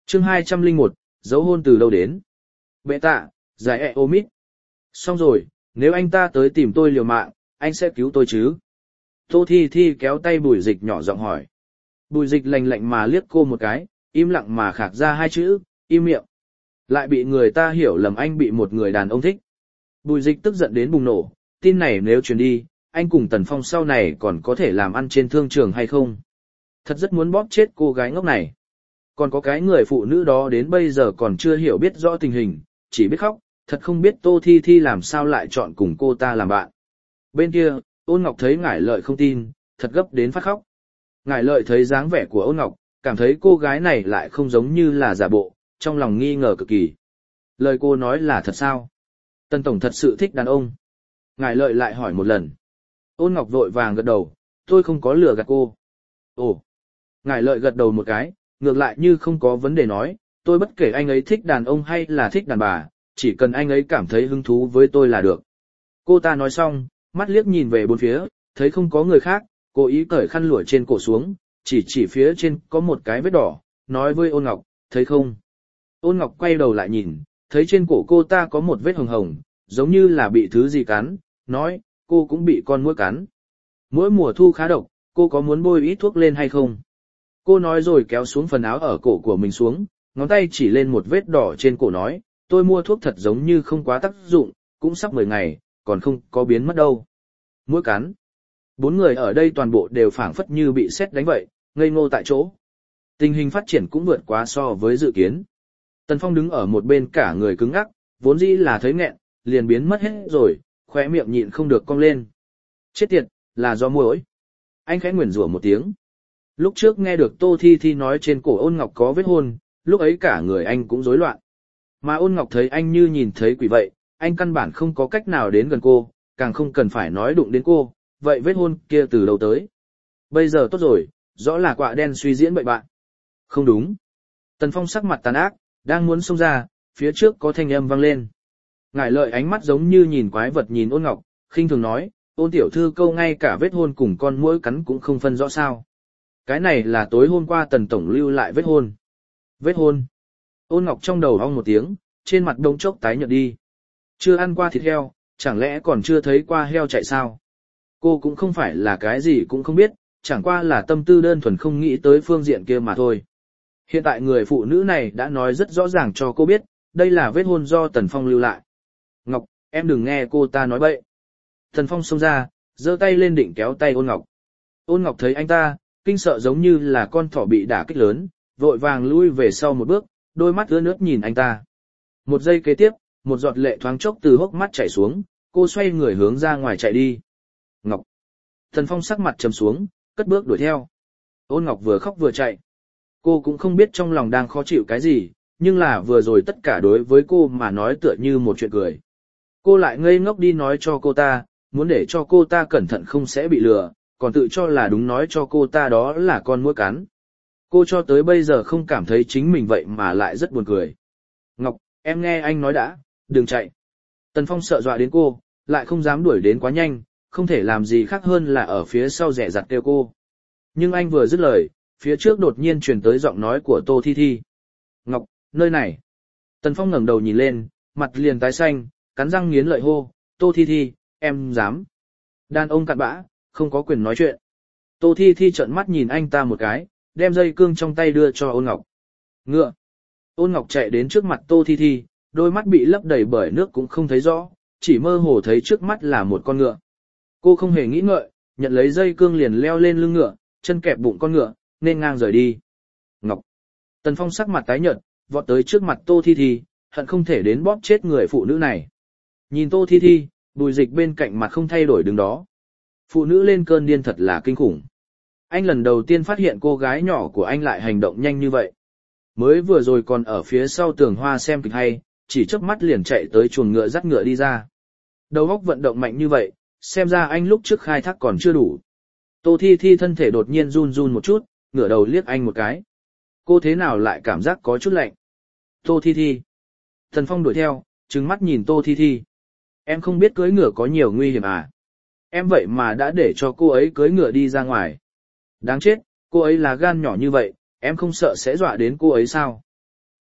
Chương 201, dấu hôn từ đâu đến? Bệ tạ, giải ẹ omít. Xong rồi, nếu anh ta tới tìm tôi liều mạng, anh sẽ cứu tôi chứ? Tô Thi Thi kéo tay Bùi Dịch nhỏ giọng hỏi. Bùi Dịch lạnh lạnh mà liếc cô một cái, im lặng mà khạc ra hai chữ, im miệng. Lại bị người ta hiểu lầm anh bị một người đàn ông thích. Bùi Dịch tức giận đến bùng nổ, tin này nếu truyền đi, anh cùng Tần Phong sau này còn có thể làm ăn trên thương trường hay không? Thật rất muốn bóp chết cô gái ngốc này. Còn có cái người phụ nữ đó đến bây giờ còn chưa hiểu biết rõ tình hình, chỉ biết khóc, thật không biết Tô Thi Thi làm sao lại chọn cùng cô ta làm bạn. Bên kia, Ôn Ngọc thấy Ngải Lợi không tin, thật gấp đến phát khóc. Ngải Lợi thấy dáng vẻ của Ôn Ngọc, cảm thấy cô gái này lại không giống như là giả bộ, trong lòng nghi ngờ cực kỳ. Lời cô nói là thật sao? Tần Tổng thật sự thích đàn ông. Ngải Lợi lại hỏi một lần. Ôn Ngọc vội vàng gật đầu, tôi không có lừa gạt cô. Ồ. Ngải Lợi gật đầu một cái, ngược lại như không có vấn đề nói, tôi bất kể anh ấy thích đàn ông hay là thích đàn bà, chỉ cần anh ấy cảm thấy hứng thú với tôi là được. Cô ta nói xong, mắt liếc nhìn về bốn phía, thấy không có người khác, cố ý cởi khăn lụa trên cổ xuống, chỉ phía trên có một cái vết đỏ, nói với Ôn Ngọc, thấy không? Ôn Ngọc quay đầu lại nhìn, thấy trên cổ cô ta có một vết hồng hồng, giống như là bị thứ gì cắn, nói, cô cũng bị con muỗi cắn. Mỗi mùa thu khá độc, cô có muốn bôi ít thuốc lên hay không? Cô nói rồi kéo xuống phần áo ở cổ của mình xuống, ngón tay chỉ lên một vết đỏ trên cổ nói, tôi mua thuốc thật giống như không quá tác dụng, cũng sắp 10 ngày, còn không có biến mất đâu. Muỗi cắn. Bốn người ở đây toàn bộ đều phảng phất như bị sét đánh vậy, ngây ngô tại chỗ. Tình hình phát triển cũng vượt quá so với dự kiến. Tần Phong đứng ở một bên cả người cứng ngắc, vốn dĩ là thấy nghẹn, liền biến mất hết rồi, khóe miệng nhịn không được cong lên. Chết tiệt, là do muỗi. Anh khẽ nguyền rủa một tiếng. Lúc trước nghe được Tô Thi Thi nói trên cổ Ôn Ngọc có vết hôn, lúc ấy cả người anh cũng rối loạn. Mà Ôn Ngọc thấy anh như nhìn thấy quỷ vậy, anh căn bản không có cách nào đến gần cô, càng không cần phải nói đụng đến cô, vậy vết hôn kia từ đâu tới. Bây giờ tốt rồi, rõ là quạ đen suy diễn bậy bạn. Không đúng. Tần Phong sắc mặt tàn ác, đang muốn xông ra, phía trước có thanh âm vang lên. Ngải Lợi ánh mắt giống như nhìn quái vật nhìn Ôn Ngọc, khinh thường nói, Ôn tiểu thư câu ngay cả vết hôn cùng con muỗi cắn cũng không phân rõ sao. Cái này là tối hôm qua Tần Tổng lưu lại vết hôn. Vết hôn. Ôn Ngọc trong đầu ong một tiếng, trên mặt đông chốc tái nhợt đi. Chưa ăn qua thịt heo, chẳng lẽ còn chưa thấy qua heo chạy sao? Cô cũng không phải là cái gì cũng không biết, chẳng qua là tâm tư đơn thuần không nghĩ tới phương diện kia mà thôi. Hiện tại người phụ nữ này đã nói rất rõ ràng cho cô biết, đây là vết hôn do Tần Phong lưu lại. Ngọc, em đừng nghe cô ta nói bậy. Tần Phong xông ra, giơ tay lên định kéo tay Ôn Ngọc. Ôn Ngọc thấy anh ta, kinh sợ giống như là con thỏ bị đả kích lớn, vội vàng lui về sau một bước, đôi mắt ướt nước nhìn anh ta. Một giây kế tiếp, một giọt lệ thoáng chốc từ hốc mắt chảy xuống, cô xoay người hướng ra ngoài chạy đi. Ngọc. Tần Phong sắc mặt trầm xuống, cất bước đuổi theo. Ôn Ngọc vừa khóc vừa chạy. Cô cũng không biết trong lòng đang khó chịu cái gì, nhưng là vừa rồi tất cả đối với cô mà nói tựa như một chuyện cười. Cô lại ngây ngốc đi nói cho cô ta, muốn để cho cô ta cẩn thận không sẽ bị lừa, còn tự cho là đúng nói cho cô ta đó là con muỗi cắn. Cô cho tới bây giờ không cảm thấy chính mình vậy mà lại rất buồn cười. Ngọc, em nghe anh nói đã, đừng chạy. Tần Phong sợ dọa đến cô, lại không dám đuổi đến quá nhanh, không thể làm gì khác hơn là ở phía sau rẻ rặt kêu cô. Nhưng anh vừa dứt lời, phía trước đột nhiên truyền tới giọng nói của Tô Thi Thi. Ngọc, nơi này. Tần Phong ngẩng đầu nhìn lên, mặt liền tái xanh, cắn răng nghiến lợi hô, Tô Thi Thi, em dám. Đàn ông cặn bã, không có quyền nói chuyện. Tô Thi Thi trợn mắt nhìn anh ta một cái, đem dây cương trong tay đưa cho Ôn Ngọc. Ngựa. Ôn Ngọc chạy đến trước mặt Tô Thi Thi, đôi mắt bị lấp đầy bởi nước cũng không thấy rõ, chỉ mơ hồ thấy trước mắt là một con ngựa. Cô không hề nghĩ ngợi, nhận lấy dây cương liền leo lên lưng ngựa, chân kẹp bụng con ngựa, nên ngang rời đi. Ngọc. Tần Phong sắc mặt tái nhợt, vọt tới trước mặt Tô Thi Thi, hận không thể đến bóp chết người phụ nữ này. Nhìn Tô Thi Thi, Bùi Dịch bên cạnh mặt không thay đổi đứng đó. Phụ nữ lên cơn điên thật là kinh khủng. Anh lần đầu tiên phát hiện cô gái nhỏ của anh lại hành động nhanh như vậy. Mới vừa rồi còn ở phía sau tường hoa xem kịch hay, chỉ chớp mắt liền chạy tới chuồng ngựa dắt ngựa đi ra. Đầu óc vận động mạnh như vậy, xem ra anh lúc trước khai thác còn chưa đủ. Tô Thi Thi thân thể đột nhiên run run một chút, ngửa đầu liếc anh một cái. Cô thế nào lại cảm giác có chút lạnh? Tô Thi Thi. Tần Phong đuổi theo, trừng mắt nhìn Tô Thi Thi. Em không biết cưỡi ngựa có nhiều nguy hiểm à? Em vậy mà đã để cho cô ấy cưỡi ngựa đi ra ngoài. Đáng chết, cô ấy là gan nhỏ như vậy, em không sợ sẽ dọa đến cô ấy sao?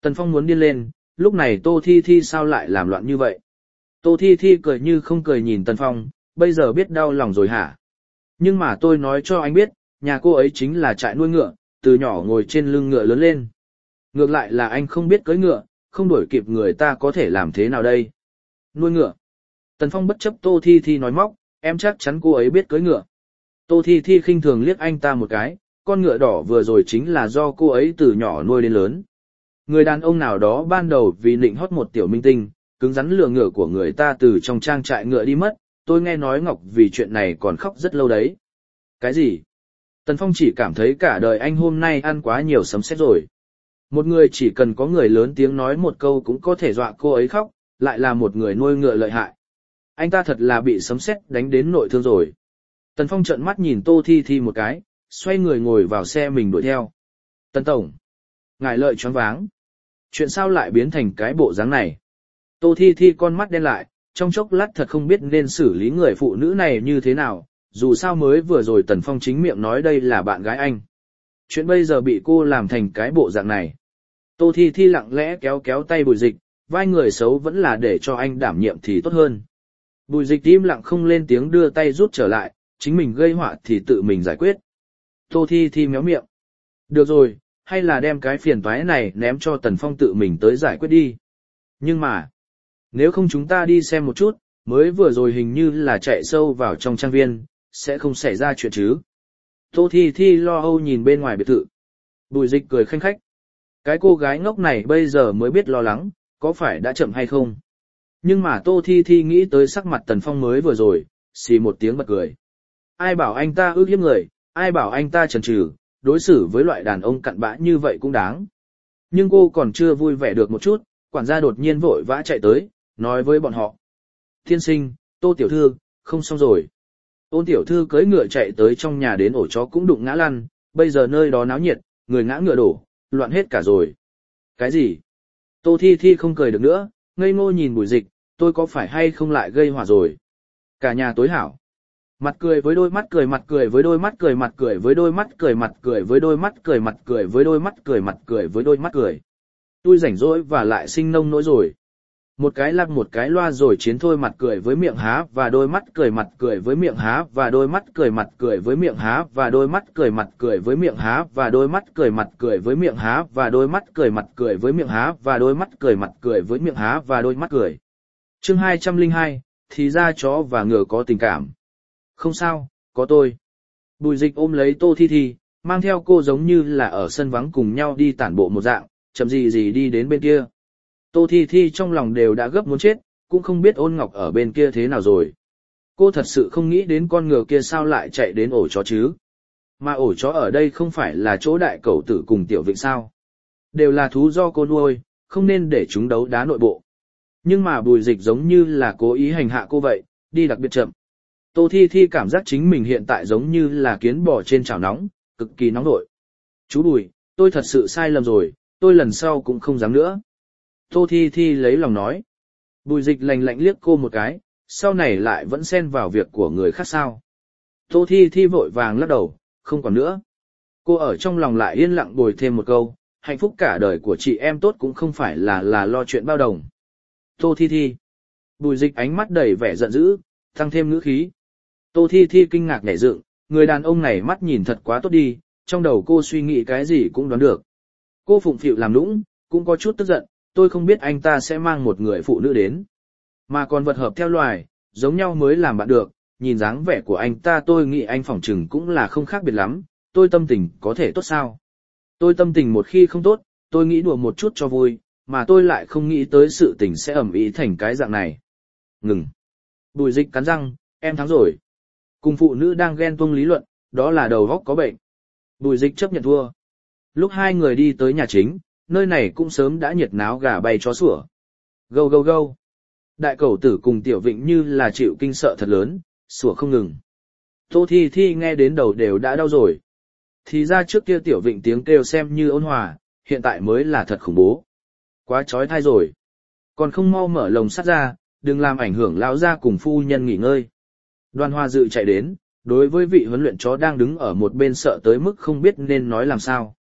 Tần Phong muốn điên lên, lúc này Tô Thi Thi sao lại làm loạn như vậy? Tô Thi Thi cười như không cười nhìn Tần Phong, bây giờ biết đau lòng rồi hả? Nhưng mà tôi nói cho anh biết, nhà cô ấy chính là trại nuôi ngựa, từ nhỏ ngồi trên lưng ngựa lớn lên. Ngược lại là anh không biết cưỡi ngựa, không đuổi kịp người ta có thể làm thế nào đây? Nuôi ngựa. Tần Phong bất chấp Tô Thi Thi nói móc, em chắc chắn cô ấy biết cưỡi ngựa. Tô Thi Thi khinh thường liếc anh ta một cái, con ngựa đỏ vừa rồi chính là do cô ấy từ nhỏ nuôi đến lớn. Người đàn ông nào đó ban đầu vì nịnh hót một tiểu minh tinh, cứng rắn lừa ngựa của người ta từ trong trang trại ngựa đi mất, tôi nghe nói Ngọc vì chuyện này còn khóc rất lâu đấy. Cái gì? Tần Phong chỉ cảm thấy cả đời anh hôm nay ăn quá nhiều sấm sét rồi. Một người chỉ cần có người lớn tiếng nói một câu cũng có thể dọa cô ấy khóc, lại là một người nuôi ngựa lợi hại. Anh ta thật là bị sấm sét đánh đến nội thương rồi. Tần Phong trợn mắt nhìn Tô Thi Thi một cái, xoay người ngồi vào xe mình đuổi theo. Tần Tổng. Ngài lợi choáng váng. Chuyện sao lại biến thành cái bộ dáng này? Tô Thi Thi con mắt đen lại, trong chốc lát thật không biết nên xử lý người phụ nữ này như thế nào, dù sao mới vừa rồi Tần Phong chính miệng nói đây là bạn gái anh. Chuyện bây giờ bị cô làm thành cái bộ dạng này. Tô Thi Thi lặng lẽ kéo kéo tay Bùi Dịch, vai người xấu vẫn là để cho anh đảm nhiệm thì tốt hơn. Bùi Dịch im lặng không lên tiếng đưa tay rút trở lại, chính mình gây họa thì tự mình giải quyết. Tô Thi Thi méo miệng. Được rồi, hay là đem cái phiền toái này ném cho Tần Phong tự mình tới giải quyết đi. Nhưng mà, nếu không chúng ta đi xem một chút, mới vừa rồi hình như là chạy sâu vào trong trang viên, sẽ không xảy ra chuyện chứ. Tô Thi Thi lo âu nhìn bên ngoài biệt thự. Bùi Dịch cười khanh khách. Cái cô gái ngốc này bây giờ mới biết lo lắng, có phải đã chậm hay không? Nhưng mà Tô Thi Thi nghĩ tới sắc mặt Tần Phong mới vừa rồi, xì một tiếng bật cười. Ai bảo anh ta ước hiếp người, ai bảo anh ta chần chừ, đối xử với loại đàn ông cặn bã như vậy cũng đáng. Nhưng cô còn chưa vui vẻ được một chút, quản gia đột nhiên vội vã chạy tới, nói với bọn họ. Tiên sinh, Tô tiểu thư, không xong rồi. Ôn tiểu thư cưỡi ngựa chạy tới trong nhà đến ổ chó cũng đụng ngã lăn, bây giờ nơi đó náo nhiệt, người ngã ngựa đổ, loạn hết cả rồi. Cái gì? Tô Thi Thi không cười được nữa, ngây ngô nhìn Bùi Dịch, tôi có phải hay không lại gây họa rồi? Cả nhà tối hảo. Mặt cười với đôi mắt cười, mặt cười với đôi mắt cười, mặt cười với đôi mắt cười, mặt cười với đôi mắt cười, mặt cười với đôi mắt cười, mặt cười với đôi mắt cười. Tôi rảnh rỗi và lại sinh nông nỗi rồi. Một cái lắc một cái loa rồi chiến thôi, mặt cười với miệng há và đôi mắt cười, mặt cười với miệng há và đôi mắt cười, mặt cười với miệng há và đôi mắt cười, mặt cười với miệng há và đôi mắt cười, mặt cười với miệng há và đôi mắt cười, mặt cười với miệng há và đôi mắt cười, mặt cười với miệng há và đôi mắt cười. Chương 202, thì ra chó và ngựa có tình cảm. Không sao, có tôi. Bùi Dịch ôm lấy Tô Thi Thi, mang theo cô giống như là ở sân vắng cùng nhau đi tản bộ một dạng, chậm gì gì đi đến bên kia. Tô Thi Thi trong lòng đều đã gấp muốn chết, cũng không biết Ôn Ngọc ở bên kia thế nào rồi. Cô thật sự không nghĩ đến con ngựa kia sao lại chạy đến ổ chó chứ. Mà ổ chó ở đây không phải là chỗ đại cẩu tử cùng tiểu vịnh sao. Đều là thú do cô nuôi, không nên để chúng đấu đá nội bộ. Nhưng mà Bùi Dịch giống như là cố ý hành hạ cô vậy, đi đặc biệt chậm. Tô Thi Thi cảm giác chính mình hiện tại giống như là kiến bò trên chảo nóng, cực kỳ nóng nổi. Chú Bùi, tôi thật sự sai lầm rồi, tôi lần sau cũng không dám nữa. Tô Thi Thi lấy lòng nói. Bùi Dịch lạnh lạnh liếc cô một cái, sau này lại vẫn xen vào việc của người khác sao. Tô Thi Thi vội vàng lắc đầu, không còn nữa. Cô ở trong lòng lại yên lặng bồi thêm một câu, hạnh phúc cả đời của chị em tốt cũng không phải là lo chuyện bao đồng. Tô Thi Thi. Bùi Dịch ánh mắt đầy vẻ giận dữ, tăng thêm ngữ khí. Tô Thi Thi kinh ngạc nhảy dựng, người đàn ông này mắt nhìn thật quá tốt đi, trong đầu cô suy nghĩ cái gì cũng đoán được. Cô phụng phịu làm nũng, cũng có chút tức giận, tôi không biết anh ta sẽ mang một người phụ nữ đến. Mà còn vật hợp theo loài, giống nhau mới làm bạn được, nhìn dáng vẻ của anh ta tôi nghĩ anh phỏng chừng cũng là không khác biệt lắm, tôi tâm tình có thể tốt sao. Tôi tâm tình một khi không tốt, tôi nghĩ đùa một chút cho vui, mà tôi lại không nghĩ tới sự tình sẽ ầm ĩ thành cái dạng này. Ngừng. Bùi Dịch cắn răng, em thắng rồi. Cùng phụ nữ đang ghen tuông lý luận, đó là đầu óc có bệnh. Bùi Dịch chấp nhận thua. Lúc hai người đi tới nhà chính, nơi này cũng sớm đã nhiệt náo gà bay chó sủa. Gâu gâu gâu. Đại cẩu tử cùng tiểu vịnh như là chịu kinh sợ thật lớn, sủa không ngừng. Tô Thi Thi nghe đến đầu đều đã đau rồi. Thì ra trước kia tiểu vịnh tiếng kêu xem như ôn hòa, hiện tại mới là thật khủng bố. Quá chói tai rồi. Còn không mau mở lồng sắt ra, đừng làm ảnh hưởng lão gia cùng phu nhân nghỉ ngơi. Đoan Hoa Dự chạy đến, đối với vị huấn luyện chó đang đứng ở một bên sợ tới mức không biết nên nói làm sao.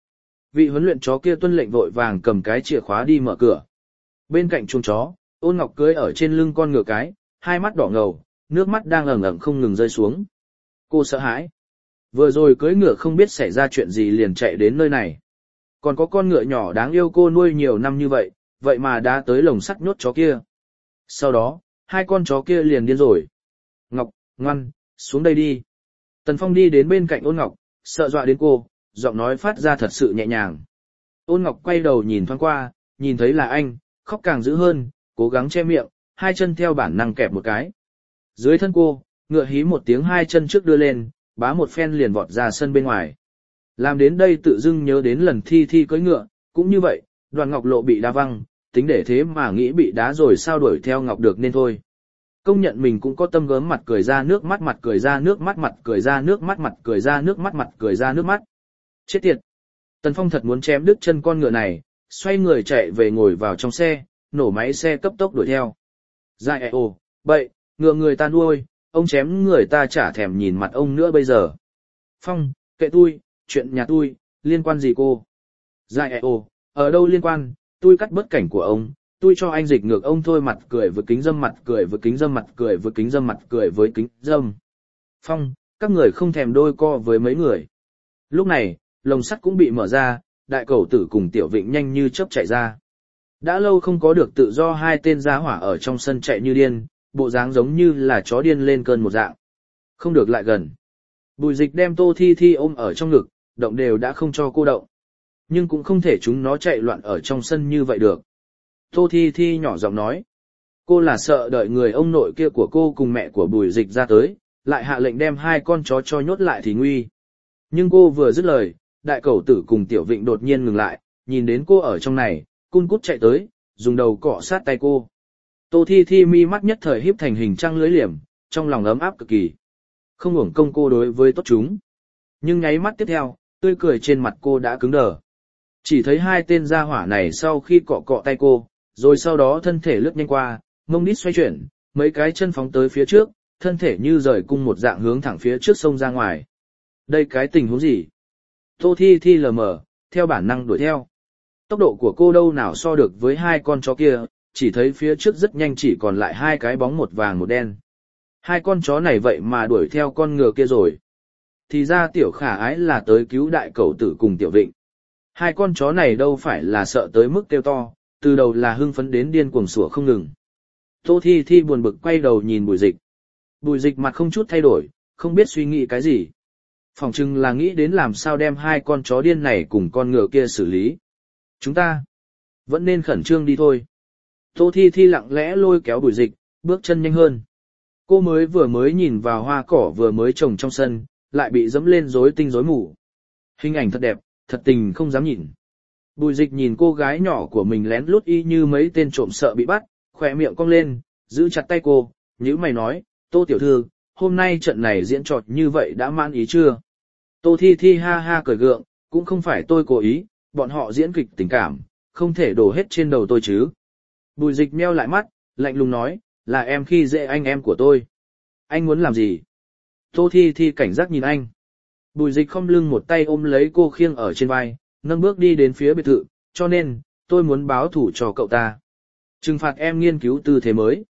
Vị huấn luyện chó kia tuân lệnh vội vàng cầm cái chìa khóa đi mở cửa. Bên cạnh chuồng chó, Ôn Ngọc cưỡi ở trên lưng con ngựa cái, hai mắt đỏ ngầu, nước mắt đang ẩn ẩn không ngừng rơi xuống. Cô sợ hãi. Vừa rồi cưỡi ngựa không biết xảy ra chuyện gì liền chạy đến nơi này. Còn có con ngựa nhỏ đáng yêu cô nuôi nhiều năm như vậy, vậy mà đã tới lồng sắt nhốt chó kia. Sau đó, hai con chó kia liền điên rồi. Ngọc, ngoan, xuống đây đi. Tần Phong đi đến bên cạnh Ôn Ngọc, sợ dọa đến cô, giọng nói phát ra thật sự nhẹ nhàng. Ôn Ngọc quay đầu nhìn thoáng qua, nhìn thấy là anh, khóc càng dữ hơn, cố gắng che miệng, hai chân theo bản năng kẹp một cái. Dưới thân cô, ngựa hí một tiếng hai chân trước đưa lên, bá một phen liền vọt ra sân bên ngoài. Làm đến đây tự dưng nhớ đến lần Thi Thi cưỡi ngựa, cũng như vậy, Đoàn Ngọc Lộ bị đá văng, tính để thế mà nghĩ bị đá rồi sao đuổi theo Ngọc được nên thôi. Công nhận mình cũng có tâm gớm, mặt cười ra nước mắt, mặt cười ra nước mắt, mặt cười ra nước mắt, mặt cười ra nước mắt, mặt cười ra nước mắt. Chết tiệt. Tần Phong thật muốn chém đứt chân con ngựa này, xoay người chạy về ngồi vào trong xe, nổ máy xe cấp tốc đuổi theo. Dài ồ, bậy, ngựa người ta nuôi, ông chém người ta chả thèm nhìn mặt ông nữa bây giờ. Phong, kệ tôi, chuyện nhà tôi, liên quan gì cô? Dài ồ, ở đâu liên quan, tôi cắt bớt cảnh của ông, tôi cho anh dịch ngược ông thôi, mặt cười với kính dâm, mặt cười với kính dâm, mặt cười với kính dâm, mặt cười với kính dâm. Phong, các người không thèm đôi co với mấy người. Lúc này, lồng sắt cũng bị mở ra, Đại Cẩu Tử cùng Tiểu Vịnh nhanh như chớp chạy ra. Đã lâu không có được tự do, hai tên giá hỏa ở trong sân chạy như điên, bộ dáng giống như là chó điên lên cơn một dạng. Không được lại gần. Bùi Dịch đem Tô Thi Thi ôm ở trong ngực, động đều đã không cho cô động. Nhưng cũng không thể chúng nó chạy loạn ở trong sân như vậy được. Tô Thi Thi nhỏ giọng nói. Cô là sợ đợi người ông nội kia của cô cùng mẹ của Bùi Dịch ra tới, lại hạ lệnh đem hai con chó cho nhốt lại thì nguy. Nhưng cô vừa dứt lời, Đại Cẩu Tử cùng Tiểu Vịnh đột nhiên ngừng lại, nhìn đến cô ở trong này, cun cút chạy tới, dùng đầu cọ sát tay cô. Tô Thi Thi mi mắt nhất thời híp thành hình trăng lưới liềm, trong lòng ấm áp cực kỳ. Không uổng công cô đối với tốt chúng. Nhưng nháy mắt tiếp theo, tươi cười trên mặt cô đã cứng đờ. Chỉ thấy hai tên gia hỏa này sau khi cọ cọ tay cô, rồi sau đó thân thể lướt nhanh qua, mông đít xoay chuyển, mấy cái chân phóng tới phía trước, thân thể như rời cung một dạng hướng thẳng phía trước sông ra ngoài. Đây cái tình huống gì? Tô Thi Thi lờ mờ, theo bản năng đuổi theo. Tốc độ của cô đâu nào so được với hai con chó kia, chỉ thấy phía trước rất nhanh chỉ còn lại hai cái bóng, một vàng một đen. Hai con chó này vậy mà đuổi theo con ngựa kia rồi. Thì ra Tiểu Khả Ái là tới cứu Đại Cẩu Tử cùng Tiểu Vịnh. Hai con chó này đâu phải là sợ tới mức kêu to, từ đầu là hưng phấn đến điên cuồng sủa không ngừng. Tô Thi Thi buồn bực quay đầu nhìn Bùi Dịch. Bùi Dịch mặt không chút thay đổi, không biết suy nghĩ cái gì. Phỏng chừng là nghĩ đến làm sao đem hai con chó điên này cùng con ngựa kia xử lý. Chúng ta vẫn nên khẩn trương đi thôi. Tô Thi Thi lặng lẽ lôi kéo Bùi Dịch, bước chân nhanh hơn. Cô vừa mới nhìn vào hoa cỏ vừa mới trồng trong sân, lại bị dẫm lên rối tinh rối mù. Hình ảnh thật đẹp, thật tình không dám nhìn. Bùi Dịch nhìn cô gái nhỏ của mình lén lút y như mấy tên trộm sợ bị bắt, khỏe miệng cong lên, giữ chặt tay cô, nhíu mày nói, Tô tiểu thư, hôm nay trận này diễn trọt như vậy đã mãn ý chưa? Tô Thi Thi ha ha cười gượng, cũng không phải tôi cố ý, bọn họ diễn kịch tình cảm, không thể đổ hết trên đầu tôi chứ. Bùi Dịch meo lại mắt, lạnh lùng nói, là em khi dễ anh em của tôi. Anh muốn làm gì? Tô Thi Thi cảnh giác nhìn anh. Bùi Dịch khom lưng một tay ôm lấy cô khiêng ở trên vai, nâng bước đi đến phía biệt thự, cho nên, tôi muốn báo thủ cho cậu ta. Trừng phạt em nghiên cứu tư thế mới.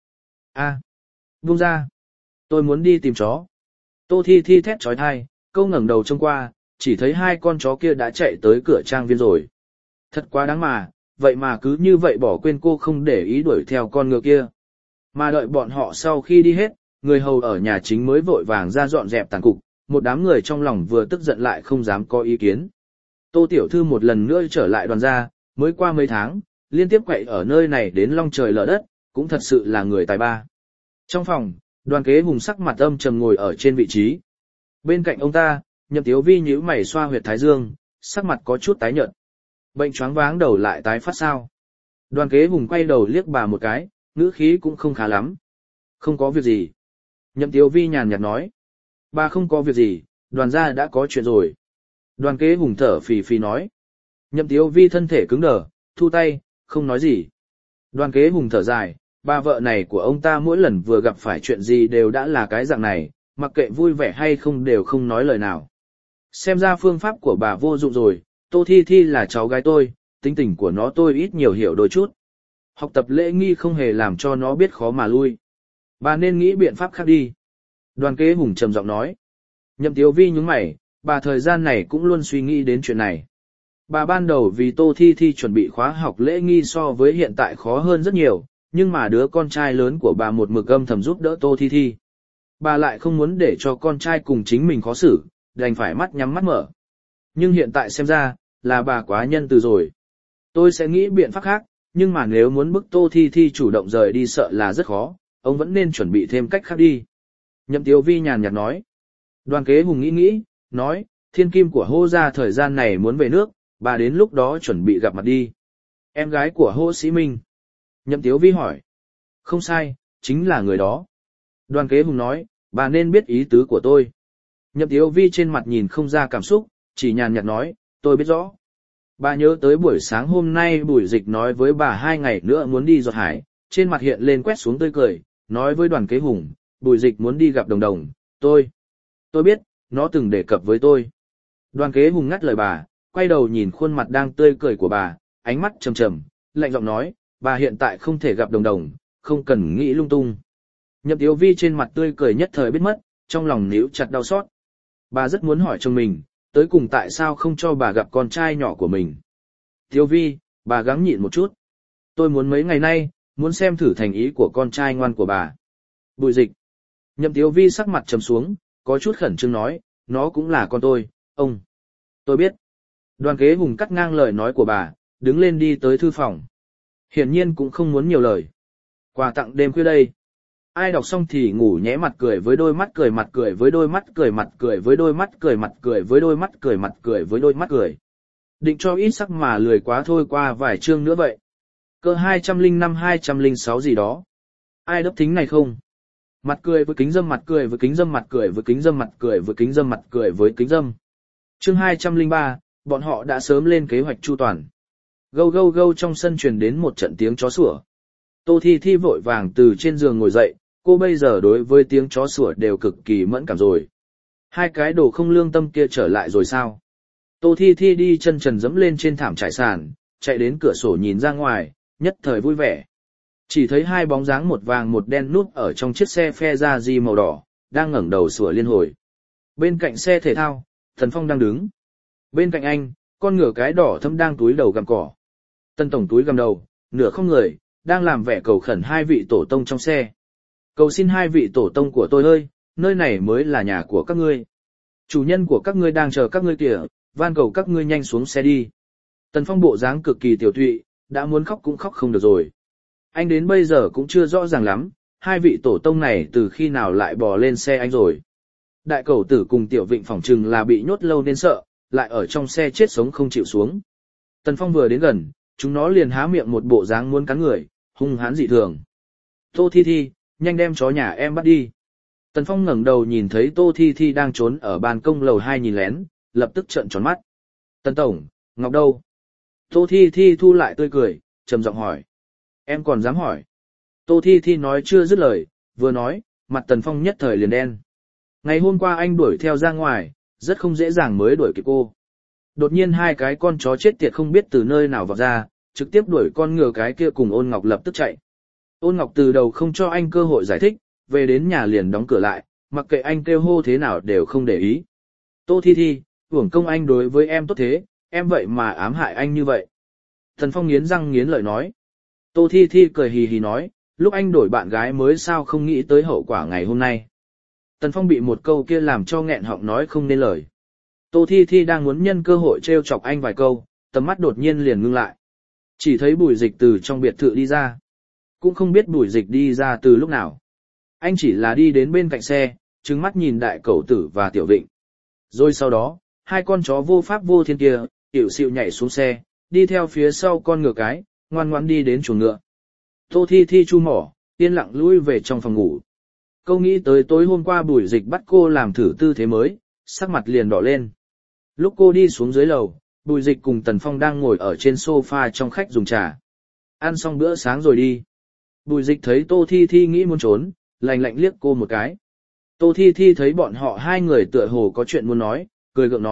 Buông ra. Tôi muốn đi tìm chó. Tô Thi Thi thét chói tai, câu ngẩng đầu trông qua, chỉ thấy hai con chó kia đã chạy tới cửa trang viên rồi. Thật quá đáng mà, vậy mà cứ như vậy bỏ quên cô không để ý đuổi theo con ngựa kia. Mà đợi bọn họ sau khi đi hết, người hầu ở nhà chính mới vội vàng ra dọn dẹp tàn cục, một đám người trong lòng vừa tức giận lại không dám có ý kiến. Tô tiểu thư một lần nữa trở lại Đoàn gia, mới qua mấy tháng, liên tiếp quậy ở nơi này đến long trời lở đất, cũng thật sự là người tài ba. Trong phòng, Đoàn Kế Hùng sắc mặt âm trầm ngồi ở trên vị trí. Bên cạnh ông ta, Nhậm Tiếu Vi nhíu mày xoa huyệt thái dương, sắc mặt có chút tái nhợt. Bệnh choáng váng đầu lại tái phát sao? Đoàn Kế Hùng quay đầu liếc bà một cái, ngữ khí cũng không khá lắm. Không có việc gì. Nhậm Tiếu Vi nhàn nhạt nói. Bà không có việc gì, Đoàn gia đã có chuyện rồi. Đoàn Kế Hùng thở phì phì nói. Nhậm Tiếu Vi thân thể cứng đờ, thu tay, không nói gì. Đoàn Kế Hùng thở dài, bà vợ này của ông ta mỗi lần vừa gặp phải chuyện gì đều đã là cái dạng này, mặc kệ vui vẻ hay không đều không nói lời nào. Xem ra phương pháp của bà vô dụng rồi, Tô Thi Thi là cháu gái tôi, tính tình của nó tôi ít nhiều hiểu đôi chút. Học tập lễ nghi không hề làm cho nó biết khó mà lui. Bà nên nghĩ biện pháp khác đi. Đoàn Kế Hùng trầm giọng nói. Nhậm Tiếu Vi nhướng mày, bà thời gian này cũng luôn suy nghĩ đến chuyện này. Bà ban đầu vì Tô Thi Thi chuẩn bị khóa học lễ nghi so với hiện tại khó hơn rất nhiều, nhưng mà đứa con trai lớn của bà một mực âm thầm giúp đỡ Tô Thi Thi. Bà lại không muốn để cho con trai cùng chính mình khó xử, đành phải mắt nhắm mắt mở. Nhưng hiện tại xem ra, là bà quá nhân từ rồi. Tôi sẽ nghĩ biện pháp khác, nhưng mà nếu muốn bức Tô Thi Thi chủ động rời đi sợ là rất khó, ông vẫn nên chuẩn bị thêm cách khác đi. Nhậm Tiếu Vi nhàn nhạt nói. Đoàn Kế Hùng nghĩ, nói, thiên kim của Hô gia thời gian này muốn về nước, bà đến lúc đó chuẩn bị gặp mặt đi. Em gái của Hô Sĩ Minh. Nhậm Tiếu Vi hỏi. Không sai, chính là người đó. Đoàn Kế Hùng nói, bà nên biết ý tứ của tôi. Nhậm Tiếu Vi trên mặt nhìn không ra cảm xúc, chỉ nhàn nhạt nói, tôi biết rõ. Bà nhớ tới buổi sáng hôm nay Bùi Dịch nói với bà 2 ngày nữa muốn đi Giọt Hải, trên mặt hiện lên quét xuống tươi cười, nói với Đoàn Kế Hùng, Bùi Dịch muốn đi gặp Đồng Đồng, tôi biết, nó từng đề cập với tôi. Đoàn Kế Hùng ngắt lời bà, quay đầu nhìn khuôn mặt đang tươi cười của bà, ánh mắt trầm trầm, lạnh giọng nói, bà hiện tại không thể gặp Đồng Đồng, không cần nghĩ lung tung. Nhậm Tiếu Vi trên mặt tươi cười nhất thời biết mất, trong lòng níu chặt đau xót. Bà rất muốn hỏi chồng mình, tới cùng tại sao không cho bà gặp con trai nhỏ của mình. Tiếu Vi, bà gắng nhịn một chút. Tôi muốn mấy ngày nay, muốn xem thử thành ý của con trai ngoan của bà. Bùi Dịch. Nhậm Tiếu Vi sắc mặt trầm xuống, có chút khẩn trương nói, nó cũng là con tôi, ông. Tôi biết. Đoàn Kế Hùng cắt ngang lời nói của bà, đứng lên đi tới thư phòng. Hiển nhiên cũng không muốn nhiều lời. Quà tặng đêm khuya đây. Ai đọc xong thì ngủ nhé, mặt cười với đôi mắt cười, mặt cười với đôi mắt cười, mặt cười với đôi mắt cười, mặt cười với đôi mắt cười, mặt cười với đôi mắt cười. Định cho ít sắc mà lười quá thôi, qua vài chương nữa vậy. Cơ 205-206 gì đó. Ai đấp thính này không? Mặt cười với kính dâm, mặt cười với kính dâm, mặt cười với kính dâm, mặt cười với kính dâm, mặt cười với kính dâm. Chương 203, bọn họ đã sớm lên kế hoạch chu toàn. Gâu gâu gâu, trong sân truyền đến một trận tiếng chó sủa. Tô Thi Thi vội vàng từ trên giường ngồi dậy, cô bây giờ đối với tiếng chó sủa đều cực kỳ mẫn cảm rồi. Hai cái đồ không lương tâm kia trở lại rồi sao? Tô Thi Thi đi chân trần dẫm lên trên thảm trải sàn, chạy đến cửa sổ nhìn ra ngoài, nhất thời vui vẻ. Chỉ thấy hai bóng dáng một vàng một đen núp ở trong chiếc xe phe da di màu đỏ, đang ngẩng đầu sủa liên hồi. Bên cạnh xe thể thao, Tần Phong đang đứng. Bên cạnh anh, con ngựa cái đỏ thâm đang túi đầu gặm cỏ. Tân tổng túi gặm đầu, nửa không người, đang làm vẻ cầu khẩn hai vị tổ tông trong xe. Cầu xin hai vị tổ tông của tôi ơi, nơi này mới là nhà của các ngươi. Chủ nhân của các ngươi đang chờ các ngươi kìa, van cầu các ngươi nhanh xuống xe đi. Tần Phong bộ dáng cực kỳ tiểu thụy, đã muốn khóc cũng khóc không được rồi. Anh đến bây giờ cũng chưa rõ ràng lắm, hai vị tổ tông này từ khi nào lại bò lên xe anh rồi. Đại Cẩu Tử cùng Tiểu Vịnh phỏng chừng là bị nhốt lâu nên sợ, lại ở trong xe chết sống không chịu xuống. Tần Phong vừa đến gần, chúng nó liền há miệng một bộ dáng muốn cắn người, hung hãn dị thường. Tô Thi Thi, nhanh đem chó nhà em bắt đi. Tần Phong ngẩng đầu nhìn thấy Tô Thi Thi đang trốn ở ban công lầu 2 nhìn lén, lập tức trợn tròn mắt. Tần Tổng, Ngọc đâu? Tô Thi Thi thu lại tươi cười, trầm giọng hỏi. Em còn dám hỏi? Tô Thi Thi nói chưa dứt lời, vừa nói, mặt Tần Phong nhất thời liền đen. Ngày hôm qua anh đuổi theo ra ngoài, rất không dễ dàng mới đuổi kịp cô. Đột nhiên hai cái con chó chết tiệt không biết từ nơi nào vọt ra, trực tiếp đuổi con ngựa cái kia cùng Ôn Ngọc lập tức chạy. Ôn Ngọc từ đầu không cho anh cơ hội giải thích, về đến nhà liền đóng cửa lại, mặc kệ anh kêu hô thế nào đều không để ý. Tô Thi Thi, uổng công anh đối với em tốt thế, em vậy mà ám hại anh như vậy. Tần Phong nghiến răng nghiến lợi nói. Tô Thi Thi cười hì hì nói, lúc anh đổi bạn gái mới sao không nghĩ tới hậu quả ngày hôm nay. Tần Phong bị một câu kia làm cho nghẹn họng nói không nên lời. Tô Thi Thi đang muốn nhân cơ hội trêu chọc anh vài câu, tầm mắt đột nhiên liền ngưng lại. Chỉ thấy Bùi Dịch từ trong biệt thự đi ra. Cũng không biết Bùi Dịch đi ra từ lúc nào. Anh chỉ là đi đến bên cạnh xe, trừng mắt nhìn Đại Cẩu Tử và Tiểu Vịnh. Rồi sau đó, hai con chó vô pháp vô thiên kia, tiểu xịu nhảy xuống xe, đi theo phía sau con ngựa cái, ngoan ngoãn đi đến chuồng ngựa. Tô Thi Thi chu mỏ, yên lặng lui về trong phòng ngủ. Cô nghĩ tới tối hôm qua Bùi Dịch bắt cô làm thử tư thế mới, sắc mặt liền đỏ lên. Lúc cô đi xuống dưới lầu, Bùi Dịch cùng Tần Phong đang ngồi ở trên sofa trong khách dùng trà. Ăn xong bữa sáng rồi đi. Bùi Dịch thấy Tô Thi Thi nghĩ muốn trốn, lạnh lạnh liếc cô một cái. Tô Thi Thi thấy bọn họ hai người tựa hồ có chuyện muốn nói, cười gượng nói,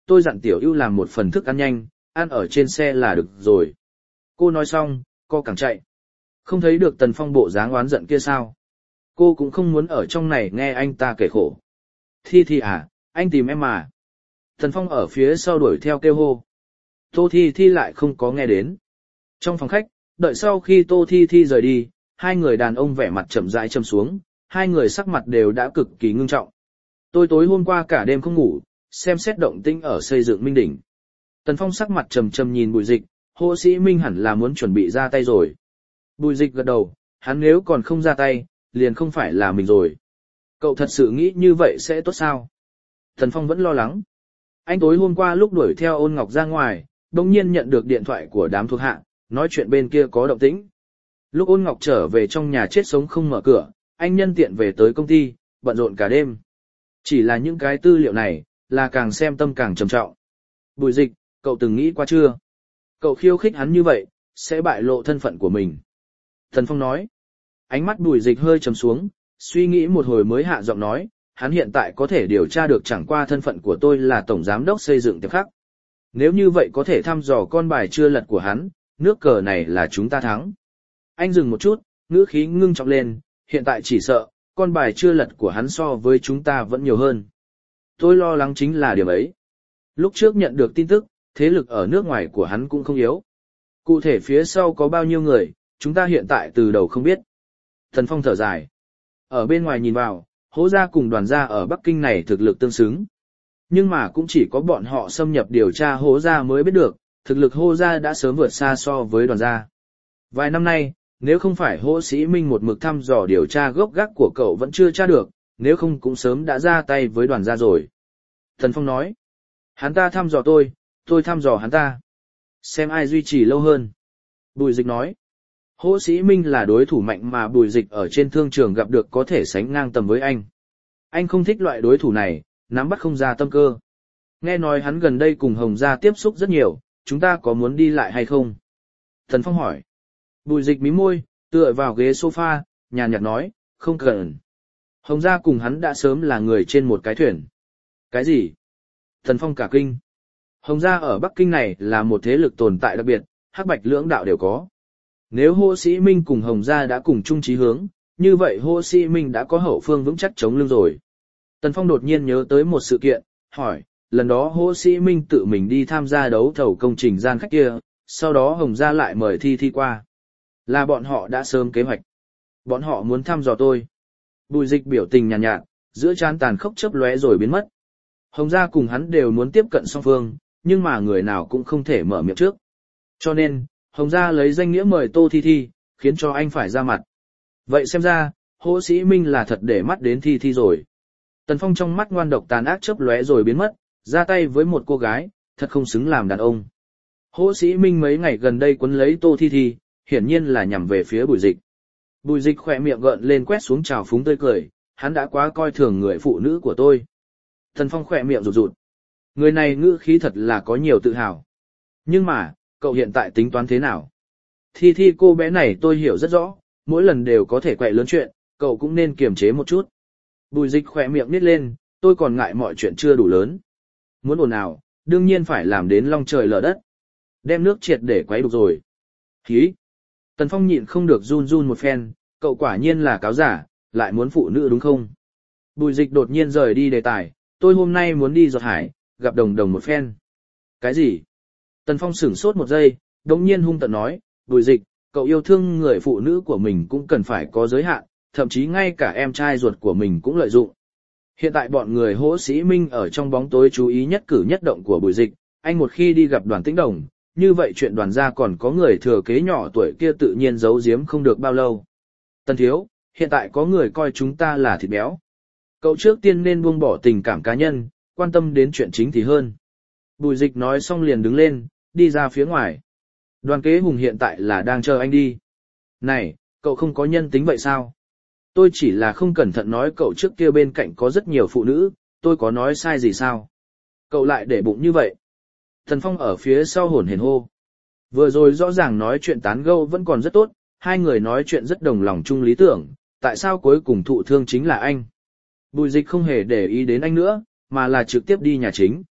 tôi dặn Tiểu Ưu làm một phần thức ăn nhanh, ăn ở trên xe là được rồi. Cô nói xong, co càng chạy. Không thấy được Tần Phong bộ dáng oán giận kia sao? Cô cũng không muốn ở trong này nghe anh ta kể khổ. Thi Thi à, anh tìm em mà. Tần Phong ở phía sau đuổi theo kêu hô. Tô Thi Thi lại không có nghe đến. Trong phòng khách, đợi sau khi Tô Thi Thi rời đi, hai người đàn ông vẻ mặt chậm rãi châm xuống, hai người sắc mặt đều đã cực kỳ ngưng trọng. Tôi tối hôm qua cả đêm không ngủ, xem xét động tĩnh ở xây dựng Minh Đỉnh. Tần Phong sắc mặt trầm trầm nhìn Bùi Dịch, Hồ Sĩ Minh hẳn là muốn chuẩn bị ra tay rồi. Bùi Dịch gật đầu, hắn nếu còn không ra tay, liền không phải là mình rồi. Cậu thật sự nghĩ như vậy sẽ tốt sao? Tần Phong vẫn lo lắng. Anh tối hôm qua lúc đuổi theo Ôn Ngọc ra ngoài, đồng nhiên nhận được điện thoại của đám thuộc hạ, nói chuyện bên kia có động tĩnh. Lúc Ôn Ngọc trở về trong nhà chết sống không mở cửa, anh nhân tiện về tới công ty, bận rộn cả đêm. Chỉ là những cái tư liệu này, là càng xem tâm càng trầm trọng. Bùi Dịch, cậu từng nghĩ qua chưa? Cậu khiêu khích hắn như vậy, sẽ bại lộ thân phận của mình. Tần Phong nói. Ánh mắt Bùi Dịch hơi trầm xuống, suy nghĩ một hồi mới hạ giọng nói, hắn hiện tại có thể điều tra được chẳng qua thân phận của tôi là tổng giám đốc xây dựng Tiệp Khắc. Nếu như vậy có thể thăm dò con bài chưa lật của hắn, nước cờ này là chúng ta thắng. Anh dừng một chút, ngữ khí ngưng trọng lên, hiện tại chỉ sợ, con bài chưa lật của hắn so với chúng ta vẫn nhiều hơn. Tôi lo lắng chính là điểm ấy. Lúc trước nhận được tin tức, thế lực ở nước ngoài của hắn cũng không yếu. Cụ thể phía sau có bao nhiêu người, chúng ta hiện tại từ đầu không biết. Tần Phong thở dài. Ở bên ngoài nhìn vào, Hỗ gia cùng Đoàn gia ở Bắc Kinh này thực lực tương xứng. Nhưng mà cũng chỉ có bọn họ xâm nhập điều tra Hỗ gia mới biết được, thực lực Hỗ gia đã sớm vượt xa so với Đoàn gia. Vài năm nay, nếu không phải Hỗ Sĩ Minh một mực thăm dò điều tra gốc gác của cậu vẫn chưa tra được, nếu không cũng sớm đã ra tay với Đoàn gia rồi. Tần Phong nói, hắn ta thăm dò tôi thăm dò hắn ta. Xem ai duy trì lâu hơn. Bùi Dịch nói, Hỗ Sĩ Minh là đối thủ mạnh mà Bùi Dịch ở trên thương trường gặp được có thể sánh ngang tầm với anh. Anh không thích loại đối thủ này, nắm bắt không ra tâm cơ. Nghe nói hắn gần đây cùng Hồng gia tiếp xúc rất nhiều, chúng ta có muốn đi lại hay không? Tần Phong hỏi. Bùi Dịch mím môi, tựa vào ghế sofa, nhàn nhạt nói, không cần. Hồng gia cùng hắn đã sớm là người trên một cái thuyền. Cái gì? Tần Phong cả kinh. Hồng gia ở Bắc Kinh này là một thế lực tồn tại đặc biệt, hắc bạch lưỡng đạo đều có. Nếu Hỗ Sĩ Minh cùng Hồng gia đã cùng chung chí hướng, như vậy Hỗ Sĩ Minh đã có hậu phương vững chắc chống lưng rồi. Tần Phong đột nhiên nhớ tới một sự kiện, hỏi, lần đó Hỗ Sĩ Minh tự mình đi tham gia đấu thầu công trình gian khách kia, sau đó Hồng gia lại mời Thi Thi qua. Là bọn họ đã sớm kế hoạch. Bọn họ muốn thăm dò tôi. Bùi Dịch biểu tình nhàn nhạt, giữa trán tàn khốc chớp lóe rồi biến mất. Hồng gia cùng hắn đều muốn tiếp cận song phương, nhưng mà người nào cũng không thể mở miệng trước. Cho nên, Hồng gia lấy danh nghĩa mời Tô Thi Thi, khiến cho anh phải ra mặt. Vậy xem ra, Hỗ Sĩ Minh là thật để mắt đến Thi Thi rồi. Tần Phong trong mắt ngoan độc tàn ác chớp lóe rồi biến mất, ra tay với một cô gái, thật không xứng làm đàn ông. Hỗ Sĩ Minh mấy ngày gần đây quấn lấy Tô Thi Thi, hiển nhiên là nhằm về phía Bùi Dịch. Bùi Dịch khỏe miệng gợn lên quét xuống trào phúng tươi cười, hắn đã quá coi thường người phụ nữ của tôi. Tần Phong khỏe miệng rụt rụt. Người này ngữ khí thật là có nhiều tự hào. Nhưng mà, cậu hiện tại tính toán thế nào? Thi Thi cô bé này tôi hiểu rất rõ, mỗi lần đều có thể quậy lớn chuyện, cậu cũng nên kiềm chế một chút. Bùi Dịch khỏe miệng nít lên, tôi còn ngại mọi chuyện chưa đủ lớn. Muốn ồn ào, đương nhiên phải làm đến long trời lở đất. Đem nước triệt để quấy đục rồi. Hí! Tần Phong nhịn không được run run một phen, cậu quả nhiên là cáo giả, lại muốn phụ nữ đúng không? Bùi Dịch đột nhiên rời đi đề tài, tôi hôm nay muốn đi Giọt Hải, gặp Đồng Đồng một phen. Cái gì? Tần Phong sửng sốt một giây, đống nhiên hung tợn nói, Bùi Dịch, cậu yêu thương người phụ nữ của mình cũng cần phải có giới hạn, thậm chí ngay cả em trai ruột của mình cũng lợi dụng. Hiện tại bọn người Hỗ Sĩ Minh ở trong bóng tối chú ý nhất cử nhất động của Bùi Dịch, anh một khi đi gặp Đoàn Tĩnh Đồng, như vậy chuyện Đoàn gia còn có người thừa kế nhỏ tuổi kia tự nhiên giấu giếm không được bao lâu. Tần thiếu, hiện tại có người coi chúng ta là thịt béo. Cậu trước tiên nên buông bỏ tình cảm cá nhân, quan tâm đến chuyện chính thì hơn. Bùi Dịch nói xong liền đứng lên, đi ra phía ngoài. Đoàn Kế Hùng hiện tại là đang chờ anh đi. Này, cậu không có nhân tính vậy sao? Tôi chỉ là không cẩn thận nói cậu trước kia bên cạnh có rất nhiều phụ nữ, tôi có nói sai gì sao? Cậu lại để bụng như vậy. Tần Phong ở phía sau hổn hển hô. Vừa rồi rõ ràng nói chuyện tán gẫu vẫn còn rất tốt, hai người nói chuyện rất đồng lòng chung lý tưởng, tại sao cuối cùng thụ thương chính là anh? Bùi Dịch không hề để ý đến anh nữa, mà là trực tiếp đi nhà chính.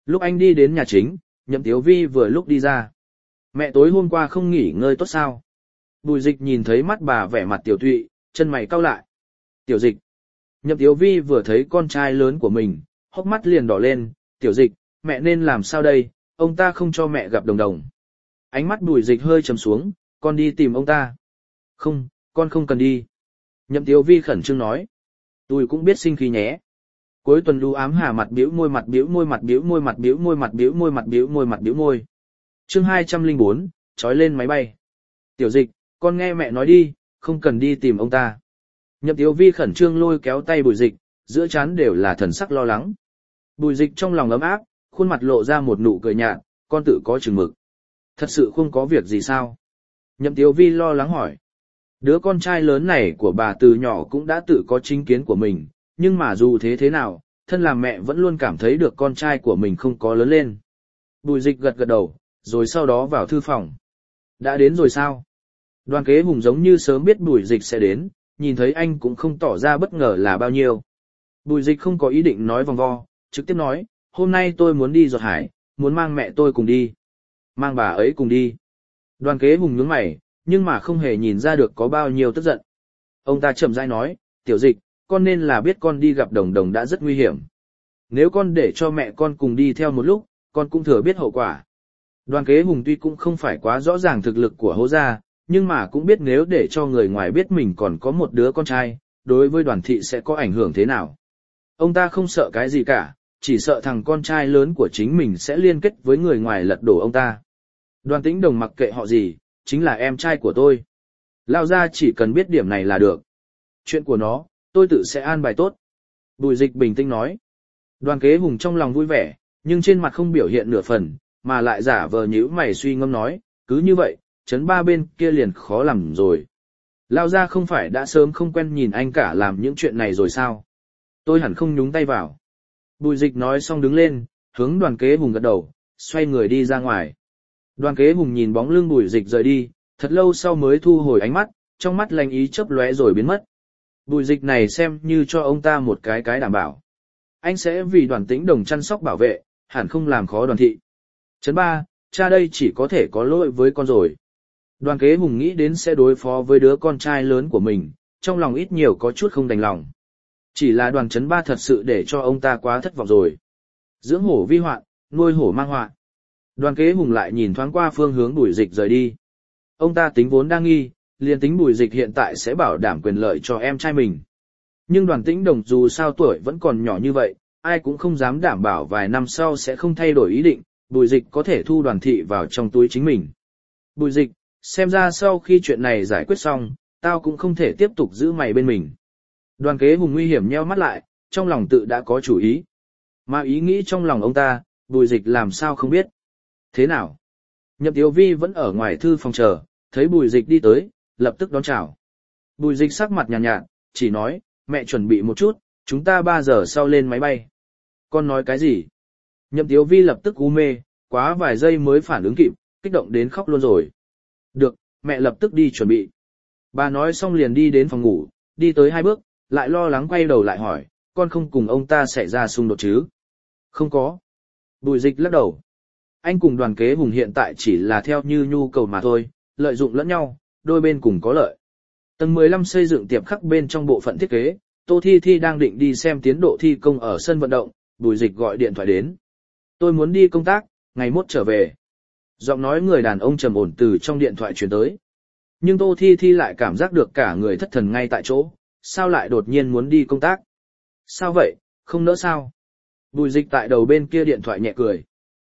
Lúc anh đi đến nhà chính, Nhậm Tiếu Vi vừa lúc đi ra. Mẹ tối hôm qua không nghỉ ngơi tốt sao? Bùi Dịch nhìn thấy mắt bà vẻ mặt tiểu thụy, chân mày cau lại. Tiểu Dịch. Nhậm Tiếu Vi vừa thấy con trai lớn của mình, hốc mắt liền đỏ lên. Tiểu Dịch, mẹ nên làm sao đây? Ông ta không cho mẹ gặp Đồng Đồng. Ánh mắt Bùi Dịch hơi trầm xuống, con đi tìm ông ta. Không, con không cần đi. Nhậm Tiếu Vi khẩn trương nói. Tôi cũng biết sinh khí nhé. Cuối tuần đu ám hà mặt biểu môi mặt biểu môi mặt biểu môi mặt biểu môi mặt biểu môi mặt biểu môi mặt biểu môi. Chương 204, trói lên máy bay. Tiểu Dịch, con nghe mẹ nói đi, không cần đi tìm ông ta. Nhậm Tiếu Vi khẩn trương lôi kéo tay Bùi Dịch, giữa trán đều là thần sắc lo lắng. Bùi Dịch trong lòng ấm áp, khuôn mặt lộ ra một nụ cười nhạt, con tự có chừng mực. Thật sự không có việc gì sao? Nhậm Tiếu Vi lo lắng hỏi. Đứa con trai lớn này của bà từ nhỏ cũng đã tự có chính kiến của mình, nhưng mà dù thế nào, thân làm mẹ vẫn luôn cảm thấy được con trai của mình không có lớn lên. Bùi Dịch gật gật đầu, rồi sau đó vào thư phòng. Đã đến rồi sao? Đoàn Kế Hùng giống như sớm biết Bùi Dịch sẽ đến, nhìn thấy anh cũng không tỏ ra bất ngờ là bao nhiêu. Bùi Dịch không có ý định nói vòng vo, trực tiếp nói, hôm nay tôi muốn đi Giọt Hải, muốn mang mẹ tôi cùng đi. Mang bà ấy cùng đi. Đoàn Kế Hùng nhướng mày, nhưng mà không hề nhìn ra được có bao nhiêu tức giận. Ông ta chậm rãi nói, Tiểu Dịch, con nên là biết con đi gặp Đồng Đồng đã rất nguy hiểm. Nếu con để cho mẹ con cùng đi theo một lúc, con cũng thừa biết hậu quả. Đoàn Kế Hùng tuy cũng không phải quá rõ ràng thực lực của Hỗ gia, nhưng mà cũng biết nếu để cho người ngoài biết mình còn có một đứa con trai, đối với Đoàn thị sẽ có ảnh hưởng thế nào. Ông ta không sợ cái gì cả, chỉ sợ thằng con trai lớn của chính mình sẽ liên kết với người ngoài lật đổ ông ta. Đoàn Tĩnh Đồng mặc kệ họ gì, chính là em trai của tôi. Lao ra chỉ cần biết điểm này là được. Chuyện của nó, tôi tự sẽ an bài tốt. Bùi Dịch bình tĩnh nói. Đoàn Kế Hùng trong lòng vui vẻ, nhưng trên mặt không biểu hiện nửa phần, mà lại giả vờ nhíu mày suy ngẫm nói, cứ như vậy, trấn ba bên kia liền khó làm rồi. Lao ra không phải đã sớm không quen nhìn anh cả làm những chuyện này rồi sao? Tôi hẳn không nhúng tay vào. Bùi Dịch nói xong đứng lên, hướng Đoàn Kế Hùng gật đầu, xoay người đi ra ngoài. Đoàn Kế Hùng nhìn bóng lưng Bùi Dịch rời đi, thật lâu sau mới thu hồi ánh mắt, trong mắt lanh ý chớp lóe rồi biến mất. Bùi Dịch này xem như cho ông ta một cái đảm bảo. Anh sẽ vì Đoàn Tĩnh Đồng chăm sóc bảo vệ, hẳn không làm khó Đoàn thị. Chấn ba, cha đây chỉ có thể có lỗi với con rồi. Đoàn Kế Hùng nghĩ đến sẽ đối phó với đứa con trai lớn của mình, trong lòng ít nhiều có chút không đành lòng. Chỉ là Đoàn Chấn ba thật sự để cho ông ta quá thất vọng rồi. Dưỡng hổ vi hoạn, nuôi hổ mang họa. Đoàn Kế Hùng lại nhìn thoáng qua phương hướng Bùi Dịch rời đi. Ông ta tính vốn đang nghi, liền tính Bùi Dịch hiện tại sẽ bảo đảm quyền lợi cho em trai mình. Nhưng Đoàn Tĩnh Đồng dù sao tuổi vẫn còn nhỏ như vậy, ai cũng không dám đảm bảo vài năm sau sẽ không thay đổi ý định, Bùi Dịch có thể thu Đoàn thị vào trong túi chính mình. Bùi Dịch, xem ra sau khi chuyện này giải quyết xong, tao cũng không thể tiếp tục giữ mày bên mình. Đoàn Kế Hùng nguy hiểm nheo mắt lại, trong lòng tự đã có chủ ý. Mà ý nghĩ trong lòng ông ta, Bùi Dịch làm sao không biết. Thế nào? Nhậm Tiếu Vi vẫn ở ngoài thư phòng chờ, thấy Bùi Dịch đi tới, lập tức đón chào. Bùi Dịch sắc mặt nhàn nhạt, chỉ nói, mẹ chuẩn bị một chút, chúng ta 3 giờ sau lên máy bay. Con nói cái gì? Nhậm Tiếu Vi lập tức u mê, quá vài giây mới phản ứng kịp, kích động đến khóc luôn rồi. Được, mẹ lập tức đi chuẩn bị. Bà nói xong liền đi đến phòng ngủ, đi tới 2 bước, lại lo lắng quay đầu lại hỏi, con không cùng ông ta xảy ra xung đột chứ? Không có. Bùi Dịch lắc đầu. Anh cùng Đoàn Kế Hùng hiện tại chỉ là theo như nhu cầu mà thôi, lợi dụng lẫn nhau, đôi bên cùng có lợi. Tầng 15 xây dựng tiệm khắc bên trong bộ phận thiết kế, Tô Thi Thi đang định đi xem tiến độ thi công ở sân vận động, Bùi Dịch gọi điện thoại đến. Tôi muốn đi công tác, ngày mốt trở về. Giọng nói người đàn ông trầm ổn từ trong điện thoại truyền tới. Nhưng Tô Thi Thi lại cảm giác được cả người thất thần ngay tại chỗ, sao lại đột nhiên muốn đi công tác? Sao vậy, không nỡ sao? Bùi Dịch tại đầu bên kia điện thoại nhẹ cười.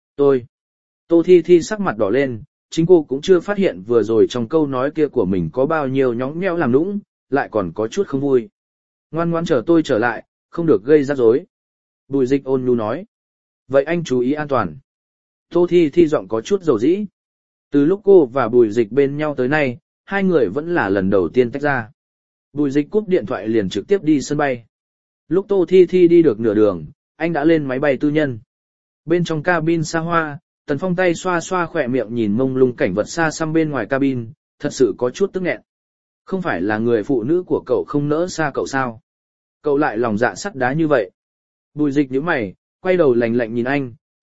Tô Thi Thi sắc mặt đỏ lên, chính cô cũng chưa phát hiện vừa rồi trong câu nói kia của mình có bao nhiêu nhõng nhẽo làm nũng, lại còn có chút không vui. Ngoan ngoãn chờ tôi trở lại, không được gây rắc rối. Bùi Dịch ôn nhu nói. Vậy anh chú ý an toàn. Tô Thi Thi giọng có chút dầu dĩ. Từ lúc cô và Bùi Dịch bên nhau tới nay, hai người vẫn là lần đầu tiên tách ra. Bùi Dịch cúp điện thoại liền trực tiếp đi sân bay. Lúc Tô Thi Thi đi được nửa đường, anh đã lên máy bay tư nhân. Bên trong cabin xa hoa, Tần Phong tay xoa xoa khỏe miệng nhìn mông lung cảnh vật xa xăm bên ngoài cabin, thật sự có chút tức nghẹn. Không phải là người phụ nữ của cậu không nỡ xa cậu sao? Cậu lại lòng dạ sắt đá như vậy. Bùi Dịch nhíu mày, quay đầu lạnh lạnh nhìn anh,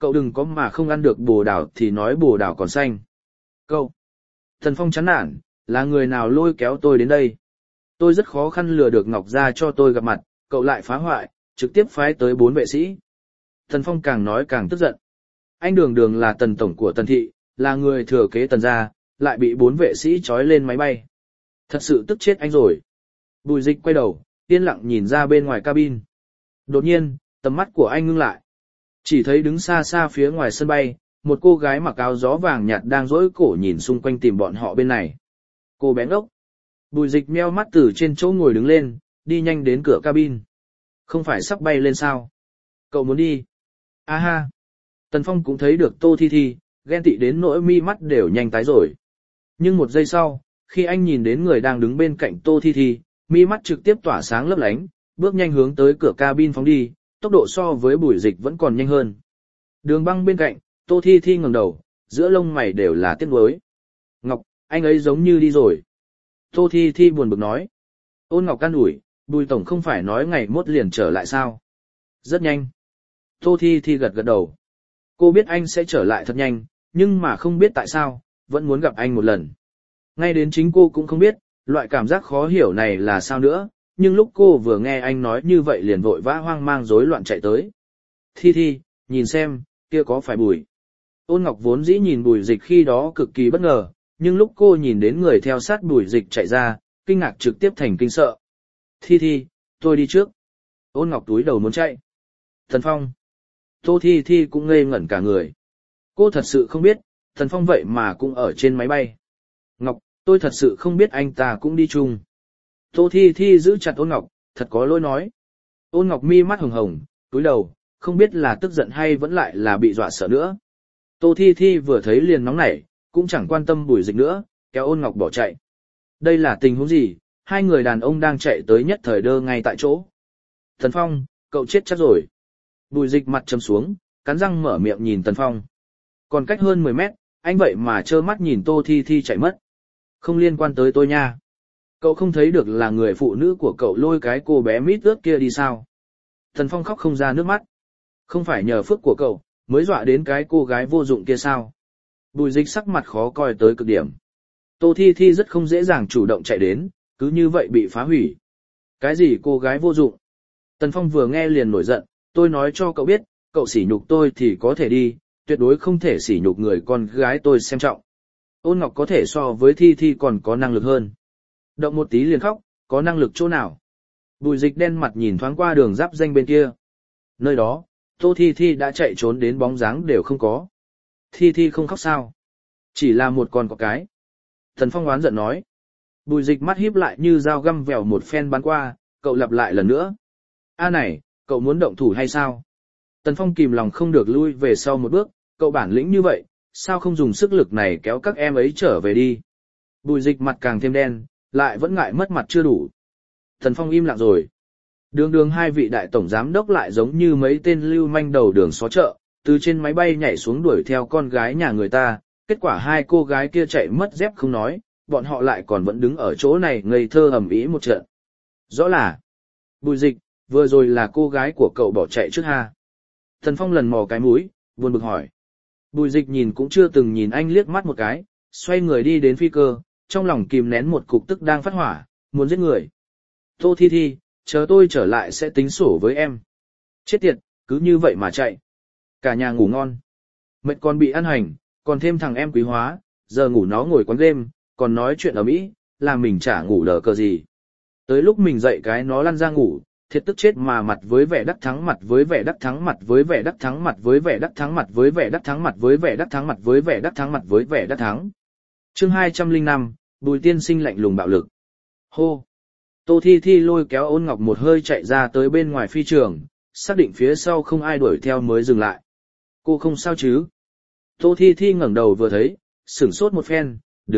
Cậu đừng có mà không ăn được bồ đào thì nói bồ đào còn xanh. Cậu. Tần Phong chán nản, là người nào lôi kéo tôi đến đây? Tôi rất khó khăn lừa được Ngọc ra cho tôi gặp mặt, cậu lại phá hoại, trực tiếp phái tới 4 vệ sĩ. Tần Phong càng nói càng tức giận. Anh Đường Đường là Tần tổng của Tần thị, là người thừa kế Tần gia, lại bị 4 vệ sĩ trói lên máy bay. Thật sự tức chết anh rồi. Bùi Dịch quay đầu, yên lặng nhìn ra bên ngoài cabin. Đột nhiên, tầm mắt của anh ngưng lại. Chỉ thấy đứng xa xa phía ngoài sân bay, một cô gái mặc áo gió vàng nhạt đang dỗi cổ nhìn xung quanh tìm bọn họ bên này. Cô bé ngốc. Bùi Dịch meo mắt từ trên chỗ ngồi đứng lên, đi nhanh đến cửa cabin. Không phải sắp bay lên sao? Cậu muốn đi? A ha. Tần Phong cũng thấy được Tô Thi Thi, ghen tị đến nỗi mi mắt đều nhanh tái rồi. Nhưng một giây sau, khi anh nhìn đến người đang đứng bên cạnh Tô Thi Thi, mi mắt trực tiếp tỏa sáng lấp lánh, bước nhanh hướng tới cửa cabin phóng đi, tốc độ so với Bùi Dịch vẫn còn nhanh hơn. Đường Băng bên cạnh, Tô Thi Thi ngẩng đầu, giữa lông mày đều là tiếc nuối. Ngọc, anh ấy giống như đi rồi. Tô Thi Thi buồn bực nói. Ôn Ngọc can ủi, Bùi tổng không phải nói ngày mốt liền trở lại sao? Rất nhanh. Tô Thi Thi gật gật đầu. Cô biết anh sẽ trở lại thật nhanh, nhưng mà không biết tại sao, vẫn muốn gặp anh một lần. Ngay đến chính cô cũng không biết, loại cảm giác khó hiểu này là sao nữa, nhưng lúc cô vừa nghe anh nói như vậy liền vội vã hoang mang rối loạn chạy tới. Thi Thi, nhìn xem, kia có phải Bùi? Ôn Ngọc vốn dĩ nhìn Bùi Dịch khi đó cực kỳ bất ngờ, nhưng lúc cô nhìn đến người theo sát Bùi Dịch chạy ra, kinh ngạc trực tiếp thành kinh sợ. Thi Thi, tôi đi trước. Ôn Ngọc túi đầu muốn chạy. Thần Phong. Tô Thi Thi cũng ngây ngẩn cả người. Cô thật sự không biết, Thần Phong vậy mà cũng ở trên máy bay. Ngọc, tôi thật sự không biết anh ta cũng đi chung. Tô Thi Thi giữ chặt Ôn Ngọc, thật có lỗi nói. Ôn Ngọc mi mắt hồng hồng, túi đầu, không biết là tức giận hay vẫn lại là bị dọa sợ nữa. Tô Thi Thi vừa thấy liền nóng nảy, cũng chẳng quan tâm Bùi Dịch nữa, kéo Ôn Ngọc bỏ chạy. Đây là tình huống gì? Hai người đàn ông đang chạy tới nhất thời đơ ngay tại chỗ. Thần Phong, cậu chết chắc rồi. Bùi Dịch mặt trầm xuống, cắn răng mở miệng nhìn Tần Phong. Còn cách hơn 10 mét, anh vậy mà trơ mắt nhìn Tô Thi Thi chạy mất. Không liên quan tới tôi nha. Cậu không thấy được là người phụ nữ của cậu lôi cái cô bé mít ướt kia đi sao? Tần Phong khóc không ra nước mắt. Không phải nhờ phước của cậu, mới dọa đến cái cô gái vô dụng kia sao? Bùi Dịch sắc mặt khó coi tới cực điểm. Tô Thi Thi rất không dễ dàng chủ động chạy đến, cứ như vậy bị phá hủy. Cái gì cô gái vô dụng? Tần Phong vừa nghe liền nổi giận, tôi nói cho cậu biết, cậu sỉ nhục tôi thì có thể đi, tuyệt đối không thể sỉ nhục người con gái tôi xem trọng. Ôn Ngọc có thể so với Thi Thi còn có năng lực hơn. Động một tí liền khóc, có năng lực chỗ nào? Bùi Dịch đen mặt nhìn thoáng qua đường giáp danh bên kia. Nơi đó, Tô Thi Thi đã chạy trốn đến bóng dáng đều không có. Thi Thi không khóc sao? Chỉ là một con có cái. Thần Phong oán giận nói. Bùi Dịch mắt híp lại như dao găm vèo một phen bắn qua, cậu lặp lại lần nữa. A này, cậu muốn động thủ hay sao? Tần Phong kìm lòng không được lui về sau một bước, cậu bản lĩnh như vậy, sao không dùng sức lực này kéo các em ấy trở về đi? Bùi Dịch mặt càng thêm đen, lại vẫn ngại mất mặt chưa đủ. Tần Phong im lặng rồi. Đường đường hai vị đại tổng giám đốc lại giống như mấy tên lưu manh đầu đường xó chợ, từ trên máy bay nhảy xuống đuổi theo con gái nhà người ta, kết quả hai cô gái kia chạy mất dép không nói, bọn họ lại còn vẫn đứng ở chỗ này ngây thơ ầm ĩ một trận. Rõ là, Bùi Dịch, vừa rồi là cô gái của cậu bỏ chạy trước ha. Tần Phong lần mò cái mũi, buồn bực hỏi. Bùi Dịch nhìn cũng chưa từng nhìn anh liếc mắt một cái, xoay người đi đến phi cơ, trong lòng kìm nén một cục tức đang phát hỏa, muốn giết người. Tô Thi Thi, chờ tôi trở lại sẽ tính sổ với em. Chết tiệt, cứ như vậy mà chạy. Cả nhà ngủ ngon. Mệt còn bị ăn hành, còn thêm thằng em quý hóa, giờ ngủ nó ngồi quán game, còn nói chuyện ở Mỹ, làm mình chả ngủ đờ cờ gì. Tới lúc mình dậy cái nó lăn ra ngủ, thiệt tức chết mà mặt với vẻ đắc thắng mặt với vẻ đắc thắng mặt với vẻ đắc thắng mặt với vẻ đắc thắng mặt với vẻ đắc thắng mặt với vẻ đắc thắng mặt với vẻ đắc thắng mặt với vẻ đắc thắng. Chương 205, Bùi tiên sinh lạnh lùng bạo lực. Hô. Tô Thi Thi lôi kéo Ôn Ngọc một hơi chạy ra tới bên ngoài phi trường, xác định phía sau không ai đuổi theo mới dừng lại. Cô không sao chứ? Tô Thi Thi ngẩng đầu vừa thấy, sửng sốt một phen,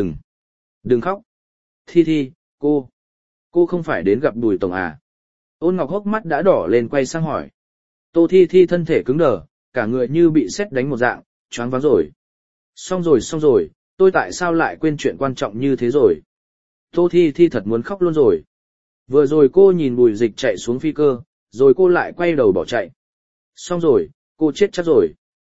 đừng khóc. Thi Thi, cô không phải đến gặp Bùi tổng à? Ôn Ngọc hốc mắt đã đỏ lên quay sang hỏi. Tô Thi Thi thân thể cứng đờ, cả người như bị sét đánh một dạng, choáng váng rồi. Xong rồi, tôi tại sao lại quên chuyện quan trọng như thế rồi? Tô Thi Thi thật muốn khóc luôn rồi. Vừa rồi cô nhìn Bùi Dịch chạy xuống phi cơ, rồi cô lại quay đầu bỏ chạy. Xong rồi, cô chết chắc rồi.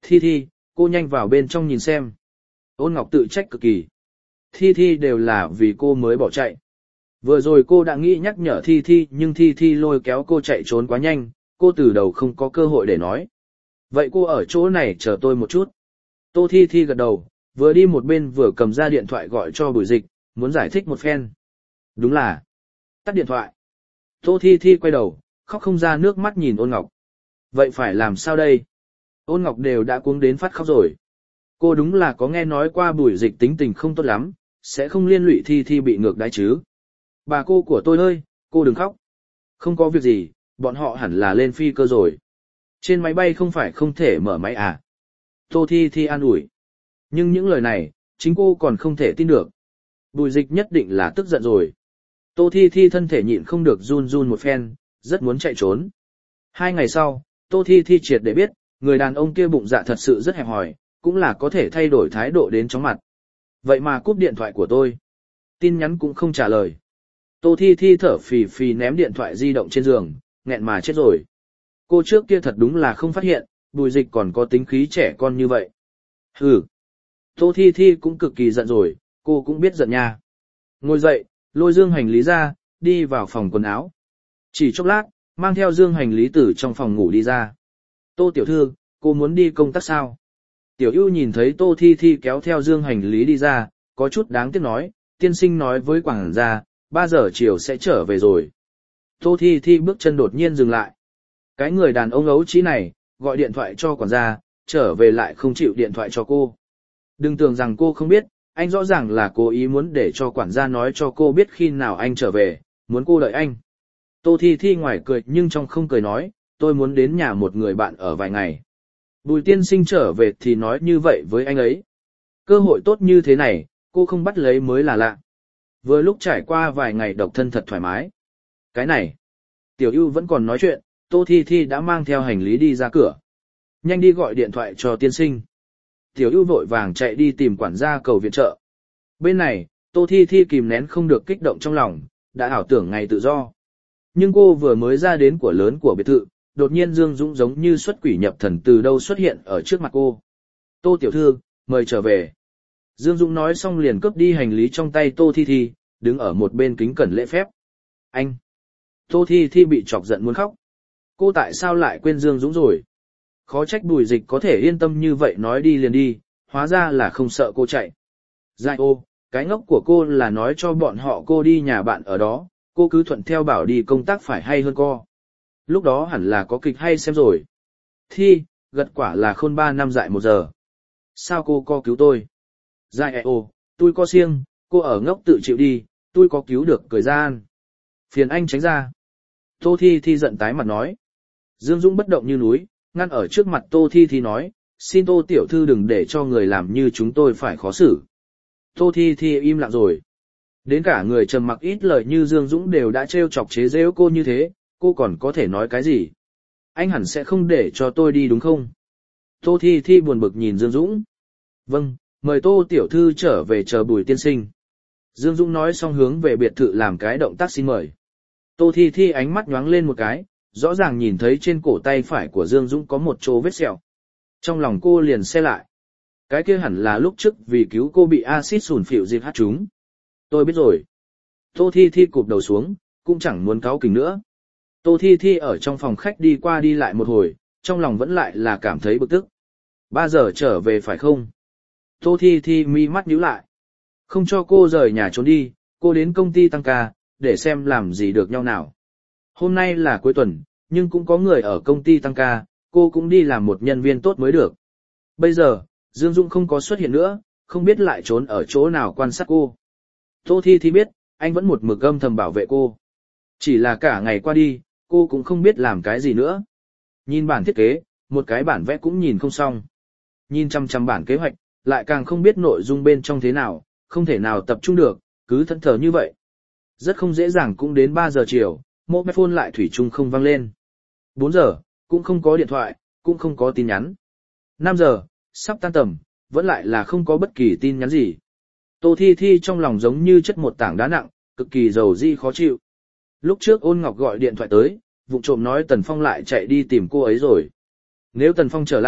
Thi Thi, cô nhanh vào bên trong nhìn xem. Ôn Ngọc tự trách cực kỳ. Thi Thi đều là vì cô mới bỏ chạy. Vừa rồi cô đã nghĩ nhắc nhở Thi Thi nhưng Thi Thi lôi kéo cô chạy trốn quá nhanh, cô từ đầu không có cơ hội để nói. Vậy cô ở chỗ này chờ tôi một chút. Tô Thi Thi gật đầu, vừa đi một bên vừa cầm ra điện thoại gọi cho Bùi Dịch, muốn giải thích một phen. Đúng là. Tắt điện thoại. Tô Thi Thi quay đầu, khóc không ra nước mắt nhìn Ôn Ngọc. Vậy phải làm sao đây? Ôn Ngọc đều đã cuống đến phát khóc rồi. Cô đúng là có nghe nói qua Bùi Dịch tính tình không tốt lắm, sẽ không liên lụy Thi Thi bị ngược đãi chứ. Bà cô của tôi ơi, cô đừng khóc. Không có việc gì, bọn họ hẳn là lên phi cơ rồi. Trên máy bay không phải không thể mở máy à? Tô Thi Thi an ủi. Nhưng những lời này, chính cô còn không thể tin được. Bùi Dịch nhất định là tức giận rồi. Tô Thi Thi thân thể nhịn không được run run một phen, rất muốn chạy trốn. 2 ngày sau, Tô Thi Thi triệt để biết, người đàn ông kia bụng dạ thật sự rất hẹp hòi, cũng là có thể thay đổi thái độ đến chóng mặt. Vậy mà cúp điện thoại của tôi. Tin nhắn cũng không trả lời. Tô Thi Thi thở phì phì ném điện thoại di động trên giường, nghẹn mà chết rồi. Cô trước kia thật đúng là không phát hiện, Bùi Dịch còn có tính khí trẻ con như vậy. Hừ. Tô Thi Thi cũng cực kỳ giận rồi, cô cũng biết giận nha. Ngồi dậy, lôi dương hành lý ra, đi vào phòng quần áo. Chỉ chốc lát, mang theo dương hành lý từ trong phòng ngủ đi ra. Tô tiểu thư, cô muốn đi công tác sao? Tiểu ưu nhìn thấy Tô Thi Thi kéo theo dương hành lý đi ra, có chút đáng tiếc nói, tiên sinh nói với quảng gia, 3 giờ chiều sẽ trở về rồi. Tô Thi Thi bước chân đột nhiên dừng lại. Cái người đàn ông ấu trí này, gọi điện thoại cho quản gia, trở về lại không chịu điện thoại cho cô. Đừng tưởng rằng cô không biết, anh rõ ràng là cố ý muốn để cho quản gia nói cho cô biết khi nào anh trở về, muốn cô đợi anh. Tô Thi Thi ngoài cười nhưng trong không cười nói, tôi muốn đến nhà một người bạn ở vài ngày. Bùi tiên sinh trở về thì nói như vậy với anh ấy. Cơ hội tốt như thế này, cô không bắt lấy mới là lạ. Vừa lúc trải qua vài ngày độc thân thật thoải mái. Cái này, Tiểu Ưu vẫn còn nói chuyện, Tô Thi Thi đã mang theo hành lý đi ra cửa. Nhanh đi gọi điện thoại cho tiên sinh. Tiểu Ưu vội vàng chạy đi tìm quản gia cầu viện trợ. Bên này, Tô Thi Thi kìm nén không được kích động trong lòng, đã ảo tưởng ngày tự do. Nhưng cô vừa mới ra đến của lớn của biệt thự, đột nhiên Dương Dũng giống như xuất quỷ nhập thần từ đâu xuất hiện ở trước mặt cô. Tô tiểu thư, mời trở về. Dương Dũng nói xong liền cướp đi hành lý trong tay Tô Thi Thi, đứng ở một bên kính cẩn lễ phép. Anh! Tô Thi Thi bị chọc giận muốn khóc. Cô tại sao lại quên Dương Dũng rồi? Khó trách Bùi Dịch có thể yên tâm như vậy nói đi liền đi, hóa ra là không sợ cô chạy. Dại ô, cái ngốc của cô là nói cho bọn họ cô đi nhà bạn ở đó, cô cứ thuận theo bảo đi công tác phải hay hơn co. Lúc đó hẳn là có kịch hay xem rồi. Thi, gật quả là khôn 3 năm dại 1 giờ. Sao cô co cứu tôi? Dại ô, tôi co siêng, cô ở ngốc tự chịu đi, tôi có cứu được cười gian. Phiền anh tránh ra. Tô Thi Thi giận tái mặt nói. Dương Dũng bất động như núi, ngăn ở trước mặt Tô Thi Thi nói, xin Tô tiểu thư đừng để cho người làm như chúng tôi phải khó xử. Tô Thi Thi im lặng rồi. Đến cả người trầm mặc ít lời như Dương Dũng đều đã trêu chọc chế giễu cô như thế, cô còn có thể nói cái gì? Anh hẳn sẽ không để cho tôi đi đúng không? Tô Thi Thi buồn bực nhìn Dương Dũng. Vâng, mời Tô tiểu thư trở về chờ Bùi tiên sinh. Dương Dũng nói xong hướng về biệt thự làm cái động tác xin mời. Tô Thi Thi ánh mắt nhoáng lên một cái, rõ ràng nhìn thấy trên cổ tay phải của Dương Dũng có một chỗ vết sẹo. Trong lòng cô liền xe lại. Cái kia hẳn là lúc trước vì cứu cô bị axit sùn phịu dịp hát trúng. Tôi biết rồi. Tô Thi Thi cụp đầu xuống, cũng chẳng muốn cáu kỉnh nữa. Tô Thi Thi ở trong phòng khách đi qua đi lại một hồi, trong lòng vẫn lại là cảm thấy bực tức. 3 giờ trở về phải không? Tô Thi Thi mi mắt nhíu lại. Không cho cô rời nhà trốn đi, cô đến công ty tăng ca, để xem làm gì được nhau nào. Hôm nay là cuối tuần, nhưng cũng có người ở công ty tăng ca, cô cũng đi làm một nhân viên tốt mới được. Bây giờ, Dương Dung không có xuất hiện nữa, không biết lại trốn ở chỗ nào quan sát cô. Tô Thi Thi biết, anh vẫn một mực âm thầm bảo vệ cô. Chỉ là cả ngày qua đi, cô cũng không biết làm cái gì nữa. Nhìn bản thiết kế, một cái bản vẽ cũng nhìn không xong. Nhìn chăm bản kế hoạch, lại càng không biết nội dung bên trong thế nào, không thể nào tập trung được, cứ thẫn thờ như vậy. Rất không dễ dàng cũng đến 3 giờ chiều, mobile phone lại thủy chung không vang lên. 4 giờ, cũng không có điện thoại, cũng không có tin nhắn. 5 giờ, sắp tan tầm, vẫn lại là không có bất kỳ tin nhắn gì. Tô Thi Thi trong lòng giống như chất một tảng đá nặng, cực kỳ dầu di khó chịu. Lúc trước Ôn Ngọc gọi điện thoại tới, vụng trộm nói Tần Phong lại chạy đi tìm cô ấy rồi. Nếu Tần Phong trở lại,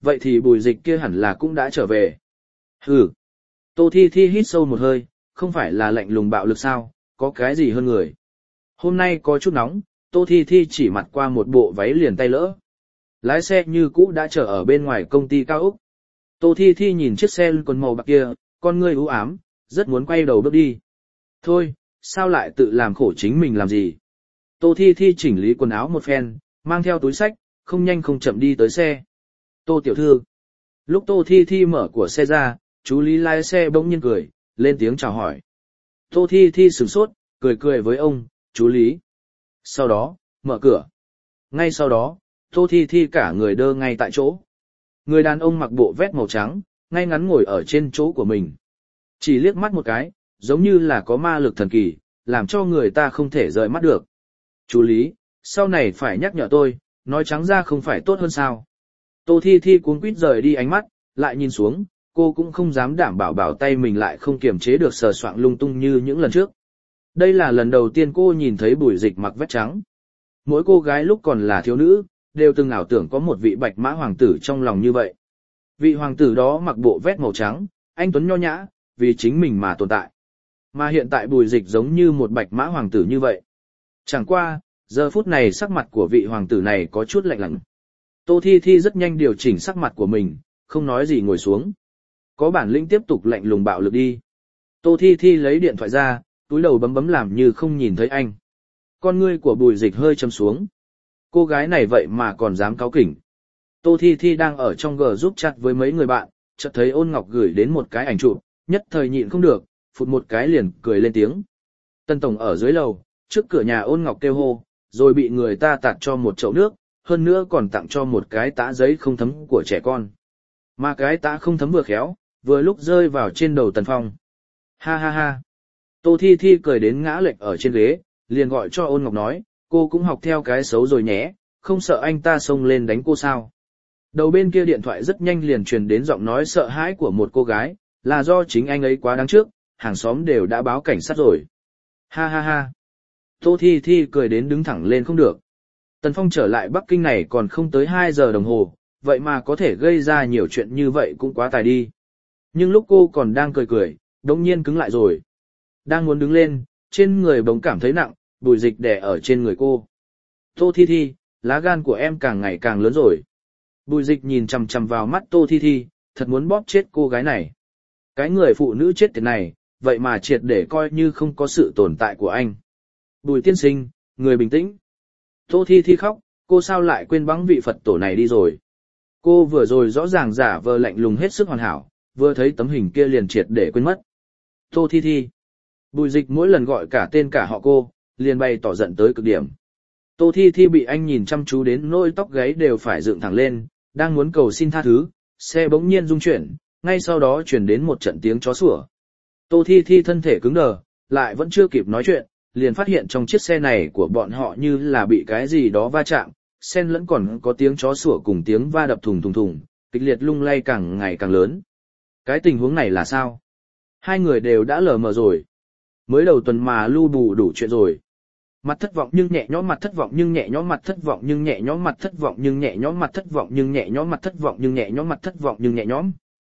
vậy thì Bùi Dịch kia hẳn là cũng đã trở về. Hừ. Tô Thi Thi hít sâu một hơi, không phải là lạnh lùng bạo lực sao, có cái gì hơn người. Hôm nay có chút nóng, Tô Thi Thi chỉ mặc qua một bộ váy liền tay lỡ. Lái xe như cũ đã chờ ở bên ngoài công ty cao ốc. Tô Thi Thi nhìn chiếc xe còn màu bạc kia, con ngươi u ám, rất muốn quay đầu bước đi. Thôi, sao lại tự làm khổ chính mình làm gì? Tô Thi Thi chỉnh lý quần áo một phen, mang theo túi sách, không nhanh không chậm đi tới xe. Tô tiểu thư. Lúc Tô Thi Thi mở của xe ra, chú Lý lái xe bỗng nhiên cười, lên tiếng chào hỏi. Tô Thi Thi sửng sốt, cười cười với ông, chú Lý. Sau đó, mở cửa. Ngay sau đó, Tô Thi Thi cả người đơ ngay tại chỗ. Người đàn ông mặc bộ vest màu trắng, ngay ngắn ngồi ở trên chỗ của mình. Chỉ liếc mắt một cái, giống như là có ma lực thần kỳ, làm cho người ta không thể rời mắt được. Chú Lý, sau này phải nhắc nhở tôi, nói trắng ra không phải tốt hơn sao. Tô Thi Thi cuống quýt rời đi ánh mắt, lại nhìn xuống, cô cũng không dám đảm bảo tay mình lại không kiềm chế được sờ soạng lung tung như những lần trước. Đây là lần đầu tiên cô nhìn thấy Bùi Dịch mặc vest trắng. Mỗi cô gái lúc còn là thiếu nữ, đều từng ảo tưởng có một vị bạch mã hoàng tử trong lòng như vậy. Vị hoàng tử đó mặc bộ vest màu trắng, anh tuấn nho nhã, vì chính mình mà tồn tại. Mà hiện tại Bùi Dịch giống như một bạch mã hoàng tử như vậy. Chẳng qua, giờ phút này sắc mặt của vị hoàng tử này có chút lạnh lạnh. Tô Thi Thi rất nhanh điều chỉnh sắc mặt của mình, không nói gì ngồi xuống. Có bản lĩnh tiếp tục lạnh lùng bạo lực đi. Tô Thi Thi lấy điện thoại ra, túi đầu bấm bấm làm như không nhìn thấy anh. Con ngươi của Bùi Dịch hơi châm xuống. Cô gái này vậy mà còn dám cáu kỉnh. Tô Thi Thi đang ở trong G giúp chat với mấy người bạn, chợt thấy Ôn Ngọc gửi đến một cái ảnh chụp, nhất thời nhịn không được, phụt một cái liền cười lên tiếng. Tân Tổng ở dưới lầu, trước cửa nhà Ôn Ngọc kêu hô, rồi bị người ta tạt cho một chậu nước, hơn nữa còn tặng cho một cái tã giấy không thấm của trẻ con. Mà cái tã không thấm vừa khéo, vừa lúc rơi vào trên đầu Tần Phong. Ha ha ha. Tô Thi Thi cười đến ngã lệch ở trên ghế, liền gọi cho Ôn Ngọc nói, cô cũng học theo cái xấu rồi nhé, không sợ anh ta xông lên đánh cô sao. Đầu bên kia điện thoại rất nhanh liền truyền đến giọng nói sợ hãi của một cô gái, là do chính anh ấy quá đáng trước, hàng xóm đều đã báo cảnh sát rồi. Ha ha ha. Tô Thi Thi cười đến đứng thẳng lên không được. Tần Phong trở lại Bắc Kinh này còn không tới 2 giờ đồng hồ, vậy mà có thể gây ra nhiều chuyện như vậy cũng quá tài đi. Nhưng lúc cô còn đang cười cười, đột nhiên cứng lại rồi. Đang muốn đứng lên, trên người bỗng cảm thấy nặng, Bùi Dịch đè ở trên người cô. Tô Thi Thi, lá gan của em càng ngày càng lớn rồi. Bùi Dịch nhìn chằm chằm vào mắt Tô Thi Thi, thật muốn bóp chết cô gái này. Cái người phụ nữ chết tiệt này, vậy mà triệt để coi như không có sự tồn tại của anh. Bùi tiên sinh, người bình tĩnh. Tô Thi Thi khóc, cô sao lại quên bẵng vị Phật tổ này đi rồi. Cô vừa rồi rõ ràng giả vờ lạnh lùng hết sức hoàn hảo, vừa thấy tấm hình kia liền triệt để quên mất. Tô Thi Thi. Bùi Dịch mỗi lần gọi cả tên cả họ cô, liền bày tỏ giận tới cực điểm. Tô Thi Thi bị anh nhìn chăm chú đến nỗi tóc gáy đều phải dựng thẳng lên, đang muốn cầu xin tha thứ, xe bỗng nhiên rung chuyển, ngay sau đó truyền đến một trận tiếng chó sủa. Tô Thi Thi thân thể cứng đờ, lại vẫn chưa kịp nói chuyện, liền phát hiện trong chiếc xe này của bọn họ như là bị cái gì đó va chạm, xen lẫn còn có tiếng chó sủa cùng tiếng va đập thùng thùng thùng, kịch liệt lung lay càng ngày càng lớn. Cái tình huống này là sao? Hai người đều đã lờ mờ rồi. Mới đầu tuần mà lu bù đủ chuyện rồi. Mặt thất vọng nhưng nhẹ nhõm, mặt thất vọng nhưng nhẹ nhõm, mặt thất vọng nhưng nhẹ nhõm, mặt thất vọng nhưng nhẹ nhõm, mặt thất vọng nhưng nhẹ nhõm, mặt thất vọng nhưng nhẹ nhõm, mặt thất vọng nhưng nhẹ nhõm.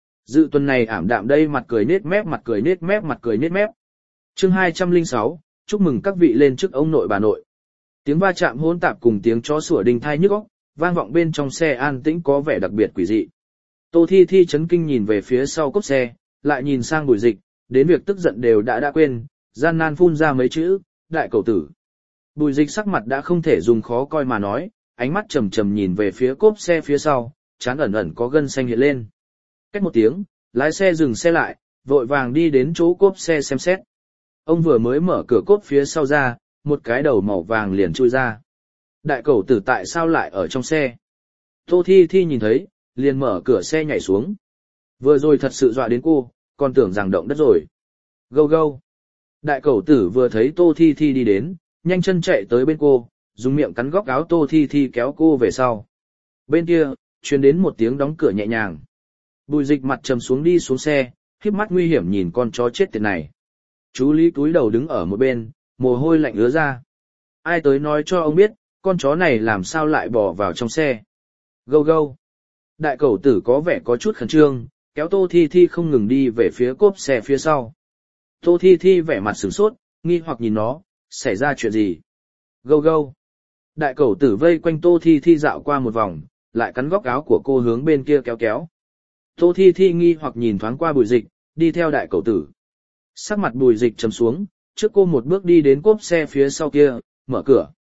Dự tuần này ảm đạm đây, mặt cười nết mép, mặt cười nết mép, mặt cười nết mép. Chương 206, chúc mừng các vị lên chức ông nội bà nội. Tiếng va chạm hỗn tạp cùng tiếng chó sủa đinh tai nhức óc, vang vọng bên trong xe an tĩnh có vẻ đặc biệt quỷ dị. Tô Thi Thi chấn kinh nhìn về phía sau cốp xe, lại nhìn sang Bùi Dịch, đến việc tức giận đều đã quên, gian nan phun ra mấy chữ, đại cẩu tử. Bùi Dịch sắc mặt đã không thể dùng khó coi mà nói, ánh mắt trầm trầm nhìn về phía cốp xe phía sau, trán ẩn ẩn có gân xanh hiện lên. Cách một tiếng, lái xe dừng xe lại, vội vàng đi đến chỗ cốp xe xem xét. Ông vừa mới mở cửa cốp phía sau ra, một cái đầu màu vàng liền chui ra. Đại cẩu tử tại sao lại ở trong xe? Tô Thi Thi nhìn thấy, liền mở cửa xe nhảy xuống. Vừa rồi thật sự dọa đến cô, còn tưởng rằng động đất rồi. Gâu gâu. Đại cẩu tử vừa thấy Tô Thi Thi đi đến, nhanh chân chạy tới bên cô, dùng miệng cắn góc áo Tô Thi Thi kéo cô về sau. Bên kia, truyền đến một tiếng đóng cửa nhẹ nhàng. Bùi Dịch mặt trầm xuống đi xuống xe, híp mắt nguy hiểm nhìn con chó chết tiệt này. Chú Lý túi đầu đứng ở một bên, mồ hôi lạnh ứa ra. Ai tới nói cho ông biết, con chó này làm sao lại bỏ vào trong xe. Gâu gâu. Đại cẩu tử có vẻ có chút khẩn trương, kéo Tô Thi Thi không ngừng đi về phía cốp xe phía sau. Tô Thi Thi vẻ mặt sửng sốt, nghi hoặc nhìn nó, xảy ra chuyện gì? Gâu gâu. Đại cẩu tử vây quanh Tô Thi Thi dạo qua một vòng, lại cắn góc áo của cô hướng bên kia kéo kéo. Tô Thi Thi nghi hoặc nhìn thoáng qua Bùi Dịch, đi theo đại cẩu tử. Sắc mặt Bùi Dịch trầm xuống, trước cô một bước đi đến cốp xe phía sau kia, mở cửa.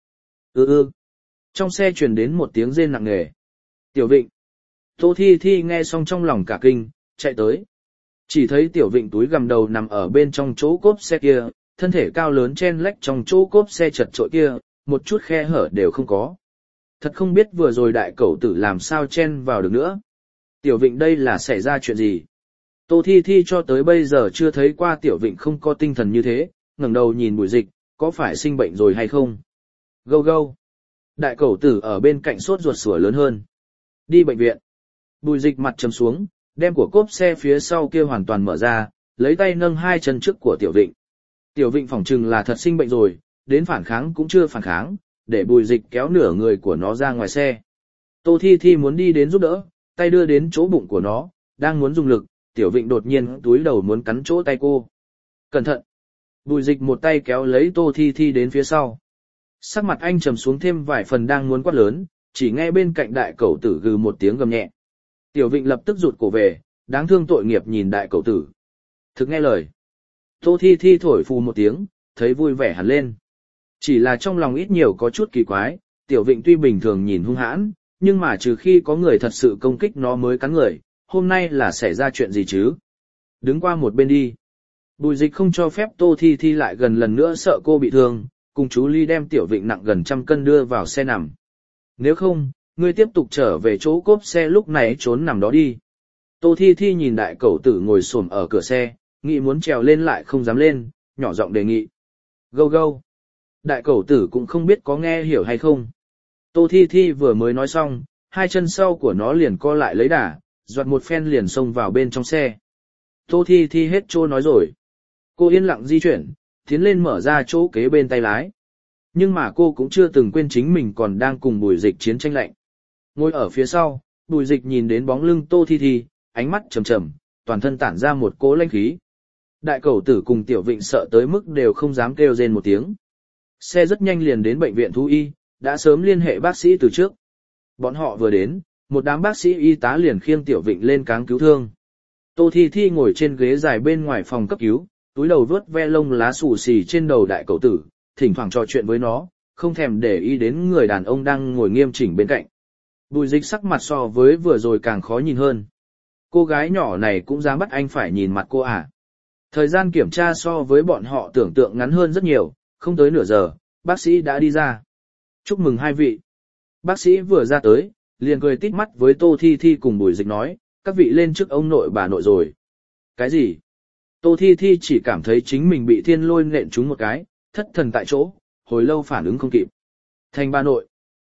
Trong xe truyền đến một tiếng rên nặng nề. Tiểu Vịnh. Tô Thi Thi nghe xong trong lòng cả kinh, chạy tới. Chỉ thấy Tiểu Vịnh túi gằm đầu nằm ở bên trong chỗ cốp xe kia, thân thể cao lớn chen lách trong chỗ cốp xe chật chội kia, một chút khe hở đều không có. Thật không biết vừa rồi đại cẩu tử làm sao chen vào được nữa. Tiểu Vịnh đây là xảy ra chuyện gì? Tô Thi Thi cho tới bây giờ chưa thấy qua Tiểu Vịnh không có tinh thần như thế, ngẩng đầu nhìn Bùi Dịch, có phải sinh bệnh rồi hay không? Gâu gâu. Đại cẩu tử ở bên cạnh sốt ruột sủa lớn hơn. Đi bệnh viện. Bùi Dịch mặt trầm xuống, đem của cốp xe phía sau kia hoàn toàn mở ra, lấy tay nâng hai chân trước của Tiểu Vịnh. Tiểu Vịnh phỏng chừng là thật sinh bệnh rồi, đến phản kháng cũng chưa phản kháng, để Bùi Dịch kéo nửa người của nó ra ngoài xe. Tô Thi Thi muốn đi đến giúp đỡ, tay đưa đến chỗ bụng của nó, đang muốn dùng lực, Tiểu Vịnh đột nhiên túi đầu muốn cắn chỗ tay cô. Cẩn thận! Bùi Dịch một tay kéo lấy Tô Thi Thi đến phía sau. Sắc mặt anh trầm xuống thêm vài phần đang muốn quát lớn, chỉ nghe bên cạnh đại cẩu tử gừ một tiếng gầm nhẹ. Tiểu Vịnh lập tức rụt cổ về, đáng thương tội nghiệp nhìn đại cẩu tử. Thực nghe lời. Tô Thi Thi thổi phù một tiếng, thấy vui vẻ hẳn lên. Chỉ là trong lòng ít nhiều có chút kỳ quái, Tiểu Vịnh tuy bình thường nhìn hung hãn, nhưng mà trừ khi có người thật sự công kích nó mới cắn người, hôm nay là xảy ra chuyện gì chứ? Đứng qua một bên đi. Bùi Dịch không cho phép Tô Thi Thi lại gần lần nữa sợ cô bị thương, cùng chú Ly đem Tiểu Vịnh nặng gần 100 cân đưa vào xe nằm. Nếu không, ngươi tiếp tục trở về chỗ cốp xe lúc này trốn nằm đó đi. Tô Thi Thi nhìn đại cẩu tử ngồi xổm ở cửa xe, nghĩ muốn trèo lên lại không dám lên, nhỏ giọng đề nghị. Gâu gâu. Đại cẩu tử cũng không biết có nghe hiểu hay không. Tô Thi Thi vừa mới nói xong, hai chân sau của nó liền co lại lấy đà, giọt một phen liền xông vào bên trong xe. Tô Thi Thi hết trô nói rồi. Cô yên lặng di chuyển, tiến lên mở ra chỗ kế bên tay lái. Nhưng mà cô cũng chưa từng quên chính mình còn đang cùng Bùi Dịch chiến tranh lạnh. Ngồi ở phía sau, Bùi Dịch nhìn đến bóng lưng Tô Thi Thi, ánh mắt trầm trầm, toàn thân tản ra một cỗ lãnh khí. Đại cẩu tử cùng Tiểu Vịnh sợ tới mức đều không dám kêu rên một tiếng. Xe rất nhanh liền đến bệnh viện thú y, đã sớm liên hệ bác sĩ từ trước. Bọn họ vừa đến, một đám bác sĩ y tá liền khiêng Tiểu Vịnh lên cáng cứu thương. Tô Thi Thi ngồi trên ghế dài bên ngoài phòng cấp cứu, túi đầu vớt ve lông lá xù xì trên đầu đại cẩu tử, thỉnh thoảng trò chuyện với nó, không thèm để ý đến người đàn ông đang ngồi nghiêm chỉnh bên cạnh. Bùi Dịch sắc mặt so với vừa rồi càng khó nhìn hơn. Cô gái nhỏ này cũng dám bắt anh phải nhìn mặt cô à? Thời gian kiểm tra so với bọn họ tưởng tượng ngắn hơn rất nhiều, không tới nửa giờ, bác sĩ đã đi ra. Chúc mừng hai vị. Bác sĩ vừa ra tới, liền cười tít mắt với Tô Thi Thi cùng Bùi Dịch nói, các vị lên trước ông nội bà nội rồi. Cái gì? Tô Thi Thi chỉ cảm thấy chính mình bị thiên lôi nện trúng một cái, thất thần tại chỗ, hồi lâu phản ứng không kịp. Thành bà nội.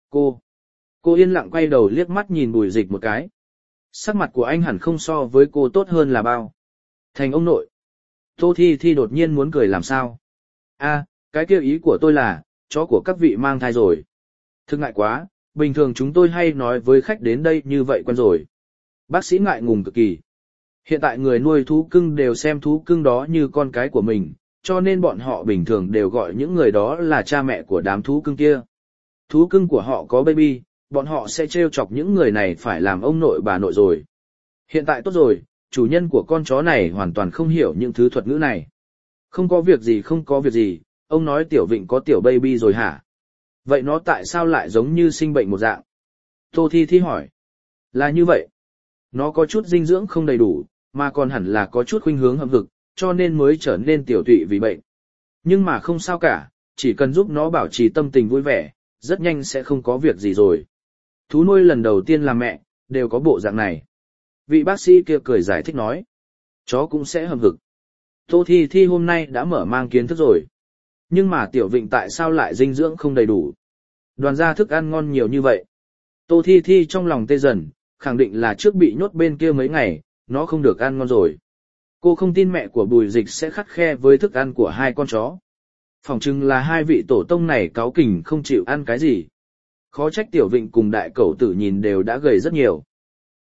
Cô yên lặng quay đầu liếc mắt nhìn Bùi Dịch một cái. Sắc mặt của anh hẳn không so với cô tốt hơn là bao. Thành ông nội. Tô Thi Thi đột nhiên muốn cười làm sao? Cái kêu ý của tôi là, chó của các vị mang thai rồi. Thực ngại quá, bình thường chúng tôi hay nói với khách đến đây như vậy quen rồi. Bác sĩ ngại ngùng cực kỳ. Hiện tại người nuôi thú cưng đều xem thú cưng đó như con cái của mình, cho nên bọn họ bình thường đều gọi những người đó là cha mẹ của đám thú cưng kia. Thú cưng của họ có baby, bọn họ sẽ trêu chọc những người này phải làm ông nội bà nội rồi. Hiện tại tốt rồi, chủ nhân của con chó này hoàn toàn không hiểu những thứ thuật ngữ này. Không có việc gì, ông nói Tiểu Vịnh có tiểu baby rồi hả? Vậy nó tại sao lại giống như sinh bệnh một dạng? Tô Thi Thi hỏi. Là như vậy. Nó có chút dinh dưỡng không đầy đủ, mà còn hẳn là có chút khuynh hướng hậm hực, cho nên mới trở nên tiểu tụy vì bệnh. Nhưng mà không sao cả, chỉ cần giúp nó bảo trì tâm tình vui vẻ, rất nhanh sẽ không có việc gì rồi. Thú nuôi lần đầu tiên làm mẹ, đều có bộ dạng này. Vị bác sĩ kia cười giải thích nói. Chó cũng sẽ hậm hực. Tô Thi Thi hôm nay đã mở mang kiến thức rồi. Nhưng mà Tiểu Vịnh tại sao lại dinh dưỡng không đầy đủ? Đoàn ra thức ăn ngon nhiều như vậy. Tô Thi Thi trong lòng tê dần, khẳng định là trước bị nhốt bên kia mấy ngày, nó không được ăn ngon rồi. Cô không tin mẹ của Bùi Dịch sẽ khắt khe với thức ăn của hai con chó. Phỏng chừng là hai vị tổ tông này cáu kỉnh không chịu ăn cái gì. Khó trách Tiểu Vịnh cùng đại cẩu tử nhìn đều đã gầy rất nhiều.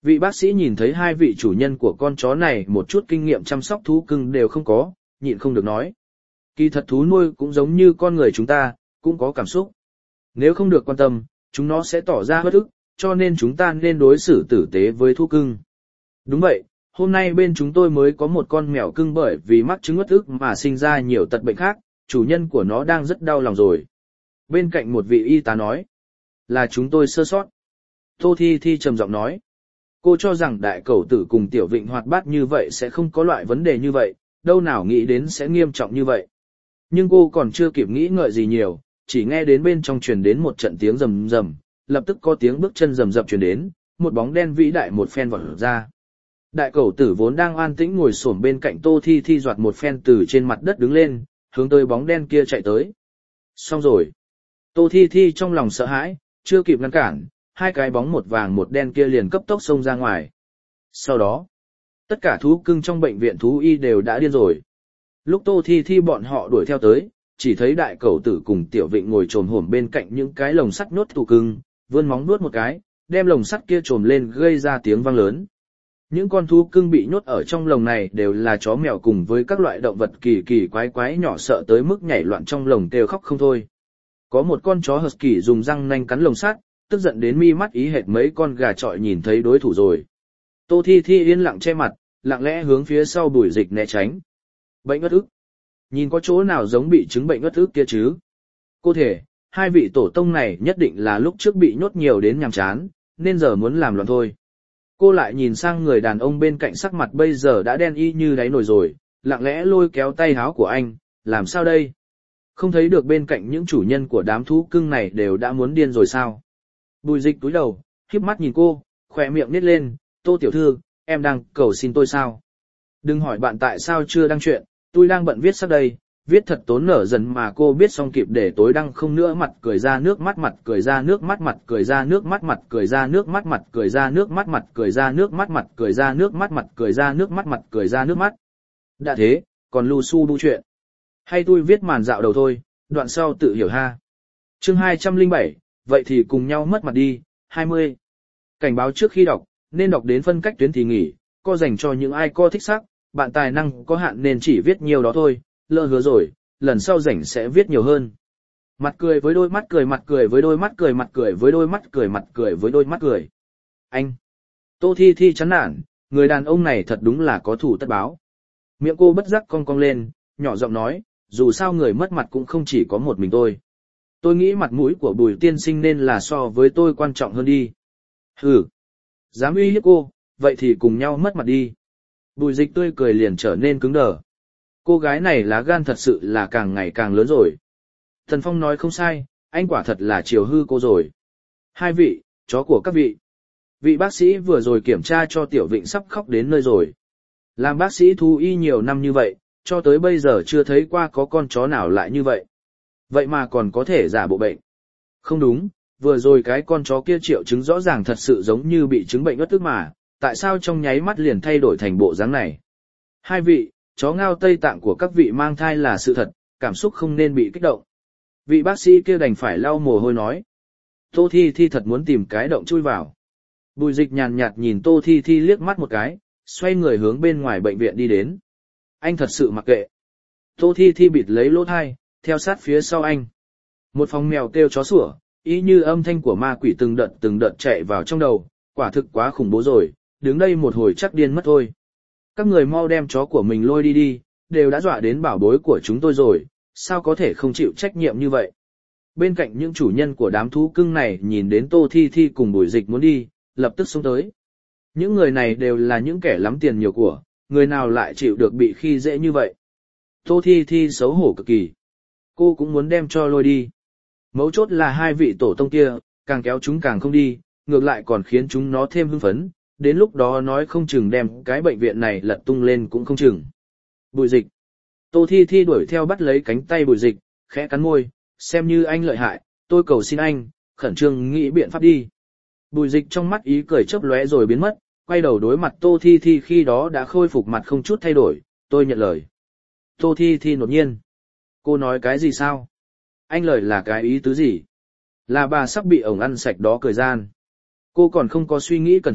Vị bác sĩ nhìn thấy hai vị chủ nhân của con chó này một chút kinh nghiệm chăm sóc thú cưng đều không có, nhịn không được nói. Kỳ thật thú nuôi cũng giống như con người chúng ta, cũng có cảm xúc. Nếu không được quan tâm, chúng nó sẽ tỏ ra bất ức, cho nên chúng ta nên đối xử tử tế với thú cưng. Đúng vậy, hôm nay bên chúng tôi mới có một con mèo cưng bởi vì mắc chứng bất ức mà sinh ra nhiều tật bệnh khác, chủ nhân của nó đang rất đau lòng rồi. Bên cạnh một vị y tá nói, là chúng tôi sơ sót. Tô Thi Thi trầm giọng nói, cô cho rằng đại cẩu tử cùng tiểu vịnh hoạt bát như vậy sẽ không có loại vấn đề như vậy, đâu nào nghĩ đến sẽ nghiêm trọng như vậy. Nhưng cô còn chưa kịp nghĩ ngợi gì nhiều, chỉ nghe đến bên trong truyền đến một trận tiếng rầm rầm, lập tức có tiếng bước chân rầm rập truyền đến, một bóng đen vĩ đại một phen vọt ra. Đại cẩu tử vốn đang an tĩnh ngồi xổm bên cạnh Tô Thi Thi giọt một phen từ trên mặt đất đứng lên, hướng tới bóng đen kia chạy tới. Xong rồi. Tô Thi Thi trong lòng sợ hãi, chưa kịp ngăn cản, hai cái bóng một vàng một đen kia liền cấp tốc xông ra ngoài. Sau đó, tất cả thú cưng trong bệnh viện thú y đều đã điên rồi. Lúc Tô Thi Thi bọn họ đuổi theo tới, chỉ thấy đại cẩu tử cùng tiểu vịnh ngồi trồm hổm bên cạnh những cái lồng sắt nhốt thú cưng, vươn móng nuốt một cái, đem lồng sắt kia trồm lên gây ra tiếng vang lớn. Những con thú cưng bị nhốt ở trong lồng này đều là chó mèo cùng với các loại động vật kỳ kỳ quái quái nhỏ sợ tới mức nhảy loạn trong lồng kêu khóc không thôi. Có một con chó husky dùng răng nanh cắn lồng sắt, tức giận đến mi mắt ý hệt mấy con gà trọi nhìn thấy đối thủ rồi. Tô Thi Thi yên lặng che mặt, lặng lẽ hướng phía sau Bùi Dịch né tránh. Bệnh uất ức. Nhìn có chỗ nào giống bị chứng bệnh uất ức kia chứ? Cô thể, hai vị tổ tông này nhất định là lúc trước bị nhốt nhiều đến nhàm chán, nên giờ muốn làm loạn thôi. Cô lại nhìn sang người đàn ông bên cạnh sắc mặt bây giờ đã đen y như đáy nồi rồi, lặng lẽ lôi kéo tay áo của anh, làm sao đây? Không thấy được bên cạnh những chủ nhân của đám thú cưng này đều đã muốn điên rồi sao? Bùi Dịch cúi đầu, híp mắt nhìn cô, khỏe miệng nít lên, Tô tiểu thư, em đang cầu xin tôi sao? Đừng hỏi bạn tại sao chưa đăng chuyện, tôi đang bận viết sắp đây, viết thật tốn nở dần mà cô biết xong kịp để tối đăng không nữa mặt cười ra nước mắt mặt cười ra nước mắt mặt cười ra nước mắt mặt cười ra nước mắt mặt cười ra nước mắt mặt cười ra nước mắt mặt cười ra nước mắt mặt cười ra nước mắt mặt cười ra nước mắt. Đã thế, còn lu su bu chuyện. Hay tôi viết màn dạo đầu thôi, đoạn sau tự hiểu ha. Chương 207, vậy thì cùng nhau mất mặt đi, 20. Cảnh báo trước khi đọc, nên đọc đến phân cách tuyến thì nghỉ, có dành cho những ai có thích sắc, bạn tài năng có hạn nên chỉ viết nhiều đó thôi, lỡ hứa rồi, lần sau rảnh sẽ viết nhiều hơn. Mặt cười với đôi mắt cười mặt cười với đôi mắt cười mặt cười với đôi mắt cười mặt cười với đôi mắt cười. Anh! Tô Thi Thi chán nản, người đàn ông này thật đúng là có thủ tất báo. Miệng cô bất giác cong cong lên, nhỏ giọng nói, dù sao người mất mặt cũng không chỉ có một mình tôi. Tôi nghĩ mặt mũi của Bùi tiên sinh nên là so với tôi quan trọng hơn đi. Hừ! Dám uy hiếp cô, vậy thì cùng nhau mất mặt đi. Bùi Dịch tươi cười liền trở nên cứng đờ. Cô gái này lá gan thật sự là càng ngày càng lớn rồi. Thần Phong nói không sai, anh quả thật là chiều hư cô rồi. Hai vị, chó của các vị. Vị bác sĩ vừa rồi kiểm tra cho Tiểu Vịnh sắp khóc đến nơi rồi. Làm bác sĩ thú y nhiều năm như vậy, cho tới bây giờ chưa thấy qua có con chó nào lại như vậy. Vậy mà còn có thể giả bộ bệnh. Không đúng, vừa rồi cái con chó kia triệu chứng rõ ràng thật sự giống như bị chứng bệnh uất ức mà, tại sao trong nháy mắt liền thay đổi thành bộ dáng này? Hai vị, chó ngao Tây Tạng của các vị mang thai là sự thật, cảm xúc không nên bị kích động. Vị bác sĩ kia đành phải lau mồ hôi nói. Tô Thi Thi thật muốn tìm cái động chui vào. Bùi Dịch nhàn nhạt nhìn Tô Thi Thi liếc mắt một cái, xoay người hướng bên ngoài bệnh viện đi đến. Anh thật sự mặc kệ. Tô Thi Thi bịt lấy lỗ tai, theo sát phía sau anh. Một phòng mèo kêu chó sủa, y như âm thanh của ma quỷ từng đợt chạy vào trong đầu, quả thực quá khủng bố rồi, đứng đây một hồi chắc điên mất thôi. Các người mau đem chó của mình lôi đi đi, đều đã dọa đến bảo bối của chúng tôi rồi, sao có thể không chịu trách nhiệm như vậy. Bên cạnh những chủ nhân của đám thú cưng này nhìn đến Tô Thi Thi cùng Bùi Dịch muốn đi, lập tức xông tới. Những người này đều là những kẻ lắm tiền nhiều của, người nào lại chịu được bị khi dễ như vậy. Tô Thi Thi xấu hổ cực kỳ. Cô cũng muốn đem cho lôi đi. Mấu chốt là hai vị tổ tông kia, càng kéo chúng càng không đi, ngược lại còn khiến chúng nó thêm hưng phấn, đến lúc đó nói không chừng đem cái bệnh viện này lật tung lên cũng không chừng. Bùi Dịch. Tô Thi Thi đuổi theo bắt lấy cánh tay Bùi Dịch, khẽ cắn môi, xem như anh lợi hại, tôi cầu xin anh, khẩn trương nghĩ biện pháp đi. Bùi Dịch trong mắt ý cười chớp lóe rồi biến mất, quay đầu đối mặt Tô Thi Thi khi đó đã khôi phục mặt không chút thay đổi, tôi nhận lời. Tô Thi Thi đột nhiên. Cô nói cái gì sao? Anh lời là cái ý tứ gì? Là bà sắp bị ổng ăn sạch đó cười gian. Cô còn không có suy nghĩ cẩn thận,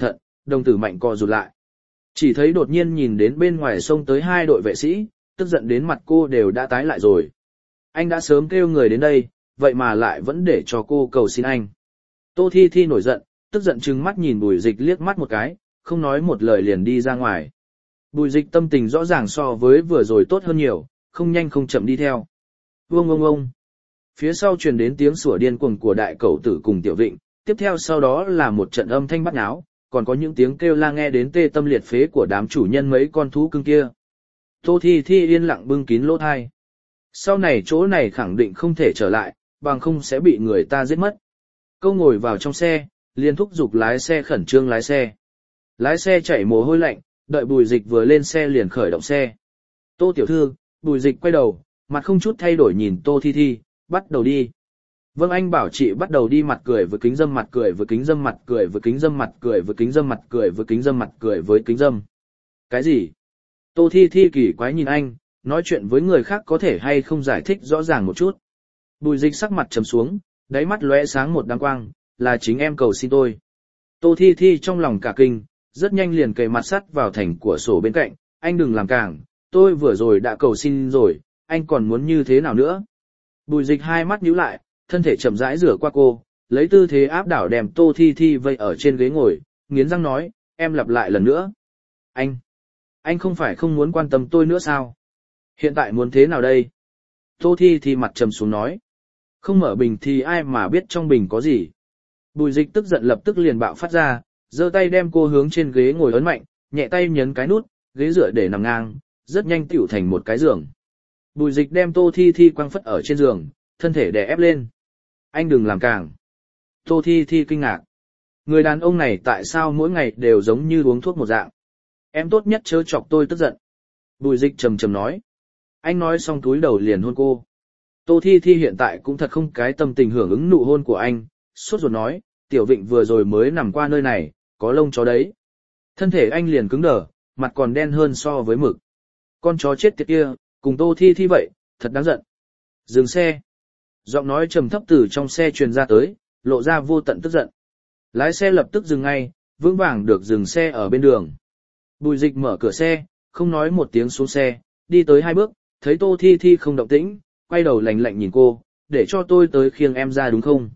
đồng tử mạnh co rụt lại. Chỉ thấy đột nhiên nhìn đến bên ngoài sông tới 2 đội vệ sĩ, tức giận đến mặt cô đều đã tái lại rồi. Anh đã sớm kêu người đến đây, vậy mà lại vẫn để cho cô cầu xin anh. Tô Thi Thi nổi giận, tức giận trừng mắt nhìn Bùi Dịch liếc mắt một cái, không nói một lời liền đi ra ngoài. Bùi Dịch tâm tình rõ ràng so với vừa rồi tốt hơn nhiều, không nhanh không chậm đi theo. Ông. Phía sau truyền đến tiếng sủa điên cuồng của đại cẩu tử cùng Tiểu Vịnh, tiếp theo sau đó là một trận âm thanh bắt náo, còn có những tiếng kêu la nghe đến tê tâm liệt phế của đám chủ nhân mấy con thú cưng kia. Tô Thi Thi yên lặng bưng kín lỗ tai. Sau này chỗ này khẳng định không thể trở lại, bằng không sẽ bị người ta giết mất. Câu ngồi vào trong xe, liền thúc giục lái xe khẩn trương lái xe. Lái xe chảy mồ hôi lạnh, đợi Bùi Dịch vừa lên xe liền khởi động xe. Tô tiểu thư, Bùi Dịch quay đầu, mặt không chút thay đổi nhìn Tô Thi Thi, bắt đầu đi. Vâng, anh bảo chị bắt đầu đi, mặt cười với kính dâm, mặt cười với kính dâm, mặt cười với kính dâm, mặt cười với kính dâm, mặt cười với kính dâm, mặt cười với kính dâm. Cái gì? Tô Thi Thi kỳ quái nhìn anh, nói chuyện với người khác có thể hay không giải thích rõ ràng một chút. Bùi Dịch sắc mặt trầm xuống, đáy mắt lóe sáng một đám quang, là chính em cầu xin tôi. Tô Thi Thi trong lòng cả kinh, rất nhanh liền kề mặt sắt vào thành của sổ bên cạnh, anh đừng làm cản, tôi vừa rồi đã cầu xin rồi, anh còn muốn như thế nào nữa? Bùi Dịch hai mắt nhíu lại, thân thể chậm rãi rửa qua cô, lấy tư thế áp đảo đem Tô Thi Thi vây ở trên ghế ngồi, nghiến răng nói, em lặp lại lần nữa. Anh không phải không muốn quan tâm tôi nữa sao? Hiện tại muốn thế nào đây? Tô Thi Thi mặt trầm xuống nói. Không mở bình thì ai mà biết trong bình có gì? Bùi Dịch tức giận lập tức liền bạo phát ra, giơ tay đem cô hướng trên ghế ngồi ấn mạnh, nhẹ tay nhấn cái nút, ghế dựa để nằm ngang, rất nhanh tựu thành một cái giường. Bùi Dịch đem Tô Thi Thi quăng phất ở trên giường, thân thể đè ép lên. Anh đừng làm càng. Tô Thi Thi kinh ngạc. Người đàn ông này tại sao mỗi ngày đều giống như uống thuốc một dạng? Em tốt nhất chớ chọc tôi tức giận. Bùi Dịch trầm trầm nói. Anh nói xong túi đầu liền hôn cô. Tô Thi Thi hiện tại cũng thật không cái tâm tình hưởng ứng nụ hôn của anh, sốt ruột nói, Tiểu Vịnh vừa rồi mới nằm qua nơi này, có lông chó đấy. Thân thể anh liền cứng đờ, mặt còn đen hơn so với mực. Con chó chết tiệt kia, cùng Tô Thi Thi vậy, thật đáng giận. Dừng xe. Giọng nói trầm thấp từ trong xe truyền ra tới, lộ ra vô tận tức giận. Lái xe lập tức dừng ngay, vững vàng được dừng xe ở bên đường. Bùi Dịch mở cửa xe, không nói một tiếng xuống xe, đi tới 2 bước, thấy Tô Thi Thi không động tĩnh, quay đầu lạnh lạnh nhìn cô, để cho tôi tới khiêng em ra đúng không?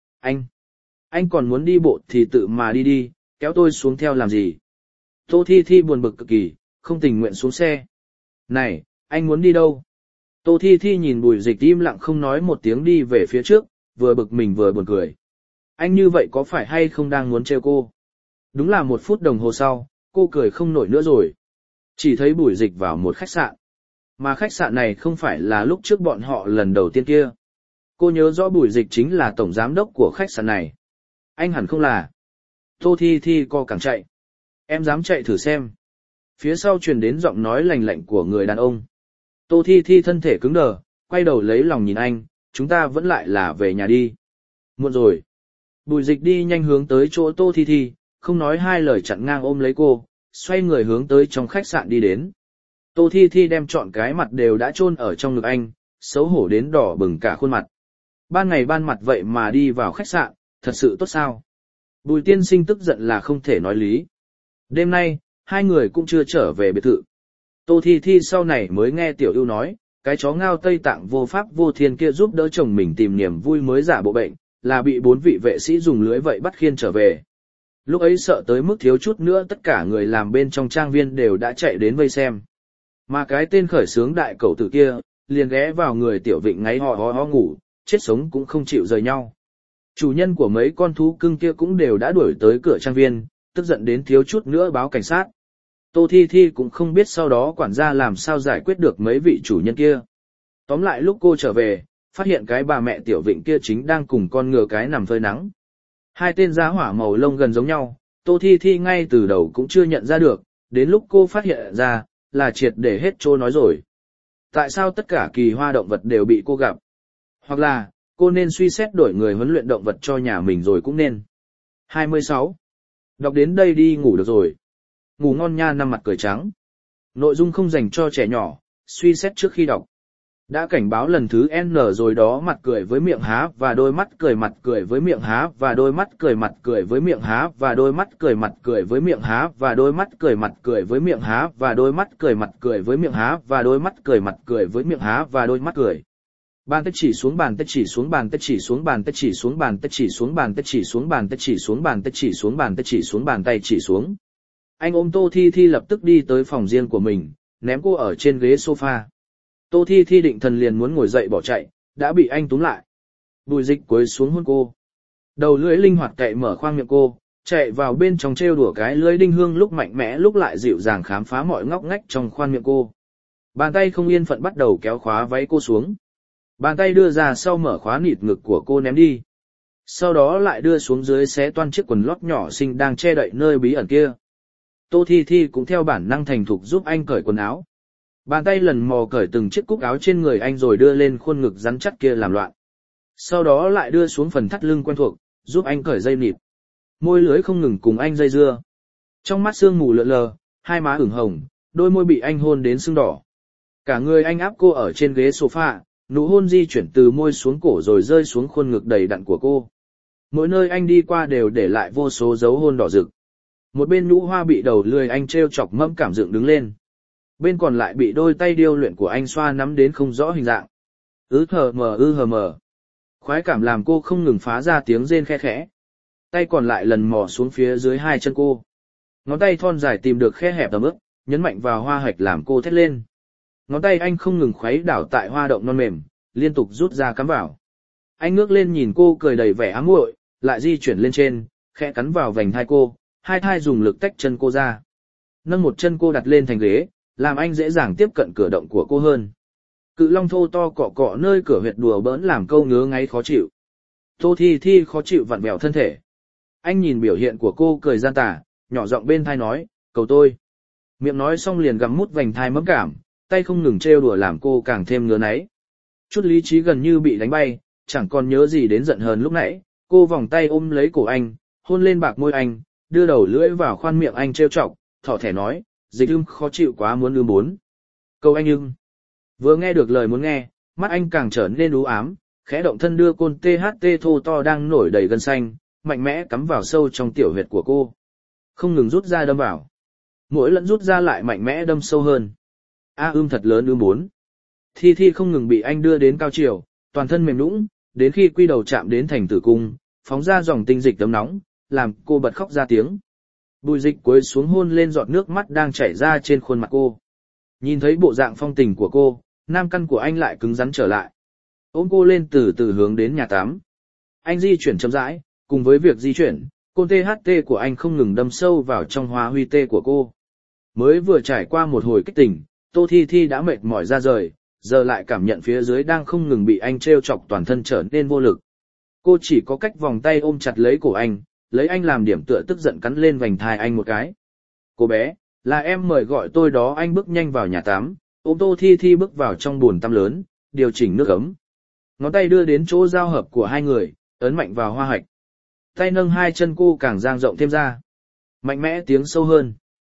Anh còn muốn đi bộ thì tự mà đi đi, kéo tôi xuống theo làm gì? Tô Thi Thi buồn bực cực kỳ, không tình nguyện xuống xe. Này, anh muốn đi đâu? Tô Thi Thi nhìn Bùi Dịch im lặng không nói một tiếng đi về phía trước, vừa bực mình vừa buồn cười. Anh như vậy có phải hay không đang muốn trêu cô? Đúng là 1 phút đồng hồ sau, cô cười không nổi nữa rồi. Chỉ thấy Bùi Dịch vào một khách sạn. Mà khách sạn này không phải là lúc trước bọn họ lần đầu tiên kia. Cô nhớ rõ Bùi Dịch chính là tổng giám đốc của khách sạn này. Anh hẳn không là. Tô Thi Thi co càng chạy. Em dám chạy thử xem. Phía sau truyền đến giọng nói lạnh lạnh của người đàn ông. Tô Thi Thi thân thể cứng đờ, quay đầu lấy lòng nhìn anh, chúng ta vẫn lại là về nhà đi. Muộn rồi. Bùi Dịch đi nhanh hướng tới chỗ Tô Thi Thi, không nói 2 lời chặn ngang ôm lấy cô, xoay người hướng tới trong khách sạn đi đến. Tô Thi Thi đem trọn cái mặt đều đã chôn ở trong ngực anh, xấu hổ đến đỏ bừng cả khuôn mặt. Ban ngày ban mặt vậy mà đi vào khách sạn, thật sự tốt sao? Bùi tiên sinh tức giận là không thể nói lý. Đêm nay, 2 người cũng chưa trở về biệt thự. Tô Thi Thi sau này mới nghe Tiểu Ưu nói, cái chó ngao Tây Tạng vô pháp vô thiên kia giúp đỡ chồng mình tìm niềm vui mới giả bộ bệnh, là bị 4 vị vệ sĩ dùng lưới vậy bắt khiên trở về. Lúc ấy sợ tới mức thiếu chút nữa tất cả người làm bên trong trang viên đều đã chạy đến vây xem. Mà cái tên khởi xướng đại cẩu tử kia, liền ghé vào người Tiểu Vịnh ngáy ho ngủ, chết sống cũng không chịu rời nhau. Chủ nhân của mấy con thú cưng kia cũng đều đã đuổi tới cửa trang viên, tức giận đến thiếu chút nữa báo cảnh sát. Tô Thi Thi cũng không biết sau đó quản gia làm sao giải quyết được mấy vị chủ nhân kia. Tóm lại lúc cô trở về, phát hiện cái bà mẹ Tiểu Vịnh kia chính đang cùng con ngựa cái nằm phơi nắng. 2 tên giá hỏa màu lông gần giống nhau, Tô Thi Thi ngay từ đầu cũng chưa nhận ra được, đến lúc cô phát hiện ra, là triệt để hết trô nói rồi. Tại sao tất cả kỳ hoa động vật đều bị cô gặp? Hoặc là, cô nên suy xét đổi người huấn luyện động vật cho nhà mình rồi cũng nên. 26. Đọc đến đây đi ngủ được rồi. Ngủ ngon nha, năm mặt cười trắng. Nội dung không dành cho trẻ nhỏ, suy xét trước khi đọc. Đã cảnh báo lần thứ N rồi đó, mặt cười với miệng há và đôi mắt cười, mặt cười với miệng há và đôi mắt cười, mặt cười với miệng há và đôi mắt cười, mặt cười với miệng há và đôi mắt cười, mặt cười với miệng há và đôi mắt cười, mặt cười với miệng há và đôi mắt cười, mặt cười với miệng há và đôi mắt cười. Bàn tay chỉ xuống, bàn tay chỉ xuống, bàn tay chỉ xuống, bàn tay chỉ xuống, bàn tay chỉ xuống, bàn tay chỉ xuống, bàn tay chỉ xuống, bàn tay chỉ xuống, bàn tay chỉ xuống, bàn tay chỉ xuống. Anh ôm Tô Thi Thi lập tức đi tới phòng riêng của mình, ném cô ở trên ghế sofa. Tô Thi Thi định thần liền muốn ngồi dậy bỏ chạy, đã bị anh túm lại. Bùi Dịch cúi xuống hôn cô. Đầu lưỡi linh hoạt cậy mở khoang miệng cô, chạy vào bên trong trêu đùa cái lưỡi đinh hương lúc mạnh mẽ lúc lại dịu dàng khám phá mọi ngóc ngách trong khoang miệng cô. Bàn tay không yên phận bắt đầu kéo khóa váy cô xuống. Bàn tay đưa ra sau mở khóa nịt ngực của cô ném đi. Sau đó lại đưa xuống dưới xé toan chiếc quần lót nhỏ xinh đang che đậy nơi bí ẩn kia. Tô Thi Thi cũng theo bản năng thành thục giúp anh cởi quần áo. Bàn tay lần mò cởi từng chiếc cúc áo trên người anh rồi đưa lên khuôn ngực rắn chắc kia làm loạn. Sau đó lại đưa xuống phần thắt lưng quen thuộc, giúp anh cởi dây nịt. Môi lưới không ngừng cùng anh dây dưa. Trong mắt sương mù lượn lờ, hai má ửng hồng, đôi môi bị anh hôn đến sưng đỏ. Cả người anh áp cô ở trên ghế sofa, nụ hôn di chuyển từ môi xuống cổ rồi rơi xuống khuôn ngực đầy đặn của cô. Mỗi nơi anh đi qua đều để lại vô số dấu hôn đỏ rực. Một bên nhũ hoa bị đầu lười anh treo chọc mẫm cảm dựng đứng lên. Bên còn lại bị đôi tay điêu luyện của anh xoa nắm đến không rõ hình dạng. Hờ mờ. Khoái cảm làm cô không ngừng phá ra tiếng rên khe khẽ. Tay còn lại lần mò xuống phía dưới hai chân cô. Ngón tay thon dài tìm được khe hẹp tầm ướp, nhấn mạnh vào hoa hạch làm cô thét lên. Ngón tay anh không ngừng khuấy đảo tại hoa động non mềm, liên tục rút ra cắm vào. Anh ngước lên nhìn cô cười đầy vẻ ám muội, lại di chuyển lên trên, khẽ cắn vào vành thai cô, hai thai dùng lực tách chân cô ra. Nâng một chân cô đặt lên thành ghế, làm anh dễ dàng tiếp cận cửa động của cô hơn. Cự long thô to cọ cọ nơi cửa huyệt đùa bỡn làm câu ngứa ngáy khó chịu. Tô Thi Thi khó chịu vặn vẹo thân thể. Anh nhìn biểu hiện của cô cười gian tà, nhỏ giọng bên thai nói, cầu tôi. Miệng nói xong liền gặm mút vành thai mẫn cảm, tay không ngừng trêu đùa làm cô càng thêm ngứa náy. Chút lý trí gần như bị đánh bay, chẳng còn nhớ gì đến giận hờn lúc nãy, cô vòng tay ôm lấy cổ anh, hôn lên bạc môi anh, đưa đầu lưỡi vào khoan miệng anh trêu chọc, thỏ thẻ nói, Dịch khó chịu quá muốn bốn. Câu anh ưng. Vừa nghe được lời muốn nghe, mắt anh càng trở nên u ám, khẽ động thân đưa côn THT thô to đang nổi đầy gân xanh, mạnh mẽ cắm vào sâu trong tiểu huyệt của cô. Không ngừng rút ra đâm vào. Mỗi lần rút ra lại mạnh mẽ đâm sâu hơn. Thật lớn bốn. Thi Thi không ngừng bị anh đưa đến cao chiều, toàn thân mềm nũng, đến khi quy đầu chạm đến thành tử cung, phóng ra dòng tinh dịch ấm nóng, làm cô bật khóc ra tiếng. Bùi Dịch cúi xuống hôn lên giọt nước mắt đang chảy ra trên khuôn mặt cô. Nhìn thấy bộ dạng phong tình của cô, nam căn của anh lại cứng rắn trở lại. Ôm cô lên từ từ hướng đến nhà tắm. Anh di chuyển chậm rãi, cùng với việc di chuyển, côn THT của anh không ngừng đâm sâu vào trong hoa huy tê của cô. Mới vừa trải qua một hồi kích tỉnh, Tô Thi Thi đã mệt mỏi ra rời, giờ lại cảm nhận phía dưới đang không ngừng bị anh trêu chọc toàn thân trở nên vô lực. Cô chỉ có cách vòng tay ôm chặt lấy cổ anh, lấy anh làm điểm tựa tức giận cắn lên vành thai anh một cái. Cô bé, là em mời gọi tôi đó. Anh bước nhanh vào nhà tắm, ôm Tô Thi Thi bước vào trong bồn tắm lớn, điều chỉnh nước ấm. Ngón tay đưa đến chỗ giao hợp của hai người, ấn mạnh vào hoa hạch. Tay nâng hai chân cô càng dang rộng thêm ra. Mạnh mẽ tiếng sâu hơn.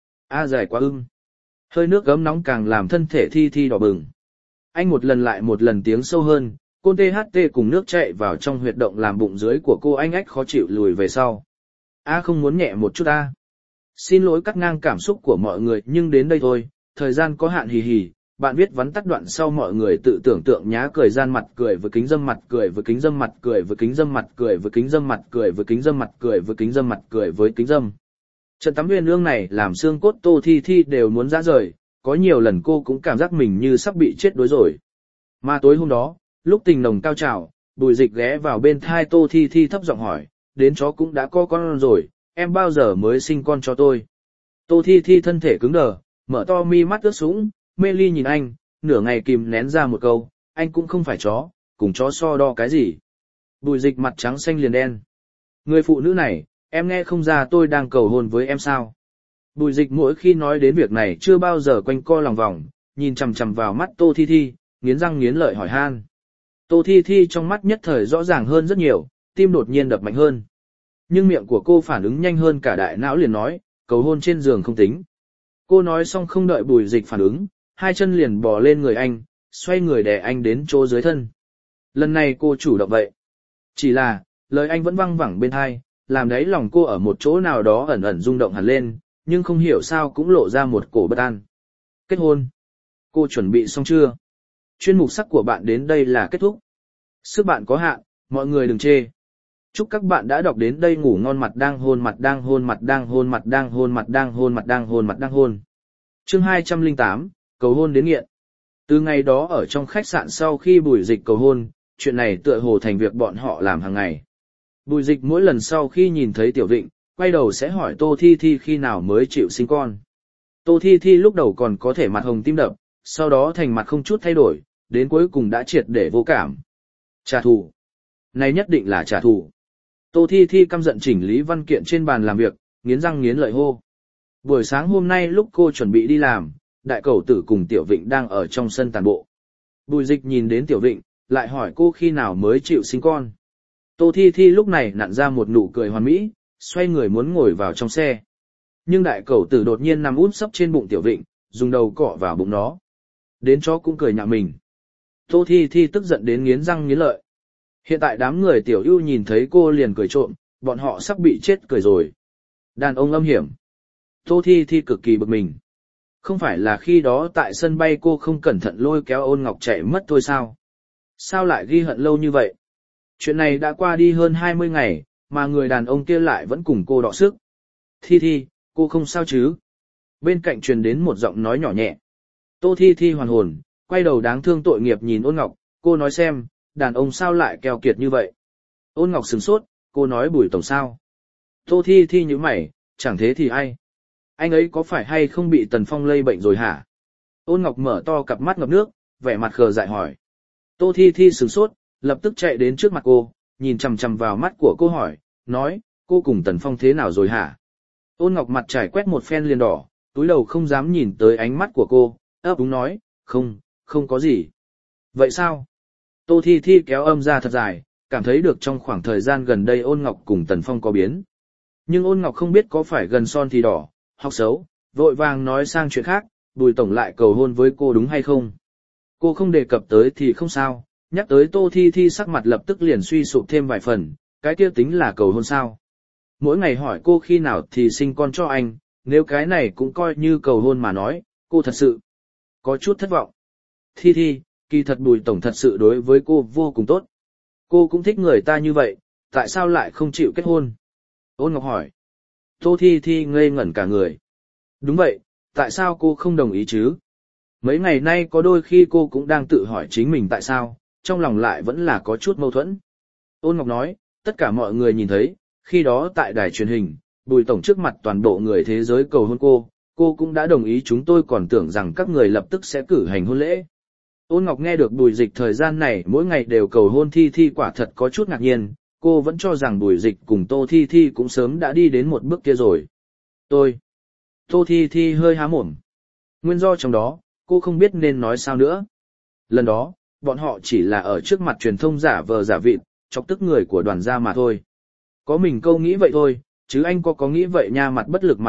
Dài quá ưng. Hơi nước ấm nóng càng làm thân thể Thi Thi đỏ bừng. Anh một lần lại một lần tiếng sâu hơn, côn THT cùng nước chạy vào trong huyệt động làm bụng dưới của cô anh ách khó chịu lùi về sau. Không muốn nhẹ một chút Xin lỗi cắt ngang cảm xúc của mọi người nhưng đến đây thôi, thời gian có hạn hì hì, bạn viết vắn tắt đoạn sau mọi người tự tưởng tượng nhá cười gian mặt cười với kính dâm mặt cười với kính dâm mặt cười với kính dâm mặt cười với kính dâm mặt cười với kính dâm mặt cười với kính dâm mặt cười với kính dâm. Trận tắm huyền ương này làm xương cốt Tô Thi Thi đều muốn rã rời, có nhiều lần cô cũng cảm giác mình như sắp bị chết đuối rồi. Mà tối hôm đó, lúc tình nồng cao trào, Bùi Dịch ghé vào bên thai Tô Thi Thi thấp giọng hỏi, đến chó cũng đã có con rồi, em bao giờ mới sinh con cho tôi? Tô Thi Thi thân thể cứng đờ, mở to mi mắt ướt sũng, mê ly nhìn anh, nửa ngày kìm nén ra một câu, anh cũng không phải chó, cùng chó so đo cái gì. Bùi Dịch mặt trắng xanh liền đen. Người phụ nữ này, em nghe không ra tôi đang cầu hôn với em sao? Bùi Dịch mỗi khi nói đến việc này chưa bao giờ quanh co lòng vòng, nhìn chằm chằm vào mắt Tô Thi Thi, nghiến răng nghiến lợi hỏi han. Tô Thi Thi trong mắt nhất thời rõ ràng hơn rất nhiều, tim đột nhiên đập mạnh hơn. Nhưng miệng của cô phản ứng nhanh hơn cả đại não liền nói, cầu hôn trên giường không tính. Cô nói xong không đợi Bùi Dịch phản ứng, hai chân liền bò lên người anh, xoay người đè anh đến chỗ dưới thân. Lần này cô chủ động vậy. Chỉ là, lời anh vẫn văng vẳng bên tai, làm đấy lòng cô ở một chỗ nào đó ẩn ẩn rung động hẳn lên, nhưng không hiểu sao cũng lộ ra một cổ bất an. Kết hôn. Cô chuẩn bị xong chưa? Chuyên mục sắc của bạn đến đây là kết thúc. Sức bạn có hạn, mọi người đừng chê. Chúc các bạn đã đọc đến đây. Ngủ ngon. Mặt đang hôn, mặt đang hôn, mặt đang hôn, mặt đang hôn, mặt đang hôn, mặt đang hôn, mặt đang hôn. Chương 208, cầu hôn đến nghiện. Từ ngày đó ở trong khách sạn sau khi Bùi Dịch cầu hôn, chuyện này tựa hồ thành việc bọn họ làm hàng ngày. Bùi Dịch mỗi lần sau khi nhìn thấy Tiểu Vịnh, quay đầu sẽ hỏi Tô Thi Thi khi nào mới chịu sinh con. Tô Thi Thi lúc đầu còn có thể mặt hồng tim đập, sau đó thành mặt không chút thay đổi, đến cuối cùng đã triệt để vô cảm. Trả thù. Này nhất định là trả thù. Tô Thi Thi căm giận chỉnh lý văn kiện trên bàn làm việc, nghiến răng nghiến lợi hô. Buổi sáng hôm nay lúc cô chuẩn bị đi làm, đại cẩu tử cùng Tiểu Vịnh đang ở trong sân tàn bộ. Bùi Dịch nhìn đến Tiểu Vịnh, lại hỏi cô khi nào mới chịu sinh con. Tô Thi Thi lúc này nặn ra một nụ cười hoàn mỹ, xoay người muốn ngồi vào trong xe. Nhưng đại cẩu tử đột nhiên nằm úp sấp trên bụng Tiểu Vịnh, dùng đầu cọ vào bụng nó. Đến chó cũng cười nhạo mình. Tô Thi Thi tức giận đến nghiến răng nghiến lợi. Hiện tại đám người Tiểu Ưu nhìn thấy cô liền cười trộm, bọn họ sắp bị chết cười rồi. Đàn ông âm hiểm. Tô Thi Thi cực kỳ bực mình. Không phải là khi đó tại sân bay cô không cẩn thận lôi kéo Ôn Ngọc chạy mất thôi sao? Sao lại ghi hận lâu như vậy? Chuyện này đã qua đi hơn 20 ngày, mà người đàn ông kia lại vẫn cùng cô đọ sức. Thi Thi, cô không sao chứ? Bên cạnh truyền đến một giọng nói nhỏ nhẹ. Tô Thi Thi hoàn hồn, quay đầu đáng thương tội nghiệp nhìn Ôn Ngọc, cô nói xem, đàn ông sao lại keo kiệt như vậy? Ôn Ngọc sửng sốt, cô nói Bùi tổng sao? Tô Thi Thi nhíu mày, chẳng thế thì ai? Anh ấy có phải hay không bị Tần Phong lây bệnh rồi hả? Ôn Ngọc mở to cặp mắt ngập nước, vẻ mặt khờ dại hỏi. Tô Thi Thi sửng sốt, lập tức chạy đến trước mặt cô, nhìn chằm chằm vào mắt của cô hỏi, nói, cô cùng Tần Phong thế nào rồi hả? Ôn Ngọc mặt trải quét một phen liền đỏ, túi đầu không dám nhìn tới ánh mắt của cô, ấp úng nói, không có gì. Vậy sao? Tô Thi Thi kéo âm ra thật dài, cảm thấy được trong khoảng thời gian gần đây Ôn Ngọc cùng Tần Phong có biến. Nhưng Ôn Ngọc không biết có phải gần son thì đỏ, học xấu, vội vàng nói sang chuyện khác, Bùi tổng lại cầu hôn với cô đúng hay không? Cô không đề cập tới thì không sao, nhắc tới Tô Thi Thi sắc mặt lập tức liền suy sụp thêm vài phần, cái kia tính là cầu hôn sao? Mỗi ngày hỏi cô khi nào thì sinh con cho anh, nếu cái này cũng coi như cầu hôn mà nói, cô thật sự có chút thất vọng. Thi Thi, kỳ thật Bùi tổng thật sự đối với cô vô cùng tốt. Cô cũng thích người ta như vậy, tại sao lại không chịu kết hôn? Ôn Ngọc hỏi. Tô Thi Thi ngây ngẩn cả người. Đúng vậy, tại sao cô không đồng ý chứ? Mấy ngày nay có đôi khi cô cũng đang tự hỏi chính mình tại sao, trong lòng lại vẫn là có chút mâu thuẫn. Ôn Ngọc nói, tất cả mọi người nhìn thấy, khi đó tại đài truyền hình, Bùi tổng trước mặt toàn bộ người thế giới cầu hôn cô cũng đã đồng ý, chúng tôi còn tưởng rằng các người lập tức sẽ cử hành hôn lễ. Ôn Ngọc nghe được Bùi Dịch thời gian này mỗi ngày đều cầu hôn Thi Thi quả thật có chút ngạc nhiên, cô vẫn cho rằng Bùi Dịch cùng Tô Thi Thi cũng sớm đã đi đến một bước kia rồi. Tô Thi Thi hơi há mồm. Nguyên do trong đó, cô không biết nên nói sao nữa. Lần đó, bọn họ chỉ là ở trước mặt truyền thông giả vờ giả vịt, chọc tức người của đoàn gia mà thôi. Có mình câu nghĩ vậy thôi, chứ anh có nghĩ vậy nha, mặt bất lực.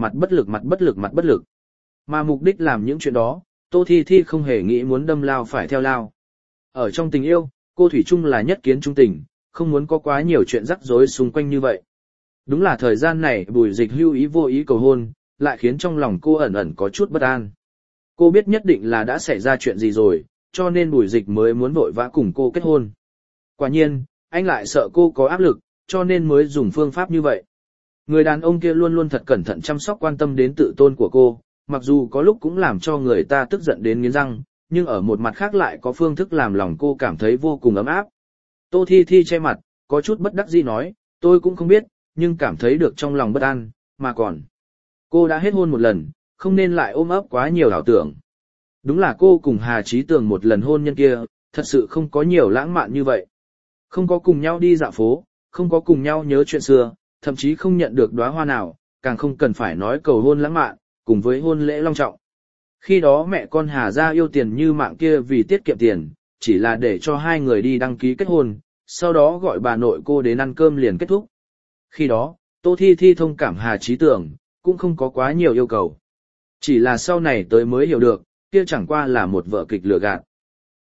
Mà mục đích làm những chuyện đó, Tô Thi Thi không hề nghĩ muốn đâm lao phải theo lao. Ở trong tình yêu, cô thủy chung là nhất kiến trung tình, không muốn có quá nhiều chuyện rắc rối xung quanh như vậy. Đúng là thời gian này Bùi Dịch hưu ý vô ý cầu hôn, lại khiến trong lòng cô ẩn ẩn có chút bất an. Cô biết nhất định là đã xảy ra chuyện gì rồi, cho nên Bùi Dịch mới muốn vội vã cùng cô kết hôn. Quả nhiên, anh lại sợ cô có áp lực, cho nên mới dùng phương pháp như vậy. Người đàn ông kia luôn luôn thật cẩn thận chăm sóc quan tâm đến tự tôn của cô, mặc dù có lúc cũng làm cho người ta tức giận đến nghiến răng, nhưng ở một mặt khác lại có phương thức làm lòng cô cảm thấy vô cùng ấm áp. Tô Thi Thi che mặt, có chút bất đắc dĩ nói, tôi cũng không biết, nhưng cảm thấy được trong lòng bất an, mà còn. Cô đã hết hôn một lần, không nên lại ôm ấp quá nhiều ảo tưởng. Đúng là cô cùng Hà Chí Tường một lần hôn nhân kia, thật sự không có nhiều lãng mạn như vậy. Không có cùng nhau đi dạo phố, không có cùng nhau nhớ chuyện xưa, thậm chí không nhận được đóa hoa nào, càng không cần phải nói cầu hôn lãng mạn, cùng với hôn lễ long trọng. Khi đó mẹ con Hà gia yêu tiền như mạng kia vì tiết kiệm tiền, chỉ là để cho hai người đi đăng ký kết hôn, sau đó gọi bà nội cô đến ăn cơm liền kết thúc. Khi đó, Tô Thi Thi thông cảm Hà Chí Tường, cũng không có quá nhiều yêu cầu. Chỉ là sau này tới mới hiểu được, kia chẳng qua là một vở kịch lừa gạt.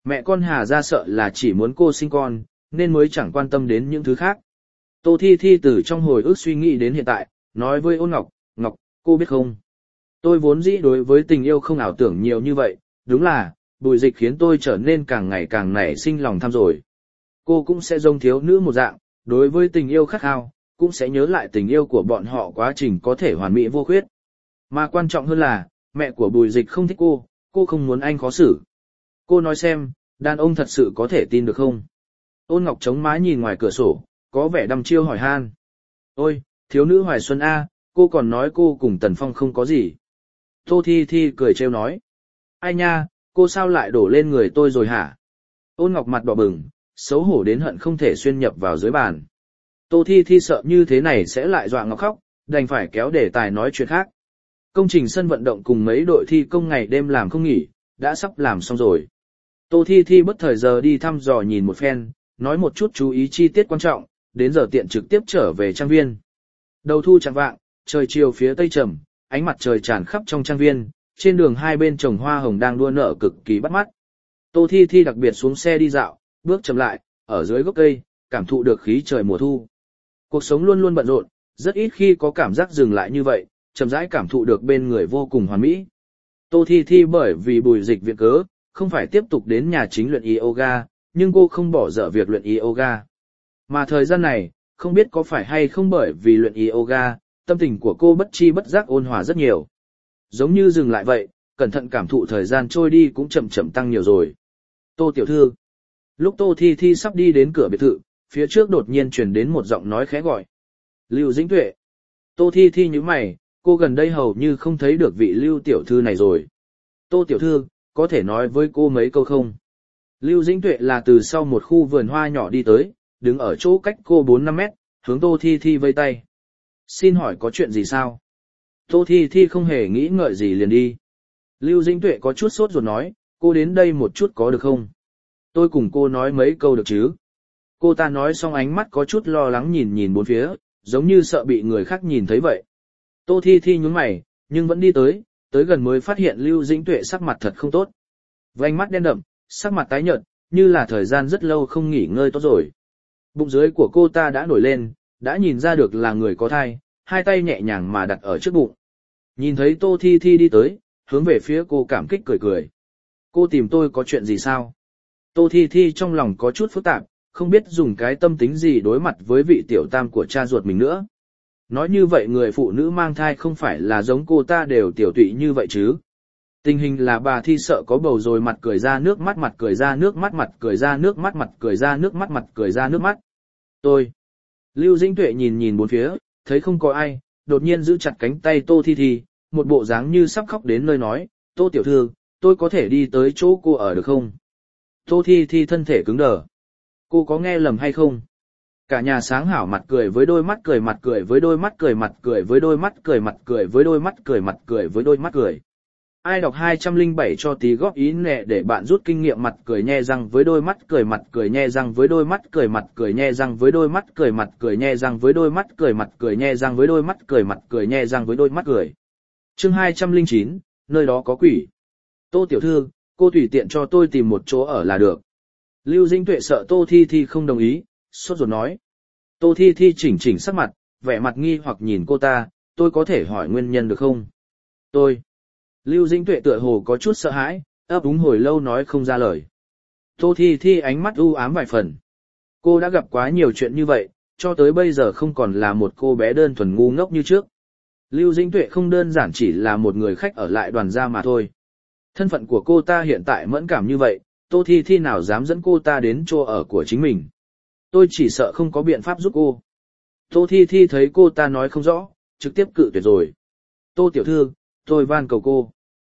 Mẹ con Hà ra sợ là chỉ muốn cô sinh con, nên mới chẳng quan tâm đến những thứ khác. Tô Thi Thi từ trong hồi ức suy nghĩ đến hiện tại, nói với Ôn Ngọc, Ngọc, cô biết không? Tôi vốn dĩ đối với tình yêu không ảo tưởng nhiều như vậy, đúng là, Bùi Dịch khiến tôi trở nên càng ngày càng nảy sinh lòng tham rồi. Cô cũng sẽ giống thiếu nữ một dạng, đối với tình yêu khát khao, cũng sẽ nhớ lại tình yêu của bọn họ quá trình có thể hoàn mỹ vô khuyết. Mà quan trọng hơn là, mẹ của Bùi Dịch không thích cô không muốn anh khó xử. Cô nói xem, đàn ông thật sự có thể tin được không? Ôn Ngọc chống má nhìn ngoài cửa sổ, có vẻ đăm chiêu hỏi han. Ôi, thiếu nữ Hoài Xuân A, cô còn nói cô cùng Tần Phong không có gì. Tô Thi Thi cười trêu nói. Ai nha, cô sao lại đổ lên người tôi rồi hả? Ôn Ngọc mặt đỏ bừng, xấu hổ đến hận không thể xuyên nhập vào dưới bàn. Tô Thi Thi sợ như thế này sẽ lại dọa Ngọc khóc, đành phải kéo đề tài nói chuyện khác. Công trình sân vận động cùng mấy đội thi công ngày đêm làm không nghỉ, đã sắp làm xong rồi. Tô Thi Thi bất thời giờ đi thăm dò nhìn một phen, nói một chút chú ý chi tiết quan trọng, đến giờ tiện trực tiếp trở về trang viên. Đầu thu chạng vạng, trời chiều phía tây trầm, ánh mặt trời tràn khắp trong trang viên, trên đường hai bên trồng hoa hồng đang đua nở cực kỳ bắt mắt. Tô Thi Thi đặc biệt xuống xe đi dạo, bước chậm lại, ở dưới gốc cây, cảm thụ được khí trời mùa thu. Cuộc sống luôn luôn bận rộn, rất ít khi có cảm giác dừng lại như vậy, chậm rãi cảm thụ được bên người vô cùng hoàn mỹ. Tô Thi Thi bởi vì Bùi Dịch viện cớ, không phải tiếp tục đến nhà chính luyện yoga, nhưng cô không bỏ dở việc luyện yoga. Mà thời gian này, không biết có phải hay không bởi vì luyện yoga, tâm tình của cô bất chi bất giác ôn hòa rất nhiều. Giống như dừng lại vậy, cẩn thận cảm thụ thời gian trôi đi cũng chậm chậm tăng nhiều rồi. Tô tiểu thư. Lúc Tô Thi Thi sắp đi đến cửa biệt thự, phía trước đột nhiên truyền đến một giọng nói khẽ gọi. Lưu Dĩnh Tuệ. Tô Thi Thi nhíu mày, cô gần đây hầu như không thấy được vị Lưu tiểu thư này rồi. Tô tiểu thư, có thể nói với cô mấy câu không? Lưu Dĩnh Tuệ là từ sau một khu vườn hoa nhỏ đi tới, đứng ở chỗ cách cô 4-5 mét, hướng Tô Thi Thi vây tay. Xin hỏi có chuyện gì sao? Tô Thi Thi không hề nghĩ ngợi gì liền đi. Lưu Dĩnh Tuệ có chút sốt ruột nói, cô đến đây một chút có được không? Tôi cùng cô nói mấy câu được chứ? Cô ta nói xong ánh mắt có chút lo lắng nhìn nhìn bốn phía, giống như sợ bị người khác nhìn thấy vậy. Tô Thi Thi nhướng mày, nhưng vẫn đi tới gần mới phát hiện Lưu Dĩnh Tuệ sắc mặt thật không tốt. Vành mắt đen đậm, sắc mặt tái nhợt, như là thời gian rất lâu không nghỉ ngơi tốt rồi. Bụng dưới của cô ta đã nổi lên, đã nhìn ra được là người có thai, hai tay nhẹ nhàng mà đặt ở trước bụng. Nhìn thấy Tô Thi Thi đi tới, hướng về phía cô cảm kích cười cười. Cô tìm tôi có chuyện gì sao? Tô Thi Thi trong lòng có chút phức tạp, không biết dùng cái tâm tính gì đối mặt với vị tiểu tam của cha ruột mình nữa. Nói như vậy người phụ nữ mang thai không phải là giống cô ta đều tiểu tụy như vậy chứ. Tình hình là bà Thi sợ có bầu rồi mặt cười ra nước mắt mặt cười ra nước mắt mặt cười ra nước mắt mặt cười ra nước mắt mặt cười ra nước mắt. Tôi. Lưu Dĩnh Tuệ nhìn nhìn bốn phía, thấy không có ai, đột nhiên giữ chặt cánh tay Tô Thi Thi, một bộ dáng như sắp khóc đến nơi nói, Tô tiểu thư, tôi có thể đi tới chỗ cô ở được không? Tô Thi Thi thân thể cứng đờ. Cô có nghe lầm hay không? Cả nhà sáng hảo mặt cười với đôi mắt cười mặt cười với đôi mắt cười mặt cười với đôi mắt cười mặt cười với đôi mắt cười mặt cười với đôi mắt cười. Ai đọc 207 cho tí góp ý nè để bạn rút kinh nghiệm mặt cười nhe răng với đôi mắt cười mặt cười nhe răng với đôi mắt cười mặt cười nhe răng với đôi mắt cười mặt cười nhe răng với đôi mắt cười mặt cười nhe răng với đôi mắt cười mặt cười nhe răng với đôi mắt cười. Chương 209, nơi đó có quỷ. Tô tiểu thư, cô tùy tiện cho tôi tìm một chỗ ở là được. Lưu Dĩnh Tuệ sợ Tô Thi Thi không đồng ý, sốt ruột nói. Tô Thi Thi chỉnh sắc mặt, vẻ mặt nghi hoặc nhìn cô ta, tôi có thể hỏi nguyên nhân được không? Tôi. Lưu Dĩnh Tuệ tựa hồ có chút sợ hãi, ấp úng hồi lâu nói không ra lời. Tô Thi Thi ánh mắt u ám vài phần. Cô đã gặp quá nhiều chuyện như vậy, cho tới bây giờ không còn là một cô bé đơn thuần ngu ngốc như trước. Lưu Dĩnh Tuệ không đơn giản chỉ là một người khách ở lại đoàn gia mà thôi. Thân phận của cô ta hiện tại mẫn cảm như vậy, Tô Thi Thi nào dám dẫn cô ta đến chỗ ở của chính mình. Tôi chỉ sợ không có biện pháp giúp cô. Tô Thi Thi thấy cô ta nói không rõ, trực tiếp cự tuyệt rồi. Tô tiểu thư, tôi van cầu cô.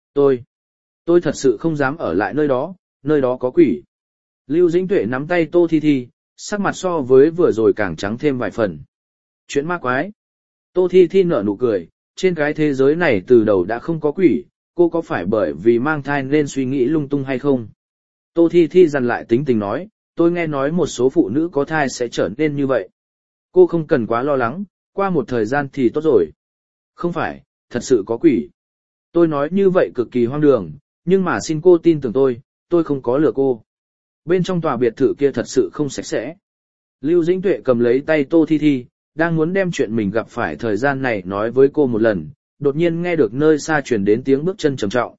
Tôi thật sự không dám ở lại nơi đó có quỷ. Lưu Dĩnh Tuệ nắm tay Tô Thi Thi, sắc mặt so với vừa rồi càng trắng thêm vài phần. Chuyện ma quái. Tô Thi Thi nở nụ cười, trên cái thế giới này từ đầu đã không có quỷ, cô có phải bởi vì mang thai nên suy nghĩ lung tung hay không? Tô Thi Thi dằn lại tính tình nói, tôi nghe nói một số phụ nữ có thai sẽ trở nên như vậy. Cô không cần quá lo lắng, qua một thời gian thì tốt rồi. Không phải, thật sự có quỷ. Tôi nói như vậy cực kỳ hoang đường, nhưng mà xin cô tin tưởng tôi không có lừa cô. bên trong tòa biệt thự kia thật sự không sạch sẽ. Lưu Dĩnh Tuệ cầm lấy tay Tô Thi Thi, đang muốn đem chuyện mình gặp phải thời gian này nói với cô một lần, đột nhiên nghe được nơi xa truyền đến tiếng bước chân trầm trọng.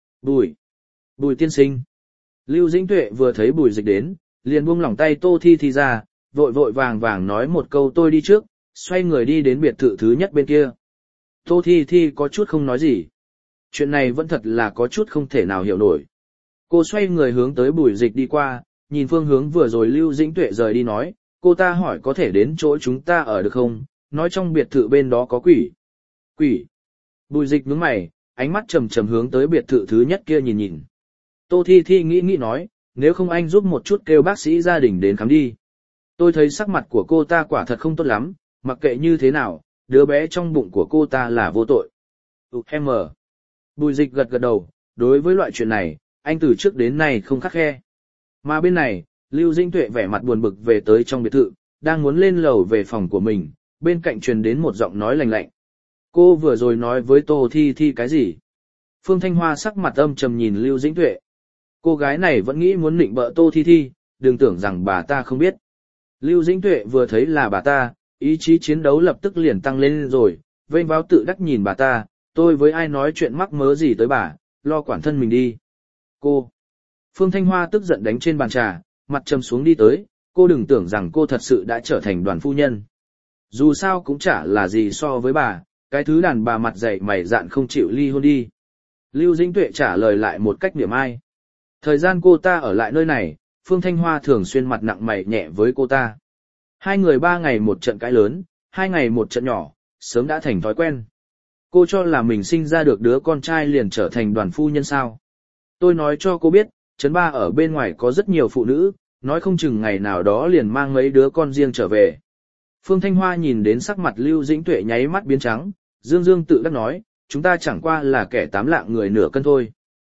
Bùi tiên sinh. Lưu Dĩnh Tuệ vừa thấy Bùi Dịch đến, liền buông lỏng tay Tô Thi Thi ra, vội vội vàng vàng nói một câu tôi đi trước, xoay người đi đến biệt thự thứ nhất bên kia. Tô Thi Thi có chút không nói gì. Chuyện này vẫn thật là có chút không thể nào hiểu nổi. Cô xoay người hướng tới Bùi Dịch đi qua, nhìn phương hướng vừa rồi Lưu Dĩnh Tuệ rời đi nói, cô ta hỏi có thể đến chỗ chúng ta ở được không, nói trong biệt thự bên đó có quỷ. Quỷ. Bùi Dịch nhướng mày, ánh mắt trầm trầm hướng tới biệt thự thứ nhất kia nhìn nhìn. Tô Thi Thi nghĩ nói, nếu không anh giúp một chút kêu bác sĩ gia đình đến khám đi. Tôi thấy sắc mặt của cô ta quả thật không tốt lắm, mặc kệ như thế nào, đứa bé trong bụng của cô ta là vô tội. Em. Bùi Dịch gật gật đầu, đối với loại chuyện này, anh từ trước đến nay không khắt khe. Mà bên này, Lưu Dĩnh Tuệ vẻ mặt buồn bực về tới trong biệt thự, đang muốn lên lầu về phòng của mình, bên cạnh truyền đến một giọng nói lạnh lạnh. Cô vừa rồi nói với Tô Thi Thi cái gì? Phương Thanh Hoa sắc mặt âm trầm nhìn Lưu Dĩnh Tuệ. Cô gái này vẫn nghĩ muốn nịnh bợ Tô Thi Thi, đừng tưởng rằng bà ta không biết. Lưu Dĩnh Tuệ vừa thấy là bà ta, ý chí chiến đấu lập tức liền tăng lên rồi, vênh váo tự đắc nhìn bà ta, tôi với ai nói chuyện mắc mớ gì tới bà, lo quản thân mình đi. Cô. Phương Thanh Hoa tức giận đánh trên bàn trà, mặt trầm xuống đi tới, cô đừng tưởng rằng cô thật sự đã trở thành đoàn phu nhân. Dù sao cũng chả là gì so với bà, cái thứ đàn bà mặt dày mày dạn không chịu ly hôn đi. Lưu Dĩnh Tuệ trả lời lại một cách niềm ai. Thời gian cô ta ở lại nơi này, Phương Thanh Hoa thường xuyên mặt nặng mày nhẹ với cô ta. 2 người 3 ngày một trận cãi lớn, 2 ngày một trận nhỏ, sớm đã thành thói quen. Cô cho là mình sinh ra được đứa con trai liền trở thành đoàn phu nhân sao. Tôi nói cho cô biết, Trấn Ba ở bên ngoài có rất nhiều phụ nữ, nói không chừng ngày nào đó liền mang mấy đứa con riêng trở về. Phương Thanh Hoa nhìn đến sắc mặt Lưu Dĩnh Tuệ nháy mắt biến trắng, dương dương tự đắc nói, chúng ta chẳng qua là kẻ 8 lạng người nửa cân thôi.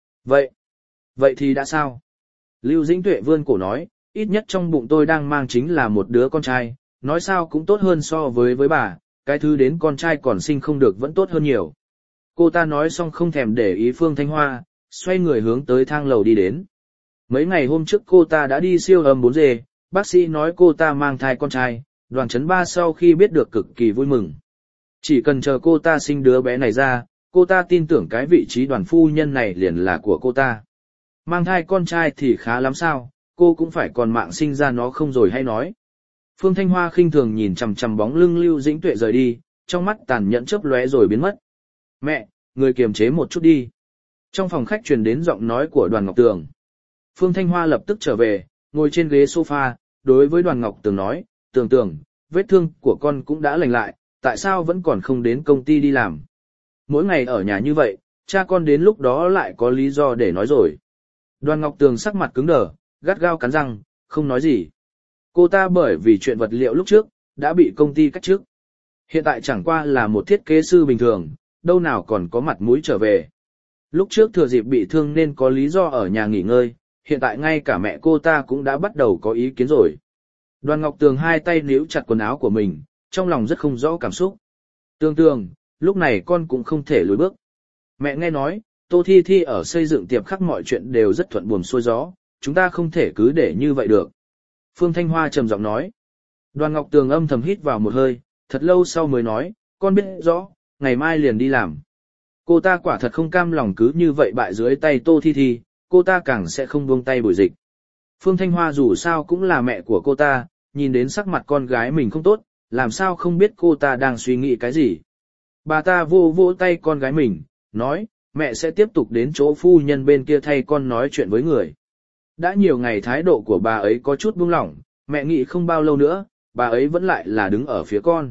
Vậy thì đã sao? Lưu Dĩnh Tuệ vươn cổ nói, ít nhất trong bụng tôi đang mang chính là một đứa con trai, nói sao cũng tốt hơn so với bà, cái thứ đến con trai còn sinh không được vẫn tốt hơn nhiều. Cô ta nói xong không thèm để ý Phương Thanh Hoa, xoay người hướng tới thang lầu đi đến. Mấy ngày hôm trước cô ta đã đi siêu âm 4G, bác sĩ nói cô ta mang thai con trai, Đoàn Trấn Ba sau khi biết được cực kỳ vui mừng. Chỉ cần chờ cô ta sinh đứa bé này ra, cô ta tin tưởng cái vị trí đoàn phu nhân này liền là của cô ta. Mang thai con trai thì khá lắm sao, cô cũng phải còn mạng sinh ra nó không rồi hay nói. Phương Thanh Hoa khinh thường nhìn chằm chằm bóng lưng Lưu Dĩnh Tuệ rời đi, trong mắt tàn nhẫn chớp lóe rồi biến mất. Mẹ, người kiềm chế một chút đi. Trong phòng khách truyền đến giọng nói của Đoàn Ngọc Tường. Phương Thanh Hoa lập tức trở về, ngồi trên ghế sofa, đối với Đoàn Ngọc Tường nói, Tường, vết thương của con cũng đã lành lại, tại sao vẫn còn không đến công ty đi làm? Mỗi ngày ở nhà như vậy, cha con đến lúc đó lại có lý do để nói rồi. Đoàn Ngọc Tường sắc mặt cứng đờ, gắt gao cắn răng, không nói gì. Cô ta bởi vì chuyện vật liệu lúc trước, đã bị công ty cách chức. Hiện tại chẳng qua là một thiết kế sư bình thường, đâu nào còn có mặt mũi trở về. Lúc trước thừa dịp bị thương nên có lý do ở nhà nghỉ ngơi, hiện tại ngay cả mẹ cô ta cũng đã bắt đầu có ý kiến rồi. Đoàn Ngọc Tường hai tay níu chặt quần áo của mình, trong lòng rất không rõ cảm xúc. Tường, lúc này con cũng không thể lùi bước. Mẹ nghe nói, Tô Thi Thi ở xây dựng tiệm khắc mọi chuyện đều rất thuận buồm xuôi gió, chúng ta không thể cứ để như vậy được. Phương Thanh Hoa trầm giọng nói. Đoàn Ngọc Tường âm thầm hít vào một hơi, thật lâu sau mới nói, con biết rõ, ngày mai liền đi làm. Cô ta quả thật không cam lòng cứ như vậy bại dưới tay Tô Thi Thi, cô ta càng sẽ không buông tay Bùi Dịch. Phương Thanh Hoa dù sao cũng là mẹ của cô ta, nhìn đến sắc mặt con gái mình không tốt, làm sao không biết cô ta đang suy nghĩ cái gì. Bà ta vỗ tay con gái mình, nói, mẹ sẽ tiếp tục đến chỗ phu nhân bên kia thay con nói chuyện với người. Đã nhiều ngày thái độ của bà ấy có chút buông lỏng, mẹ nghĩ không bao lâu nữa, bà ấy vẫn lại là đứng ở phía con.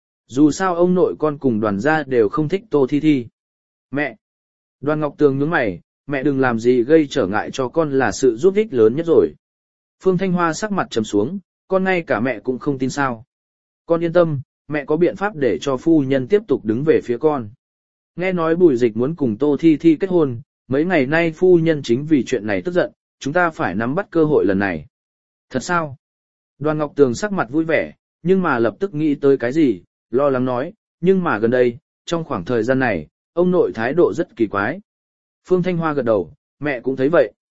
Dù sao ông nội con cùng Đoàn gia đều không thích Tô Thi Thi. Mẹ! Đoàn Ngọc Tường nhướng mày, mẹ đừng làm gì gây trở ngại cho con là sự giúp ích lớn nhất rồi. Phương Thanh Hoa sắc mặt trầm xuống, con ngay cả mẹ cũng không tin sao. Con yên tâm, mẹ có biện pháp để cho phu nhân tiếp tục đứng về phía con. Nghe nói Bùi Dịch muốn cùng Tô Thi Thi kết hôn, mấy ngày nay phu nhân chính vì chuyện này tức giận, chúng ta phải nắm bắt cơ hội lần này. Thật sao? Đoàn Ngọc Tường sắc mặt vui vẻ, nhưng mà lập tức nghĩ tới cái gì, lo lắng nói, nhưng mà gần đây, trong khoảng thời gian này, ông nội thái độ rất kỳ quái. Phương Thanh Hoa gật đầu, mẹ cũng thấy vậy.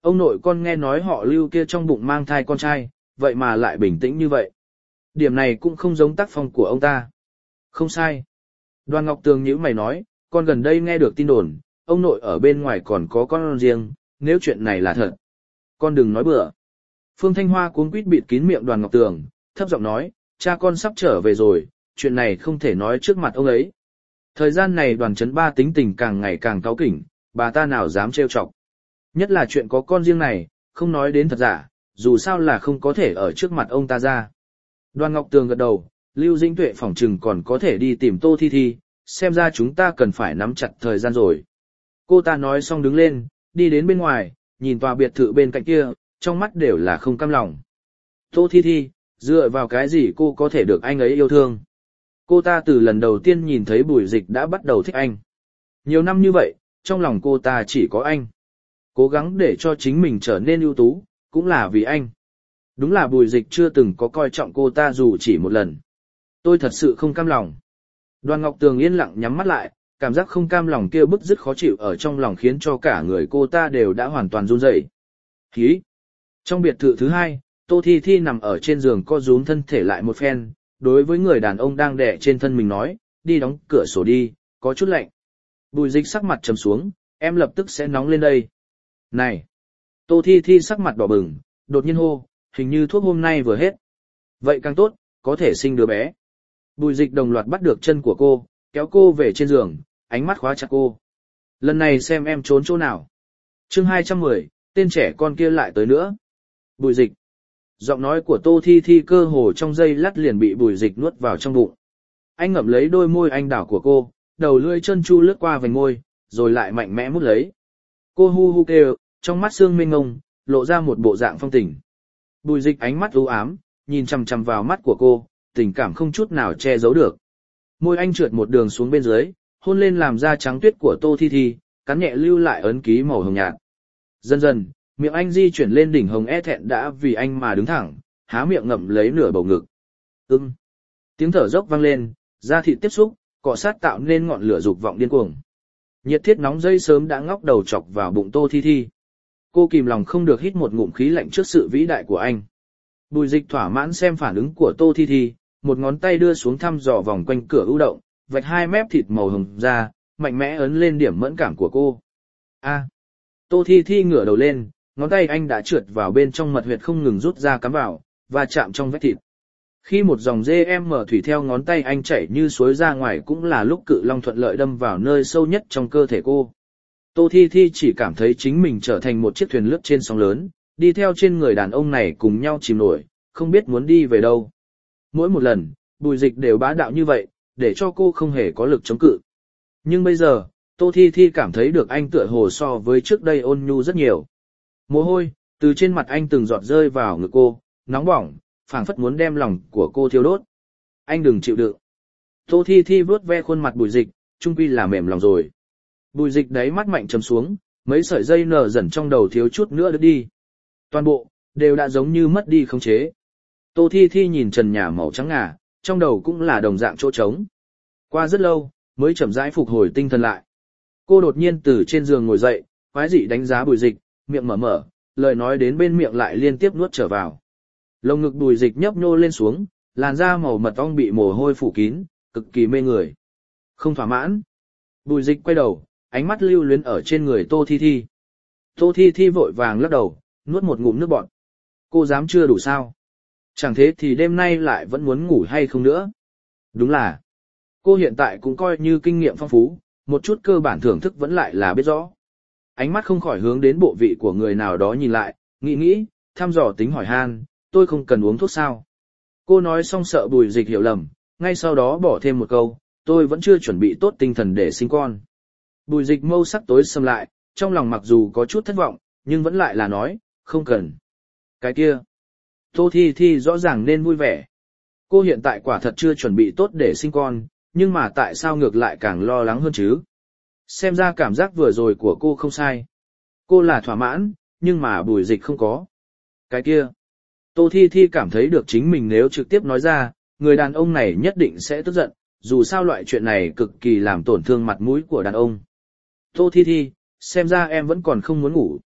Ông nội con nghe nói họ Lưu kia trong bụng mang thai con trai, vậy mà lại bình tĩnh như vậy. Điểm này cũng không giống tác phong của ông ta. Không sai. Đoàn Ngọc Tường nhíu mày nói, con gần đây nghe được tin đồn, ông nội ở bên ngoài còn có con riêng, nếu chuyện này là thật. Con đừng nói bừa. Phương Thanh Hoa cuống quýt bịt kín miệng Đoàn Ngọc Tường, thấp giọng nói, cha con sắp trở về rồi, chuyện này không thể nói trước mặt ông ấy. Thời gian này Đoàn Chấn Ba tính tình càng ngày càng cáu kỉnh, bà ta nào dám trêu chọc. Nhất là chuyện có con riêng này, không nói đến thật giả, dù sao là không có thể ở trước mặt ông ta ra. Đoàn Ngọc Tường gật đầu, Lưu Dĩnh Tuệ phỏng chừng còn có thể đi tìm Tô Thi Thi, xem ra chúng ta cần phải nắm chặt thời gian rồi. Cô ta nói xong đứng lên, đi đến bên ngoài, nhìn tòa biệt thự bên cạnh kia, trong mắt đều là không cam lòng. Tô Thi Thi, dựa vào cái gì cô có thể được anh ấy yêu thương? Cô ta từ lần đầu tiên nhìn thấy Bùi Dịch đã bắt đầu thích anh. Nhiều năm như vậy, trong lòng cô ta chỉ có anh. Cố gắng để cho chính mình trở nên ưu tú, cũng là vì anh. Đúng là Bùi Dịch chưa từng có coi trọng cô ta dù chỉ một lần. Tôi thật sự không cam lòng. Đoàn Ngọc Tường yên lặng nhắm mắt lại, cảm giác không cam lòng kia bức dứt khó chịu ở trong lòng khiến cho cả người cô ta đều đã hoàn toàn run rẩy. Hí! Trong biệt thự thứ hai, Tô Thi Thi nằm ở trên giường co rúm thân thể lại một phen, đối với người đàn ông đang đè trên thân mình nói, đi đóng cửa sổ đi, có chút lạnh. Bùi Dịch sắc mặt trầm xuống, em lập tức sẽ nóng lên đây. Này! Tô Thi Thi sắc mặt đỏ bừng, đột nhiên hô, hình như thuốc hôm nay vừa hết. Vậy càng tốt, có thể sinh đứa bé. Bùi Dịch đồng loạt bắt được chân của cô, kéo cô về trên giường, ánh mắt khóa chặt cô. Lần này xem em trốn chỗ nào. Chương 210, tên trẻ con kia lại tới nữa. Bùi Dịch. Giọng nói của Tô Thi Thi cơ hồ trong giây lát liền bị Bùi Dịch nuốt vào trong bụng. Anh ngậm lấy đôi môi anh đảo của cô, đầu lưỡi chân chu lướt qua vành môi, rồi lại mạnh mẽ mút lấy. Cô hu hu kêu, trong mắt sương mênh ngông, lộ ra một bộ dạng phong tình. Bùi Dịch ánh mắt u ám, nhìn chằm chằm vào mắt của cô, tình cảm không chút nào che giấu được. Môi anh trượt một đường xuống bên dưới, hôn lên làm da trắng tuyết của Tô Thi Thi, cắn nhẹ lưu lại ấn ký màu hồng nhạt. Dần dần, miệng anh di chuyển lên đỉnh hồng e thẹn đã vì anh mà đứng thẳng, há miệng ngậm lấy nửa bầu ngực. Tiếng thở dốc vang lên, da thịt tiếp xúc, cọ sát tạo nên ngọn lửa dục vọng điên cuồng. Nhiệt thiết nóng dây sớm đã ngóc đầu chọc vào bụng Tô Thi Thi. Cô kìm lòng không được hít một ngụm khí lạnh trước sự vĩ đại của anh. Bùi Dịch thỏa mãn xem phản ứng của Tô Thi Thi, một ngón tay đưa xuống thăm dò vòng quanh cửa ưu động, vạch hai mép thịt màu hồng ra, mạnh mẽ ấn lên điểm mẫn cảm của cô. Tô Thi Thi ngửa đầu lên, ngón tay anh đã trượt vào bên trong mật huyệt không ngừng rút ra cắm vào, và chạm trong vết thịt. Khi một dòng GM thủy theo ngón tay anh chảy như suối ra ngoài cũng là lúc cự long thuận lợi đâm vào nơi sâu nhất trong cơ thể cô. Tô Thi Thi chỉ cảm thấy chính mình trở thành một chiếc thuyền lướt trên sóng lớn, đi theo trên người đàn ông này cùng nhau chìm nổi, không biết muốn đi về đâu. Mỗi một lần, Bùi Dịch đều bá đạo như vậy, để cho cô không hề có lực chống cự. Nhưng bây giờ, Tô Thi Thi cảm thấy được anh tựa hồ so với trước đây ôn nhu rất nhiều. Mồ hôi, từ trên mặt anh từng giọt rơi vào ngực cô, nóng bỏng, phảng phất muốn đem lòng của cô thiêu đốt. Anh đừng chịu đựng. Tô Thi Thi vuốt ve khuôn mặt Bùi Dịch, chung quy là mềm lòng rồi. Bùi Dịch đáy mắt mạnh trầm xuống, mấy sợi dây nở dần trong đầu thiếu chút nữa đứt đi. Toàn bộ, đều đã giống như mất đi khống chế. Tô Thi Thi nhìn trần nhà màu trắng ngà, trong đầu cũng là đồng dạng chỗ trống. Qua rất lâu, mới chậm rãi phục hồi tinh thần lại. Cô đột nhiên từ trên giường ngồi dậy, quái dị đánh giá Bùi Dịch, miệng mở mở, lời nói đến bên miệng lại liên tiếp nuốt trở vào. Lồng ngực Bùi Dịch nhấp nhô lên xuống, làn da màu mật ong bị mồ hôi phủ kín, cực kỳ mê người. Không thỏa mãn. Bùi Dịch quay đầu, ánh mắt lưu luyến ở trên người Tô Thi Thi. Tô Thi Thi vội vàng lắc đầu, nuốt một ngụm nước bọt. Cô dám chưa đủ sao? Chẳng thế thì đêm nay lại vẫn muốn ngủ hay không nữa? Đúng là, cô hiện tại cũng coi như kinh nghiệm phong phú, một chút cơ bản thưởng thức vẫn lại là biết rõ. Ánh mắt không khỏi hướng đến bộ vị của người nào đó nhìn lại, nghĩ, thăm dò tính hỏi han, tôi không cần uống thuốc sao? Cô nói xong sợ Bùi Dịch hiểu lầm, ngay sau đó bỏ thêm một câu, tôi vẫn chưa chuẩn bị tốt tinh thần để sinh con. Bùi Dịch mâu sắc tối sầm lại, trong lòng mặc dù có chút thất vọng, nhưng vẫn lại là nói, không cần. Cái kia, Tô Thi Thi rõ ràng nên vui vẻ. Cô hiện tại quả thật chưa chuẩn bị tốt để sinh con, nhưng mà tại sao ngược lại càng lo lắng hơn chứ? Xem ra cảm giác vừa rồi của cô không sai. Cô là thỏa mãn, nhưng mà Bùi Dịch không có. Cái kia, Tô Thi Thi cảm thấy được chính mình nếu trực tiếp nói ra, người đàn ông này nhất định sẽ tức giận, dù sao loại chuyện này cực kỳ làm tổn thương mặt mũi của đàn ông. Tô Thi Thi, xem ra em vẫn còn không muốn ngủ.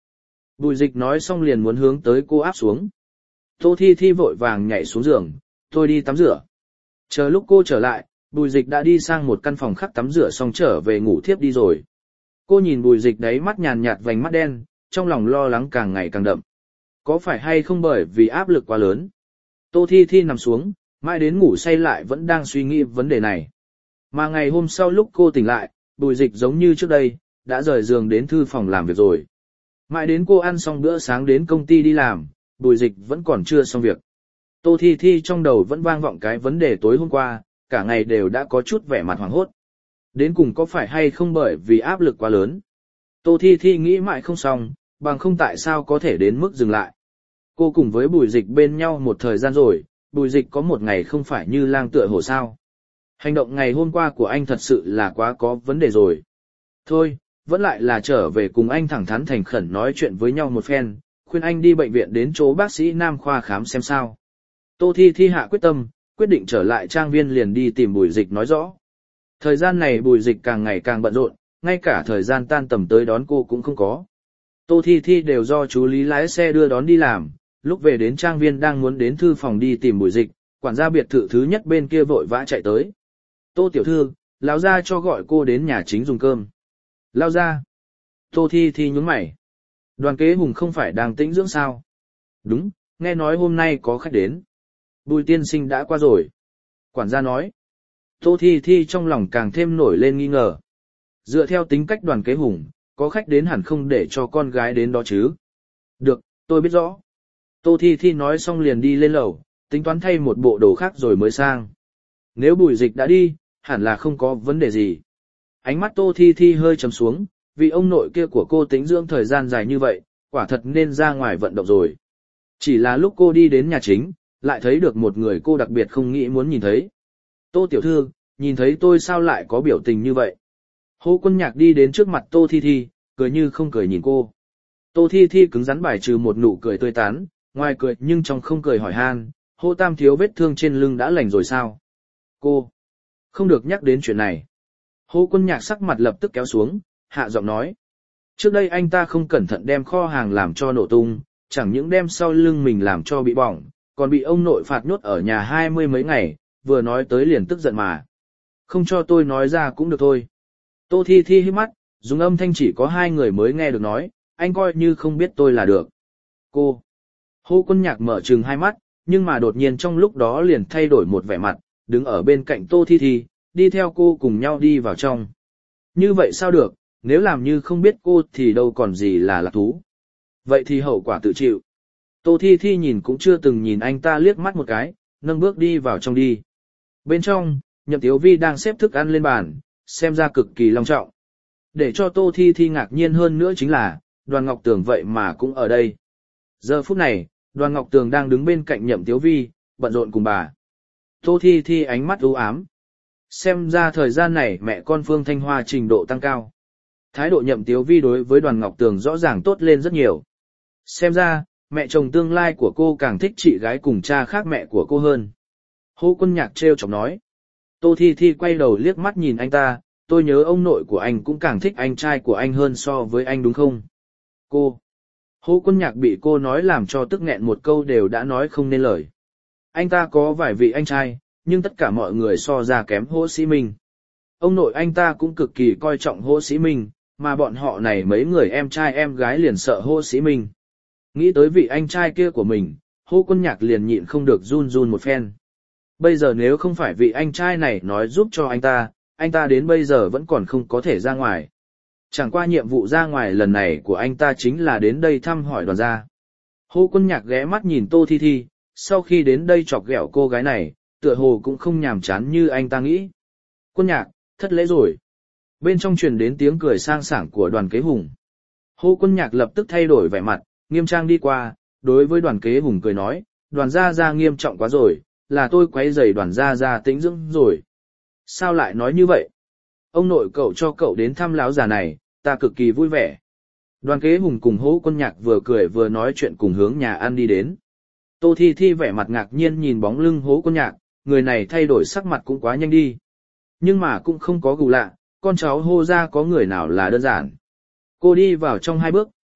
Bùi Dịch nói xong liền muốn hướng tới cô áp xuống. Tô Thi Thi vội vàng nhảy xuống giường, tôi đi tắm rửa. Chờ lúc cô trở lại, Bùi Dịch đã đi sang một căn phòng khác tắm rửa xong trở về ngủ thiếp đi rồi. Cô nhìn Bùi Dịch đấy mắt nhàn nhạt vành mắt đen, trong lòng lo lắng càng ngày càng đậm. Có phải hay không bởi vì áp lực quá lớn? Tô Thi Thi nằm xuống, mãi đến ngủ say lại vẫn đang suy nghĩ vấn đề này. Mà ngày hôm sau lúc cô tỉnh lại, Bùi Dịch giống như trước đây, đã rời giường đến thư phòng làm việc rồi. Mãi đến cô ăn xong bữa sáng đến công ty đi làm, Bùi Dịch vẫn còn chưa xong việc. Tô Thi Thi trong đầu vẫn vang vọng cái vấn đề tối hôm qua, cả ngày đều đã có chút vẻ mặt hoảng hốt. Đến cùng có phải hay không bởi vì áp lực quá lớn? Tô Thi Thi nghĩ mãi không xong, bằng không tại sao có thể đến mức dừng lại. Cô cùng với Bùi Dịch bên nhau một thời gian rồi, Bùi Dịch có một ngày không phải như lang tựa hổ sao. Hành động ngày hôm qua của anh thật sự là quá có vấn đề rồi. Thôi, vẫn lại là trở về cùng anh thẳng thắn thành khẩn nói chuyện với nhau một phen, khuyên anh đi bệnh viện đến chỗ bác sĩ Nam khoa khám xem sao. Tô Thi Thi hạ quyết tâm, quyết định trở lại trang viên liền đi tìm Bùi Dịch nói rõ. Thời gian này Bùi Dịch càng ngày càng bận rộn, ngay cả thời gian tan tầm tới đón cô cũng không có. Tô Thi Thi đều do chú Lý lái xe đưa đón đi làm, lúc về đến trang viên đang muốn đến thư phòng đi tìm Bùi Dịch, quản gia biệt thự thứ nhất bên kia vội vã chạy tới. Tô tiểu thư, lão gia cho gọi cô đến nhà chính dùng cơm. Lão gia. Tô Thi Thi nhướng mày. Đoàn Kế Hùng không phải đang tĩnh dưỡng sao? Đúng, nghe nói hôm nay có khách đến. Bùi tiên sinh đã qua rồi. Quản gia nói. Tô Thi Thi trong lòng càng thêm nổi lên nghi ngờ. Dựa theo tính cách Đoàn Kế Hùng, có khách đến hẳn không để cho con gái đến đó chứ. Được, tôi biết rõ. Tô Thi Thi nói xong liền đi lên lầu, tính toán thay một bộ đồ khác rồi mới sang. Nếu Bùi Dịch đã đi, hẳn là không có vấn đề gì. Ánh mắt Tô Thi Thi hơi trầm xuống, vì ông nội kia của cô tĩnh dưỡng thời gian dài như vậy, quả thật nên ra ngoài vận động rồi. Chỉ là lúc cô đi đến nhà chính, lại thấy được một người cô đặc biệt không nghĩ muốn nhìn thấy. Tô tiểu thư, nhìn thấy tôi sao lại có biểu tình như vậy? Hồ Quân Nhạc đi đến trước mặt Tô Thi Thi, cười như không cười nhìn cô. Tô Thi Thi cứng rắn bài trừ một nụ cười tươi tán, ngoài cười nhưng trong không cười hỏi han, Hồ Tam thiếu vết thương trên lưng đã lành rồi sao? Cô, không được nhắc đến chuyện này. Hồ Quân Nhạc sắc mặt lập tức kéo xuống, hạ giọng nói. Trước đây anh ta không cẩn thận đem kho hàng làm cho nổ tung, chẳng những đem sau lưng mình làm cho bị bỏng, còn bị ông nội phạt nhốt ở nhà 20 mấy ngày, vừa nói tới liền tức giận mà. Không cho tôi nói ra cũng được thôi. Tô Thi Thi hít mắt, dùng âm thanh chỉ có hai người mới nghe được nói, anh coi như không biết tôi là được. Cô. Hồ Quân Nhạc mở trừng hai mắt, nhưng mà đột nhiên trong lúc đó liền thay đổi một vẻ mặt, đứng ở bên cạnh Tô Thi Thi, đi theo cô cùng nhau đi vào trong. Như vậy sao được, nếu làm như không biết cô thì đâu còn gì là lạc thú. Vậy thì hậu quả tự chịu. Tô Thi Thi nhìn cũng chưa từng nhìn anh ta liếc mắt một cái, nâng bước đi vào trong đi. Bên trong, Nhậm Tiếu Vi đang xếp thức ăn lên bàn, xem ra cực kỳ long trọng. Để cho Tô Thi Thi ngạc nhiên hơn nữa chính là, Đoàn Ngọc Tường vậy mà cũng ở đây. Giờ phút này, Đoàn Ngọc Tường đang đứng bên cạnh Nhậm Tiếu Vi, bận rộn cùng bà. Tô Thi Thi ánh mắt u ám. Xem ra thời gian này mẹ con Phương Thanh Hoa trình độ tăng cao. Thái độ Nhậm Tiếu Vi đối với Đoàn Ngọc Tường rõ ràng tốt lên rất nhiều. Xem ra, mẹ chồng tương lai của cô càng thích chị gái cùng cha khác mẹ của cô hơn. Hồ Quân Nhạc trêu chọc nói. Tô Thi Thi quay đầu liếc mắt nhìn anh ta, tôi nhớ ông nội của anh cũng càng thích anh trai của anh hơn so với anh đúng không? Cô. Hồ Quân Nhạc bị cô nói làm cho tức nghẹn một câu đều đã nói không nên lời. Anh ta có vài vị anh trai, nhưng tất cả mọi người so ra kém Hồ Sĩ Minh. Ông nội anh ta cũng cực kỳ coi trọng Hồ Sĩ Minh, mà bọn họ này mấy người em trai em gái liền sợ Hồ Sĩ Minh. Nghĩ tới vị anh trai kia của mình, Hồ Quân Nhạc liền nhịn không được run run một phen. Bây giờ nếu không phải vị anh trai này nói giúp cho anh ta đến bây giờ vẫn còn không có thể ra ngoài. Chẳng qua nhiệm vụ ra ngoài lần này của anh ta chính là đến đây thăm hỏi Đoàn gia. Hồ Quân Nhạc ghé mắt nhìn Tô Thi Thi, sau khi đến đây chọc ghẹo cô gái này, tựa hồ cũng không nhàm chán như anh ta nghĩ. Quân Nhạc, thất lễ rồi. Bên trong truyền đến tiếng cười sang sảng của Đoàn Kế Hùng. Hồ Quân Nhạc lập tức thay đổi vẻ mặt, nghiêm trang đi qua, đối với Đoàn Kế Hùng cười nói, Đoàn gia nghiêm trọng quá rồi, là tôi quấy rầy Đoàn gia tĩnh dưỡng rồi. Sao lại nói như vậy? Ông nội cậu cho cậu đến thăm lão già này, ta cực kỳ vui vẻ. Đoàn Kế Hùng cùng Hồ Quân Nhạc vừa cười vừa nói chuyện cùng hướng nhà ăn đi đến. Tô Thi Thi vẻ mặt ngạc nhiên nhìn bóng lưng Hồ Quân Nhạc, người này thay đổi sắc mặt cũng quá nhanh đi. Nhưng mà cũng không có gù lạ, con cháu Hồ gia có người nào là đơn giản. Cô đi vào trong hai bước,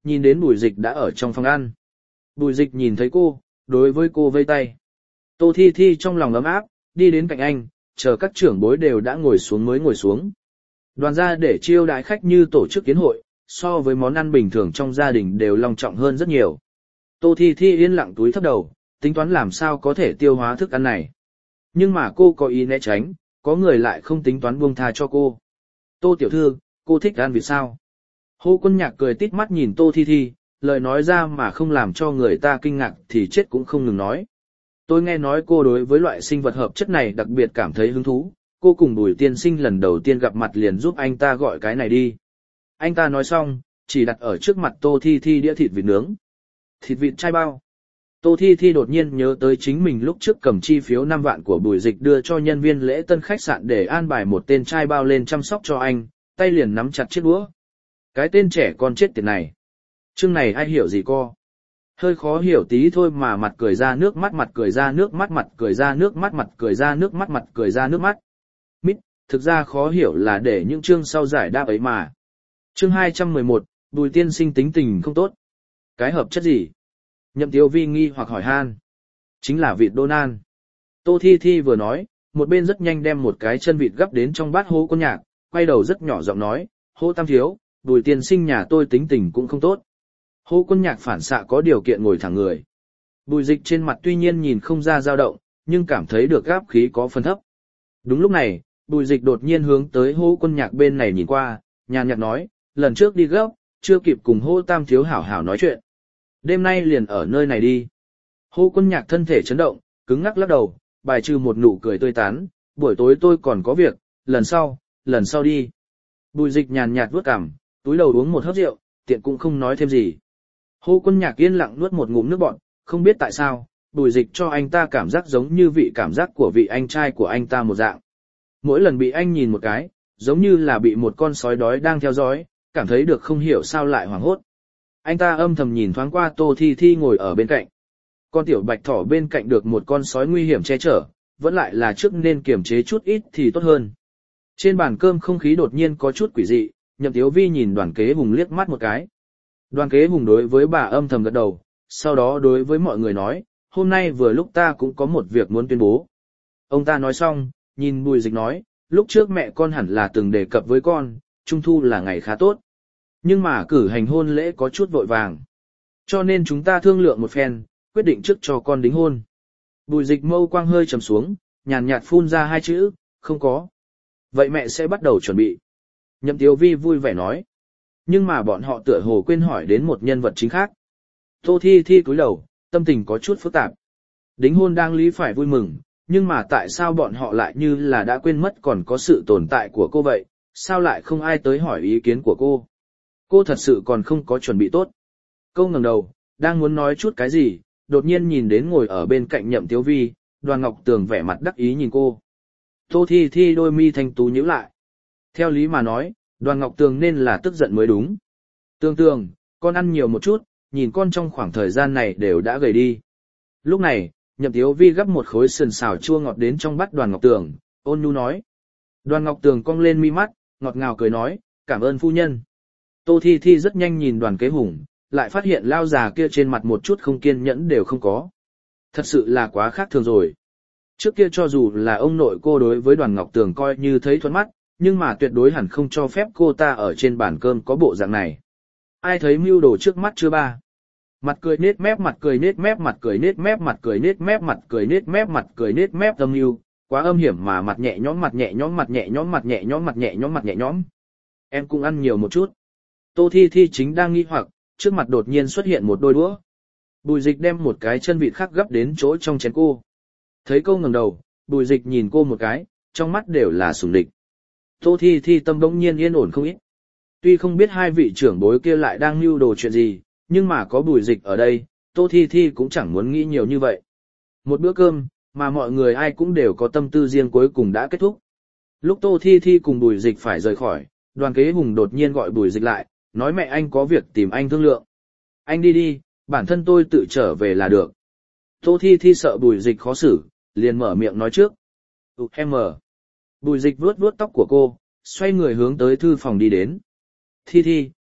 nhìn đến Bùi Dịch đã ở trong phòng ăn. Bùi Dịch nhìn thấy cô, đối với cô vây tay. Tô Thi Thi trong lòng ấm áp, đi đến cạnh anh, chờ các trưởng bối đều đã ngồi xuống mới ngồi xuống. Đoàn gia để chiêu đãi khách như tổ chức kiến hội, so với món ăn bình thường trong gia đình đều long trọng hơn rất nhiều. Tô Thi Thi yên lặng túi thấp đầu, tính toán làm sao có thể tiêu hóa thức ăn này. Nhưng mà cô có ý né tránh, có người lại không tính toán buông tha cho cô. Tô tiểu thư, cô thích ăn vịt sao? Hồ Quân Nhạc cười tít mắt nhìn Tô Thi Thi, lời nói ra mà không làm cho người ta kinh ngạc thì chết cũng không ngừng nói. Tôi nghe nói cô đối với loại sinh vật hợp chất này đặc biệt cảm thấy hứng thú, cô cùng Bùi tiên sinh lần đầu tiên gặp mặt liền giúp anh ta gọi cái này đi. Anh ta nói xong, chỉ đặt ở trước mặt Tô Thi Thi đĩa thịt vịt nướng. Thịt vịt chai bao. Tô Thi Thi đột nhiên nhớ tới chính mình lúc trước cầm chi phiếu 5 vạn của Bùi Dịch đưa cho nhân viên lễ tân khách sạn để an bài một tên trai bao lên chăm sóc cho anh, tay liền nắm chặt chiếc đũa. Cái tên trẻ con chết tiệt này. Chương này ai hiểu gì co? Hơi khó hiểu tí thôi mà mặt cười ra nước mắt, mặt cười ra nước mắt, mặt cười ra nước mắt, mặt cười ra nước mắt, mặt cười ra nước mắt. Mít, thực ra khó hiểu là để những chương sau giải đáp ấy mà. Chương 211, Bùi tiên sinh tính tình không tốt. Cái hợp chất gì? Nhậm Tiếu Vi nghi hoặc hỏi han. Chính là vịt Donald. Tô Thi Thi vừa nói, một bên rất nhanh đem một cái chân vịt gắp đến trong bát Hồ Quân Nhạc, quay đầu rất nhỏ giọng nói, Hồ Tam Thiếu, Bùi tiên sinh nhà tôi tính tình cũng không tốt. Hồ Quân Nhạc phản xạ có điều kiện ngồi thẳng người. Bùi Dịch trên mặt tuy nhiên nhìn không ra dao động, nhưng cảm thấy được gáp khí có phần thấp. Đúng lúc này, Bùi Dịch đột nhiên hướng tới Hồ Quân Nhạc bên này nhìn qua, nhàn nhạt nói, lần trước đi gấp, chưa kịp cùng Hồ Tam Thiếu hảo hảo nói chuyện. Đêm nay liền ở nơi này đi. Hồ Quân Nhạc thân thể chấn động, cứng ngắc lắc đầu, bài trừ một nụ cười tươi tán, buổi tối tôi còn có việc, lần sau đi. Bùi Dịch nhàn nhạt vuốt cằm, túi đầu uống một hớp rượu, tiện cũng không nói thêm gì. Hồ Quân Nhạc yên lặng nuốt một ngụm nước bọt, không biết tại sao, Bùi Dịch cho anh ta cảm giác giống như vị cảm giác của vị anh trai của anh ta một dạng. Mỗi lần bị anh nhìn một cái, giống như là bị một con sói đói đang theo dõi, cảm thấy được không hiểu sao lại hoảng hốt. Anh ta âm thầm nhìn thoáng qua Tô Thi Thi ngồi ở bên cạnh. Con tiểu bạch thỏ bên cạnh được một con sói nguy hiểm che chở, vẫn lại là trước nên kiềm chế chút ít thì tốt hơn. Trên bàn cơm không khí đột nhiên có chút quỷ dị, Nhậm Tiếu Vi nhìn Đoàn Kế Hùng liếc mắt một cái. Đoàn Kế Hùng đối với bà âm thầm gật đầu, sau đó đối với mọi người nói, hôm nay vừa lúc ta cũng có một việc muốn tuyên bố. Ông ta nói xong, nhìn Bùi Dịch nói, lúc trước mẹ con hẳn là từng đề cập với con, Trung thu là ngày khá tốt. Nhưng mà cử hành hôn lễ có chút vội vàng. Cho nên chúng ta thương lượng một phen, quyết định trước cho con đính hôn. Bùi Dịch mâu quang hơi trầm xuống, nhàn nhạt phun ra hai chữ, không có. Vậy mẹ sẽ bắt đầu chuẩn bị. Nhậm Tiếu Vi vui vẻ nói. Nhưng mà bọn họ tựa hồ quên hỏi đến một nhân vật chính khác. Tô Thi Thi cúi đầu, tâm tình có chút phức tạp. Đính hôn đang lý phải vui mừng, nhưng mà tại sao bọn họ lại như là đã quên mất còn có sự tồn tại của cô vậy, sao lại không ai tới hỏi ý kiến của cô? Cô thật sự còn không có chuẩn bị tốt. Cô ngẩng đầu, đang muốn nói chút cái gì, đột nhiên nhìn đến ngồi ở bên cạnh Nhậm Tiếu Vi, Đoàn Ngọc Tường vẻ mặt đắc ý nhìn cô. Tô Thi Thi đôi mi thanh tú nhíu lại. Theo lý mà nói, Đoàn Ngọc Tường nên là tức giận mới đúng. Tường Tường, con ăn nhiều một chút, nhìn con trong khoảng thời gian này đều đã gầy đi. Lúc này, Nhậm Tiếu Vi gắp một khối sườn xào chua ngọt đến trong bát Đoàn Ngọc Tường, ôn nhu nói. Đoàn Ngọc Tường cong lên mi mắt, ngọt ngào cười nói, cảm ơn phu nhân. Tô Thi Thi rất nhanh nhìn Đoàn Kế Hùng, lại phát hiện lao già kia trên mặt một chút không kiên nhẫn đều không có. Thật sự là quá khác thường rồi. Trước kia cho dù là ông nội cô đối với Đoàn Ngọc Tường coi như thấy thuận mắt, nhưng mà tuyệt đối hẳn không cho phép cô ta ở trên bàn cơm có bộ dạng này. Ai thấy mưu đồ trước mắt chưa ba? Mặt cười nết mép, mặt cười nết mép, mặt cười nết mép, mặt cười nết mép, mặt cười nết mép, mặt cười nết mép âm mưu, quá âm hiểm mà mặt nhẹ nhõm, mặt nhẹ nhõm, mặt nhẹ nhõm, mặt nhẹ nhõm, mặt nhẹ nhõm, mặt nhẹ nhõm. Em cũng ăn nhiều một chút. Tô Thi Thi chính đang nghi hoặc, trước mặt đột nhiên xuất hiện một đôi đũa. Bùi Dịch đem một cái chân vịt khác gấp đến chỗ trong chén cô. Thấy cô ngẩng đầu, Bùi Dịch nhìn cô một cái, trong mắt đều là sủng địch. Tô Thi Thi tâm bỗng nhiên yên ổn không ít. Tuy không biết hai vị trưởng bối kia lại đang mưu đồ chuyện gì, nhưng mà có Bùi Dịch ở đây, Tô Thi Thi cũng chẳng muốn nghĩ nhiều như vậy. Một bữa cơm, mà mọi người ai cũng đều có tâm tư riêng cuối cùng đã kết thúc. Lúc Tô Thi Thi cùng Bùi Dịch phải rời khỏi, Đoàn Kế Hùng đột nhiên gọi Bùi Dịch lại, nói mẹ anh có việc tìm anh thương lượng. Anh đi đi, bản thân tôi tự trở về là được. Tô Thi Thi sợ Bùi Dịch khó xử, liền mở miệng nói trước. Em mở. Bùi Dịch vuốt vuốt tóc của cô, xoay người hướng tới thư phòng đi đến. Thi Thi,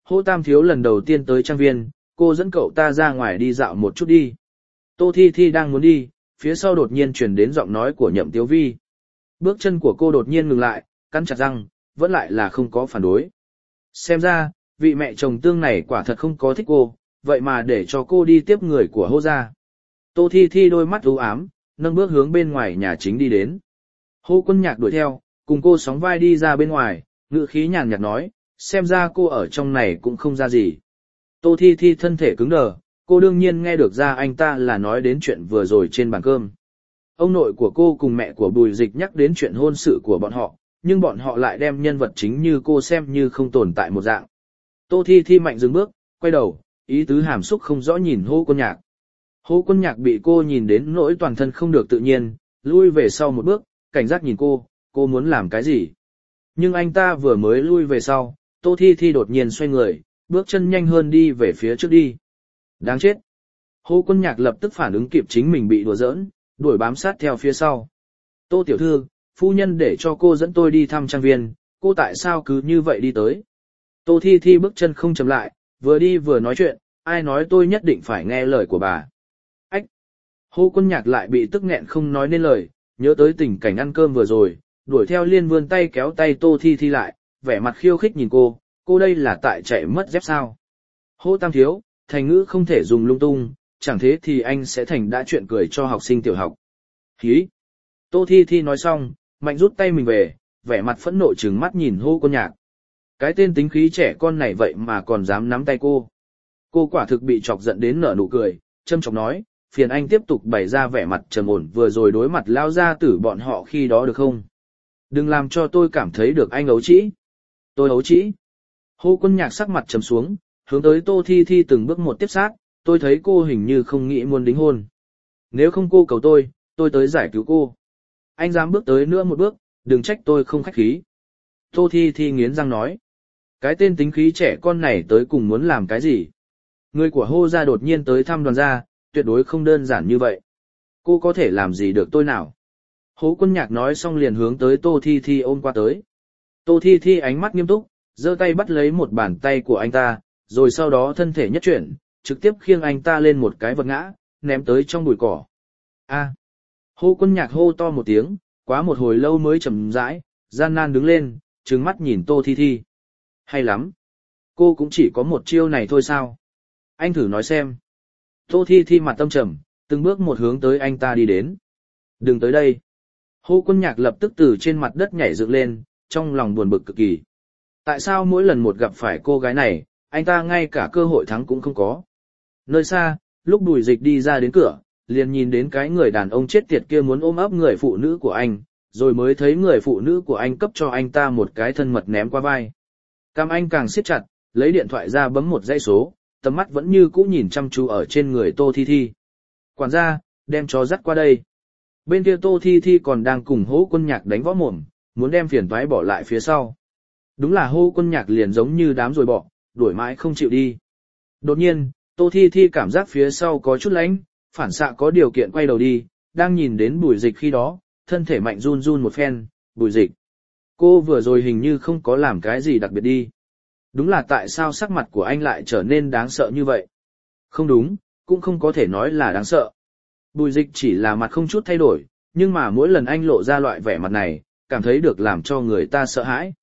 Hô Tam Thiếu lần đầu tiên tới trang viên, cô dẫn cậu ta ra ngoài đi dạo một chút đi. Tô Thi Thi đang muốn đi, phía sau đột nhiên truyền đến giọng nói của Nhậm Tiếu Vi. Bước chân của cô đột nhiên ngừng lại, cắn chặt răng, vẫn lại là không có phản đối. Xem ra, vị mẹ chồng tương này quả thật không có thích cô, vậy mà để cho cô đi tiếp người của Hô gia. Tô Thi Thi đôi mắt u ám, nâng bước hướng bên ngoài nhà chính đi đến. Hô Quân Nhạc đuổi theo, cùng cô sóng vai đi ra bên ngoài, ngữ khí nhàn nhạt nói, xem ra cô ở trong này cũng không ra gì. Tô Thi Thi thân thể cứng đờ, cô đương nhiên nghe được ra anh ta là nói đến chuyện vừa rồi trên bàn cơm. Ông nội của cô cùng mẹ của Bùi Dịch nhắc đến chuyện hôn sự của bọn họ, nhưng bọn họ lại đem nhân vật chính như cô xem như không tồn tại một dạng. Tô Thi Thi mạnh dừng bước, quay đầu, ý tứ hàm xúc không rõ nhìn Hô Quân Nhạc. Hô Quân Nhạc bị cô nhìn đến nỗi toàn thân không được tự nhiên, lui về sau một bước, cảnh giác nhìn cô muốn làm cái gì. Nhưng anh ta vừa mới lui về sau, Tô Thi Thi đột nhiên xoay người, bước chân nhanh hơn đi về phía trước đi. Đáng chết. Hô Quân Nhạc lập tức phản ứng kịp chính mình bị đùa giỡn, đuổi bám sát theo phía sau. Tô tiểu thư, phu nhân để cho cô dẫn tôi đi thăm trang viên, cô tại sao cứ như vậy đi tới? Tô Thi Thi bước chân không chậm lại, vừa đi vừa nói chuyện, ai nói tôi nhất định phải nghe lời của bà. Ách! Hô Quân Nhạc lại bị tức nghẹn không nói nên lời, nhớ tới tình cảnh ăn cơm vừa rồi, đuổi theo liên vươn tay kéo tay Tô Thi Thi lại, vẻ mặt khiêu khích nhìn cô đây là tại chạy mất dép sao? Hô Tam Thiếu, thành ngữ không thể dùng lung tung, chẳng thế thì anh sẽ thành đã chuyện cười cho học sinh tiểu học. Hí! Tô Thi Thi nói xong, mạnh rút tay mình về, vẻ mặt phẫn nộ trừng mắt nhìn Hô Quân Nhạc. Cái tên tính khí trẻ con này vậy mà còn dám nắm tay cô. Cô quả thực bị chọc giận đến nở nụ cười, châm chọc nói, phiền anh tiếp tục bày ra vẻ mặt trầm ổn vừa rồi đối mặt lao ra tử bọn họ khi đó được không? Đừng làm cho tôi cảm thấy được anh ấu trĩ. Tôi ấu trĩ. Hô Quân Nhạc sắc mặt trầm xuống, hướng tới Tô Thi Thi từng bước một tiếp sát, tôi thấy cô hình như không nghĩ muốn đính hôn. Nếu không cô cầu tôi tới giải cứu cô. Anh dám bước tới nữa một bước, đừng trách tôi không khách khí. Tô Thi Thi nghiến răng nói. Cái tên tính khí trẻ con này tới cùng muốn làm cái gì? Người của Hô gia đột nhiên tới thăm đoàn gia, tuyệt đối không đơn giản như vậy. Cô có thể làm gì được tôi nào? Hô Quân Nhạc nói xong liền hướng tới Tô Thi Thi ôm qua tới. Tô Thi Thi ánh mắt nghiêm túc, giơ tay bắt lấy một bàn tay của anh ta, rồi sau đó thân thể nhất chuyển, trực tiếp khiêng anh ta lên một cái vật ngã, ném tới trong bụi cỏ. A! Hô Quân Nhạc hô to một tiếng, quá một hồi lâu mới chậm rãi, gian nan đứng lên, trừng mắt nhìn Tô Thi Thi. Hay lắm! Cô cũng chỉ có một chiêu này thôi sao? Anh thử nói xem. Tô Thi Thi mặt tâm trầm, từng bước một hướng tới anh ta đi đến. Đừng tới đây! Hô Quân Nhạc lập tức từ trên mặt đất nhảy dựng lên, trong lòng buồn bực cực kỳ. Tại sao mỗi lần một gặp phải cô gái này, anh ta ngay cả cơ hội thắng cũng không có? Nơi xa, lúc Bùi Dịch đi ra đến cửa, liền nhìn đến cái người đàn ông chết tiệt kia muốn ôm ấp người phụ nữ của anh, rồi mới thấy người phụ nữ của anh cấp cho anh ta một cái thân mật ném qua vai. Cam anh càng siết chặt, lấy điện thoại ra bấm một dãy số, tầm mắt vẫn như cũ nhìn chăm chú ở trên người Tô Thi Thi. Quản gia, đem chó dắt qua đây. Bên kia Tô Thi Thi còn đang cùng Hô Quân Nhạc đánh võ mồm, muốn đem phiền toái bỏ lại phía sau. Đúng là Hô Quân Nhạc liền giống như đám rồi bỏ, đuổi mãi không chịu đi. Đột nhiên, Tô Thi Thi cảm giác phía sau có chút lạnh, phản xạ có điều kiện quay đầu đi, đang nhìn đến Bùi Dịch khi đó, thân thể mạnh run run một phen, Bùi Dịch. Cô vừa rồi hình như không có làm cái gì đặc biệt đi. Đúng là tại sao sắc mặt của anh lại trở nên đáng sợ như vậy? Không đúng, cũng không có thể nói là đáng sợ. Bùi Dịch chỉ là mặt không chút thay đổi, nhưng mà mỗi lần anh lộ ra loại vẻ mặt này, cảm thấy được làm cho người ta sợ hãi.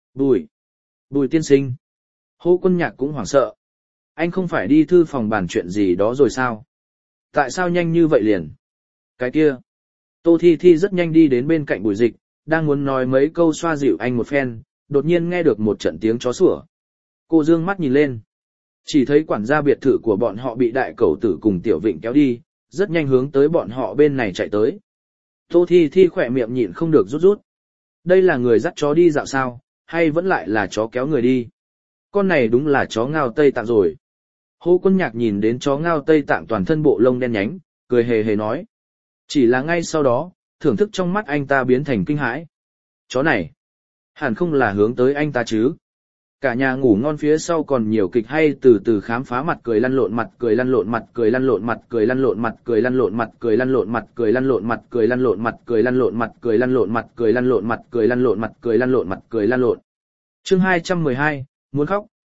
Bùi tiên sinh. Hô Quân Nhạc cũng hoảng sợ. Anh không phải đi thư phòng bàn chuyện gì đó rồi sao? Tại sao nhanh như vậy liền? Cái kia. Tô Thi Thi rất nhanh đi đến bên cạnh Bùi Dịch, đang muốn nói mấy câu xoa dịu anh một phen, đột nhiên nghe được một trận tiếng chó sủa. Cô dương mắt nhìn lên. Chỉ thấy quản gia biệt thự của bọn họ bị đại cẩu tử cùng Tiểu Vịnh kéo đi, rất nhanh hướng tới bọn họ bên này chạy tới. Tô Thi Thi khỏe miệng nhịn không được rút. Đây là người dắt chó đi dạo sao, hay vẫn lại là chó kéo người đi? Con này đúng là chó ngao Tây Tạng rồi. Hô Quân Nhạc nhìn đến chó ngao Tây Tạng toàn thân bộ lông đen nhánh, cười hề hề nói. Chỉ là ngay sau đó, thưởng thức trong mắt anh ta biến thành kinh hãi. Chó này, hẳn không là hướng tới anh ta chứ? Cả nhà ngủ ngon phía sau còn nhiều kịch hay từ từ khám phá mặt cười lăn lộn mặt cười lăn lộn mặt cười lăn lộn mặt cười lăn lộn mặt cười lăn lộn mặt cười lăn lộn mặt cười lăn lộn mặt cười lăn lộn mặt cười lăn lộn mặt cười lăn lộn mặt cười lăn lộn mặt cười lăn lộn mặt cười lăn lộn mặt cười lăn lộn. Chương 212, muốn khóc.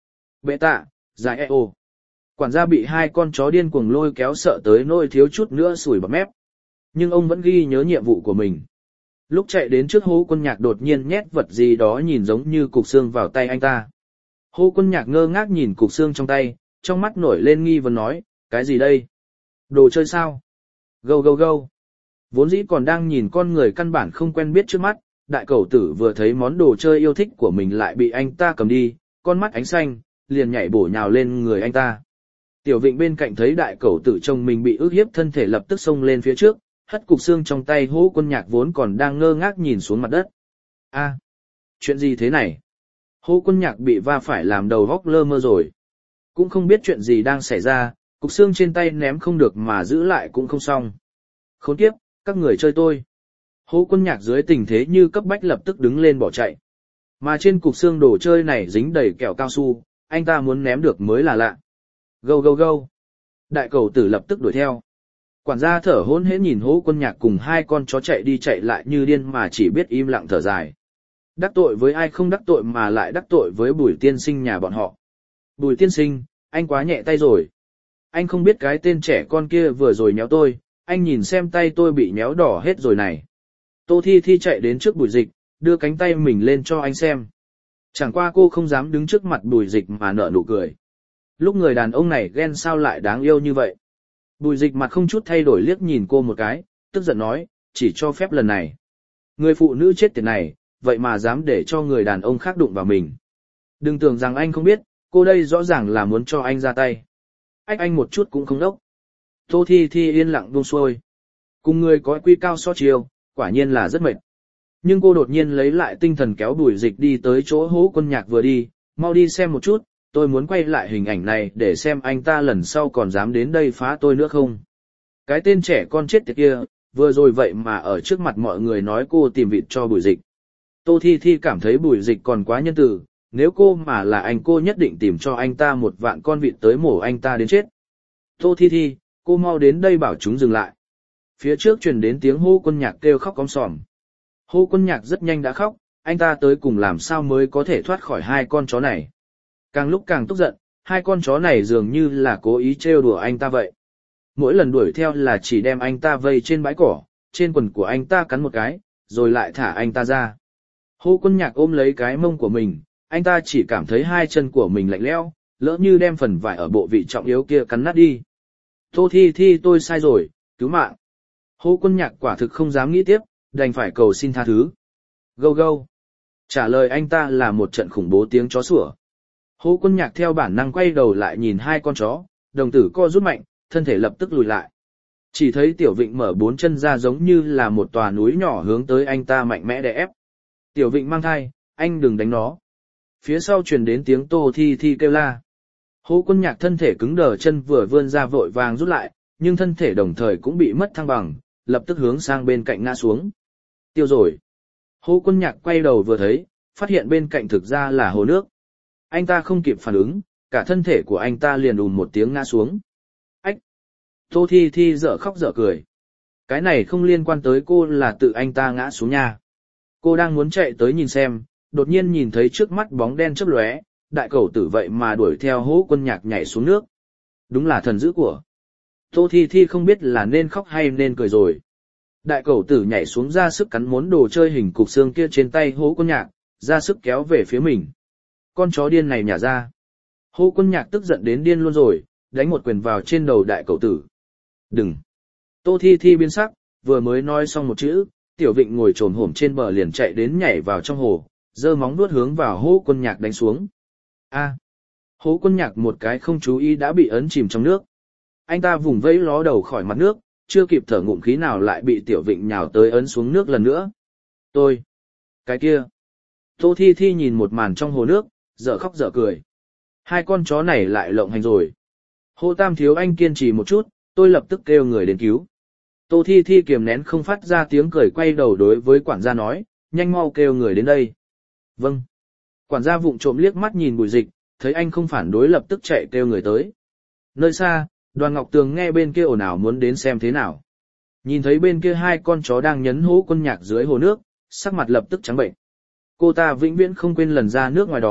Bệ tạ, giải eo. Quản gia bị hai con chó điên cuồng lôi kéo sợ tới nỗi thiếu chút nữa sủi bọt mép. Nhưng ông vẫn ghi nhớ nhiệm vụ của mình. Lúc chạy đến trước Hô Quân Nhạc đột nhiên nhét vật gì đó nhìn giống như cục xương vào tay anh ta. Hô Quân Nhạc ngơ ngác nhìn cục xương trong tay, trong mắt nổi lên nghi vấn nói, cái gì đây? Đồ chơi sao? Gâu gâu gâu. Vốn dĩ còn đang nhìn con người căn bản không quen biết trước mắt, đại cẩu tử vừa thấy món đồ chơi yêu thích của mình lại bị anh ta cầm đi, con mắt ánh xanh, liền nhảy bổ nhào lên người anh ta. Tiểu Vịnh bên cạnh thấy đại cẩu tử chồng mình bị ức hiếp thân thể lập tức xông lên phía trước, hất cục xương trong tay Hô Quân Nhạc vốn còn đang ngơ ngác nhìn xuống mặt đất. A, chuyện gì thế này? Hô Quân Nhạc bị va phải làm đầu góc lơ mơ rồi. Cũng không biết chuyện gì đang xảy ra, cục xương trên tay ném không được mà giữ lại cũng không xong. Khốn kiếp, các người chơi tôi. Hô Quân Nhạc dưới tình thế như cấp bách lập tức đứng lên bỏ chạy. Mà trên cục xương đồ chơi này dính đầy kẹo cao su, anh ta muốn ném được mới là lạ. Gâu gâu gâu. Đại cẩu tử lập tức đuổi theo. Quản gia thở hổn hển nhìn Hô Quân Nhạc cùng hai con chó chạy đi chạy lại như điên mà chỉ biết im lặng thở dài. Đắc tội với ai không đắc tội mà lại đắc tội với Bùi tiên sinh nhà bọn họ. Bùi tiên sinh, anh quá nhẹ tay rồi. Anh không biết cái tên trẻ con kia vừa rồi nhéo tôi, anh nhìn xem tay tôi bị nhéo đỏ hết rồi này. Tô Thi Thi chạy đến trước Bùi Dịch, đưa cánh tay mình lên cho anh xem. Chẳng qua cô không dám đứng trước mặt Bùi Dịch mà nở nụ cười. Lúc người đàn ông này ghen sao lại đáng yêu như vậy. Bùi Dịch mặt không chút thay đổi liếc nhìn cô một cái, tức giận nói, chỉ cho phép lần này. Người phụ nữ chết tiệt này, vậy mà dám để cho người đàn ông khác đụng vào mình. Đừng tưởng rằng anh không biết, cô đây rõ ràng là muốn cho anh ra tay. Anh một chút cũng không đốc. Tô Thi Thi yên lặng buông xuôi. Cùng người có quy cao so chiều, quả nhiên là rất mệt. Nhưng cô đột nhiên lấy lại tinh thần kéo Bùi Dịch đi tới chỗ Hô Quân Nhạc vừa đi, mau đi xem một chút, tôi muốn quay lại hình ảnh này để xem anh ta lần sau còn dám đến đây phá tôi nữa không. Cái tên trẻ con chết tiệt kia, vừa rồi vậy mà ở trước mặt mọi người nói cô tìm vịt cho Bùi Dịch. Tô Thi Thi cảm thấy Bùi Dịch còn quá nhân từ, nếu cô mà là anh cô nhất định tìm cho anh ta 1.000 con vịt tới mổ anh ta đến chết. Tô Thi Thi, cô mau đến đây bảo chúng dừng lại. Phía trước truyền đến tiếng Hô Quân Nhạc kêu khóc om sòm. Hô Quân Nhạc rất nhanh đã khóc, anh ta tới cùng làm sao mới có thể thoát khỏi hai con chó này. Càng lúc càng tức giận, hai con chó này dường như là cố ý trêu đùa anh ta vậy. Mỗi lần đuổi theo là chỉ đem anh ta vây trên bãi cỏ, trên quần của anh ta cắn một cái, rồi lại thả anh ta ra. Hô Quân Nhạc ôm lấy cái mông của mình, anh ta chỉ cảm thấy hai chân của mình lạnh lẽo, lỡ như đem phần vải ở bộ vị trọng yếu kia cắn nát đi. Tô Thi Thi tôi sai rồi, cứu mạng. Hô Quân Nhạc quả thực không dám nghĩ tiếp, đành phải cầu xin tha thứ. Gâu gâu. Trả lời anh ta là một trận khủng bố tiếng chó sủa. Hô Quân Nhạc theo bản năng quay đầu lại nhìn hai con chó, đồng tử co rút mạnh, thân thể lập tức lùi lại. Chỉ thấy Tiểu Vịnh mở 4 chân ra giống như là một tòa núi nhỏ hướng tới anh ta mạnh mẽ đè ép. Tiểu Vịnh mang thai, anh đừng đánh nó. Phía sau truyền đến tiếng Tô Thi Thi kêu la. Hô Quân Nhạc thân thể cứng đờ, chân vừa vươn ra vội vàng rút lại, nhưng thân thể đồng thời cũng bị mất thăng bằng, lập tức hướng sang bên cạnh ngã xuống. Tiêu rồi. Hô Quân Nhạc quay đầu vừa thấy, phát hiện bên cạnh thực ra là hồ nước. Anh ta không kịp phản ứng, cả thân thể của anh ta liền ùn một tiếng ngã xuống. Ách! Tô Thi Thi dở khóc dở cười. Cái này không liên quan tới cô, là tự anh ta ngã xuống nha. Cô đang muốn chạy tới nhìn xem, đột nhiên nhìn thấy trước mắt bóng đen chớp lóe, đại cẩu tử vậy mà đuổi theo Hô Quân Nhạc nhảy xuống nước. Đúng là thần dữ của. Tô Thi Thi không biết là nên khóc hay nên cười rồi. Đại cẩu tử nhảy xuống ra sức cắn món đồ chơi hình cục xương kia trên tay Hô Quân Nhạc, ra sức kéo về phía mình. Con chó điên này nhả ra. Hô Quân Nhạc tức giận đến điên luôn rồi, đánh một quyền vào trên đầu đại cẩu tử. Đừng! Tô Thi Thi biến sắc, vừa mới nói xong một chữ, Tiểu Vịnh ngồi trồm hổm trên bờ liền chạy đến nhảy vào trong hồ, giơ móng vuốt hướng vào Hô Quân Nhạc đánh xuống. A! Hô Quân Nhạc một cái không chú ý đã bị ấn chìm trong nước. Anh ta vùng vẫy ló đầu khỏi mặt nước, chưa kịp thở ngụm khí nào lại bị Tiểu Vịnh nhào tới ấn xuống nước lần nữa. Tôi! Cái kia! Tô Thi Thi nhìn một màn trong hồ nước, dở khóc dở cười. Hai con chó này lại lộng hành rồi. Hô Tam thiếu anh kiên trì một chút, tôi lập tức kêu người đến cứu. Tô Thi Thi kiềm nén không phát ra tiếng cười, quay đầu đối với quản gia nói, nhanh mau kêu người đến đây. Vâng. Quản gia vụng trộm liếc mắt nhìn Bùi Dịch, thấy anh không phản đối lập tức chạy kêu người tới. Nơi xa, Đoàn Ngọc Tường nghe bên kia ồn ào muốn đến xem thế nào. Nhìn thấy bên kia hai con chó đang nhấn Hô Quân Nhạc dưới hồ nước, sắc mặt lập tức trắng bệnh. Cô ta vĩnh viễn không quên lần ra nước ngoài đó,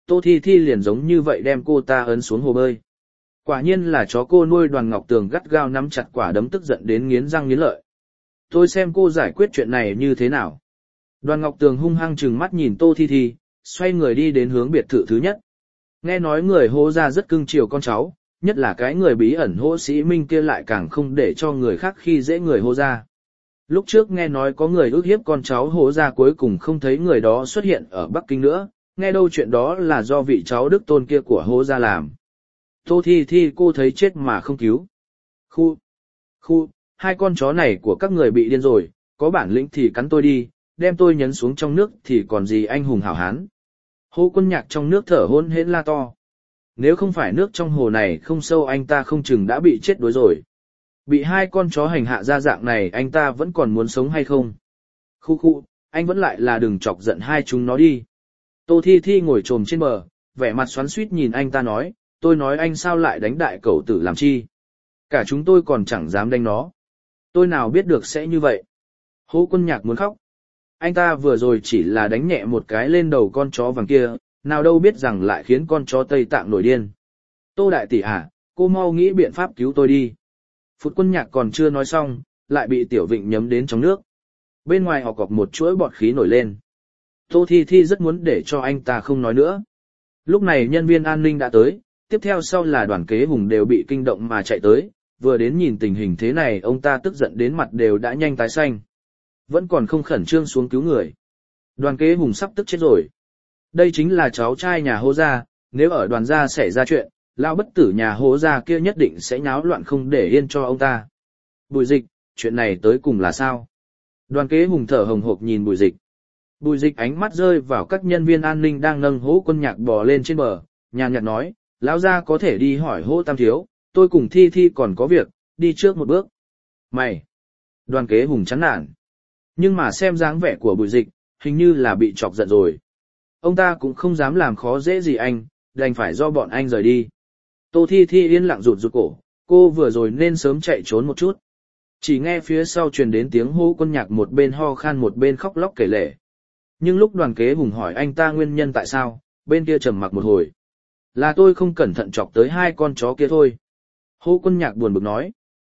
Tô Thi Thi liền giống như vậy đem cô ta ấn xuống hồ bơi. Quả nhiên là chó cô nuôi. Đoàn Ngọc Tường gắt gao nắm chặt quả đấm tức giận đến nghiến răng nghiến lợi. Tôi xem cô giải quyết chuyện này như thế nào. Đoàn Ngọc Tường hung hăng trừng mắt nhìn Tô Thi Thi, xoay người đi đến hướng biệt thự thứ nhất. Nghe nói người Hỗ gia rất cưng chiều con cháu, nhất là cái người bí ẩn Hỗ Sĩ Minh kia lại càng không để cho người khác khi dễ người Hỗ gia. Lúc trước nghe nói có người ức hiếp con cháu Hỗ gia, cuối cùng không thấy người đó xuất hiện ở Bắc Kinh nữa, nghe đâu chuyện đó là do vị cháu đức tôn kia của Hỗ gia làm. Tô Thi Thi cô thấy chết mà không cứu. Khu, hai con chó này của các người bị điên rồi, có bản lĩnh thì cắn tôi đi, đem tôi nhấn xuống trong nước thì còn gì anh hùng hảo hán. Hô Quân Nhạc trong nước thở hổn hển la to. Nếu không phải nước trong hồ này không sâu anh ta không chừng đã bị chết đuối rồi. Bị hai con chó hành hạ ra dạng này anh ta vẫn còn muốn sống hay không? Anh vẫn lại là đừng chọc giận hai chúng nó đi. Tô Thi Thi ngồi trồm trên bờ, vẻ mặt xoắn xuýt nhìn anh ta nói, tôi nói anh sao lại đánh đại cẩu tử làm chi? Cả chúng tôi còn chẳng dám đánh nó. Tôi nào biết được sẽ như vậy. Hô Quân Nhạc muốn khóc. Anh ta vừa rồi chỉ là đánh nhẹ một cái lên đầu con chó vàng kia, nào đâu biết rằng lại khiến con chó Tây Tạng nổi điên. Tô đại tỷ à, cô mau nghĩ biện pháp cứu tôi đi. Phụt Quân Nhạc còn chưa nói xong, lại bị Tiểu Vịnh nhấm đến trong nước. Bên ngoài họ cọp một chuỗi bọt khí nổi lên. Tô Thi Thi rất muốn để cho anh ta không nói nữa. Lúc này nhân viên an ninh đã tới, tiếp theo sau là Đoàn Kế Hùng đều bị kinh động mà chạy tới, vừa đến nhìn tình hình thế này ông ta tức giận đến mặt đều đã nhanh tái xanh. Vẫn còn không khẩn trương xuống cứu người. Đoàn Kế Hùng sắp tức chết rồi. Đây chính là cháu trai nhà Hỗ gia, nếu ở Đoàn gia xảy ra chuyện, lão bất tử nhà Hỗ gia kia nhất định sẽ nháo loạn không để yên cho ông ta. Bùi Dịch, chuyện này tới cùng là sao? Đoàn Kế Hùng thở hồng hộc nhìn Bùi Dịch. Bùi Dịch ánh mắt rơi vào các nhân viên an ninh đang nâng Hỗ Quân Nhạc bò lên trên bờ, nhàn nhạt nói, lão gia có thể đi hỏi Hỗ Tam thiếu, tôi cùng Thi Thi còn có việc, đi trước một bước. Mày! Đoàn Kế Hùng chán nản. Nhưng mà xem dáng vẻ của Bùi Dịch, hình như là bị chọc giận rồi. Ông ta cũng không dám làm khó dễ gì anh, đành phải do bọn anh rời đi. Tô Thi Thi yên lặng rụt cổ, cô vừa rồi nên sớm chạy trốn một chút. Chỉ nghe phía sau truyền đến tiếng Hô Quân Nhạc một bên ho khan một bên khóc lóc kể lể. Nhưng lúc Đoàn Kế Hùng hỏi anh ta nguyên nhân tại sao, bên kia trầm mặc một hồi. Là tôi không cẩn thận chọc tới hai con chó kia thôi. Hô Quân Nhạc buồn bực nói.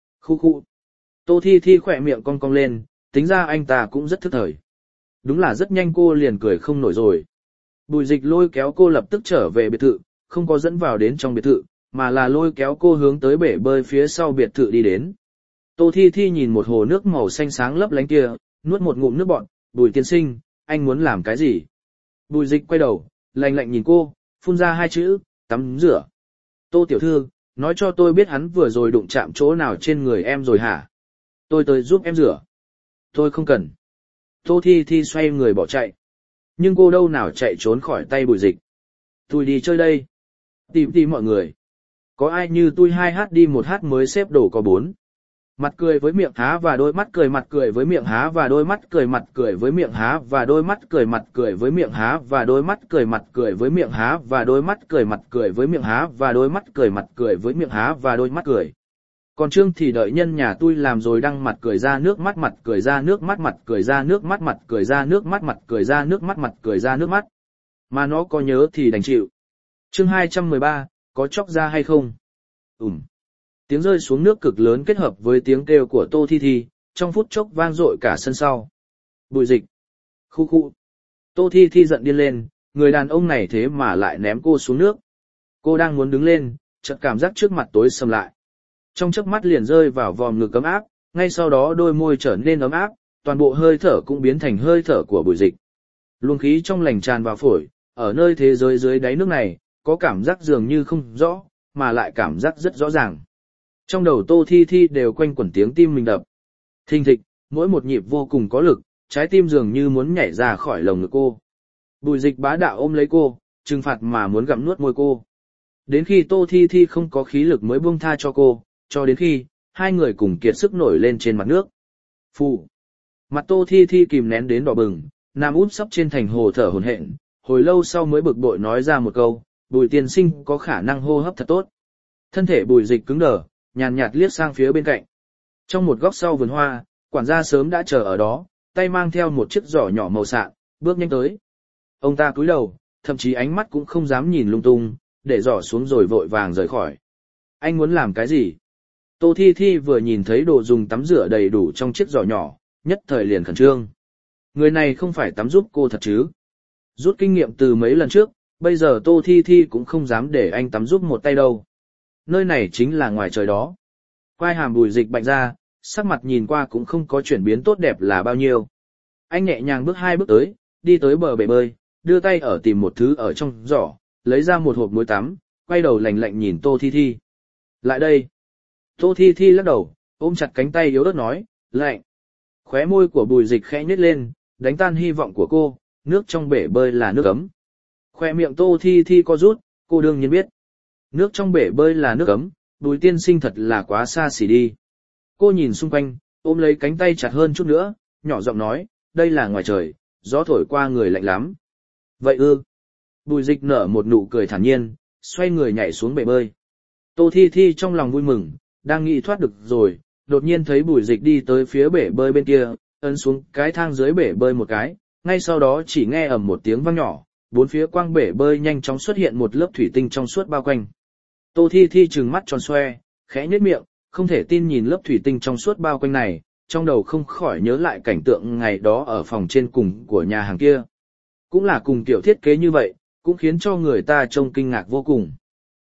Tô Thi Thi khỏe miệng cong cong lên, tính ra anh ta cũng rất thức thời. Đúng là rất nhanh cô liền cười không nổi rồi. Bùi Dịch lôi kéo cô lập tức trở về biệt thự, không có dẫn vào đến trong biệt thự, mà là lôi kéo cô hướng tới bể bơi phía sau biệt thự đi đến. Tô Thi Thi nhìn một hồ nước màu xanh sáng lấp lánh kia, nuốt một ngụm nước bọt, Bùi tiên sinh, anh muốn làm cái gì? Bùi Dịch quay đầu, lạnh lạnh nhìn cô, phun ra hai chữ, tắm rửa. Tô tiểu thư, nói cho tôi biết hắn vừa rồi đụng chạm chỗ nào trên người em rồi hả? Tôi tới giúp em rửa. Tôi không cần. Tô Thi Thi xoay người bỏ chạy. Nhưng cô đâu nào chạy trốn khỏi tay Bùi Dịch. Tôi đi chơi đây. Tìm mọi người. Có ai như tôi 2h đi 1h mới xếp đồ có 4. Mặt cười với miệng há và đôi mắt cười, mặt cười với miệng há và đôi mắt cười, mặt cười với miệng há và đôi mắt cười, mặt cười với miệng há và đôi mắt cười, mặt cười với miệng há và đôi mắt cười, mặt cười với miệng há và đôi mắt cười, mặt cười với miệng há và đôi mắt cười. Còn Trương thì đợi nhân nhà tôi làm rồi đăng mặt cười ra nước mắt, mặt cười ra nước mắt, mặt cười ra nước mắt, mặt cười ra nước mắt, mặt cười ra nước mắt, mặt cười ra nước mắt. Mà nó có nhớ thì đành chịu. Chương 213, có chóc ra hay không? Tiếng rơi xuống nước cực lớn kết hợp với tiếng kêu của Tô Thi Thi, trong phút chốc vang dội cả sân sau. Bùi Dịch. Tô Thi Thi giận điên lên, người đàn ông này thế mà lại ném cô xuống nước. Cô đang muốn đứng lên, chợt cảm giác trước mặt tối sầm lại. Trong chớp mắt liền rơi vào vòm ngực ấm áp, ngay sau đó đôi môi trở nên ấm áp, toàn bộ hơi thở cũng biến thành hơi thở của Bùi Dịch. Luồng khí trong lành tràn vào phổi, ở nơi thế giới dưới đáy nước này, có cảm giác dường như không rõ, mà lại cảm giác rất rõ ràng. Trong đầu Tô Thi Thi đều quanh quẩn tiếng tim mình đập. Thình thịch, mỗi một nhịp vô cùng có lực, trái tim dường như muốn nhảy ra khỏi lồng ngực cô. Bùi Dịch bá đạo ôm lấy cô, trừng phạt mà muốn gặm nuốt môi cô. Đến khi Tô Thi Thi không có khí lực mới buông tha cho cô, cho đến khi hai người cùng kiệt sức nổi lên trên mặt nước. Phù. Mặt Tô Thi Thi kìm nén đến đỏ bừng, nằm úp sấp trên thành hồ thở hổn hển, hồi lâu sau mới bực bội nói ra một câu, Bùi tiên sinh có khả năng hô hấp thật tốt. Thân thể Bùi Dịch cứng đờ, nhàn nhạt liếc sang phía bên cạnh. Trong một góc sau vườn hoa, quản gia sớm đã chờ ở đó, tay mang theo một chiếc giỏ nhỏ màu sạn, bước nhanh tới. Ông ta cúi đầu, thậm chí ánh mắt cũng không dám nhìn lung tung, để giỏ xuống rồi vội vàng rời khỏi. Anh muốn làm cái gì? Tô Thi Thi vừa nhìn thấy đồ dùng tắm rửa đầy đủ trong chiếc giỏ nhỏ, nhất thời liền khẩn trương. Người này không phải tắm giúp cô thật chứ? Rút kinh nghiệm từ mấy lần trước, bây giờ Tô Thi Thi cũng không dám để anh tắm giúp một tay đâu. Nơi này chính là ngoài trời đó. Quai hàm Bùi Dịch bạnh ra, sắc mặt nhìn qua cũng không có chuyển biến tốt đẹp là bao nhiêu. Anh nhẹ nhàng bước 2 bước tới, đi tới bờ bể bơi, đưa tay ở tìm một thứ ở trong giỏ, lấy ra một hộp muối tắm, quay đầu lạnh lạnh nhìn Tô Thi Thi. Lại đây. Tô Thi Thi lắc đầu, ôm chặt cánh tay yếu ớt nói, lạnh. Khóe môi của Bùi Dịch khẽ nhếch lên, đánh tan hy vọng của cô, nước trong bể bơi là nước ấm. Khóe miệng Tô Thi Thi co rút, cô đương nhiên biết. Nước trong bể bơi là nước ấm, Bùi tiên sinh thật là quá xa xỉ đi. Cô nhìn xung quanh, ôm lấy cánh tay chặt hơn chút nữa, nhỏ giọng nói, đây là ngoài trời, gió thổi qua người lạnh lắm. Vậy ư? Bùi Dịch nở một nụ cười thản nhiên, xoay người nhảy xuống bể bơi. Tô Thi Thi trong lòng vui mừng, đang nghĩ thoát được rồi, đột nhiên thấy Bùi Dịch đi tới phía bể bơi bên kia, ấn xuống cái thang dưới bể bơi một cái, ngay sau đó chỉ nghe ầm một tiếng vang nhỏ, bốn phía quang bể bơi nhanh chóng xuất hiện một lớp thủy tinh trong suốt bao quanh. Tô Thi Thi trừng mắt tròn xoe, khẽ nhếch miệng, không thể tin nhìn lớp thủy tinh trong suốt bao quanh này, trong đầu không khỏi nhớ lại cảnh tượng ngày đó ở phòng trên cùng của nhà hàng kia. Cũng là cùng kiểu thiết kế như vậy, cũng khiến cho người ta trông kinh ngạc vô cùng.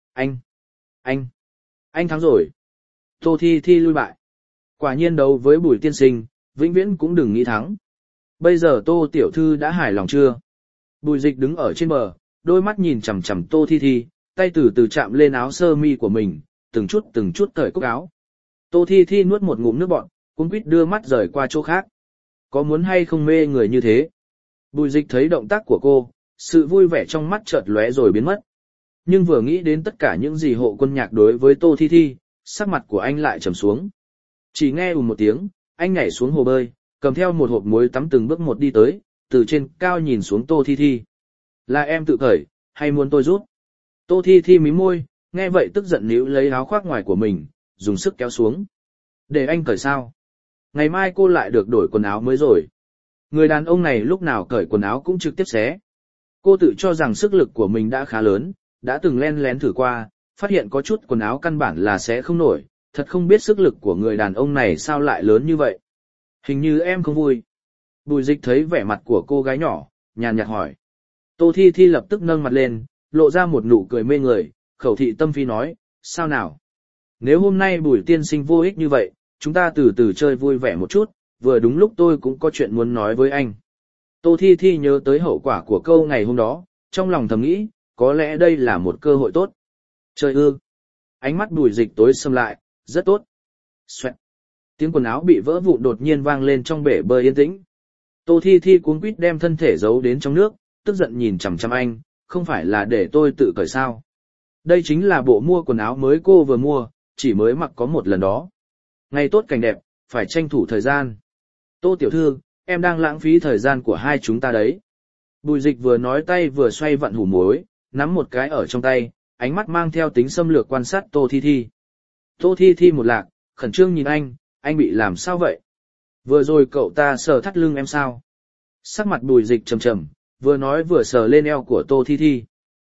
Anh thắng rồi. Tô Thi Thi lui bại. Quả nhiên đấu với Bùi tiên sinh, vĩnh viễn cũng đừng nghĩ thắng. Bây giờ Tô tiểu thư đã hài lòng chưa? Bùi Dịch đứng ở trên bờ, đôi mắt nhìn chằm chằm Tô Thi Thi, tay từ từ chạm lên áo sơ mi của mình, từng chút cởi cúc áo. Tô Thi Thi nuốt một ngụm nước bọt, cuống quýt đưa mắt rời qua chỗ khác. Có muốn hay không mê người như thế? Bùi Dịch thấy động tác của cô, sự vui vẻ trong mắt chợt lóe rồi biến mất. Nhưng vừa nghĩ đến tất cả những gì Hộ Quân Nhạc đối với Tô Thi Thi, sắc mặt của anh lại trầm xuống. Chỉ nghe một tiếng, anh nhảy xuống hồ bơi, cầm theo một hộp muối tắm từng bước một đi tới, từ trên cao nhìn xuống Tô Thi Thi. Là em tự cởi, hay muốn tôi giúp? Tô Thi Thi mím môi, nghe vậy tức giận níu lấy áo khoác ngoài của mình, dùng sức kéo xuống. Để anh cởi sao? Ngày mai cô lại được đổi quần áo mới rồi. Người đàn ông này lúc nào cởi quần áo cũng trực tiếp xé. Cô tự cho rằng sức lực của mình đã khá lớn, đã từng len lén thử qua, phát hiện có chút quần áo căn bản là sẽ không nổi, thật không biết sức lực của người đàn ông này sao lại lớn như vậy. Hình như em không vui. Bùi Dịch thấy vẻ mặt của cô gái nhỏ, nhàn nhạt hỏi. Tô Thi Thi lập tức nâng mặt lên, lộ ra một nụ cười mê người, khẩu thị tâm phi nói, sao nào? Nếu hôm nay Bùi tiên sinh vô ích như vậy, chúng ta từ từ chơi vui vẻ một chút, vừa đúng lúc tôi cũng có chuyện muốn nói với anh. Tô Thi Thi nhớ tới hậu quả của câu ngày hôm đó, trong lòng thầm nghĩ, có lẽ đây là một cơ hội tốt. Chơi ư. Ánh mắt Bùi Dịch tối sầm lại, rất tốt. Xoẹt. Tiếng quần áo bị vỡ vụn đột nhiên vang lên trong bể bơi yên tĩnh. Tô Thi Thi cuống quýt đem thân thể giấu đến trong nước, tức giận nhìn chằm chằm anh, không phải là để tôi tự cởi sao. Đây chính là bộ mua quần áo mới cô vừa mua, chỉ mới mặc có một lần đó. Ngày tốt cảnh đẹp, phải tranh thủ thời gian. Tô tiểu thư, em đang lãng phí thời gian của hai chúng ta đấy. Bùi Dịch vừa nói tay vừa xoay vặn hủ muối, nắm một cái ở trong tay, ánh mắt mang theo tính xâm lược quan sát Tô Thi Thi. Tô Thi Thi một lạc, khẩn trương nhìn anh bị làm sao vậy? Vừa rồi cậu ta sờ thắt lưng em sao? Sắc mặt Bùi Dịch trầm trầm, vừa nói vừa sờ lên eo của Tô Thi Thi.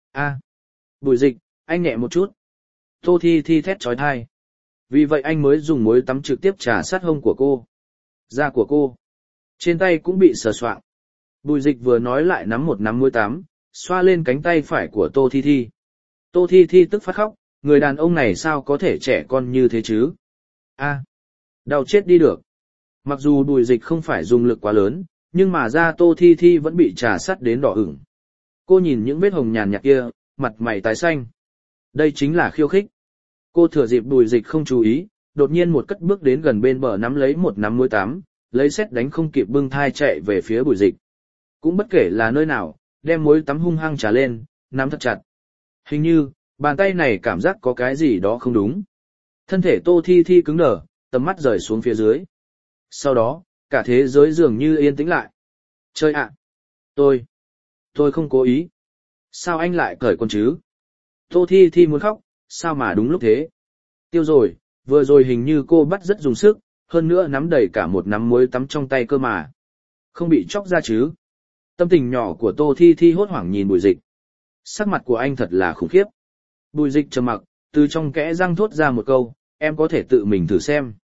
Bùi Dịch, anh nhẹ một chút. Tô Thi Thi thét chói tai. Vì vậy anh mới dùng muối tắm trực tiếp trà sát hông của cô. Da của cô. Trên tay cũng bị sờ soạng. Bùi Dịch vừa nói lại nắm một nắm muối tắm, xoa lên cánh tay phải của Tô Thi Thi. Tô Thi Thi tức phát khóc, người đàn ông này sao có thể trẻ con như thế chứ? Đau chết đi được. Mặc dù Bùi Dịch không phải dùng lực quá lớn, nhưng mà da Tô Thi Thi vẫn bị trà sát đến đỏ ửng. Cô nhìn những vết hồng nhàn nhạt kia, mặt mày tái xanh. Đây chính là khiêu khích. Cô thừa dịp Bùi Dịch không chú ý, đột nhiên một cất bước đến gần bên bờ nắm lấy một nắm muối tắm, lấy sét đánh không kịp bưng thai chạy về phía Bùi Dịch. Cũng bất kể là nơi nào, đem muối tắm hung hăng trà lên, nắm thật chặt. Hình như, bàn tay này cảm giác có cái gì đó không đúng. Thân thể Tô Thi Thi cứng đờ, tầm mắt rời xuống phía dưới. Sau đó, cả thế giới dường như yên tĩnh lại. Trời ạ! Tôi không cố ý. Sao anh lại cởi quần chứ? Tô Thi Thi muốn khóc, sao mà đúng lúc thế? Tiêu rồi, vừa rồi hình như cô bắt rất dùng sức, hơn nữa nắm đầy cả một nắm muối tắm trong tay cơ mà. Không bị chóc ra chứ? Tâm tình nhỏ của Tô Thi Thi hốt hoảng nhìn Bùi Dịch. Sắc mặt của anh thật là khủng khiếp. Bùi Dịch trầm mặc, từ trong kẽ răng thốt ra một câu, em có thể tự mình thử xem.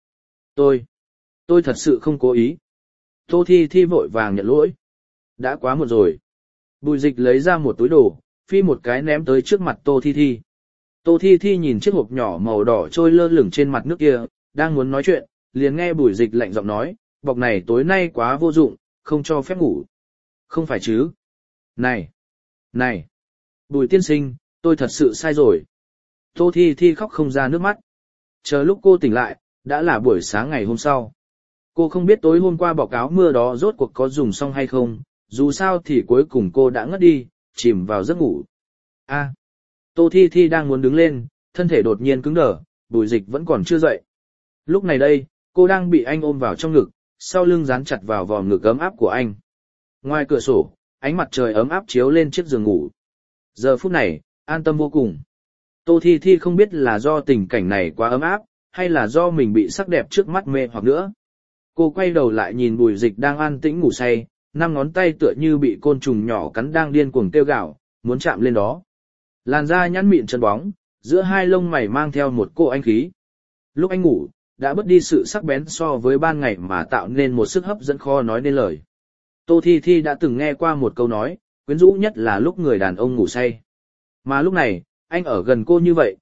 Tôi thật sự không cố ý. Tô Thi Thi vội vàng nhận lỗi. Đã quá muộn rồi. Bùi Dịch lấy ra một túi đồ, phi một cái ném tới trước mặt Tô Thi Thi. Tô Thi Thi nhìn chiếc hộp nhỏ màu đỏ trôi lơ lửng trên mặt nước kia, đang muốn nói chuyện, liền nghe Bùi Dịch lạnh giọng nói, bọc này tối nay quá vô dụng, không cho phép ngủ. Không phải chứ? Này! Bùi tiên sinh, tôi thật sự sai rồi. Tô Thi Thi khóc không ra nước mắt. Chờ lúc cô tỉnh lại, đã là buổi sáng ngày hôm sau. Cô không biết tối hôm qua bọc áo mưa đó rốt cuộc có dùng xong hay không, dù sao thì cuối cùng cô đã ngất đi, chìm vào giấc ngủ. Tô Thi Thi đang muốn đứng lên, thân thể đột nhiên cứng đờ, Bùi Dịch vẫn còn chưa dậy. Lúc này đây, cô đang bị anh ôm vào trong ngực, sau lưng dán chặt vào vòm ngực ấm áp của anh. Ngoài cửa sổ, ánh mặt trời ấm áp chiếu lên chiếc giường ngủ. Giờ phút này, an tâm vô cùng. Tô Thi Thi không biết là do tình cảnh này quá ấm áp, hay là do mình bị sắc đẹp trước mắt mê hoặc nữa. Cô quay đầu lại nhìn Bùi Dịch đang an tĩnh ngủ say, 5 ngón tay tựa như bị côn trùng nhỏ cắn đang điên cuồng kêu gào, muốn chạm lên đó. Làn da nhẵn mịn chân bóng, giữa hai lông mày mang theo một cỗ anh khí. Lúc anh ngủ, đã bớt đi sự sắc bén so với ban ngày mà tạo nên một sức hấp dẫn khó nói nên lời. Tô Thi Thi đã từng nghe qua một câu nói, quyến rũ nhất là lúc người đàn ông ngủ say. Mà lúc này, anh ở gần cô như vậy,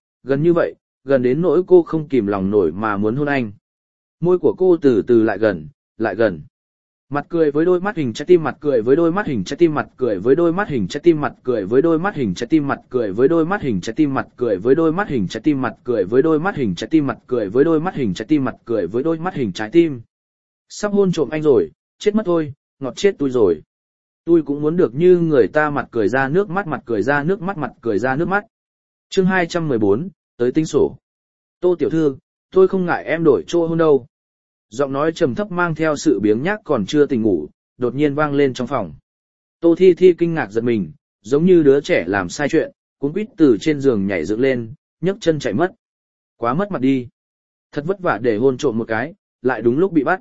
gần đến nỗi cô không kìm lòng nổi mà muốn hôn anh. Môi của cô từ từ lại gần. Mặt cười với đôi mắt hình trái tim, mặt cười với đôi mắt hình trái tim, mặt cười với đôi mắt hình trái tim, mặt cười với đôi mắt hình trái tim, mặt cười với đôi mắt hình trái tim, mặt cười với đôi mắt hình trái tim, mặt cười với đôi mắt hình trái tim, mặt cười với đôi mắt hình trái tim, mặt cười với đôi mắt hình trái tim. Sắp hôn trộm anh rồi, chết mất thôi, ngọt chết tôi rồi. Tôi cũng muốn được như người ta, mặt cười ra nước mắt, mặt cười ra nước mắt, mặt cười ra nước mắt. Chương 214, tới tính sổ. Tô tiểu thư, tôi không ngại em đổi chỗ hôn đâu. Giọng nói trầm thấp mang theo sự biếng nhác còn chưa tỉnh ngủ, đột nhiên vang lên trong phòng. Tô Thi Thi kinh ngạc giật mình, giống như đứa trẻ làm sai chuyện, cuống quýt từ trên giường nhảy dựng lên, nhấc chân chạy mất. Quá mất mặt đi. Thật vất vả để hôn trộm một cái, lại đúng lúc bị bắt.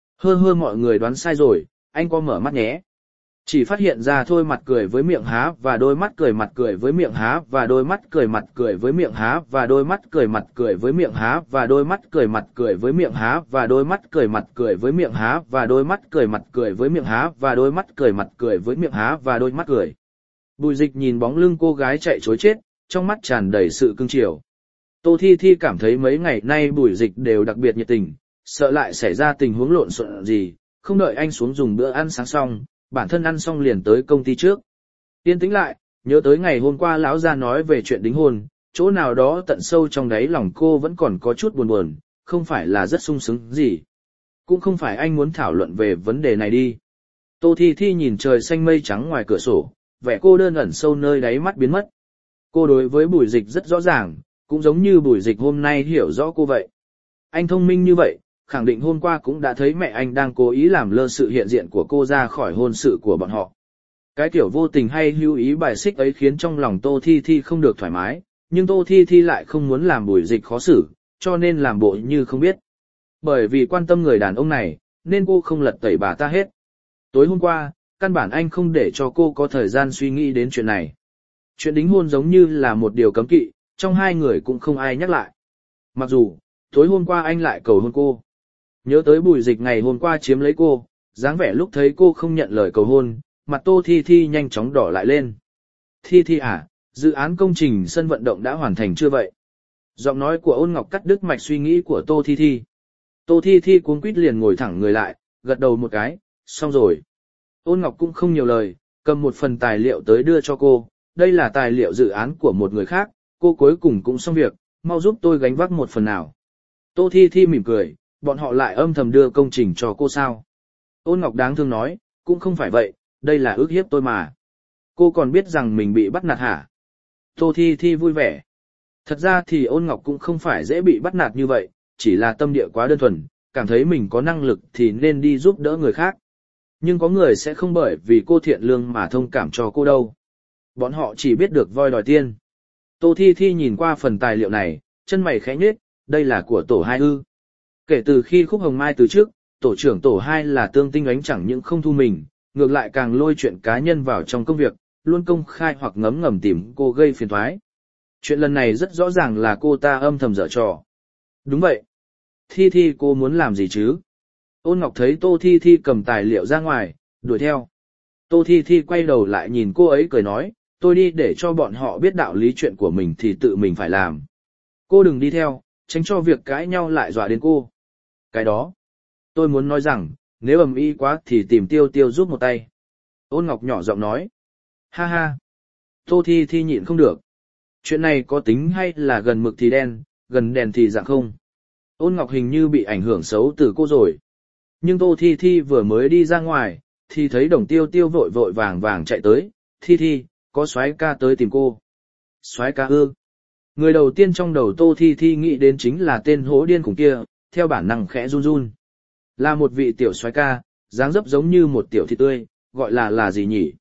Hơ mọi người đoán sai rồi, anh có mở mắt nhé. Chỉ phát hiện ra thôi, mặt cười với miệng há và đôi mắt cười, mặt cười với miệng há và đôi mắt cười, mặt cười với miệng há và đôi mắt cười, mặt cười với miệng há và đôi mắt cười, mặt cười với miệng há và đôi mắt cười, mặt cười với miệng há và đôi mắt cười, mặt cười với miệng há và đôi mắt cười, mặt cười với miệng há và đôi mắt cười. Bùi Dịch nhìn bóng lưng cô gái chạy trối chết, trong mắt tràn đầy sự cưng chiều. Tô Thi Thi cảm thấy mấy ngày nay Bùi Dịch đều đặc biệt nhiệt tình, sợ lại xảy ra tình huống lộn xộn gì, không đợi anh xuống dùng bữa ăn sáng xong, bản thân ăn xong liền tới công ty trước. Yên tĩnh lại, nhớ tới ngày hôm qua lão gia nói về chuyện đính hôn, chỗ nào đó tận sâu trong đáy lòng cô vẫn còn có chút buồn, không phải là rất sung sướng gì. Cũng không phải anh muốn thảo luận về vấn đề này đi. Tô Thi Thi nhìn trời xanh mây trắng ngoài cửa sổ, vẻ cô đơn ẩn sâu nơi đáy mắt biến mất. Cô đối với Bùi Dịch rất rõ ràng, cũng giống như Bùi Dịch hôm nay hiểu rõ cô vậy. Anh thông minh như vậy, khẳng định hôm qua cũng đã thấy mẹ anh đang cố ý làm lơ sự hiện diện của cô ra khỏi hôn sự của bọn họ. Cái kiểu vô tình hay hữu ý bài xích ấy khiến trong lòng Tô Thi Thi không được thoải mái, nhưng Tô Thi Thi lại không muốn làm Bùi Dịch khó xử, cho nên làm bộ như không biết. Bởi vì quan tâm người đàn ông này, nên cô không lật tẩy bà ta hết. Tối hôm qua, căn bản anh không để cho cô có thời gian suy nghĩ đến chuyện này. Chuyện đính hôn giống như là một điều cấm kỵ, trong hai người cũng không ai nhắc lại. Mặc dù, tối hôm qua anh lại cầu hôn cô. Nhớ tới Bùi Dịch ngày hôm qua chiếm lấy cô, dáng vẻ lúc thấy cô không nhận lời cầu hôn, mặt Tô Thi Thi nhanh chóng đỏ lại lên. Thi Thi à, dự án công trình sân vận động đã hoàn thành chưa vậy? Giọng nói của Ôn Ngọc cắt đứt mạch suy nghĩ của Tô Thi Thi. Tô Thi Thi cuống quýt liền ngồi thẳng người lại, gật đầu một cái, xong rồi. Ôn Ngọc cũng không nhiều lời, cầm một phần tài liệu tới đưa cho cô, đây là tài liệu dự án của một người khác, cô cuối cùng cũng xong việc, mau giúp tôi gánh vác một phần nào. Tô Thi Thi mỉm cười, bọn họ lại âm thầm đưa công trình cho cô sao? Ôn Ngọc đáng thương nói, cũng không phải vậy, đây là ức hiếp tôi mà. Cô còn biết rằng mình bị bắt nạt hả? Tô Thi Thi vui vẻ. Thật ra thì Ôn Ngọc cũng không phải dễ bị bắt nạt như vậy, chỉ là tâm địa quá đơn thuần, cảm thấy mình có năng lực thì nên đi giúp đỡ người khác. Nhưng có người sẽ không bởi vì cô thiện lương mà thông cảm cho cô đâu. Bọn họ chỉ biết được voi đòi tiên. Tô Thi Thi nhìn qua phần tài liệu này, chân mày khẽ nhếch, đây là của tổ 2 ư. Kể từ khi Khúc Hồng Mai từ trước, tổ trưởng tổ 2 là Tương Tinh Ánh chẳng những không thu mình, ngược lại càng lôi chuyện cá nhân vào trong công việc, luôn công khai hoặc ngấm ngầm tìm cô gây phiền toái. Chuyện lần này rất rõ ràng là cô ta âm thầm giở trò. Đúng vậy. Thi Thi cô muốn làm gì chứ? Ôn Ngọc thấy Tô Thi Thi cầm tài liệu ra ngoài, đuổi theo. Tô Thi Thi quay đầu lại nhìn cô ấy cười nói, tôi đi để cho bọn họ biết đạo lý chuyện của mình thì tự mình phải làm. Cô đừng đi theo, tránh cho việc cãi nhau lại dọa đến cô. Cái đó, tôi muốn nói rằng, nếu ầm ĩ quá thì tìm Tiêu Tiêu giúp một tay. Ôn Ngọc nhỏ giọng nói. Ha ha. Tô Thi Thi nhịn không được. Chuyện này có tính hay là gần mực thì đen, gần đèn thì dạng không? Ôn Ngọc hình như bị ảnh hưởng xấu từ cô rồi. Nhưng Tô Thi Thi vừa mới đi ra ngoài, thì thấy Đồng Tiêu Tiêu vội vội vàng vàng chạy tới. Thi Thi, có soái ca tới tìm cô. Soái ca ư? Người đầu tiên trong đầu Tô Thi Thi nghĩ đến chính là tên hố điên khủng kia, theo bản năng khẽ run run. Là một vị tiểu soái ca, dáng dấp giống như một tiểu thịt tươi, gọi là gì nhỉ?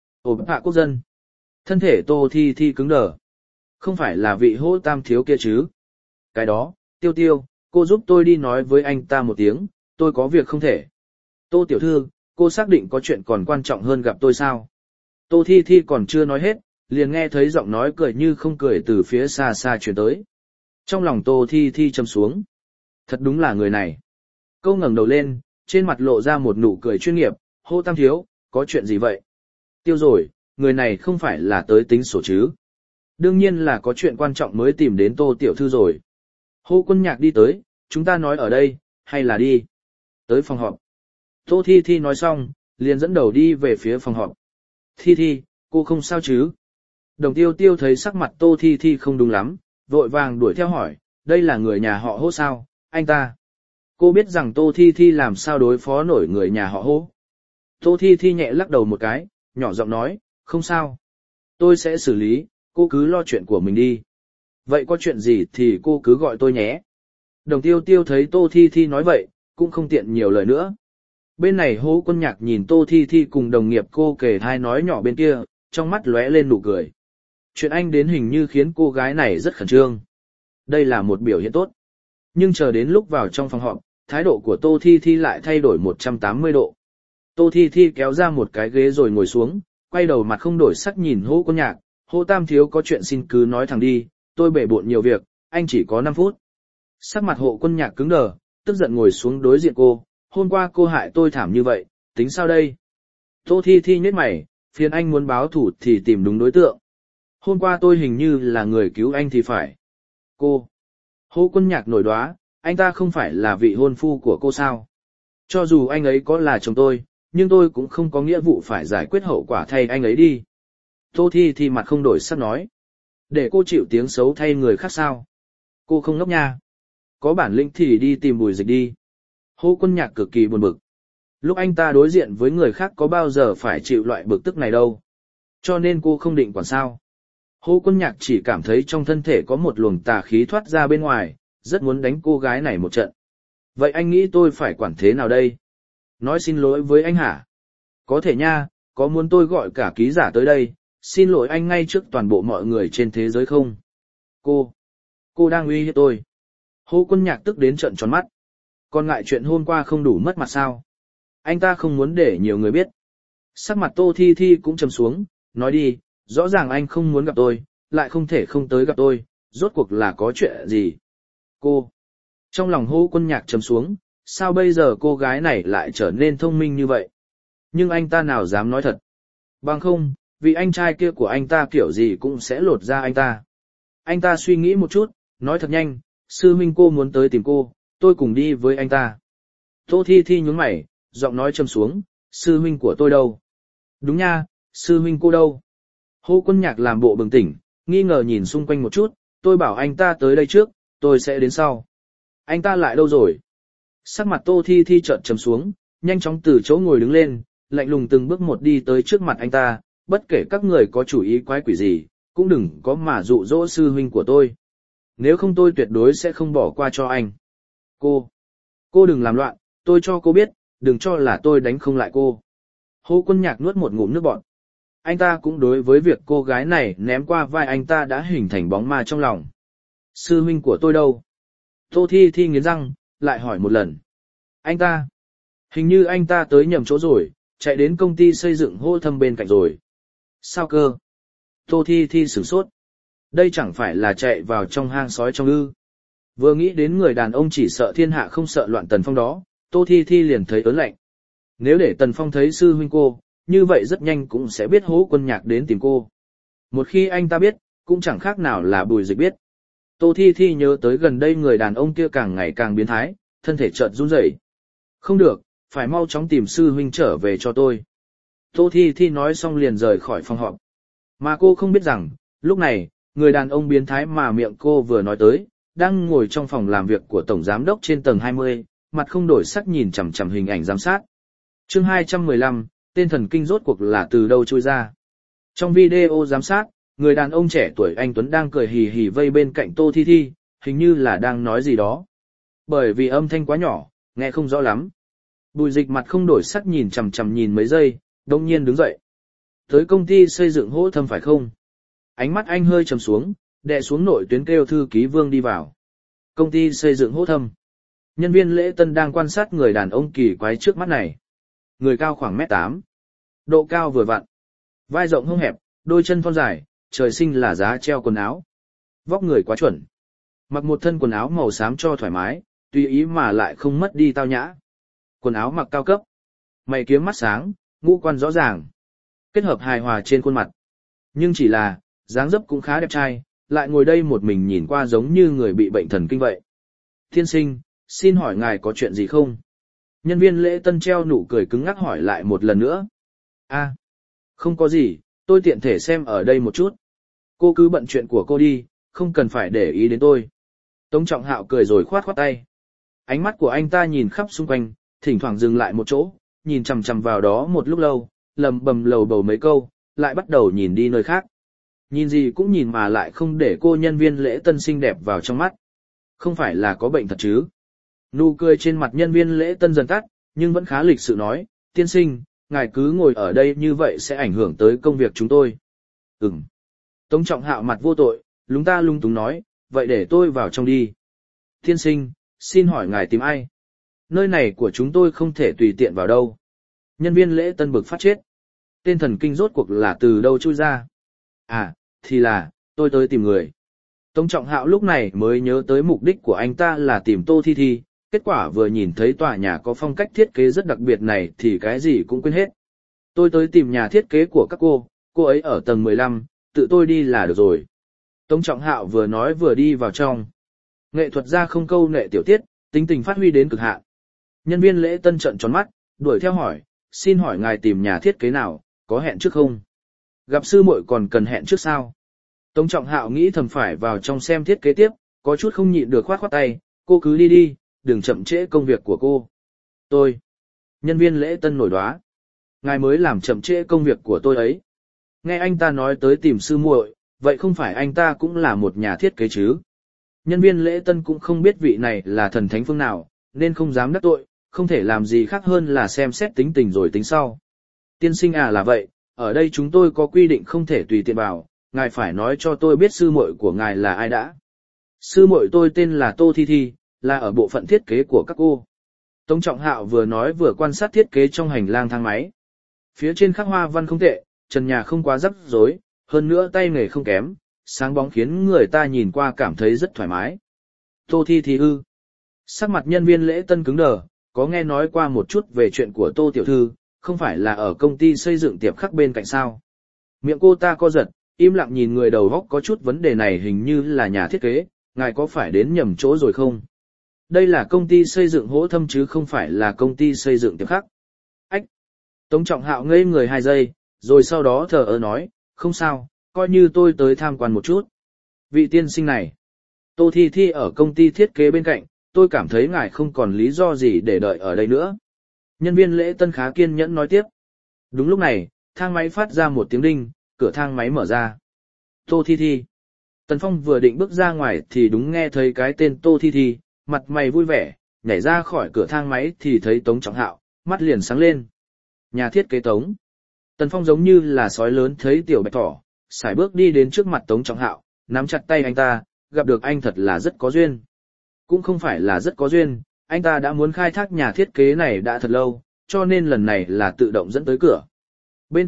Ồ hạ quốc dân. Thân thể Tô Thi Thi cứng đờ. Không phải là vị hố tam thiếu kia chứ? Cái đó, Tiêu Tiêu, cô giúp tôi đi nói với anh ta một tiếng, tôi có việc không thể. Tô tiểu thư, cô xác định có chuyện còn quan trọng hơn gặp tôi sao? Tô Thi Thi còn chưa nói hết, liền nghe thấy giọng nói cười như không cười từ phía xa xa truyền tới. Trong lòng Tô Thi Thi trầm xuống. Thật đúng là người này. Cô ngẩng đầu lên, trên mặt lộ ra một nụ cười chuyên nghiệp, hô tam thiếu, có chuyện gì vậy? Tiêu rồi, người này không phải là tới tính sổ chứ? Đương nhiên là có chuyện quan trọng mới tìm đến Tô tiểu thư rồi. Hô Quân Nhạc đi tới, chúng ta nói ở đây, hay là đi? Tới phòng họp. Tô Thi Thi nói xong, liền dẫn đầu đi về phía phòng họp. Thi Thi, cô không sao chứ? Đồng Tiêu Tiêu thấy sắc mặt Tô Thi Thi không đúng lắm, vội vàng đuổi theo hỏi, đây là người nhà họ Hô sao, anh ta? Cô biết rằng Tô Thi Thi làm sao đối phó nổi người nhà họ Hô. Tô Thi Thi nhẹ lắc đầu một cái, nhỏ giọng nói, không sao. Tôi sẽ xử lý, cô cứ lo chuyện của mình đi. Vậy có chuyện gì thì cô cứ gọi tôi nhé. Đồng Tiêu Tiêu thấy Tô Thi Thi nói vậy, cũng không tiện nhiều lời nữa. Bên này Hô Quân Nhạc nhìn Tô Thi Thi cùng đồng nghiệp cô kể thai nói nhỏ bên kia, trong mắt lóe lên nụ cười. Chuyện anh đến hình như khiến cô gái này rất khẩn trương. Đây là một biểu hiện tốt. Nhưng chờ đến lúc vào trong phòng họp, thái độ của Tô Thi Thi lại thay đổi 180 độ. Tô Thi Thi kéo ra một cái ghế rồi ngồi xuống, quay đầu mặt không đổi sắc nhìn Hô Quân Nhạc. Hô tam thiếu có chuyện xin cứ nói thẳng đi, tôi bể bộn nhiều việc, anh chỉ có 5 phút. Sắc mặt Hộ Quân Nhạc cứng đờ, tức giận ngồi xuống đối diện cô. Hôm qua cô hại tôi thảm như vậy, tính sao đây? Tô Thi Thi nhếch mày, phiền anh muốn báo thủ thì tìm đúng đối tượng. Hôm qua tôi hình như là người cứu anh thì phải. Cô. Hô Quân Nhạc nổi đoá, anh ta không phải là vị hôn phu của cô sao? Cho dù anh ấy có là chồng tôi, nhưng tôi cũng không có nghĩa vụ phải giải quyết hậu quả thay anh ấy đi. Tô Thi Thi mặt không đổi sắc nói. Để cô chịu tiếng xấu thay người khác sao? Cô không ngốc nha. Có bản lĩnh thì đi tìm Bùi Dịch đi. Hô Quân Nhạc cực kỳ buồn bực. Lúc anh ta đối diện với người khác có bao giờ phải chịu loại bực tức này đâu. Cho nên cô không định quản sao. Hô Quân Nhạc chỉ cảm thấy trong thân thể có một luồng tà khí thoát ra bên ngoài, rất muốn đánh cô gái này một trận. Vậy anh nghĩ tôi phải quản thế nào đây? Nói xin lỗi với anh hả? Có thể nha, có muốn tôi gọi cả ký giả tới đây, xin lỗi anh ngay trước toàn bộ mọi người trên thế giới không? Cô đang uy hiếp tôi. Hô Quân Nhạc tức đến trợn tròn mắt. Còn ngại chuyện hôm qua không đủ mất mặt sao? Anh ta không muốn để nhiều người biết. Sắc mặt Tô Thi Thi cũng trầm xuống, nói đi, rõ ràng anh không muốn gặp tôi, lại không thể không tới gặp tôi, rốt cuộc là có chuyện gì? Cô. Trong lòng Hô Quân Nhạc trầm xuống, sao bây giờ cô gái này lại trở nên thông minh như vậy? Nhưng anh ta nào dám nói thật? Bằng không, vì anh trai kia của anh ta kiểu gì cũng sẽ lột ra anh ta. Anh ta suy nghĩ một chút, nói thật nhanh, sư huynh cô muốn tới tìm cô, tôi cùng đi với anh ta. Tô Thi Thi nhướng mày, giọng nói trầm xuống, sư huynh của tôi đâu? Đúng nha, sư huynh cô đâu? Hô Quân Nhạc làm bộ bừng tỉnh, nghi ngờ nhìn xung quanh một chút, tôi bảo anh ta tới đây trước, tôi sẽ đến sau. Anh ta lại đâu rồi? Sắc mặt Tô Thi Thi chợt trầm xuống, nhanh chóng từ chỗ ngồi đứng lên, lạnh lùng từng bước một đi tới trước mặt anh ta, bất kể các người có chủ ý quái quỷ gì, cũng đừng có mà dụ dỗ sư huynh của tôi. Nếu không tôi tuyệt đối sẽ không bỏ qua cho anh. Cô đừng làm loạn, tôi cho cô biết, đừng cho là tôi đánh không lại cô. Hô Quân Nhạc nuốt một ngụm nước bọt. Anh ta cũng đối với việc cô gái này ném qua vai anh ta đã hình thành bóng ma trong lòng. Sư huynh của tôi đâu? Tô Thi Thi nghiến răng, lại hỏi một lần. Anh ta? Hình như anh ta tới nhầm chỗ rồi, chạy đến công ty xây dựng Hô Thâm bên cạnh rồi. Sao cơ? Tô Thi Thi sửng sốt. Đây chẳng phải là chạy vào trong hang sói trong ư. Vừa nghĩ đến người đàn ông chỉ sợ thiên hạ không sợ loạn Tần Phong đó, Tô Thi Thi liền thấy ớn lạnh. Nếu để Tần Phong thấy sư huynh cô, như vậy rất nhanh cũng sẽ biết Hỗ Quân Nhạc đến tìm cô. Một khi anh ta biết, cũng chẳng khác nào là Bùi Dịch biết. Tô Thi Thi nhớ tới gần đây người đàn ông kia càng ngày càng biến thái, thân thể chợt run rẩy. Không được, phải mau chóng tìm sư huynh trở về cho tôi. Tô Thi Thi nói xong liền rời khỏi phòng họp. Mà cô không biết rằng, lúc này, người đàn ông biến thái mà miệng cô vừa nói tới, đang ngồi trong phòng làm việc của Tổng Giám đốc trên tầng 20, mặt không đổi sắc nhìn chằm chằm hình ảnh giám sát. Chương 215, tên thần kinh rốt cuộc là từ đâu trôi ra. Trong video giám sát, người đàn ông trẻ tuổi anh Tuấn đang cười hì hì vây bên cạnh Tô Thi Thi, hình như là đang nói gì đó. Bởi vì âm thanh quá nhỏ, nghe không rõ lắm. Bùi Dịch mặt không đổi sắc nhìn chằm chằm nhìn mấy giây, đông nhiên đứng dậy. Tới công ty xây dựng Hỗ Thâm phải không? Ánh mắt anh hơi trầm xuống, đè xuống nội tuyến kêu thư ký Vương đi vào. Công ty xây dựng Hỗ Thâm. Nhân viên lễ tân đang quan sát người đàn ông kỳ quái trước mắt này. Người cao khoảng 1m8. Độ cao vừa vặn. Vai rộng hông hẹp, đôi chân thon dài, trời sinh là giá treo quần áo. Vóc người quá chuẩn. Mặc một thân quần áo màu xám cho thoải mái, tùy ý mà lại không mất đi tao nhã. Quần áo mặc cao cấp. Mày kiếm mắt sáng, ngũ quan rõ ràng. Kết hợp hài hòa trên khuôn mặt. Nhưng chỉ là, dáng dấp cũng khá đẹp trai, lại ngồi đây một mình nhìn qua giống như người bị bệnh thần kinh vậy. Tiên sinh, xin hỏi ngài có chuyện gì không? Nhân viên lễ tân treo nụ cười cứng ngắc hỏi lại một lần nữa. Không có gì, tôi tiện thể xem ở đây một chút. Cô cứ bận chuyện của cô đi, không cần phải để ý đến tôi. Tống Trọng Hạo cười rồi khoát khoát tay. Ánh mắt của anh ta nhìn khắp xung quanh, thỉnh thoảng dừng lại một chỗ, nhìn chằm chằm vào đó một lúc lâu, lầm bầm lầu bầu mấy câu, lại bắt đầu nhìn đi nơi khác. Nhìn gì cũng nhìn mà lại không để cô nhân viên lễ tân xinh đẹp vào trong mắt. Không phải là có bệnh thật chứ? Nụ cười trên mặt nhân viên lễ tân dần tắt, nhưng vẫn khá lịch sự nói, tiên sinh, ngài cứ ngồi ở đây như vậy sẽ ảnh hưởng tới công việc chúng tôi. Tống Trọng Hạo mặt vô tội, lúng ta lung túng nói, vậy để tôi vào trong đi. Tiên sinh, xin hỏi ngài tìm ai? Nơi này của chúng tôi không thể tùy tiện vào đâu. Nhân viên lễ tân bực phát chết. Tên thần kinh rốt cuộc là từ đâu chui ra? Thì là, tôi tới tìm người. Tống Trọng Hạo lúc này mới nhớ tới mục đích của anh ta là tìm Tô Thi Thi, kết quả vừa nhìn thấy tòa nhà có phong cách thiết kế rất đặc biệt này thì cái gì cũng quên hết. Tôi tới tìm nhà thiết kế của các cô ấy ở tầng 15, tự tôi đi là được rồi. Tống Trọng Hạo vừa nói vừa đi vào trong. Nghệ thuật gia không câu nệ tiểu tiết, tính tình phát huy đến cực hạn. Nhân viên lễ tân trợn tròn mắt, đuổi theo hỏi, xin hỏi ngài tìm nhà thiết kế nào, có hẹn trước không? Gặp sư muội còn cần hẹn trước sao? Tống Trọng Hạo nghĩ thầm phải vào trong xem thiết kế tiếp, có chút không nhịn được khoát khoát tay, cô cứ đi đi, đừng chậm trễ công việc của cô. Tôi. Nhân viên lễ tân nổi đoá. Ngài mới làm chậm trễ công việc của tôi ấy. Nghe anh ta nói tới tìm sư muội, vậy không phải anh ta cũng là một nhà thiết kế chứ? Nhân viên lễ tân cũng không biết vị này là thần thánh phương nào, nên không dám đắc tội, không thể làm gì khác hơn là xem xét tính tình rồi tính sau. Tiên sinh là vậy, ở đây chúng tôi có quy định không thể tùy tiện vào, ngài phải nói cho tôi biết sư muội của ngài là ai đã. Sư muội tôi tên là Tô Thi Thi, là ở bộ phận thiết kế của các cô. Tống Trọng Hạo vừa nói vừa quan sát thiết kế trong hành lang thang máy. Phía trên khắc hoa văn không tệ, trần nhà không quá rắc rối, hơn nữa tay nghề không kém, sáng bóng khiến người ta nhìn qua cảm thấy rất thoải mái. Tô Thi Thi ư? Sắc mặt nhân viên lễ tân cứng đờ, có nghe nói qua một chút về chuyện của Tô tiểu thư, không phải là ở công ty xây dựng tiệp khắc bên cạnh sao? Miệng cô ta co giật, im lặng nhìn người đầu góc có chút vấn đề này hình như là nhà thiết kế, ngài có phải đến nhầm chỗ rồi không? Đây là công ty xây dựng Hỗ Thâm chứ không phải là công ty xây dựng tiệp khắc. Ách! Tống Trọng Hạo ngây người 2 giây, rồi sau đó thờ ơ nói, không sao, coi như tôi tới tham quan một chút. Vị tiên sinh này, Tô Thi Thi ở công ty thiết kế bên cạnh, tôi cảm thấy ngài không còn lý do gì để đợi ở đây nữa. Nhân viên lễ tân khá kiên nhẫn nói tiếp. Đúng lúc này, thang máy phát ra một tiếng đinh, cửa thang máy mở ra. Tô Thi Thi. Tần Phong vừa định bước ra ngoài thì đúng nghe thấy cái tên Tô Thi Thi, mặt mày vui vẻ, nhảy ra khỏi cửa thang máy thì thấy Tống Trọng Hạo, mắt liền sáng lên. Nhà thiết kế Tống. Tần Phong giống như là sói lớn thấy tiểu bạch thỏ, sải bước đi đến trước mặt Tống Trọng Hạo, nắm chặt tay anh ta, gặp được anh thật là rất có duyên. Cũng không phải là rất có duyên, anh ta đã muốn khai thác nhà thiết kế này đã thật lâu, cho nên lần này là tự động dẫn tới cửa. Bên cạnh,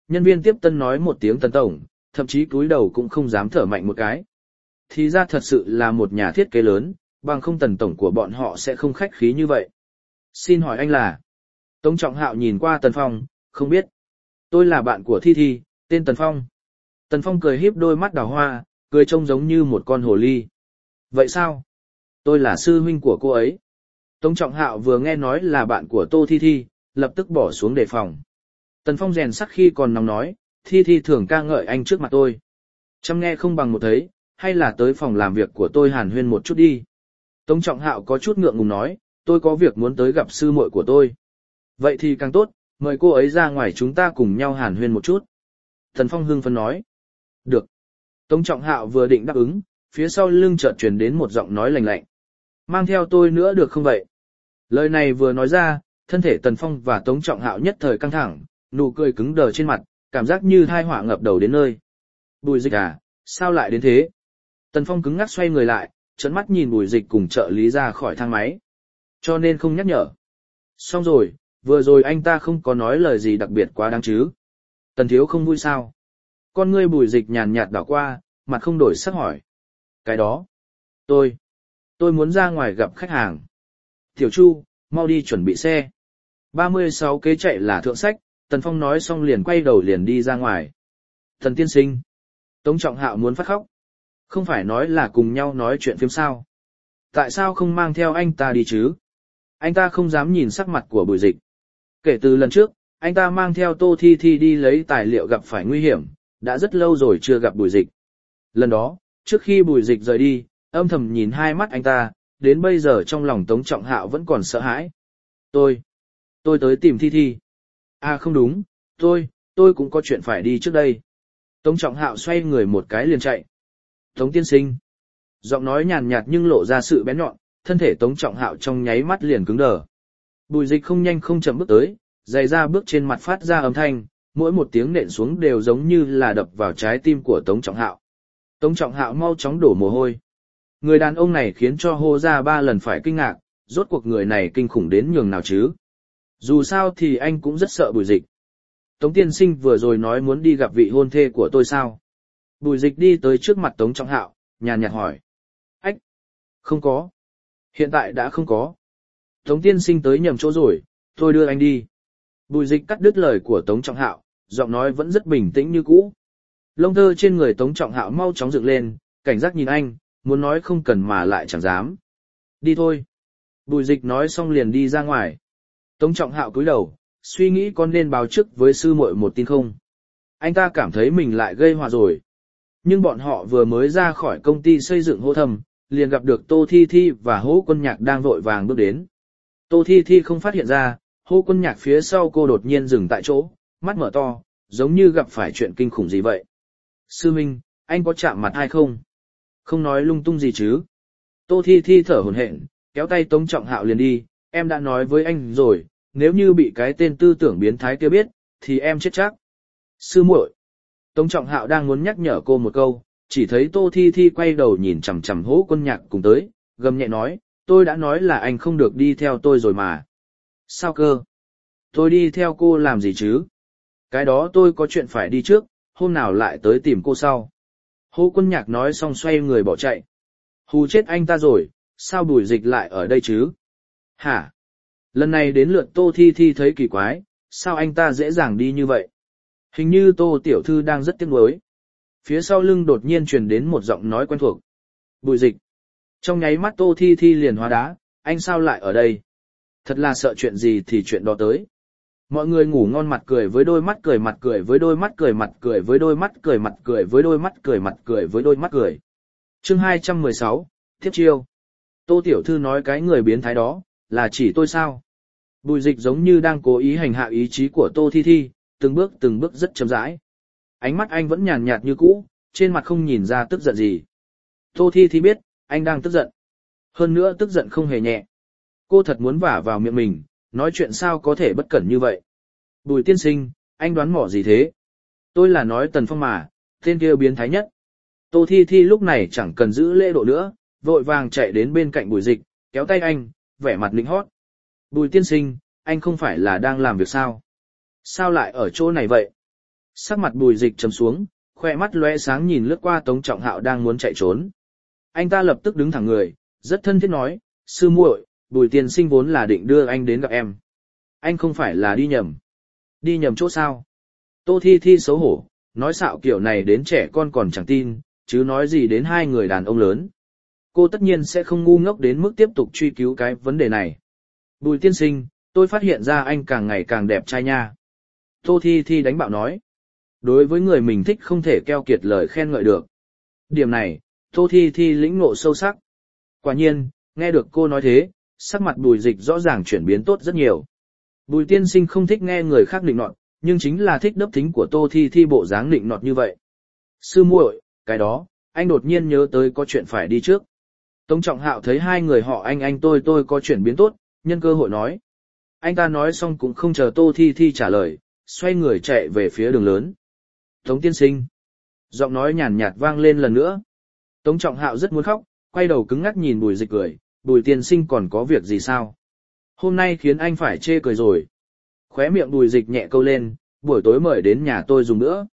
nhân viên tiếp tân nói một tiếng Tần tổng, thậm chí cúi đầu cũng không dám thở mạnh một cái. Thì ra thật sự là một nhà thiết kế lớn, bằng không Tần tổng của bọn họ sẽ không khách khí như vậy. Xin hỏi anh là? Tống Trọng Hạo nhìn qua Tần Phong, không biết. Tôi là bạn của Thi Thi, tên Tần Phong. Tần Phong cười híp đôi mắt đào hoa, cười trông giống như một con hồ ly. Vậy sao? Tôi là sư huynh của cô ấy. Tống Trọng Hạo vừa nghe nói là bạn của Tô Thi Thi, lập tức bỏ xuống đề phòng. Tần Phong rèn sắt khi còn nóng nói, Thi Thi thường ca ngợi anh trước mặt tôi. Chăm nghe không bằng một thấy, hay là tới phòng làm việc của tôi hàn huyên một chút đi. Tống Trọng Hạo có chút ngượng ngùng nói, tôi có việc muốn tới gặp sư muội của tôi. Vậy thì càng tốt, mời cô ấy ra ngoài chúng ta cùng nhau hàn huyên một chút. Tần Phong hưng phấn nói. Được. Tống Trọng Hạo vừa định đáp ứng, phía sau lưng chợt truyền đến một giọng nói lạnh lạnh. Mang theo tôi nữa được không vậy? Lời này vừa nói ra, thân thể Tần Phong và Tống Trọng Hạo nhất thời căng thẳng, nụ cười cứng đờ trên mặt, cảm giác như thai họa ngập đầu đến nơi. Bùi Dịch à, sao lại đến thế? Tần Phong cứng ngắc xoay người lại, trợn mắt nhìn Bùi Dịch cùng trợ lý ra khỏi thang máy. Cho nên không nhắc nhở. Xong rồi, vừa rồi anh ta không có nói lời gì đặc biệt quá đáng chứ. Tần thiếu không vui sao? Con ngươi Bùi Dịch nhàn nhạt đảo qua, mặt không đổi sắc hỏi. Cái đó, tôi muốn ra ngoài gặp khách hàng. Tiểu Chu, mau đi chuẩn bị xe. 36 kế chạy là thượng sách, Tần Phong nói xong liền quay đầu liền đi ra ngoài. Thần tiên sinh. Tống Trọng Hạo muốn phát khóc. Không phải nói là cùng nhau nói chuyện phim sao. Tại sao không mang theo anh ta đi chứ? Anh ta không dám nhìn sắc mặt của Bùi Dịch. Kể từ lần trước, anh ta mang theo Tô Thi Thi đi lấy tài liệu gặp phải nguy hiểm, đã rất lâu rồi chưa gặp Bùi Dịch. Lần đó, trước khi Bùi Dịch rời đi, âm thầm nhìn hai mắt anh ta, đến bây giờ trong lòng Tống Trọng Hạo vẫn còn sợ hãi. Tôi tới tìm Thi Thi. À không đúng, tôi cũng có chuyện phải đi trước đây. Tống Trọng Hạo xoay người một cái liền chạy. Tống tiên sinh. Giọng nói nhàn nhạt nhưng lộ ra sự bén nhọn, thân thể Tống Trọng Hạo trong nháy mắt liền cứng đờ. Bùi Dịch không nhanh không chậm bước tới, giày ra bước trên mặt phát ra âm thanh, mỗi một tiếng nện xuống đều giống như là đập vào trái tim của Tống Trọng Hạo. Tống Trọng Hạo mau chóng đổ mồ hôi. Người đàn ông này khiến cho hô ra 3 lần phải kinh ngạc, rốt cuộc người này kinh khủng đến nhường nào chứ. Dù sao thì anh cũng rất sợ Bùi Dịch. Tống tiên sinh vừa rồi nói muốn đi gặp vị hôn thê của tôi sao? Bùi Dịch đi tới trước mặt Tống Trọng Hạo, nhàn nhạt hỏi. Ách! Không có. Hiện tại đã không có. Tống tiên sinh tới nhầm chỗ rồi, tôi đưa anh đi. Bùi Dịch cắt đứt lời của Tống Trọng Hạo, giọng nói vẫn rất bình tĩnh như cũ. Lông tơ trên người Tống Trọng Hạo mau chóng dựng lên, cảnh giác nhìn anh, muốn nói không cần mà lại chẳng dám. Đi thôi. Bùi Dịch nói xong liền đi ra ngoài. Tống Trọng Hạo cúi đầu, suy nghĩ con nên báo trước với sư muội một tin không. Anh ta cảm thấy mình lại gây họa rồi. Nhưng bọn họ vừa mới ra khỏi công ty xây dựng Hỗ Thâm, liền gặp được Tô Thi Thi và Hỗ Quân Nhạc đang vội vàng bước đến. Tô Thi Thi không phát hiện ra, Hỗ Quân Nhạc phía sau cô đột nhiên dừng tại chỗ, mắt mở to, giống như gặp phải chuyện kinh khủng gì vậy. Sư Minh, anh có chạm mặt hay không? Không nói lung tung gì chứ. Tô Thi Thi thở hổn hển, kéo tay Tống Trọng Hạo liền đi, em đã nói với anh rồi, nếu như bị cái tên tư tưởng biến thái kia biết, thì em chết chắc. Sư muội. Tống Trọng Hạo đang muốn nhắc nhở cô một câu, chỉ thấy Tô Thi Thi quay đầu nhìn chằm chằm Hỗ Quân Nhạc cùng tới, gầm nhẹ nói, tôi đã nói là anh không được đi theo tôi rồi mà. Sao cơ? Tôi đi theo cô làm gì chứ? Cái đó tôi có chuyện phải đi trước, hôm nào lại tới tìm cô sau. Hỗ Quân Nhạc nói xong xoay người bỏ chạy. Hù chết anh ta rồi, sao Bùi Dịch lại ở đây chứ? Hả? Lần này đến lượt Tô Thi Thi thấy kỳ quái, sao anh ta dễ dàng đi như vậy? Hình như Tô tiểu thư đang rất tiếc nuối. Phía sau lưng đột nhiên truyền đến một giọng nói quen thuộc. Bùi Dịch. Trong nháy mắt Tô Thi Thi liền hóa đá, anh sao lại ở đây? Thật là sợ chuyện gì thì chuyện đó tới. Mọi người ngủ ngon mặt cười với đôi mắt cười mặt cười với đôi mắt cười mặt cười với đôi mắt cười mặt cười với đôi mắt cười mặt cười với đôi mắt cười. Chương 216, Tiếp chiêu. Tô tiểu thư nói cái người biến thái đó, là chỉ tôi sao? Bùi Dịch giống như đang cố ý hành hạ ý chí của Tô Thi Thi, từng bước rất chậm rãi. Ánh mắt anh vẫn nhàn nhạt như cũ, trên mặt không nhìn ra tức giận gì. Tô Thi Thi biết, anh đang tức giận. Hơn nữa tức giận không hề nhẹ. Cô thật muốn vả vào miệng mình, nói chuyện sao có thể bất cẩn như vậy. Bùi tiên sinh, anh đoán mò gì thế? Tôi là nói Tần Phong mà, tên kia biến thái nhất. Tô Thi Thi lúc này chẳng cần giữ lễ độ nữa, vội vàng chạy đến bên cạnh Bùi Dịch, kéo tay anh, vẻ mặt lĩnh hót. Bùi tiên sinh, anh không phải là đang làm việc sao? Sao lại ở chỗ này vậy? Sắc mặt Bùi Dịch trầm xuống, khoe mắt lóe sáng nhìn lướt qua Tống Trọng Hạo đang muốn chạy trốn. Anh ta lập tức đứng thẳng người, rất thân thiết nói, sư muội, Bùi tiên sinh vốn là định đưa anh đến gặp em. Anh không phải là đi nhầm. Đi nhầm chỗ sao? Tô Thi Thi xấu hổ, nói xạo kiểu này đến trẻ con còn chẳng tin, chứ nói gì đến hai người đàn ông lớn. Cô tất nhiên sẽ không ngu ngốc đến mức tiếp tục truy cứu cái vấn đề này. Bùi tiên sinh, tôi phát hiện ra anh càng ngày càng đẹp trai nha. Tô Thi Thi đánh bạo nói. Đối với người mình thích không thể keo kiệt lời khen ngợi được. Điểm này, Tô Thi Thi lĩnh ngộ sâu sắc. Quả nhiên, nghe được cô nói thế, sắc mặt Bùi Dịch rõ ràng chuyển biến tốt rất nhiều. Bùi tiên sinh không thích nghe người khác nịnh nọt, nhưng chính là thích đấp thính của Tô Thi Thi bộ dáng nịnh nọt như vậy. Sư muội, cái đó, anh đột nhiên nhớ tới có chuyện phải đi trước. Tống Trọng Hạo thấy hai người họ anh tôi có chuyển biến tốt, nhân cơ hội nói. Anh ta nói xong cũng không chờ Tô Thi Thi trả lời, xoay người chạy về phía đường lớn. Tống tiên sinh. Giọng nói nhàn nhạt vang lên lần nữa. Tống Trọng Hạo rất muốn khóc, quay đầu cứng ngắc nhìn Bùi Dịch cười, Bùi tiên sinh còn có việc gì sao? Hôm nay khiến anh phải chê cười rồi. Khóe miệng Bùi Dịch nhẹ câu lên, buổi tối mời đến nhà tôi dùng nữa.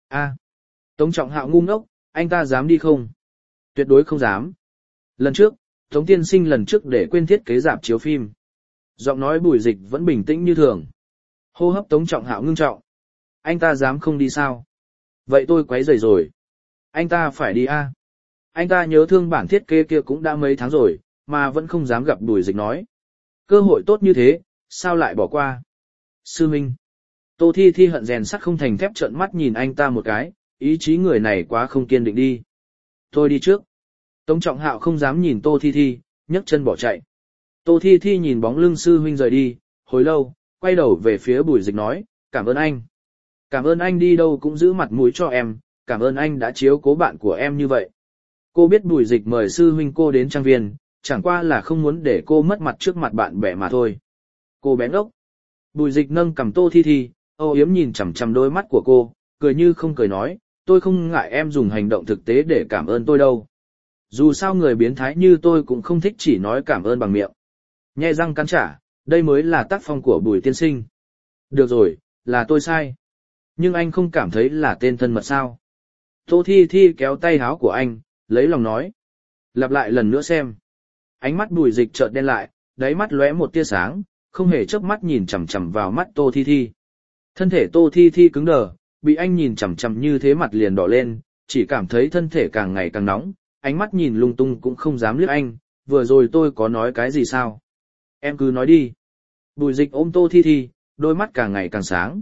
Tống Trọng Hạo ngu ngốc, anh ta dám đi không? Tuyệt đối không dám. Lần trước, Tống tiên sinh lần trước để quên thiết kế rạp chiếu phim. Giọng nói Bùi Dịch vẫn bình tĩnh như thường. Hô hấp Tống Trọng Hạo ngưng trọng. Anh ta dám không đi sao? Vậy tôi quấy rầy rồi. Anh ta phải đi a. Anh ta nhớ thương bản thiết kế kia cũng đã mấy tháng rồi, mà vẫn không dám gặp Bùi Dịch nói. Cơ hội tốt như thế, sao lại bỏ qua? Sư Minh. Tô Thi Thi hận rèn sắt không thành thép trợn mắt nhìn anh ta một cái, ý chí người này quá không kiên định đi. Tôi đi trước. Tống Trọng Hạo không dám nhìn Tô Thi Thi, nhấc chân bỏ chạy. Tô Thi Thi nhìn bóng lưng sư huynh rời đi, hồi lâu, quay đầu về phía Bùi Dịch nói, cảm ơn anh. Cảm ơn anh đi đâu cũng giữ mặt mũi cho em, cảm ơn anh đã chiếu cố bạn của em như vậy. Cô biết Bùi Dịch mời sư huynh cô đến trang viên, chẳng qua là không muốn để cô mất mặt trước mặt bạn bè mà thôi. Cô bén ốc. Bùi Dịch nâng cầm Tô Thi Thi, âu yếm nhìn chằm chằm đôi mắt của cô, cười như không cười nói, tôi không ngại em dùng hành động thực tế để cảm ơn tôi đâu. Dù sao người biến thái như tôi cũng không thích chỉ nói cảm ơn bằng miệng. Nhe răng cắn trả, đây mới là tác phong của Bùi tiên sinh. Được rồi, là tôi sai. Nhưng anh không cảm thấy là tên thân mật sao? Tô Thi Thi kéo tay áo của anh, lấy lòng nói. Lặp lại lần nữa xem. Ánh mắt Bùi Dịch chợt đen lại, đáy mắt lóe một tia sáng, không hề chớp mắt nhìn chằm chằm vào mắt Tô Thi Thi. Thân thể Tô Thi Thi cứng đờ, bị anh nhìn chằm chằm như thế mặt liền đỏ lên, chỉ cảm thấy thân thể càng ngày càng nóng, ánh mắt nhìn lung tung cũng không dám liếc anh, vừa rồi tôi có nói cái gì sao? Em cứ nói đi. Bùi Dịch ôm Tô Thi Thi, đôi mắt càng ngày càng sáng.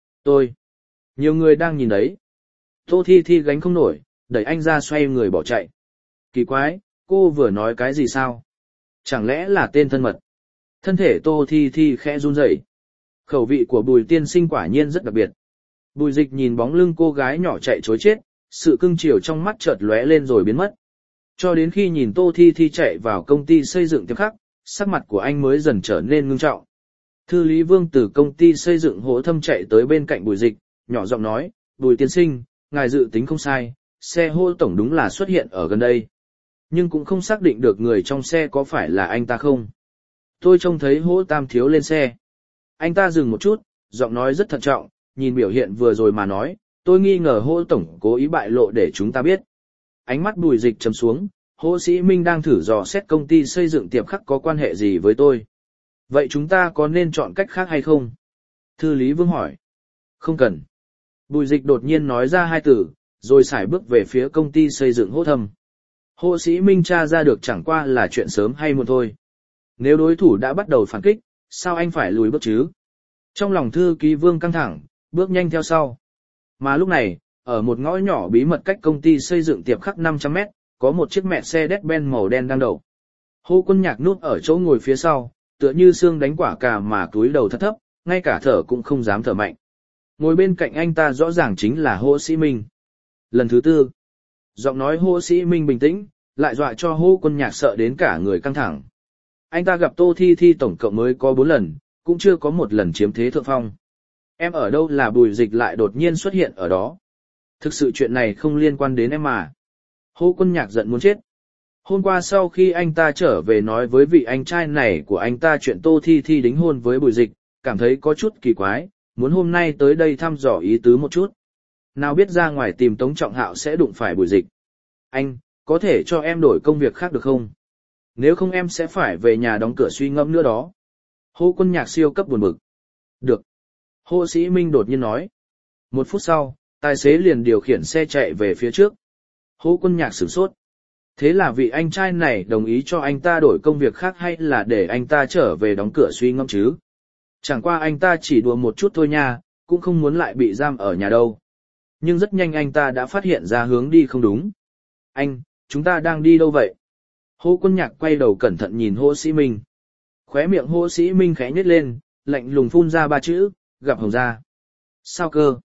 Nhiều người đang nhìn đấy. Tô Thi Thi gánh không nổi, đẩy anh ra xoay người bỏ chạy. Kỳ quái, cô vừa nói cái gì sao? Chẳng lẽ là tên thân mật? Thân thể Tô Thi Thi khẽ run rẩy. Khẩu vị của Bùi tiên sinh quả nhiên rất đặc biệt. Bùi Dịch nhìn bóng lưng cô gái nhỏ chạy trối chết, sự cưng chiều trong mắt chợt lóe lên rồi biến mất. Cho đến khi nhìn Tô Thi Thi chạy vào công ty xây dựng tiếp khắc, sắc mặt của anh mới dần trở nên ngưng trọng. Thư Lý Vương từ công ty xây dựng Hỗ Thâm chạy tới bên cạnh Bùi Dịch, nhỏ giọng nói, Bùi tiên sinh, ngài dự tính không sai, xe Hỗ tổng đúng là xuất hiện ở gần đây. Nhưng cũng không xác định được người trong xe có phải là anh ta không. Tôi trông thấy Hỗ Tam thiếu lên xe. Anh ta dừng một chút, giọng nói rất thận trọng, nhìn biểu hiện vừa rồi mà nói, tôi nghi ngờ Hỗ tổng cố ý bại lộ để chúng ta biết. Ánh mắt Bùi Dịch trầm xuống, Hỗ Sĩ Minh đang thử dò xét công ty xây dựng tiệm khắc có quan hệ gì với tôi. Vậy chúng ta có nên chọn cách khác hay không? Thư Lý Vương hỏi. Không cần. Bùi Dịch đột nhiên nói ra hai từ, rồi sải bước về phía công ty xây dựng Hỗ Thâm. Hỗ Sĩ Minh tra ra được chẳng qua là chuyện sớm hay muộn thôi. Nếu đối thủ đã bắt đầu phản kích, sao anh phải lùi bước chứ? Trong lòng Thư Ký Vương căng thẳng, bước nhanh theo sau. Mà lúc này, ở một ngõ nhỏ bí mật cách công ty xây dựng tiệm khắc 500 mét, có một chiếc Mercedes-Benz màu đen đang đậu. Hô Quân Nhạc núp ở chỗ ngồi phía sau, tựa như xương đánh quả cà mà cúi đầu thấp thấp, ngay cả thở cũng không dám thở mạnh. Ngồi bên cạnh anh ta rõ ràng chính là Hỗ Sĩ Minh. Lần thứ tư, giọng nói Hỗ Sĩ Minh bình tĩnh, lại dọa cho Hô Quân Nhạc sợ đến cả người căng thẳng. Anh ta gặp Tô Thi Thi tổng cộng mới có 4 lần, cũng chưa có một lần chiếm thế thượng phong. Em ở đâu là Bùi Dịch lại đột nhiên xuất hiện ở đó? Thực sự chuyện này không liên quan đến em mà. Hô Quân Nhạc giận muốn chết. Hôm qua sau khi anh ta trở về nói với vị anh trai này của anh ta chuyện Tô Thi Thi đính hôn với Bùi Dịch, cảm thấy có chút kỳ quái, muốn hôm nay tới đây thăm dò ý tứ một chút. Nào biết ra ngoài tìm Tống Trọng Hạo sẽ đụng phải Bùi Dịch. Anh, có thể cho em đổi công việc khác được không? Nếu không em sẽ phải về nhà đóng cửa suy ngẫm nữa đó. Hồ Quân Nhạc siêu cấp buồn bực. Được. Hồ Sĩ Minh đột nhiên nói. 1 phút sau, tài xế liền điều khiển xe chạy về phía trước. Hồ Quân Nhạc sửng sốt. Thế là vị anh trai này đồng ý cho anh ta đổi công việc khác hay là để anh ta trở về đóng cửa suy ngẫm chứ? Chẳng qua anh ta chỉ đùa một chút thôi nha, cũng không muốn lại bị giam ở nhà đâu. Nhưng rất nhanh anh ta đã phát hiện ra hướng đi không đúng. Anh, chúng ta đang đi đâu vậy? Hồ Quân Nhạc quay đầu cẩn thận nhìn Hồ Sĩ Minh. Khóe miệng Hồ Sĩ Minh khẽ nhếch lên, lạnh lùng phun ra 3 chữ, gặp Hồng Gia. Sao cơ?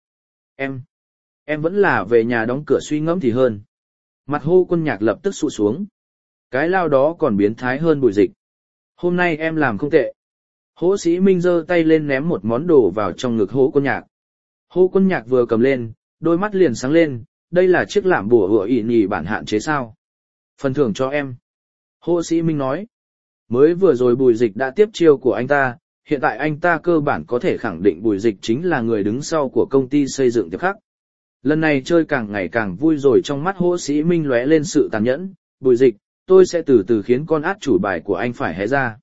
Em vẫn là về nhà đóng cửa suy ngẫm thì hơn. Mặt Hồ Quân Nhạc lập tức sụ xuống. Cái lao đó còn biến thái hơn Bùi Dịch. Hôm nay em làm không tệ. Hồ Sĩ Minh giơ tay lên ném một món đồ vào trong ngực Hồ Quân Nhạc. Hồ Quân Nhạc vừa cầm lên, đôi mắt liền sáng lên, đây là chiếc lạm bùa hựa ỉ nhì bản hạn chế sao? Phần thưởng cho em. Hồ Sĩ Minh nói. Mới vừa rồi Bùi Dịch đã tiếp chiêu của anh ta, hiện tại anh ta cơ bản có thể khẳng định Bùi Dịch chính là người đứng sau của công ty xây dựng Tiệp Khắc. Lần này chơi càng ngày càng vui rồi, trong mắt Hồ Sĩ Minh lóe lên sự tàn nhẫn. Bùi Dịch, tôi sẽ từ từ khiến con át chủ bài của anh phải hé ra.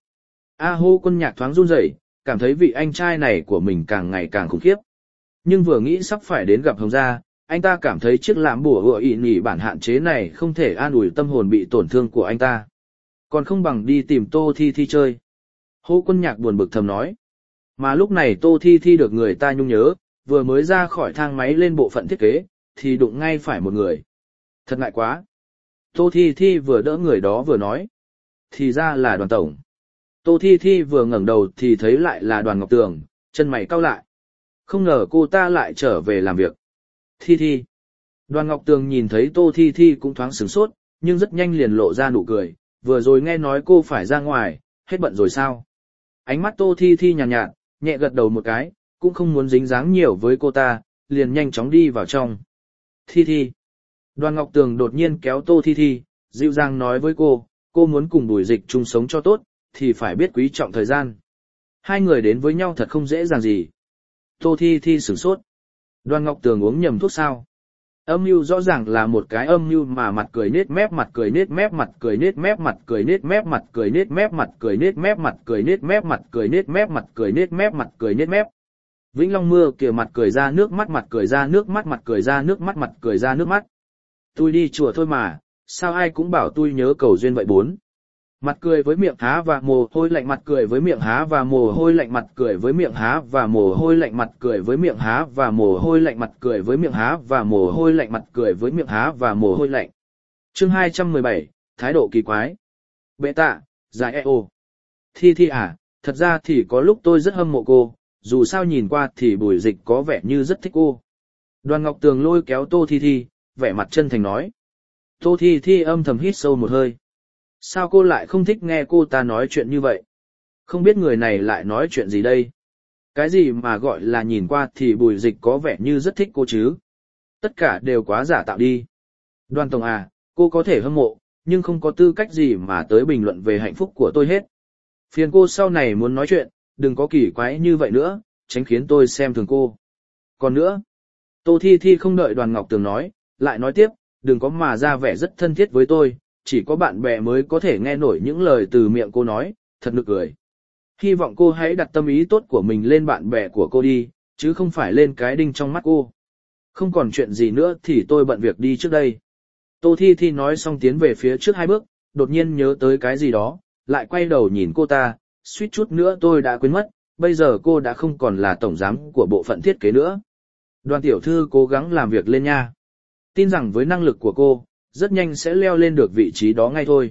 Hồ Quân Nhạc thoáng run rẩy, cảm thấy vị anh trai này của mình càng ngày càng khủng khiếp. Nhưng vừa nghĩ sắp phải đến gặp Hồng Gia, anh ta cảm thấy chiếc lạm bùa hựa ỉ nhì bản hạn chế này không thể an ủi tâm hồn bị tổn thương của anh ta. Còn không bằng đi tìm Tô Thi Thi chơi. Hồ Quân Nhạc buồn bực thầm nói. Mà lúc này Tô Thi Thi được người ta nhung nhớ, vừa mới ra khỏi thang máy lên bộ phận thiết kế, thì đụng ngay phải một người. Thật ngại quá. Tô Thi Thi vừa đỡ người đó vừa nói. Thì ra là Đoàn tổng. Tô Thi Thi vừa ngẩng đầu thì thấy lại là Đoàn Ngọc Tường, chân mày cau lại. Không ngờ cô ta lại trở về làm việc. Thi Thi. Đoàn Ngọc Tường nhìn thấy Tô Thi Thi cũng thoáng sửng sốt, nhưng rất nhanh liền lộ ra nụ cười. Vừa rồi nghe nói cô phải ra ngoài, hết bận rồi sao? Ánh mắt Tô Thi Thi nhàn nhạt, nhẹ gật đầu một cái, cũng không muốn dính dáng nhiều với cô ta, liền nhanh chóng đi vào trong. Thi Thi. Đoàn Ngọc Tường đột nhiên kéo Tô Thi Thi, dịu dàng nói với cô muốn cùng Bùi Dịch chung sống cho tốt, thì phải biết quý trọng thời gian. Hai người đến với nhau thật không dễ dàng gì. Tô Thi Thi sửng sốt. Đoàn Ngọc Tường uống nhầm thuốc sao? Âm mưu rõ ràng là một cái âm mưu mà mặt cười nết mép mặt cười nết mép mặt cười nết mép mặt cười nết mép mặt cười nết mép mặt cười nết mép mặt cười nết mép mặt cười nết mép mặt cười nết mép mặt cười nết mép. Vĩnh Long mưa kìa, mặt cười ra nước mắt mặt cười ra nước mắt mặt cười ra nước mắt mặt cười ra nước mắt. Tôi đi chùa thôi mà, sao ai cũng bảo tôi nhớ cầu duyên vậy bốn. Mặt cười với miệng há và mồ hôi lạnh mặt cười với miệng há và mồ hôi lạnh mặt cười với miệng há và mồ hôi lạnh mặt cười với miệng há và mồ hôi lạnh mặt cười với miệng há và mồ hôi lạnh mặt cười với miệng há và mồ hôi lạnh. Chương 217, thái độ kỳ quái. Bệ tạ, giải eo. Thi Thi à, thật ra thì có lúc tôi rất hâm mộ cô, dù sao nhìn qua thì Bùi Dịch có vẻ như rất thích cô. Đoàn Ngọc Tường lôi kéo Tô Thi Thi, vẻ mặt chân thành nói. Tô Thi Thi âm thầm hít sâu một hơi. Sao cô lại không thích nghe cô ta nói chuyện như vậy? Không biết người này lại nói chuyện gì đây? Cái gì mà gọi là nhìn qua thì Bùi Dịch có vẻ như rất thích cô chứ? Tất cả đều quá giả tạo đi. Đoàn tổng à, cô có thể hâm mộ, nhưng không có tư cách gì mà tới bình luận về hạnh phúc của tôi hết. Phiền cô sau này muốn nói chuyện, đừng có kỳ quái như vậy nữa, tránh khiến tôi xem thường cô. Còn nữa, Tô Thi Thi không đợi Đoàn Ngọc Tường nói, lại nói tiếp, đừng có mà ra vẻ rất thân thiết với tôi, chỉ có bạn bè mới có thể nghe nổi những lời từ miệng cô nói, thật nực cười. Hy vọng cô hãy đặt tâm ý tốt của mình lên bạn bè của cô đi, chứ không phải lên cái đinh trong mắt cô. Không còn chuyện gì nữa thì tôi bận việc đi trước đây. Tô Thi Thi nói xong tiến về phía trước 2 bước, đột nhiên nhớ tới cái gì đó, lại quay đầu nhìn cô ta, suýt chút nữa tôi đã quên mất, bây giờ cô đã không còn là tổng giám của bộ phận thiết kế nữa. Đoàn tiểu thư cố gắng làm việc lên nha. Tin rằng với năng lực của cô, rất nhanh sẽ leo lên được vị trí đó ngay thôi.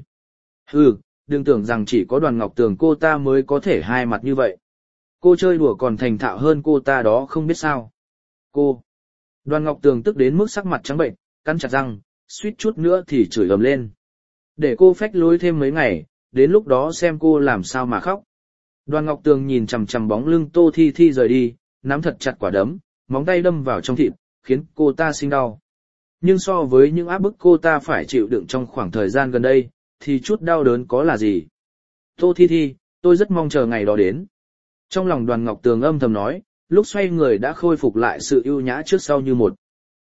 Đừng tưởng rằng chỉ có Đoàn Ngọc Tường cô ta mới có thể hai mặt như vậy. Cô chơi đùa còn thành thạo hơn cô ta đó không biết sao. Cô. Đoàn Ngọc Tường tức đến mức sắc mặt trắng bệnh, cắn chặt răng, suýt chút nữa thì chửi ầm lên. Để cô phách lối thêm mấy ngày, đến lúc đó xem cô làm sao mà khóc. Đoàn Ngọc Tường nhìn chằm chằm bóng lưng Tô Thi Thi rời đi, nắm thật chặt quả đấm, móng tay đâm vào trong thịt, khiến cô ta sinh đau. Nhưng so với những áp bức cô ta phải chịu đựng trong khoảng thời gian gần đây, thì chút đau đớn có là gì. Tô Thi Thi, tôi rất mong chờ ngày đó đến. Trong lòng Đoàn Ngọc Tường âm thầm nói, lúc xoay người đã khôi phục lại sự ưu nhã trước sau như một.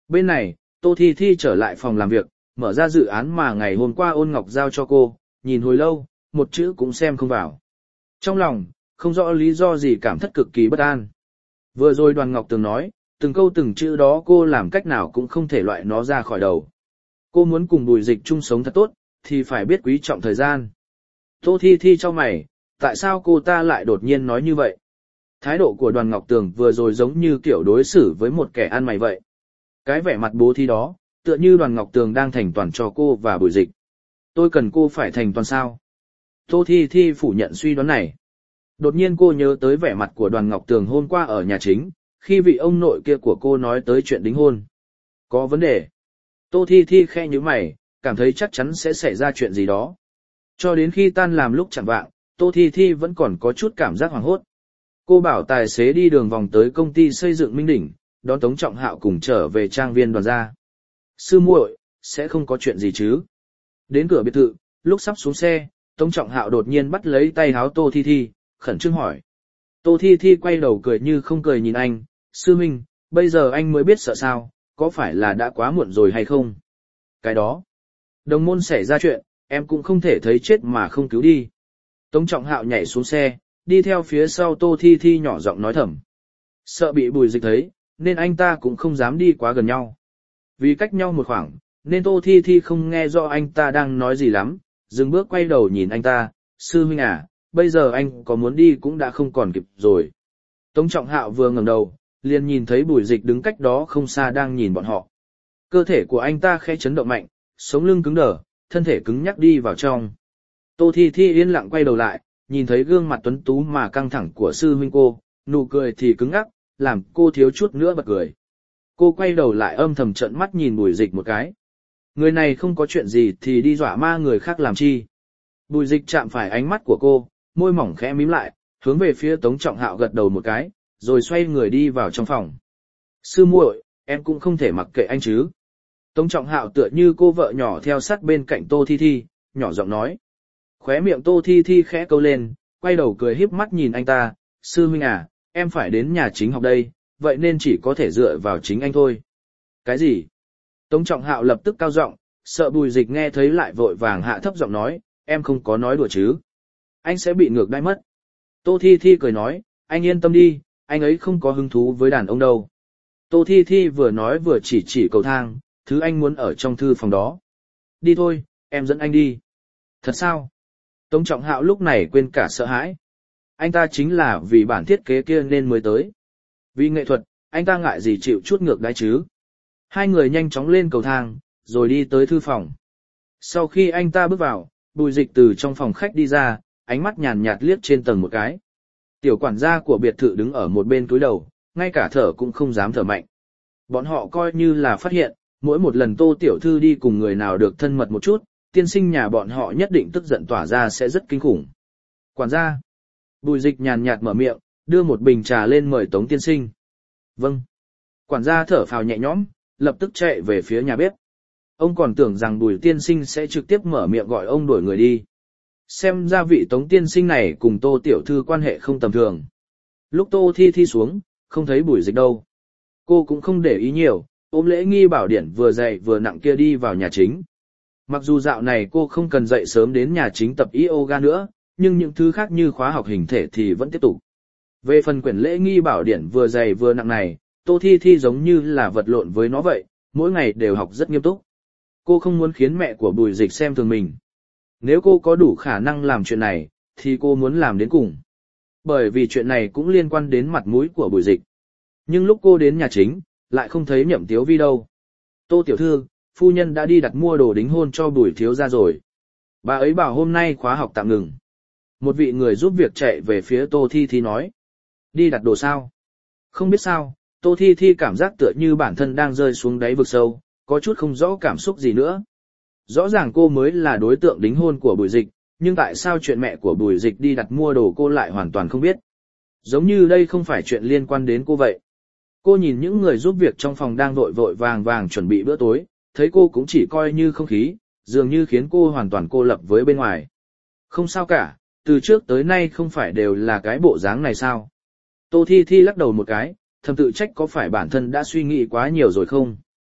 Bên này, Tô Thi Thi trở lại phòng làm việc, mở ra dự án mà ngày hôm qua Ôn Ngọc giao cho cô, nhìn hồi lâu, một chữ cũng xem không vào. Trong lòng, không rõ lý do gì cảm thất cực kỳ bất an. Vừa rồi Đoàn Ngọc Tường nói, từng câu từng chữ đó cô làm cách nào cũng không thể loại nó ra khỏi đầu. Cô muốn cùng Bùi Dịch chung sống thật tốt, thì phải biết quý trọng thời gian. Tô Thi Thi cho mày, tại sao cô ta lại đột nhiên nói như vậy? Thái độ của Đoàn Ngọc Tường vừa rồi giống như kiểu đối xử với một kẻ ăn mày vậy. Cái vẻ mặt bố thí đó, tựa như Đoàn Ngọc Tường đang thành toàn cho cô và Bùi Dịch. Tôi cần cô phải thành toàn sao? Tô Thi Thi phủ nhận suy đoán này. Đột nhiên cô nhớ tới vẻ mặt của Đoàn Ngọc Tường hôm qua ở nhà chính, khi vị ông nội kia của cô nói tới chuyện đính hôn. Có vấn đề. Tô Thi Thi khẽ nhíu mày, cảm thấy chắc chắn sẽ xảy ra chuyện gì đó. Cho đến khi tan làm lúc chẳng vạng, Tô Thi Thi vẫn còn có chút cảm giác hoảng hốt. Cô bảo tài xế đi đường vòng tới công ty xây dựng Minh Đỉnh, đón Tống Trọng Hạo cùng trở về trang viên Đoàn gia. Sư muội, sẽ không có chuyện gì chứ? Đến cửa biệt thự, lúc sắp xuống xe, Tống Trọng Hạo đột nhiên bắt lấy tay áo Tô Thi Thi, khẩn trương hỏi. Tô Thi Thi quay đầu cười như không cười nhìn anh, sư huynh, bây giờ anh mới biết sợ sao, có phải là đã quá muộn rồi hay không? Cái đó, đồng môn xảy ra chuyện, em cũng không thể thấy chết mà không cứu đi. Tống Trọng Hạo nhảy xuống xe, đi theo phía sau Tô Thi Thi nhỏ giọng nói thầm. Sợ bị Bùi Dịch thấy, nên anh ta cũng không dám đi quá gần nhau. Vì cách nhau một khoảng, nên Tô Thi Thi không nghe rõ anh ta đang nói gì lắm, dừng bước quay đầu nhìn anh ta, sư huynh à, bây giờ anh có muốn đi cũng đã không còn kịp rồi. Tống Trọng Hạo vừa ngẩng đầu, liền nhìn thấy Bùi Dịch đứng cách đó không xa đang nhìn bọn họ. Cơ thể của anh ta khẽ chấn động mạnh, sống lưng cứng đờ, thân thể cứng nhắc đi vào trong. Tô Thi Thi yên lặng quay đầu lại, nhìn thấy gương mặt tuấn tú mà căng thẳng của sư huynh cô, nụ cười thì cứng ngắc, làm cô thiếu chút nữa bật cười. Cô quay đầu lại âm thầm trợn mắt nhìn Bùi Dịch một cái. Người này không có chuyện gì thì đi dọa ma người khác làm chi. Bùi Dịch chạm phải ánh mắt của cô, môi mỏng khẽ mím lại, hướng về phía Tống Trọng Hạo gật đầu một cái, rồi xoay người đi vào trong phòng. Sư muội, em cũng không thể mặc kệ anh chứ. Tống Trọng Hạo tựa như cô vợ nhỏ theo sát bên cạnh Tô Thi Thi, nhỏ giọng nói. Khóe miệng Tô Thi Thi khẽ câu lên, quay đầu cười híp mắt nhìn anh ta, sư huynh à, em phải đến nhà chính học đây, vậy nên chỉ có thể dựa vào chính anh thôi. Cái gì? Tống Trọng Hạo lập tức cao giọng, sợ Bùi Dịch nghe thấy lại vội vàng hạ thấp giọng nói, em không có nói đùa chứ. Anh sẽ bị ngược đãi mất. Tô Thi Thi cười nói, anh yên tâm đi, anh ấy không có hứng thú với đàn ông đâu. Tô Thi Thi vừa nói vừa chỉ cầu thang, thứ anh muốn ở trong thư phòng đó. Đi thôi, em dẫn anh đi. Thật sao? Tống Trọng Hạo lúc này quên cả sợ hãi. Anh ta chính là vì bản thiết kế kia nên mới tới. Vì nghệ thuật, anh ta ngại gì chịu chút ngược đãi chứ. Hai người nhanh chóng lên cầu thang, rồi đi tới thư phòng. Sau khi anh ta bước vào, Bùi Dịch từ trong phòng khách đi ra, ánh mắt nhàn nhạt liếc trên tầng một cái. Tiểu quản gia của biệt thự đứng ở một bên cúi đầu, ngay cả thở cũng không dám thở mạnh. Bọn họ coi như là phát hiện, mỗi một lần Tô Tiểu Thư đi cùng người nào được thân mật một chút, tiên sinh nhà bọn họ nhất định tức giận tỏa ra sẽ rất kinh khủng. Quản gia. Bùi Dịch nhàn nhạt mở miệng, đưa một bình trà lên mời Tống tiên sinh. Vâng. Quản gia thở phào nhẹ nhõm, lập tức chạy về phía nhà bếp. Ông còn tưởng rằng Bùi tiên sinh sẽ trực tiếp mở miệng gọi ông đuổi người đi. Xem ra vị Tống tiên sinh này cùng Tô Tiểu Thư quan hệ không tầm thường. Lúc Tô Thi Thi xuống, không thấy Bùi Dịch đâu. Cô cũng không để ý nhiều, ôm lễ nghi bảo điển vừa dày vừa nặng kia đi vào nhà chính. Mặc dù dạo này cô không cần dậy sớm đến nhà chính tập yoga nữa, nhưng những thứ khác như khóa học hình thể thì vẫn tiếp tục. Về phần quyển lễ nghi bảo điển vừa dày vừa nặng này, Tô Thi Thi giống như là vật lộn với nó vậy, mỗi ngày đều học rất nghiêm túc. Cô không muốn khiến mẹ của Bùi Dịch xem thường mình. Nếu cô có đủ khả năng làm chuyện này, thì cô muốn làm đến cùng. Bởi vì chuyện này cũng liên quan đến mặt mũi của Bùi Dịch. Nhưng lúc cô đến nhà chính, lại không thấy Nhậm Tiếu Vi đâu. Tô Tiểu Thư, phu nhân đã đi đặt mua đồ đính hôn cho Bùi thiếu gia rồi. Bà ấy bảo hôm nay khóa học tạm ngừng. Một vị người giúp việc chạy về phía Tô Thi Thi nói. Đi đặt đồ sao? Không biết sao, Tô Thi Thi cảm giác tựa như bản thân đang rơi xuống đáy vực sâu, có chút không rõ cảm xúc gì nữa. Rõ ràng cô mới là đối tượng đính hôn của Bùi Dịch, nhưng tại sao chuyện mẹ của Bùi Dịch đi đặt mua đồ cô lại hoàn toàn không biết. Giống như đây không phải chuyện liên quan đến cô vậy. Cô nhìn những người giúp việc trong phòng đang vội vội vàng vàng chuẩn bị bữa tối, thấy cô cũng chỉ coi như không khí, dường như khiến cô hoàn toàn cô lập với bên ngoài. Không sao cả, từ trước tới nay không phải đều là cái bộ dáng này sao? Tô Thi Thi lắc đầu một cái, thầm tự trách có phải bản thân đã suy nghĩ quá nhiều rồi không?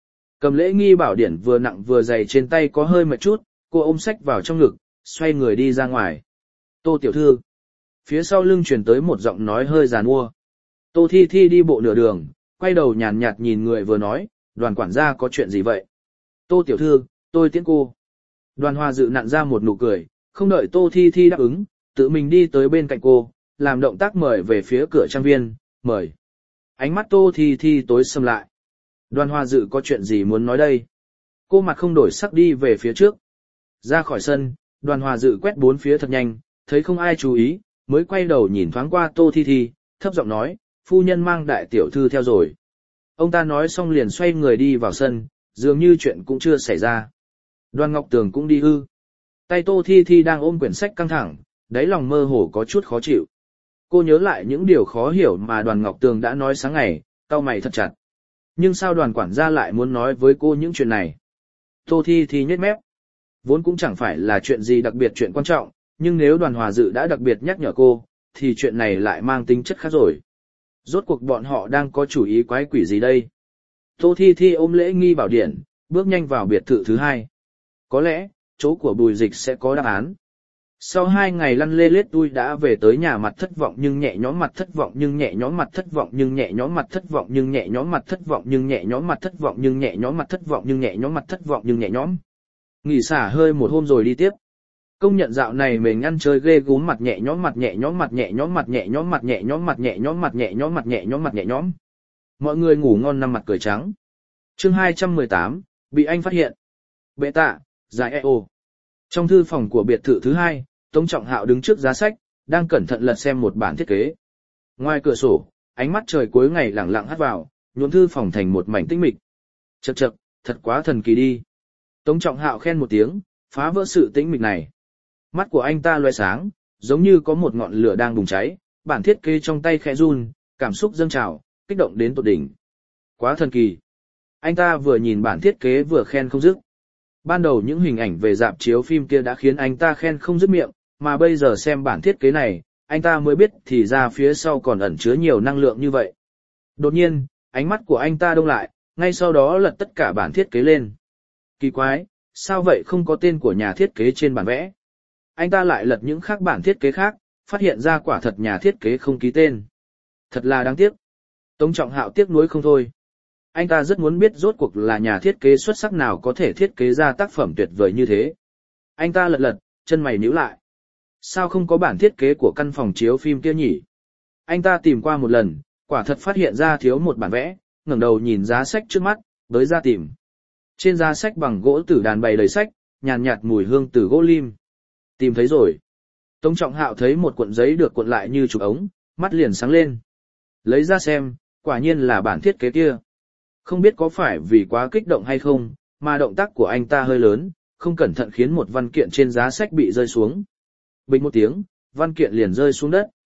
Cầm lễ nghi bảo điển vừa nặng vừa dày trên tay có hơi mệt chút, cô ôm sách vào trong ngực, xoay người đi ra ngoài. Tô tiểu thư. Phía sau lưng truyền tới một giọng nói hơi giàn mua. Tô Thi Thi đi bộ nửa đường, quay đầu nhàn nhạt nhìn người vừa nói, Đoàn quản gia có chuyện gì vậy? Tô tiểu thư, tôi tiễn cô. Đoàn Hòa Dự nặn ra một nụ cười, không đợi Tô Thi Thi đáp ứng, tự mình đi tới bên cạnh cô, làm động tác mời về phía cửa trang viên, mời. Ánh mắt Tô Thi Thi tối sầm lại. Đoàn Hòa Dự có chuyện gì muốn nói đây? Cô mặt không đổi sắc đi về phía trước. Ra khỏi sân, Đoàn Hòa Dự quét bốn phía thật nhanh, thấy không ai chú ý, mới quay đầu nhìn thoáng qua Tô Thi Thi, thấp giọng nói, phu nhân mang đại tiểu thư theo rồi. Ông ta nói xong liền xoay người đi vào sân, dường như chuyện cũng chưa xảy ra. Đoàn Ngọc Tường cũng đi ư. Tay Tô Thi Thi đang ôm quyển sách căng thẳng, đáy lòng mơ hồ có chút khó chịu. Cô nhớ lại những điều khó hiểu mà Đoàn Ngọc Tường đã nói sáng ngày, cau mày thật chặt. Nhưng sao Đoàn quản gia lại muốn nói với cô những chuyện này? Tô Thi Thi nhếch mép. Vốn cũng chẳng phải là chuyện gì đặc biệt chuyện quan trọng, nhưng nếu Đoàn Hòa Dự đã đặc biệt nhắc nhở cô, thì chuyện này lại mang tính chất khác rồi. Rốt cuộc bọn họ đang có chủ ý quái quỷ gì đây? Tô Thi Thi ôm lễ nghi bảo điển, bước nhanh vào biệt thự thứ hai. Có lẽ, chỗ của Bùi Dịch sẽ có đáp án. Sau 2 ngày lăn lê lết tôi đã về tới nhà, mặt thất vọng nhưng nhẹ nhõm, mặt thất vọng nhưng nhẹ nhõm, mặt thất vọng nhưng nhẹ nhõm, mặt thất vọng nhưng nhẹ nhõm, mặt thất vọng nhưng nhẹ nhõm, mặt thất vọng nhưng nhẹ nhõm, mặt thất vọng nhưng nhẹ nhõm, mặt thất vọng nhưng nhẹ nhõm. Nghỉ xả hơi một hôm rồi đi tiếp. Công nhận dạo này mình ăn chơi ghê gúm, mặt nhẹ nhõm, mặt nhẹ nhõm, mặt nhẹ nhõm, mặt nhẹ nhõm, mặt nhẹ nhõm, mặt nhẹ nhõm, mặt nhẹ nhõm, mặt nhẹ nhõm, mặt nhẹ nhõm. Mọi người ngủ ngon năm mặt cười trắng. Chương 218, bị anh phát hiện. Bệ tạ, giải EO. Trong thư phòng của biệt thự thứ hai, Tống Trọng Hạo đứng trước giá sách, đang cẩn thận lật xem một bản thiết kế. Ngoài cửa sổ, ánh mắt trời cuối ngày lẳng lặng hắt vào, nhuộm thư phòng thành một mảnh tĩnh mịch. Chậc chậc, thật quá thần kỳ đi. Tống Trọng Hạo khen một tiếng, phá vỡ sự tĩnh mịch này. Mắt của anh ta loe sáng, giống như có một ngọn lửa đang bùng cháy, bản thiết kế trong tay khẽ run, cảm xúc dâng trào, kích động đến tột đỉnh. Quá thần kỳ. Anh ta vừa nhìn bản thiết kế vừa khen không dứt. Ban đầu những hình ảnh về rạp chiếu phim kia đã khiến anh ta khen không dứt miệng, mà bây giờ xem bản thiết kế này, anh ta mới biết thì ra phía sau còn ẩn chứa nhiều năng lượng như vậy. Đột nhiên, ánh mắt của anh ta đông lại, ngay sau đó lật tất cả bản thiết kế lên. Kỳ quái, sao vậy không có tên của nhà thiết kế trên bản vẽ? Anh ta lại lật những khác bản thiết kế khác, phát hiện ra quả thật nhà thiết kế không ký tên. Thật là đáng tiếc. Tống Trọng Hạo tiếc nuối không thôi. Anh ta rất muốn biết rốt cuộc là nhà thiết kế xuất sắc nào có thể thiết kế ra tác phẩm tuyệt vời như thế. Anh ta lật, chân mày nhíu lại. Sao không có bản thiết kế của căn phòng chiếu phim kia nhỉ? Anh ta tìm qua một lần, quả thật phát hiện ra thiếu một bản vẽ, ngẩng đầu nhìn giá sách trước mắt, bới ra tìm. Trên giá sách bằng gỗ tử đàn bày đầy sách, nhàn nhạt mùi hương từ gỗ lim. Tìm thấy rồi. Tống Trọng Hạo thấy một cuộn giấy được cuộn lại như chụp ống, mắt liền sáng lên. Lấy ra xem, quả nhiên là bản thiết kế kia. Không biết có phải vì quá kích động hay không, mà động tác của anh ta hơi lớn, không cẩn thận khiến một văn kiện trên giá sách bị rơi xuống. Bình một tiếng, văn kiện liền rơi xuống đất.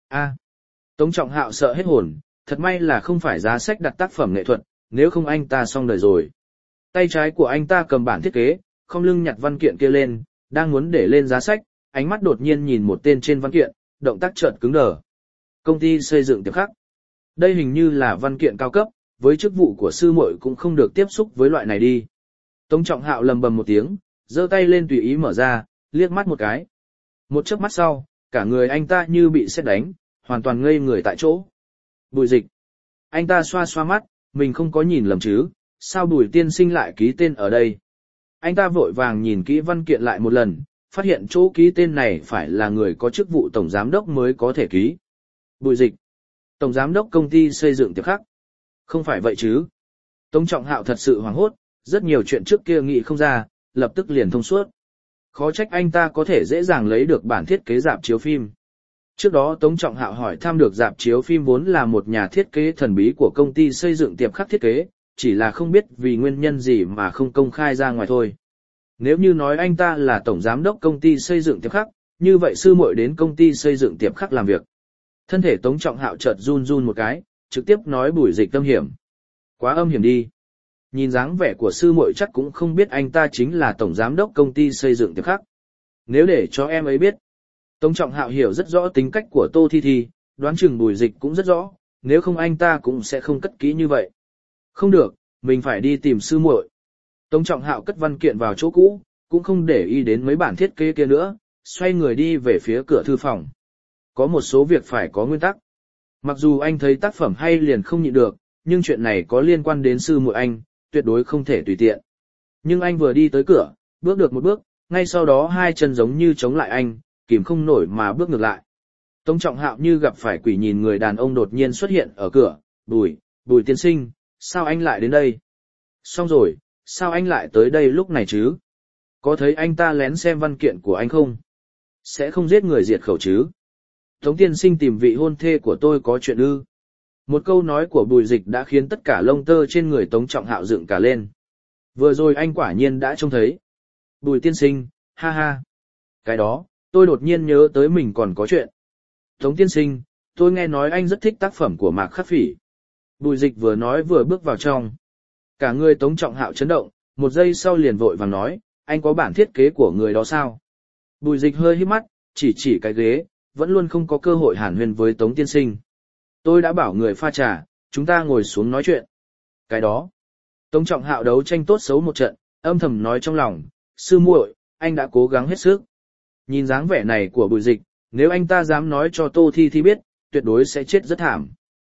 Tống Trọng Hạo sợ hết hồn, thật may là không phải giá sách đặt tác phẩm nghệ thuật, nếu không anh ta xong đời rồi. Tay trái của anh ta cầm bản thiết kế, không lưng nhặt văn kiện kia lên, đang muốn để lên giá sách, ánh mắt đột nhiên nhìn một tên trên văn kiện, động tác chợt cứng đờ. Công ty xây dựng Tiệp Khắc. Đây hình như là văn kiện cao cấp, với chức vụ của sư muội cũng không được tiếp xúc với loại này đi. Tống Trọng Hạo lầm bầm một tiếng, giơ tay lên tùy ý mở ra, liếc mắt một cái. Một chớp mắt sau, cả người anh ta như bị sét đánh, hoàn toàn ngây người tại chỗ. Bùi Dịch. Anh ta xoa xoa mắt, mình không có nhìn lầm chứ, sao Bùi tiên sinh lại ký tên ở đây? Anh ta vội vàng nhìn kỹ văn kiện lại một lần, phát hiện chỗ ký tên này phải là người có chức vụ tổng giám đốc mới có thể ký. Bùi Dịch. Tổng giám đốc công ty xây dựng Tiệp Khắc. Không phải vậy chứ? Tống Trọng Hạo thật sự hoảng hốt, rất nhiều chuyện trước kia nghĩ không ra, lập tức liền thông suốt. Khó trách anh ta có thể dễ dàng lấy được bản thiết kế rạp chiếu phim. Trước đó Tống Trọng Hạo hỏi thăm được rạp chiếu phim vốn là một nhà thiết kế thần bí của công ty xây dựng Tiệp Khắc thiết kế, chỉ là không biết vì nguyên nhân gì mà không công khai ra ngoài thôi. Nếu như nói anh ta là tổng giám đốc công ty xây dựng Tiệp Khắc, như vậy sư muội đến công ty xây dựng Tiệp Khắc làm việc. Thân thể Tống Trọng Hạo chợt run run một cái, trực tiếp nói Bùi Dịch âm hiểm. Quá âm hiểm đi. Nhìn dáng vẻ của sư muội chắc cũng không biết anh ta chính là tổng giám đốc công ty xây dựng Tiệp Khắc. Nếu để cho em ấy biết. Tống Trọng Hạo hiểu rất rõ tính cách của Tô Thi Thi, đoán chừng Bùi Dịch cũng rất rõ, nếu không anh ta cũng sẽ không cất kỹ như vậy. Không được, mình phải đi tìm sư muội. Tống Trọng Hạo cất văn kiện vào chỗ cũ, cũng không để ý đến mấy bản thiết kế kia nữa, xoay người đi về phía cửa thư phòng. Có một số việc phải có nguyên tắc. Mặc dù anh thấy tác phẩm hay liền không nhịn được, nhưng chuyện này có liên quan đến sư muội anh, tuyệt đối không thể tùy tiện. Nhưng anh vừa đi tới cửa, bước được một bước, ngay sau đó hai chân giống như chống lại anh, kìm không nổi mà bước ngược lại. Tống Trọng Hạo như gặp phải quỷ nhìn người đàn ông đột nhiên xuất hiện ở cửa, Bùi tiên sinh, sao anh lại đến đây? Xong rồi, sao anh lại tới đây lúc này chứ? Có thấy anh ta lén xem văn kiện của anh không? Sẽ không giết người diệt khẩu chứ? Tống tiên sinh tìm vị hôn thê của tôi có chuyện ư? Một câu nói của Bùi Dịch đã khiến tất cả lông tơ trên người Tống Trọng Hạo dựng cả lên. Vừa rồi anh quả nhiên đã trông thấy. Bùi tiên sinh, ha ha. Cái đó, tôi đột nhiên nhớ tới mình còn có chuyện. Tống tiên sinh, tôi nghe nói anh rất thích tác phẩm của Mạc Khắc Phỉ. Bùi Dịch vừa nói vừa bước vào trong. Cả người Tống Trọng Hạo chấn động, một giây sau liền vội vàng nói, anh có bản thiết kế của người đó sao? Bùi Dịch hơi híp mắt, chỉ cái ghế, vẫn luôn không có cơ hội hàn huyên với Tống tiên sinh. Tôi đã bảo người pha trà, chúng ta ngồi xuống nói chuyện. Cái đó. Tống Trọng Hạo đấu tranh tốt xấu một trận, âm thầm nói trong lòng, sư muội, anh đã cố gắng hết sức. Nhìn dáng vẻ này của Bùi Dịch, nếu anh ta dám nói cho Tô Thi Thi biết, tuyệt đối sẽ chết rất thảm.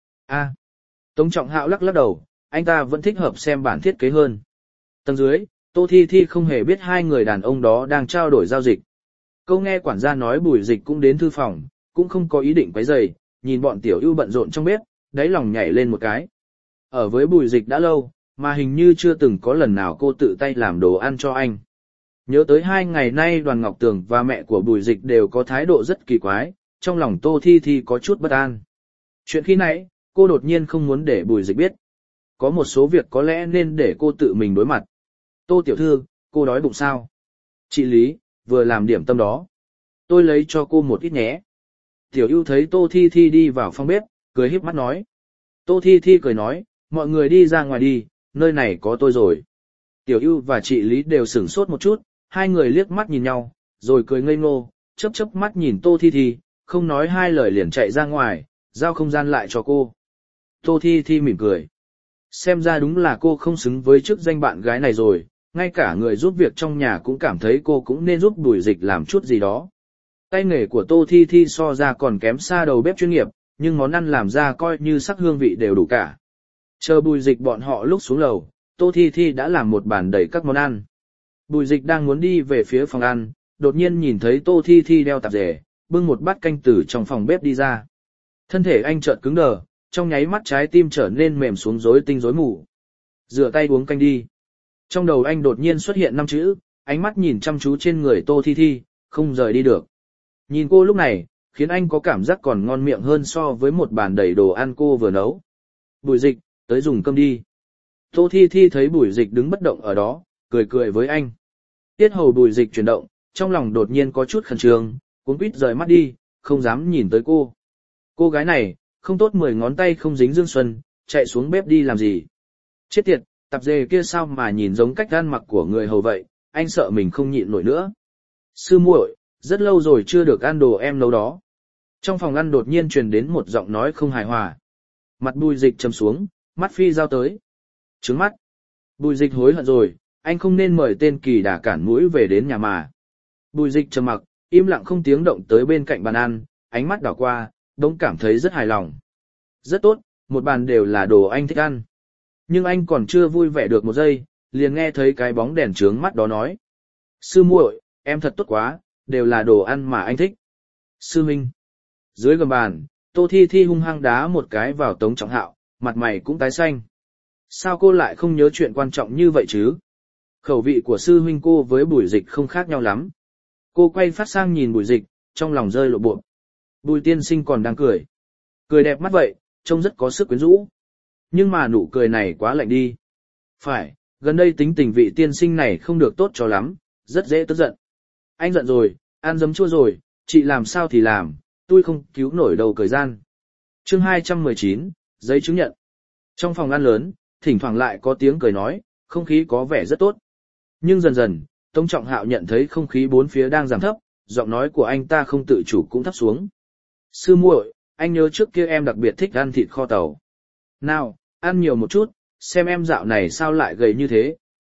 Tống Trọng Hạo lắc đầu, anh ta vẫn thích hợp xem bản thiết kế hơn. Tầng dưới, Tô Thi Thi không hề biết hai người đàn ông đó đang trao đổi giao dịch. Câu nghe quản gia nói Bùi Dịch cũng đến thư phòng, cũng không có ý định quấy rầy, nhìn bọn tiểu ưu bận rộn trong bếp, đáy lòng nhảy lên một cái. Ở với Bùi Dịch đã lâu, mà hình như chưa từng có lần nào cô tự tay làm đồ ăn cho anh. Nhớ tới 2 ngày nay Đoàn Ngọc Tường và mẹ của Bùi Dịch đều có thái độ rất kỳ quái, trong lòng Tô Thi Thi có chút bất an. Chuyện khi nãy, cô đột nhiên không muốn để Bùi Dịch biết. Có một số việc có lẽ nên để cô tự mình đối mặt. Tô tiểu thư, cô đói bụng sao? Chị Lý, vừa làm điểm tâm đó. Tôi lấy cho cô một ít nhé. Tiểu ưu thấy Tô Thi Thi đi vào phòng bếp, cười híp mắt nói. Tô Thi Thi cười nói, mọi người đi ra ngoài đi, nơi này có tôi rồi. Tiểu ưu và chị Lý đều sửng sốt một chút, hai người liếc mắt nhìn nhau, rồi cười ngây ngô, chớp mắt nhìn Tô Thi Thi, không nói hai lời liền chạy ra ngoài, giao không gian lại cho cô. Tô Thi Thi mỉm cười. Xem ra đúng là cô không xứng với chức danh bạn gái này rồi, ngay cả người giúp việc trong nhà cũng cảm thấy cô cũng nên giúp Bùi Dịch làm chút gì đó. Tay nghề của Tô Thi Thi so ra còn kém xa đầu bếp chuyên nghiệp, nhưng món ăn làm ra coi như sắc hương vị đều đủ cả. Chờ Bùi Dịch bọn họ lúc xuống lầu, Tô Thi Thi đã làm một bàn đầy các món ăn. Bùi Dịch đang muốn đi về phía phòng ăn, đột nhiên nhìn thấy Tô Thi Thi đeo tạp dề, bưng một bát canh từ trong phòng bếp đi ra. Thân thể anh chợt cứng đờ, trong nháy mắt trái tim trở nên mềm xuống rối tinh rối mù. Rửa tay uống canh đi. Trong đầu anh đột nhiên xuất hiện 5 chữ, ánh mắt nhìn chăm chú trên người Tô Thi Thi, không rời đi được. Nhìn cô lúc này, khiến anh có cảm giác còn ngon miệng hơn so với một bàn đầy đồ ăn cô vừa nấu. Bùi Dịch, tới dùng cơm đi. Tô Thi Thi thấy Bùi Dịch đứng bất động ở đó, cười với anh. Tiết hầu Bùi Dịch chuyển động, trong lòng đột nhiên có chút khẩn trương, cuống quýt rời mắt đi, không dám nhìn tới cô. Cô gái này, không tốt 10 ngón tay không dính dương xuân, chạy xuống bếp đi làm gì. Chết tiệt, tạp dề kia sao mà nhìn giống cách ăn mặc của người hầu vậy, anh sợ mình không nhịn nổi nữa. Sư muội, rất lâu rồi chưa được ăn đồ em nấu đó. Trong phòng ăn đột nhiên truyền đến một giọng nói không hài hòa. Mặt Bùi Dịch trầm xuống, mắt phi giao tới. Trứng mắt. Bùi Dịch hối hận rồi, anh không nên mời tên kỳ đà cản mũi về đến nhà mà. Bùi Dịch trầm mặc, im lặng không tiếng động tới bên cạnh bàn ăn, ánh mắt đảo qua, đống cảm thấy rất hài lòng. Rất tốt, một bàn đều là đồ anh thích ăn. Nhưng anh còn chưa vui vẻ được một giây, liền nghe thấy cái bóng đèn trướng mắt đó nói. Sư muội, em thật tốt quá, đều là đồ ăn mà anh thích. Sư huynh. Dưới gầm bàn, Tô Thi Thi hung hăng đá một cái vào Tống Trọng Hạo, mặt mày cũng tái xanh. Sao cô lại không nhớ chuyện quan trọng như vậy chứ? Khẩu vị của sư huynh cô với Bùi Dịch không khác nhau lắm. Cô quay phát sang nhìn Bùi Dịch, trong lòng rơi lộ bộ. Bùi tiên sinh còn đang cười. Cười đẹp mắt vậy, trông rất có sức quyến rũ. Nhưng mà nụ cười này quá lạnh đi. Phải, gần đây tính tình vị tiên sinh này không được tốt cho lắm, rất dễ tức giận. Anh giận rồi, ăn giấm chua rồi, chị làm sao thì làm, tôi không cứu nổi đầu thời gian. Chương 219, giấy chứng nhận. Trong phòng ăn lớn, thỉnh thoảng lại có tiếng cười nói, không khí có vẻ rất tốt. Nhưng dần dần, Tống Trọng Hạo nhận thấy không khí bốn phía đang giảm thấp, giọng nói của anh ta không tự chủ cũng thấp xuống. Sư muội, anh nhớ trước kia em đặc biệt thích ăn thịt kho tàu. Nào, ăn nhiều một chút, xem em dạo này sao lại gầy như thế.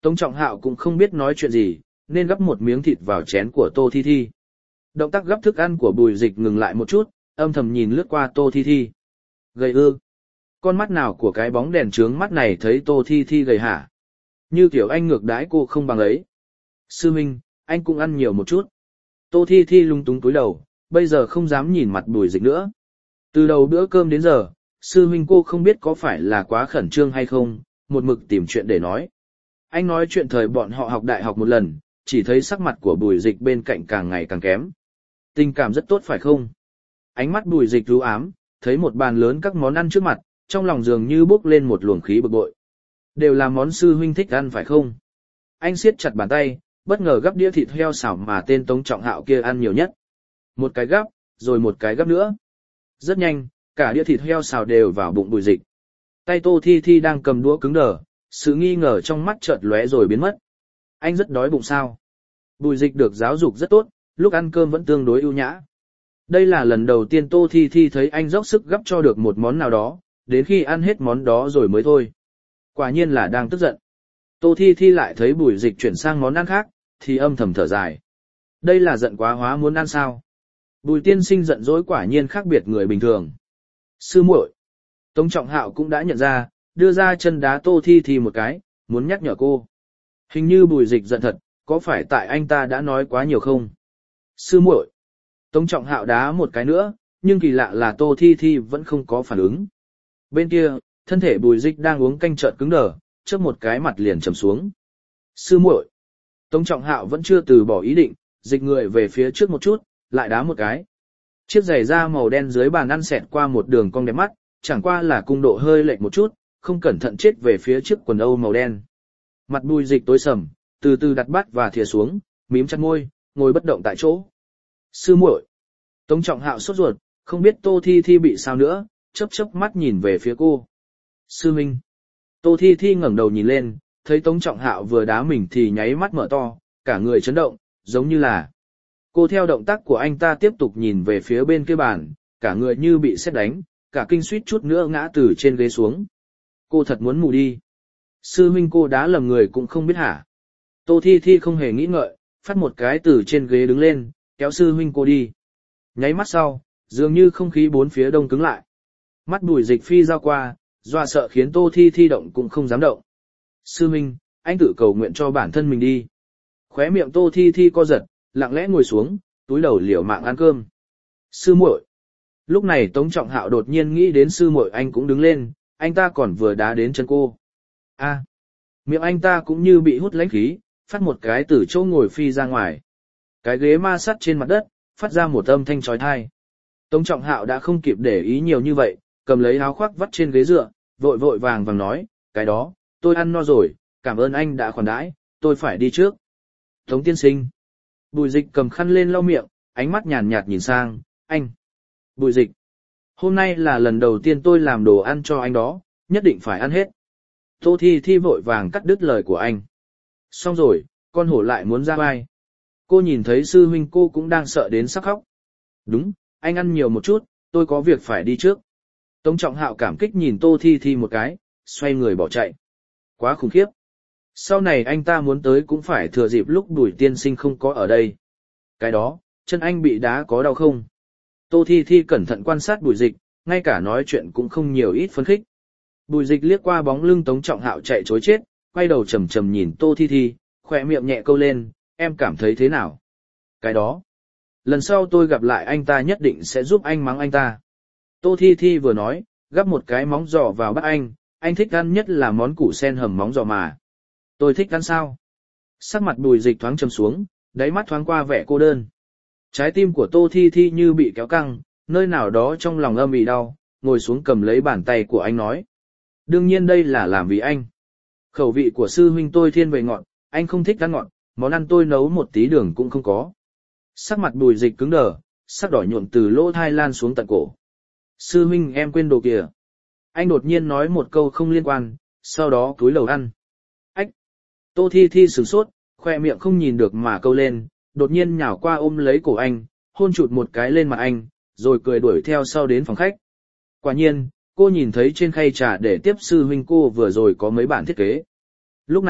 Tống Trọng Hạo cũng không biết nói chuyện gì, nên gắp một miếng thịt vào chén của Tô Thi Thi. Động tác gắp thức ăn của Bùi Dịch ngừng lại một chút, âm thầm nhìn lướt qua Tô Thi Thi. Gầy ư? Con mắt nào của cái bóng đèn trướng mắt này thấy Tô Thi Thi gầy hả? Như kiểu anh ngược đãi cô không bằng ấy. Sư huynh, anh cũng ăn nhiều một chút. Tô Thi Thi lung túng cúi đầu, bây giờ không dám nhìn mặt Bùi Dịch nữa. Từ đầu bữa cơm đến giờ, sư huynh cô không biết có phải là quá khẩn trương hay không, một mực tìm chuyện để nói. Anh nói chuyện thời bọn họ học đại học một lần, chỉ thấy sắc mặt của Bùi Dịch bên cạnh càng ngày càng kém. Tình cảm rất tốt phải không? Ánh mắt Bùi Dịch u ám, thấy một bàn lớn các món ăn trước mặt, trong lòng dường như bốc lên một luồng khí bực bội. Đều là món sư huynh thích ăn phải không? Anh siết chặt bàn tay, bất ngờ gắp đĩa thịt heo xào mà tên Tống Trọng Hạo kia ăn nhiều nhất. Một cái gắp, rồi một cái gắp nữa. Rất nhanh, cả đĩa thịt heo xào đều vào bụng Bùi Dịch. Tay Tô Thi Thi đang cầm đũa cứng đờ, sự nghi ngờ trong mắt chợt lóe rồi biến mất. Anh rất đói bụng sao? Bùi Dịch được giáo dục rất tốt, lúc ăn cơm vẫn tương đối ưu nhã. Đây là lần đầu tiên Tô Thi Thi thấy anh dốc sức gắp cho được một món nào đó, đến khi ăn hết món đó rồi mới thôi. Quả nhiên là đang tức giận. Tô Thi Thi lại thấy Bùi Dịch chuyển sang món ăn khác, thì âm thầm thở dài. Đây là giận quá hóa muốn ăn sao? Bùi tiên sinh giận dỗi quả nhiên khác biệt người bình thường. Sư muội. Tống Trọng Hạo cũng đã nhận ra, đưa ra chân đá Tô Thi Thi một cái, muốn nhắc nhở cô. Hình như Bùi Dịch giận thật, có phải tại anh ta đã nói quá nhiều không? Sư muội. Tống Trọng Hạo đá một cái nữa, nhưng kỳ lạ là Tô Thi Thi vẫn không có phản ứng. Bên kia, thân thể Bùi Dịch đang uống canh chợt cứng đờ, chớp một cái mặt liền trầm xuống. Sư muội. Tống Trọng Hạo vẫn chưa từ bỏ ý định, dịch người về phía trước một chút, lại đá một cái. Chiếc giày da màu đen dưới bàn ăn xẹt qua một đường cong đẹp mắt, chẳng qua là cung độ hơi lệch một chút, không cẩn thận chết về phía trước quần âu màu đen. Mặt Bùi Dịch tối sầm, từ từ đặt bát và thìa xuống, mím chặt môi, ngồi bất động tại chỗ. Sư muội. Tống Trọng Hạo sốt ruột, không biết Tô Thi Thi bị sao nữa, chớp chớp mắt nhìn về phía cô. Sư huynh. Tô Thi Thi ngẩng đầu nhìn lên, thấy Tống Trọng Hạo vừa đá mình thì nháy mắt mở to, cả người chấn động, giống như là. Cô theo động tác của anh ta tiếp tục nhìn về phía bên kia bàn, cả người như bị sét đánh, cả kinh suýt chút nữa ngã từ trên ghế xuống. Cô thật muốn mù đi. Sư huynh cô đá lầm người cũng không biết hả? Tô Thi Thi không hề nghĩ ngợi, phát một cái từ trên ghế đứng lên, kéo sư huynh cô đi. Nháy mắt sau, dường như không khí bốn phía đông cứng lại. Mắt Bùi Dịch phi ra qua, dọa sợ khiến Tô Thi Thi động cũng không dám động. Sư huynh, anh tự cầu nguyện cho bản thân mình đi. Khóe miệng Tô Thi Thi co giật, lặng lẽ ngồi xuống, túi đầu liều mạng ăn cơm. Sư muội. Lúc này Tống Trọng Hạo đột nhiên nghĩ đến sư muội anh cũng đứng lên, anh ta còn vừa đá đến chân cô. A. Miệng anh ta cũng như bị hút lãnh khí, phát một cái từ chỗ ngồi phi ra ngoài. Cái ghế ma sắt trên mặt đất, phát ra một âm thanh chói tai. Tống Trọng Hạo đã không kịp để ý nhiều như vậy, cầm lấy áo khoác vắt trên ghế dựa, vội vội vàng vàng nói, cái đó, tôi ăn no rồi, cảm ơn anh đã khoản đãi, tôi phải đi trước. Tống tiên sinh. Bùi Dịch cầm khăn lên lau miệng, ánh mắt nhàn nhạt nhìn sang, anh. Bùi Dịch. Hôm nay là lần đầu tiên tôi làm đồ ăn cho anh đó, nhất định phải ăn hết. Tô Thi Thi vội vàng cắt đứt lời của anh. Xong rồi, con hổ lại muốn ra vai. Cô nhìn thấy sư huynh cô cũng đang sợ đến sắp khóc. Đúng, anh ăn nhiều một chút, tôi có việc phải đi trước. Tống Trọng Hạo cảm kích nhìn Tô Thi Thi một cái, xoay người bỏ chạy. Quá khủng khiếp. Sau này anh ta muốn tới cũng phải thừa dịp lúc Bùi tiên sinh không có ở đây. Cái đó, chân anh bị đá có đau không? Tô Thi Thi cẩn thận quan sát Bùi Dịch, ngay cả nói chuyện cũng không nhiều ít phấn khích. Bùi Dịch liếc qua bóng lưng Tống Trọng Hạo chạy trối chết, quay đầu trầm trầm nhìn Tô Thi Thi, khỏe miệng nhẹ câu lên, em cảm thấy thế nào? Cái đó, lần sau tôi gặp lại anh ta nhất định sẽ giúp anh mắng anh ta. Tô Thi Thi vừa nói, gắp một cái móng giò vào bát anh thích ăn nhất là món củ sen hầm móng giò mà. Tôi thích ăn sao? Sắc mặt Bùi Dịch thoáng trầm xuống, đáy mắt thoáng qua vẻ cô đơn. Trái tim của Tô Thi Thi như bị kéo căng, nơi nào đó trong lòng âm ỉ đau, ngồi xuống cầm lấy bàn tay của anh nói. Đương nhiên đây là làm vì anh. Khẩu vị của sư huynh tôi thiên về ngọt, anh không thích ăn ngọt, món ăn tôi nấu một tí đường cũng không có. Sắc mặt Bùi Dịch cứng đờ, sắc đỏ nhuộm từ lỗ tai lan xuống tận cổ. Sư huynh em quên đồ kìa. Anh đột nhiên nói một câu không liên quan, sau đó cúi đầu ăn. Ách! Tô Thi Thi sửng sốt, khoe miệng không nhìn được mà câu lên, đột nhiên nhào qua ôm lấy cổ anh, hôn chụt một cái lên mặt anh, rồi cười đuổi theo sau đến phòng khách. Quả nhiên, cô nhìn thấy trên khay trà để tiếp sư huynh cô vừa rồi có mấy bản thiết kế. Lúc này,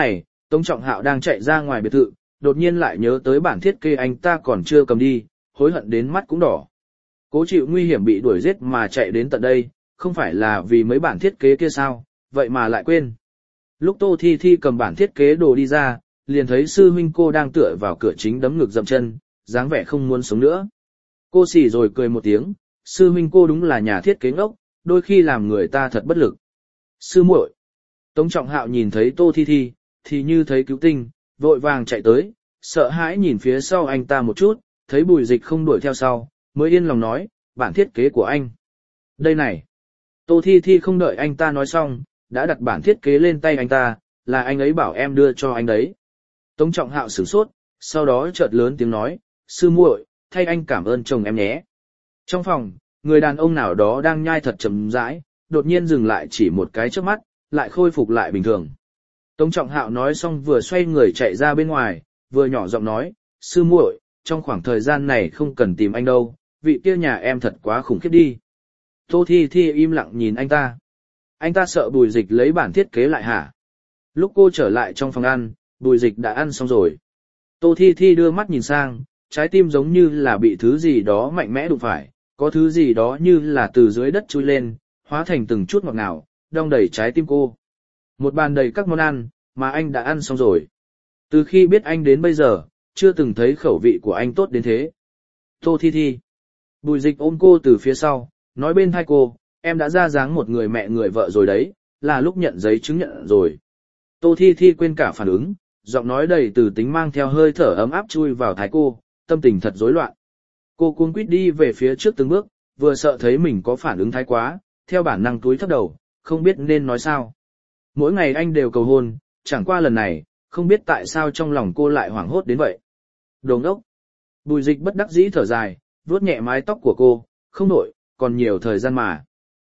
Tống Trọng Hạo đang chạy ra ngoài biệt thự, đột nhiên lại nhớ tới bản thiết kế anh ta còn chưa cầm đi, hối hận đến mắt cũng đỏ. Cố chịu nguy hiểm bị đuổi giết mà chạy đến tận đây, không phải là vì mấy bản thiết kế kia sao, vậy mà lại quên. Lúc Tô Thi Thi cầm bản thiết kế đồ đi ra, liền thấy sư huynh cô đang tựa vào cửa chính đấm ngực dậm chân, dáng vẻ không muốn sống nữa. Cô xì rồi cười một tiếng, sư huynh cô đúng là nhà thiết kế ngốc, đôi khi làm người ta thật bất lực. Sư muội. Tống Trọng Hạo nhìn thấy Tô Thi Thi, thì như thấy cứu tinh, vội vàng chạy tới, sợ hãi nhìn phía sau anh ta một chút, thấy Bùi Dịch không đuổi theo sau, mới yên lòng nói, bản thiết kế của anh. Đây này. Tô Thi Thi không đợi anh ta nói xong, đã đặt bản thiết kế lên tay anh ta, là anh ấy bảo em đưa cho anh đấy. Tống Trọng Hạo sửng sốt, sau đó chợt lớn tiếng nói, sư muội, thay anh cảm ơn chồng em nhé. Trong phòng, người đàn ông nào đó đang nhai thật chậm rãi, đột nhiên dừng lại chỉ một cái trước mắt, lại khôi phục lại bình thường. Tống Trọng Hạo nói xong vừa xoay người chạy ra bên ngoài, vừa nhỏ giọng nói, sư muội, trong khoảng thời gian này không cần tìm anh đâu, vị kia nhà em thật quá khủng khiếp đi. Tô Thi Thi im lặng nhìn anh ta. Anh ta sợ Bùi Dịch lấy bản thiết kế lại hả? Lúc cô trở lại trong phòng ăn, Bùi Dịch đã ăn xong rồi. Tô Thi Thi đưa mắt nhìn sang, trái tim giống như là bị thứ gì đó mạnh mẽ đụng phải, có thứ gì đó như là từ dưới đất chui lên, hóa thành từng chút ngọt ngào, đong đầy trái tim cô. Một bàn đầy các món ăn, mà anh đã ăn xong rồi. Từ khi biết anh đến bây giờ, chưa từng thấy khẩu vị của anh tốt đến thế. Tô Thi Thi. Bùi Dịch ôm cô từ phía sau, nói bên tai cô, em đã ra dáng một người mẹ người vợ rồi đấy, là lúc nhận giấy chứng nhận rồi. Tô Thi Thi quên cả phản ứng, giọng nói đầy từ tính mang theo hơi thở ấm áp chui vào thái cô, tâm tình thật rối loạn. Cô cuống quýt đi về phía trước từng bước, vừa sợ thấy mình có phản ứng thái quá, theo bản năng túi thấp đầu, không biết nên nói sao. Mỗi ngày anh đều cầu hôn, chẳng qua lần này, không biết tại sao trong lòng cô lại hoảng hốt đến vậy. Đồ ngốc. Bùi Dịch bất đắc dĩ thở dài, vuốt nhẹ mái tóc của cô, không nổi, còn nhiều thời gian mà.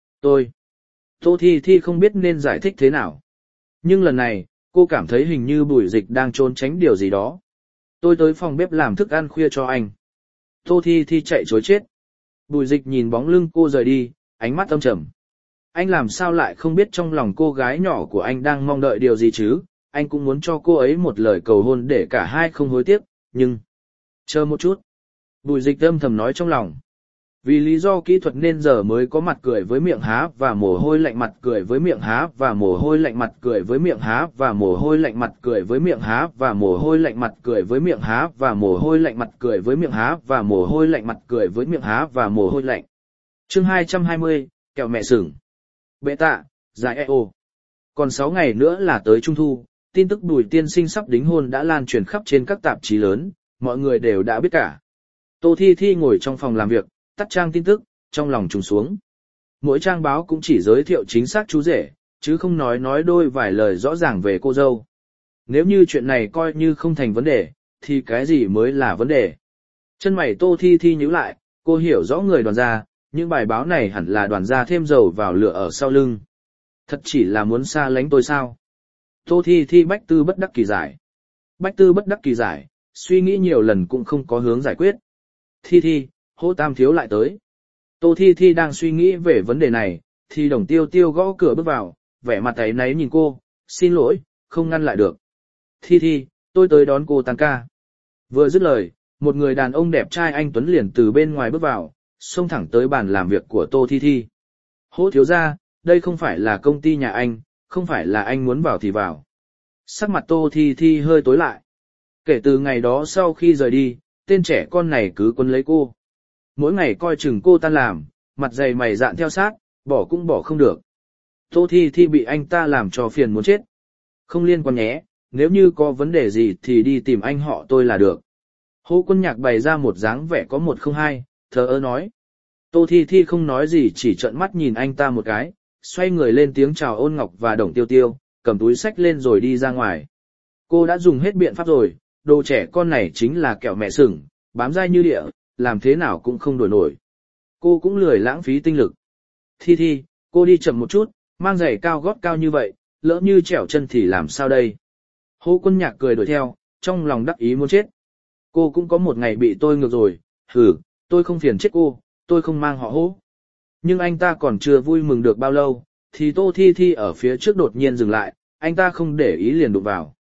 Tô Thi Thi không biết nên giải thích thế nào. Nhưng lần này, cô cảm thấy hình như Bùi Dịch đang trốn tránh điều gì đó. Tôi tới phòng bếp làm thức ăn khuya cho anh. Tô Thi Thi chạy chối chết. Bùi Dịch nhìn bóng lưng cô rời đi, ánh mắt âm trầm. Anh làm sao lại không biết trong lòng cô gái nhỏ của anh đang mong đợi điều gì chứ, anh cũng muốn cho cô ấy một lời cầu hôn để cả hai không hối tiếc, nhưng... Chờ một chút. Bùi Dịch âm thầm nói trong lòng. Vì lý do kỹ thuật nên giờ mới có mặt cười với miệng há và mồ hôi lạnh, mặt cười với miệng há và mồ hôi lạnh, mặt cười với miệng há và mồ hôi lạnh, mặt cười với miệng há và mồ hôi lạnh, mặt cười với miệng há và mồ hôi lạnh, mặt cười với miệng há và mồ hôi lạnh, mặt cười với miệng há và mồ hôi lạnh. Chương 220, kẹo mẹ sừng. Bệ tạ, giải EO. Còn 6 ngày nữa là tới Trung thu, tin tức Bùi tiên sinh sắp đính hôn đã lan truyền khắp trên các tạp chí lớn, mọi người đều đã biết cả. Tô Thi Thi ngồi trong phòng làm việc, tắt trang tin tức, trong lòng trùng xuống. Mỗi trang báo cũng chỉ giới thiệu chính xác chú rể, chứ không nói đôi vài lời rõ ràng về cô dâu. Nếu như chuyện này coi như không thành vấn đề, thì cái gì mới là vấn đề? Chân mày Tô Thi Thi nhíu lại, cô hiểu rõ người Đoàn gia, những bài báo này hẳn là Đoàn gia thêm dầu vào lửa ở sau lưng. Thật chỉ là muốn xa lánh tôi sao? Tô Thi Thi bách tư bất đắc kỳ giải. Bách tư bất đắc kỳ giải, suy nghĩ nhiều lần cũng không có hướng giải quyết. Thi Thi, Hỗ Tam thiếu lại tới. Tô Thi Thi đang suy nghĩ về vấn đề này, thì Đồng Tiêu Tiêu gõ cửa bước vào, vẻ mặt áy náy nhìn cô, xin lỗi, không ngăn lại được. Thi Thi, tôi tới đón cô tan ca. Vừa dứt lời, một người đàn ông đẹp trai anh tuấn liền từ bên ngoài bước vào, xông thẳng tới bàn làm việc của Tô Thi Thi. Hỗ thiếu gia, đây không phải là công ty nhà anh, không phải là anh muốn vào thì vào. Sắc mặt Tô Thi Thi hơi tối lại. Kể từ ngày đó sau khi rời đi, tên trẻ con này cứ quấn lấy cô. Mỗi ngày coi chừng cô tan làm, mặt dày mày dạn theo sát, bỏ cũng bỏ không được. Tô Thi Thi bị anh ta làm cho phiền muốn chết. Không liên quan nhé, nếu như có vấn đề gì thì đi tìm anh họ tôi là được. Hồ Quân Nhạc bày ra một dáng vẻ có 102, thờ ơ nói. Tô Thi Thi không nói gì, chỉ trợn mắt nhìn anh ta một cái, xoay người lên tiếng chào Ôn Ngọc và Đồng Tiêu Tiêu, cầm túi xách lên rồi đi ra ngoài. Cô đã dùng hết biện pháp rồi, đồ trẻ con này chính là kẹo mẹ sừng, bám dai như địa, làm thế nào cũng không đổi nổi. Cô cũng lười lãng phí tinh lực. Thi Thi, cô đi chậm một chút, mang giày cao gót cao như vậy, lỡ như trẻo chân thì làm sao đây? Hồ Quân Nhạc cười đuổi theo, trong lòng đắc ý muốn chết. Cô cũng có một ngày bị tôi ngược rồi, hử, tôi không phiền chết cô, tôi không mang họ Hô. Nhưng anh ta còn chưa vui mừng được bao lâu, thì Tô Thi Thi ở phía trước đột nhiên dừng lại, anh ta không để ý liền đụng vào.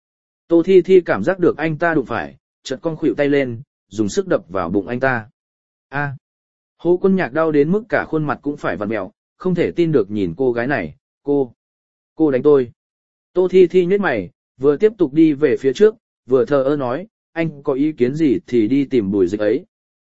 Tô Thi Thi cảm giác được anh ta đụng phải, chợt cong khuỷu tay lên, dùng sức đập vào bụng anh ta. A! Hô Quân Nhạc đau đến mức cả khuôn mặt cũng phải vặn mèo, không thể tin được nhìn cô gái này, cô đánh tôi. Tô Thi Thi nhếch mày, vừa tiếp tục đi về phía trước, vừa thờ ơ nói, anh có ý kiến gì thì đi tìm Bùi Dịch ấy.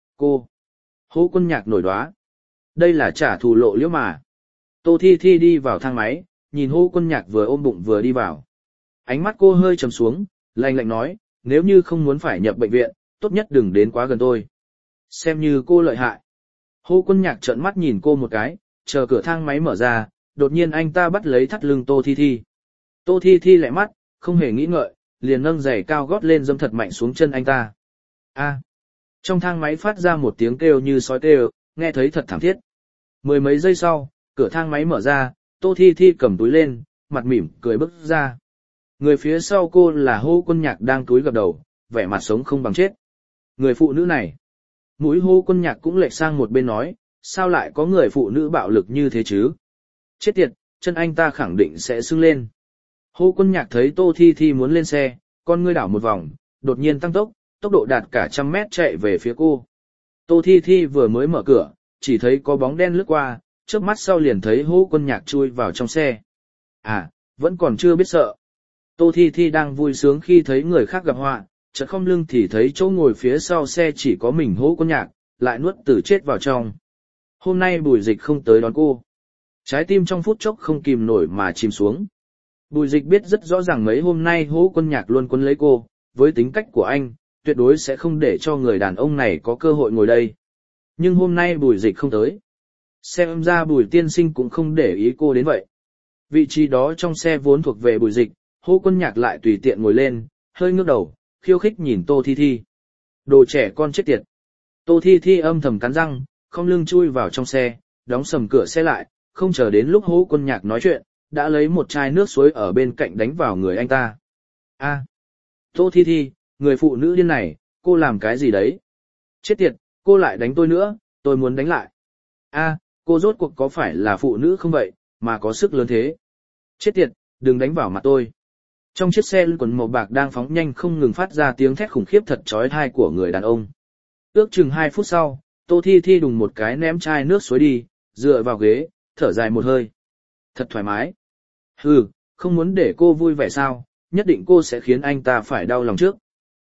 Hô Quân Nhạc nổi đoá. Đây là trả thù lộ liễu mà. Tô Thi Thi đi vào thang máy, nhìn Hô Quân Nhạc vừa ôm bụng vừa đi vào. Ánh mắt cô hơi trầm xuống, lạnh lạnh nói, nếu như không muốn phải nhập bệnh viện, tốt nhất đừng đến quá gần tôi. Xem như cô lợi hại. Hô Quân Nhạc trợn mắt nhìn cô một cái, chờ cửa thang máy mở ra, đột nhiên anh ta bắt lấy thắt lưng Tô Thi Thi. Tô Thi Thi lẹ mắt, không hề nghĩ ngợi, liền nâng giày cao gót lên dâm thật mạnh xuống chân anh ta. A! Trong thang máy phát ra một tiếng kêu như sói kêu, nghe thấy thật thảm thiết. Mười mấy giây sau, cửa thang máy mở ra, Tô Thi Thi cầm túi lên, mặt mỉm, cười bước ra. Người phía sau cô là Hô Quân Nhạc đang cúi gập đầu, vẻ mặt sống không bằng chết. Người phụ nữ này. Mũi Hô Quân Nhạc cũng lệch sang một bên nói, sao lại có người phụ nữ bạo lực như thế chứ? Chết tiệt, chân anh ta khẳng định sẽ sưng lên. Hô Quân Nhạc thấy Tô Thi Thi muốn lên xe, con ngươi đảo một vòng, đột nhiên tăng tốc, tốc độ đạt cả 100 mét chạy về phía cô. Tô Thi Thi vừa mới mở cửa, chỉ thấy có bóng đen lướt qua, chớp mắt sau liền thấy Hô Quân Nhạc chui vào trong xe. À, vẫn còn chưa biết sợ. Tô Thi Thi đang vui sướng khi thấy người khác gặp họa, chợt không lưng thì thấy chỗ ngồi phía sau xe chỉ có mình Hô Quân Nhạc, lại nuốt từ chết vào trong. Hôm nay Bùi Dịch không tới đón cô. Trái tim trong phút chốc không kìm nổi mà chìm xuống. Bùi Dịch biết rất rõ ràng mấy hôm nay Hô Quân Nhạc luôn quấn lấy cô, với tính cách của anh, tuyệt đối sẽ không để cho người đàn ông này có cơ hội ngồi đây. Nhưng hôm nay Bùi Dịch không tới. Xem ra Bùi tiên sinh cũng không để ý cô đến vậy. Vị trí đó trong xe vốn thuộc về Bùi Dịch, Hô Quân Nhạc lại tùy tiện ngồi lên, hơi ngước đầu, khiêu khích nhìn Tô Thi Thi. Đồ trẻ con chết tiệt. Tô Thi Thi âm thầm cắn răng, không lưng chui vào trong xe, đóng sầm cửa xe lại, không chờ đến lúc Hô Quân Nhạc nói chuyện, đã lấy một chai nước suối ở bên cạnh đánh vào người anh ta. A, Tô Thi Thi, người phụ nữ điên này, cô làm cái gì đấy? Chết tiệt, cô lại đánh tôi nữa, tôi muốn đánh lại. A, cô rốt cuộc có phải là phụ nữ không vậy, mà có sức lớn thế? Chết tiệt, đừng đánh vào mặt tôi. Trong chiếc xe lưng quần màu bạc đang phóng nhanh không ngừng phát ra tiếng thét khủng khiếp thật chói tai của người đàn ông. Ước chừng 2 phút sau, Tô Thi Thi đùng một cái ném chai nước suối đi, dựa vào ghế, thở dài một hơi. Thật thoải mái. Hừ, không muốn để cô vui vẻ sao, nhất định cô sẽ khiến anh ta phải đau lòng trước.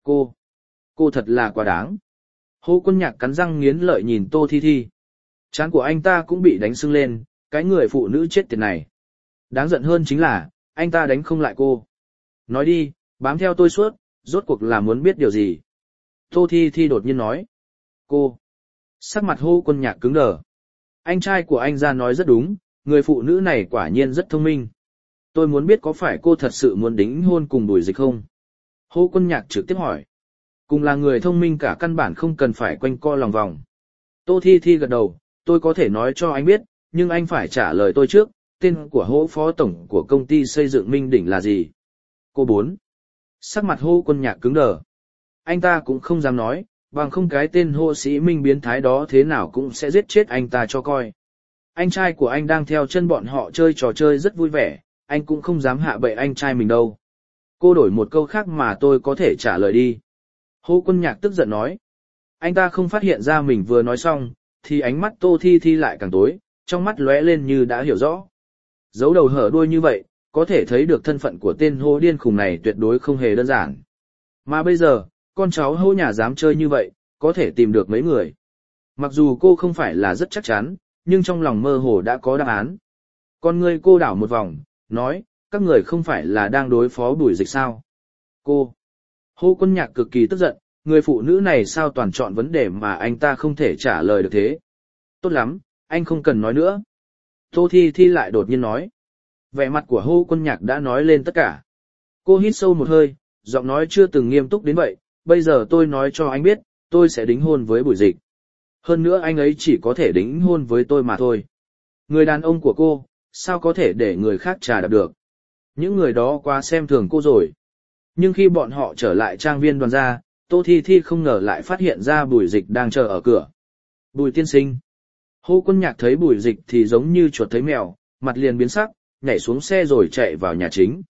Cô thật là quá đáng. Hô Quân Nhạc cắn răng nghiến lợi nhìn Tô Thi Thi. Trán của anh ta cũng bị đánh sưng lên, cái người phụ nữ chết tiệt này. Đáng giận hơn chính là, anh ta đánh không lại cô. Nói đi, bám theo tôi suốt, rốt cuộc là muốn biết điều gì. Tô Thi Thi đột nhiên nói. Sắc mặt Hô Quân Nhạc cứng đờ. Anh trai của anh ra nói rất đúng, người phụ nữ này quả nhiên rất thông minh. Tôi muốn biết có phải cô thật sự muốn đính hôn cùng Bùi Dịch không? Hô Quân Nhạc trực tiếp hỏi. Cùng là người thông minh cả căn bản không cần phải quanh co lòng vòng. Tô Thi Thi gật đầu, tôi có thể nói cho anh biết, nhưng anh phải trả lời tôi trước, tên của Hô phó tổng của công ty xây dựng Minh Đỉnh là gì? Cô 4. Sắc mặt Hô Quân Nhạc cứng đờ. Anh ta cũng không dám nói, bằng không cái tên Hô Sĩ Minh biến thái đó thế nào cũng sẽ giết chết anh ta cho coi. Anh trai của anh đang theo chân bọn họ chơi trò chơi rất vui vẻ, anh cũng không dám hạ bệ anh trai mình đâu. Cô đổi một câu khác mà tôi có thể trả lời đi. Hô Quân Nhạc tức giận nói. Anh ta không phát hiện ra mình vừa nói xong, thì ánh mắt Tô Thi Thi lại càng tối, trong mắt lóe lên như đã hiểu rõ. Giấu đầu hở đuôi như vậy, có thể thấy được thân phận của tên Hô điên khùng này tuyệt đối không hề đơn giản. Mà bây giờ, con cháu Hô nhà dám chơi như vậy, có thể tìm được mấy người. Mặc dù cô không phải là rất chắc chắn, nhưng trong lòng mơ hồ đã có đáp án. Con người cô đảo một vòng, nói, các người không phải là đang đối phó Bùi Dịch sao? Hô Quân Nhạc cực kỳ tức giận, người phụ nữ này sao toàn chọn vấn đề mà anh ta không thể trả lời được thế. Tốt lắm, anh không cần nói nữa. Tô Thi Thi lại đột nhiên nói. Vẻ mặt của Hô Quân Nhạc đã nói lên tất cả. Cô hít sâu một hơi, giọng nói chưa từng nghiêm túc đến vậy, bây giờ tôi nói cho anh biết, tôi sẽ đính hôn với Bùi Dịch. Hơn nữa anh ấy chỉ có thể đính hôn với tôi mà thôi. Người đàn ông của cô, sao có thể để người khác trà đạp được. Những người đó quá xem thường cô rồi. Nhưng khi bọn họ trở lại trang viên Đoàn gia, Tô Thi Thi không ngờ lại phát hiện ra Bùi Dịch đang chờ ở cửa. Bùi tiên sinh. Hô Quân Nhạc thấy Bùi Dịch thì giống như chuột thấy mèo, mặt liền biến sắc, nhảy xuống xe rồi chạy vào nhà chính.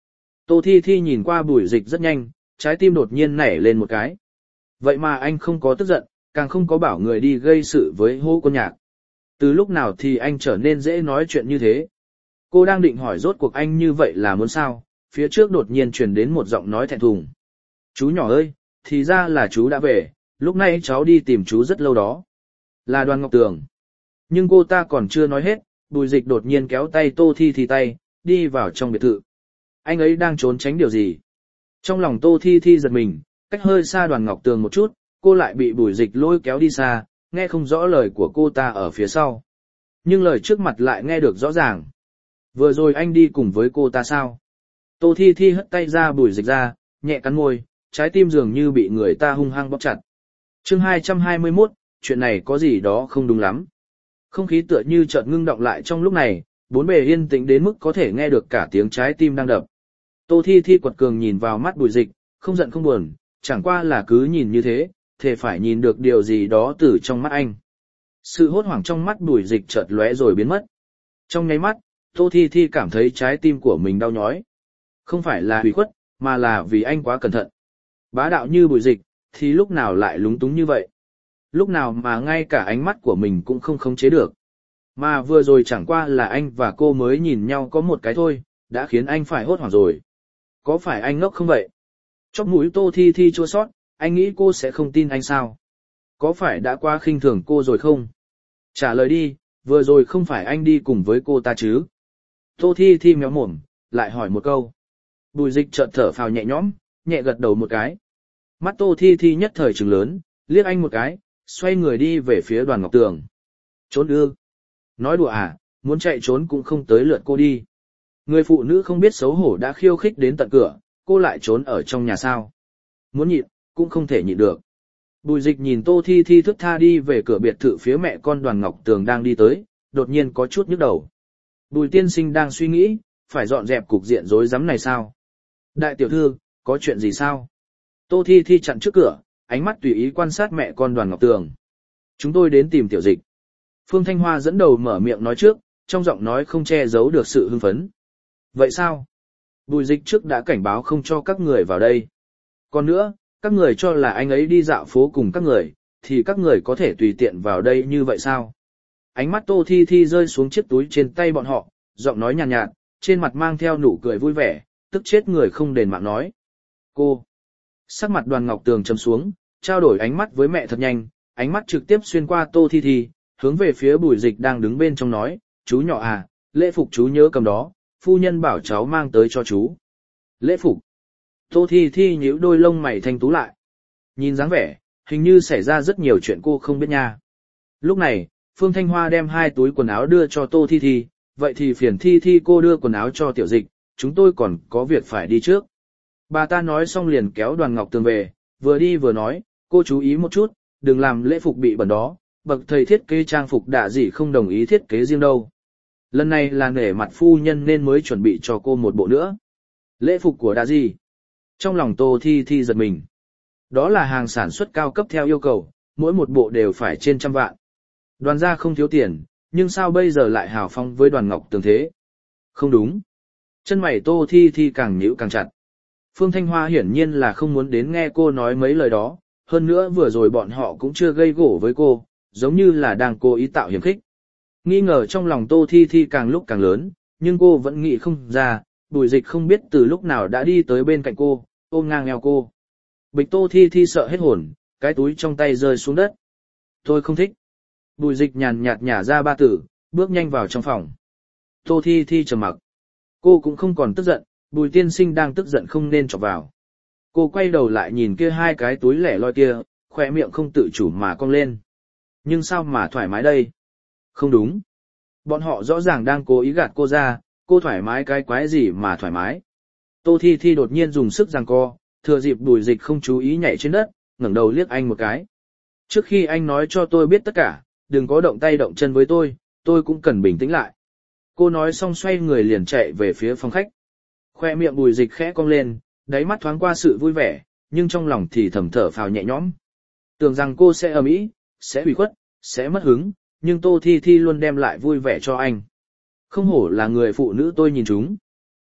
Tô Thi Thi nhìn qua Bùi Dịch rất nhanh, trái tim đột nhiên nảy lên một cái. Vậy mà anh không có tức giận, càng không có bảo người đi gây sự với Hô Quân Nhạc. Từ lúc nào thì anh trở nên dễ nói chuyện như thế? Cô đang định hỏi rốt cuộc anh như vậy là muốn sao, phía trước đột nhiên truyền đến một giọng nói thẹn thùng. Chú nhỏ ơi, thì ra là chú đã về, lúc này cháu đi tìm chú rất lâu đó. Là Đoàn Ngọc Tường. Nhưng cô ta còn chưa nói hết, Bùi Dịch đột nhiên kéo tay Tô Thi Thi tay, đi vào trong biệt thự. Anh ấy đang trốn tránh điều gì? Trong lòng Tô Thi Thi giật mình, cách hơi xa Đoàn Ngọc Tường một chút, cô lại bị Bùi Dịch lôi kéo đi xa, nghe không rõ lời của cô ta ở phía sau. Nhưng lời trước mặt lại nghe được rõ ràng. Vừa rồi anh đi cùng với cô ta sao? Tô Thi Thi hất tay ra Bùi Dịch ra, nhẹ cắn môi, trái tim dường như bị người ta hung hăng bóp chặt. Chương 221, chuyện này có gì đó không đúng lắm. Không khí tựa như chợt ngưng động lại trong lúc này, bốn bề yên tĩnh đến mức có thể nghe được cả tiếng trái tim đang đập. Tô Thi Thi quật cường nhìn vào mắt Bùi Dịch, không giận không buồn, chẳng qua là cứ nhìn như thế, thể phải nhìn được điều gì đó từ trong mắt anh. Sự hốt hoảng trong mắt Bùi Dịch chợt lóe rồi biến mất. Trong nháy mắt, Tô Thi Thi cảm thấy trái tim của mình đau nhói. Không phải là hủy khuất, mà là vì anh quá cẩn thận. Bá đạo như Bùi Dịch, thì lúc nào lại lúng túng như vậy? Lúc nào mà ngay cả ánh mắt của mình cũng không khống chế được. Mà vừa rồi chẳng qua là anh và cô mới nhìn nhau có một cái thôi, đã khiến anh phải hốt hoảng rồi. Có phải anh ngốc không vậy? Chóp mũi Tô Thi Thi chua xót, anh nghĩ cô sẽ không tin anh sao? Có phải đã quá khinh thường cô rồi không? Trả lời đi, vừa rồi không phải anh đi cùng với cô ta chứ? Tô Thi Thi méo mồm, lại hỏi một câu. Bùi Dịch chợt thở phào nhẹ nhõm, nhẹ gật đầu một cái. Mắt Tô Thi Thi nhất thời trừng lớn, liếc anh một cái, xoay người đi về phía Đoàn Ngọc Tường. Trốn ư? Nói đùa à, muốn chạy trốn cũng không tới lượt cô đi. Người phụ nữ không biết xấu hổ đã khiêu khích đến tận cửa, cô lại trốn ở trong nhà sao? Muốn nhịn, cũng không thể nhịn được. Bùi Dịch nhìn Tô Thi Thi thướt tha đi về cửa biệt thự phía mẹ con Đoàn Ngọc Tường đang đi tới, đột nhiên có chút nhức đầu. Bùi tiên sinh đang suy nghĩ, phải dọn dẹp cục diện rối rắm này sao? Đại tiểu thư, có chuyện gì sao? Tô Thi Thi chặn trước cửa, ánh mắt tùy ý quan sát mẹ con Đoàn Ngọc Tường. Chúng tôi đến tìm tiểu Dịch. Phương Thanh Hoa dẫn đầu mở miệng nói trước, trong giọng nói không che giấu được sự hưng phấn. Vậy sao? Bùi Dịch trước đã cảnh báo không cho các người vào đây. Còn nữa, các người cho là anh ấy đi dạo phố cùng các người, thì các người có thể tùy tiện vào đây như vậy sao? Ánh mắt Tô Thi Thi rơi xuống chiếc túi trên tay bọn họ, giọng nói nhàn nhạt, trên mặt mang theo nụ cười vui vẻ, tức chết người không đền mạng nói. Cô! Sắc mặt Đoàn Ngọc Tường trầm xuống, trao đổi ánh mắt với mẹ thật nhanh, ánh mắt trực tiếp xuyên qua Tô Thi Thi, hướng về phía Bùi Dịch đang đứng bên trong nói, chú nhỏ à, lễ phục chú nhớ cầm đó, phu nhân bảo cháu mang tới cho chú. Lễ phục. Tô Thi Thi nhíu đôi lông mày thanh tú lại. Nhìn dáng vẻ, hình như xảy ra rất nhiều chuyện cô không biết nha. Lúc này, Phương Thanh Hoa đem 2 túi quần áo đưa cho Tô Thi Thi, vậy thì phiền Thi Thi cô đưa quần áo cho tiểu Dịch, chúng tôi còn có việc phải đi trước. Bà ta nói xong liền kéo Đoàn Ngọc Tường về, vừa đi vừa nói, cô chú ý một chút, đừng làm lễ phục bị bẩn đó, bậc thầy thiết kế trang phục đạ gì không đồng ý thiết kế riêng đâu. Lần này là nể mặt phu nhân nên mới chuẩn bị cho cô một bộ nữa. Lễ phục của đạ gì? Trong lòng Tô Thi Thi giật mình. Đó là hàng sản xuất cao cấp theo yêu cầu, mỗi một bộ đều phải trên 100 vạn. Đoàn gia không thiếu tiền, nhưng sao bây giờ lại hào phóng với Đoàn Ngọc Tường thế? Không đúng. Chân mày Tô Thi Thi càng nhíu càng chặt. Phương Thanh Hoa hiển nhiên là không muốn đến nghe cô nói mấy lời đó, hơn nữa vừa rồi bọn họ cũng chưa gây gổ với cô, giống như là đang cố ý tạo hiểm khích. Nghi ngờ trong lòng Tô Thi Thi càng lúc càng lớn, nhưng cô vẫn nghĩ không ra, Bùi Dịch không biết từ lúc nào đã đi tới bên cạnh cô, ôm ngang eo cô. Bịch Tô Thi Thi sợ hết hồn, cái túi trong tay rơi xuống đất. Tôi không thích. Bùi Dịch nhàn nhạt nhả ra 3 từ, bước nhanh vào trong phòng. Tô Thi Thi trầm mặc. Cô cũng không còn tức giận, Bùi tiên sinh đang tức giận không nên chọc vào. Cô quay đầu lại nhìn kia 2 cái túi lẻ loi kia, khỏe miệng không tự chủ mà cong lên. Nhưng sao mà thoải mái đây? Không đúng. Bọn họ rõ ràng đang cố ý gạt cô ra, cô thoải mái cái quái gì mà thoải mái. Tô Thi Thi đột nhiên dùng sức giằng co, thừa dịp Bùi Dịch không chú ý nhảy trên đất, ngẩng đầu liếc anh một cái. Trước khi anh nói cho tôi biết tất cả, đừng có động tay động chân với tôi cũng cần bình tĩnh lại. Cô nói xong xoay người liền chạy về phía phòng khách. Khoe miệng Bùi Dịch khẽ cong lên, đáy mắt thoáng qua sự vui vẻ, nhưng trong lòng thì thầm thở phào nhẹ nhõm. Tưởng rằng cô sẽ ầm ĩ, sẽ ủy khuất, sẽ mất hứng, nhưng Tô Thi Thi luôn đem lại vui vẻ cho anh. Không hổ là người phụ nữ tôi nhìn chúng.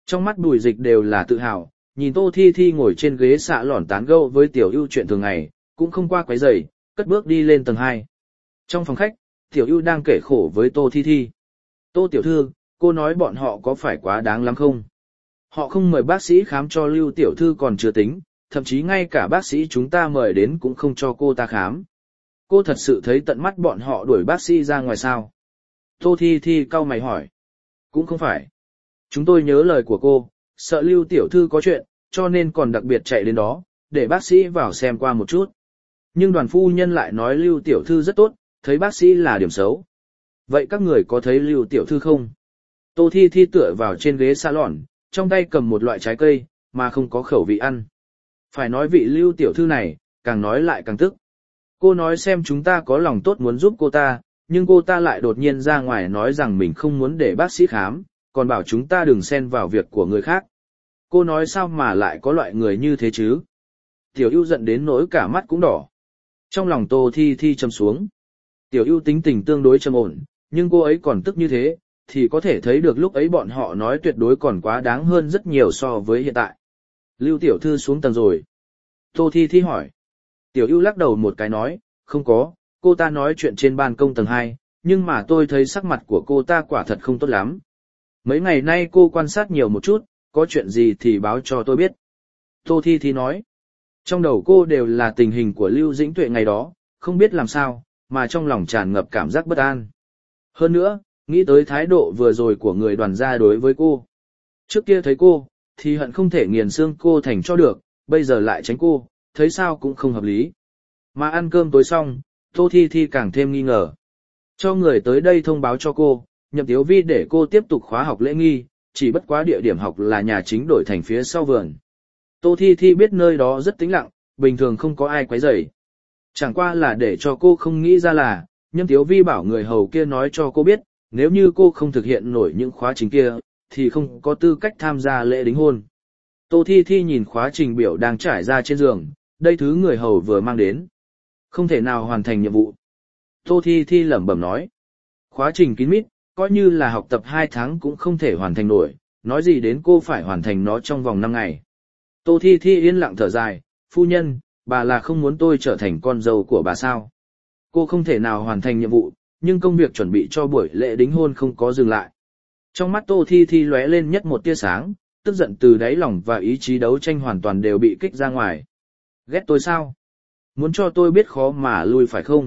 Trong mắt Bùi Dịch đều là tự hào, nhìn Tô Thi Thi ngồi trên ghế xạ lòn tán gẫu với Tiểu Ưu chuyện thường ngày, cũng không qua quấy rầy, cất bước đi lên tầng 2. Trong phòng khách, Tiểu Ưu đang kể khổ với Tô Thi Thi. Tô tiểu thư, cô nói bọn họ có phải quá đáng lắm không? Họ không mời bác sĩ khám cho Lưu tiểu thư còn chưa tính, thậm chí ngay cả bác sĩ chúng ta mời đến cũng không cho cô ta khám. Cô thật sự thấy tận mắt bọn họ đuổi bác sĩ ra ngoài sao? Tô Thi Thi cau mày hỏi. Cũng không phải. Chúng tôi nhớ lời của cô, sợ Lưu tiểu thư có chuyện, cho nên còn đặc biệt chạy đến đó, để bác sĩ vào xem qua một chút. Nhưng đoàn phu nhân lại nói Lưu tiểu thư rất tốt, thấy bác sĩ là điểm xấu. Vậy các người có thấy Lưu tiểu thư không? Tô Thi Thi tựa vào trên ghế salon, trong tay cầm một loại trái cây, mà không có khẩu vị ăn. Phải nói vị Lưu tiểu thư này, càng nói lại càng tức. Cô nói xem chúng ta có lòng tốt muốn giúp cô ta, nhưng cô ta lại đột nhiên ra ngoài nói rằng mình không muốn để bác sĩ khám, còn bảo chúng ta đừng xen vào việc của người khác. Cô nói sao mà lại có loại người như thế chứ? Tiểu Ưu giận đến nỗi cả mắt cũng đỏ. Trong lòng Tô Thi Thi trầm xuống. Tiểu Ưu tính tình tương đối trầm ổn, nhưng cô ấy còn tức như thế, thì có thể thấy được lúc ấy bọn họ nói tuyệt đối còn quá đáng hơn rất nhiều so với hiện tại. Lưu tiểu thư xuống tầng rồi. Tô Thi Thi hỏi. Tiểu Ưu lắc đầu một cái nói, không có, cô ta nói chuyện trên ban công tầng 2, nhưng mà tôi thấy sắc mặt của cô ta quả thật không tốt lắm. Mấy ngày nay cô quan sát nhiều một chút, có chuyện gì thì báo cho tôi biết. Tô Thi Thi nói. Trong đầu cô đều là tình hình của Lưu Dĩnh Tuệ ngày đó, không biết làm sao, mà trong lòng tràn ngập cảm giác bất an. Hơn nữa, nghĩ tới thái độ vừa rồi của người đoàn gia đối với cô. Trước kia thấy cô, thì hận không thể nghiền xương cô thành cho được, bây giờ lại tránh cô, thấy sao cũng không hợp lý. Mà ăn cơm tối xong, Tô Thi Thi càng thêm nghi ngờ. Cho người tới đây thông báo cho cô, Nhậm Tiếu Vi để cô tiếp tục khóa học lễ nghi, chỉ bất quá địa điểm học là nhà chính đổi thành phía sau vườn. Tô Thi Thi biết nơi đó rất tĩnh lặng, bình thường không có ai quấy rầy. Chẳng qua là để cho cô không nghĩ ra là, Nhâm Tiếu Vi bảo người hầu kia nói cho cô biết, nếu như cô không thực hiện nổi những khóa trình kia, thì không có tư cách tham gia lễ đính hôn. Tô Thi Thi nhìn khóa trình biểu đang trải ra trên giường, đây thứ người hầu vừa mang đến. Không thể nào hoàn thành nhiệm vụ. Tô Thi Thi lẩm bẩm nói. Khóa trình kín mít, coi như là học tập 2 tháng cũng không thể hoàn thành nổi, nói gì đến cô phải hoàn thành nó trong vòng 5 ngày. Tô Thi Thi yên lặng thở dài, phu nhân, bà là không muốn tôi trở thành con dâu của bà sao? Cô không thể nào hoàn thành nhiệm vụ, nhưng công việc chuẩn bị cho buổi lễ đính hôn không có dừng lại. Trong mắt Tô Thi Thi lóe lên nhất một tia sáng, tức giận từ đáy lòng và ý chí đấu tranh hoàn toàn đều bị kích ra ngoài. Ghét tôi sao? Muốn cho tôi biết khó mà lui phải không?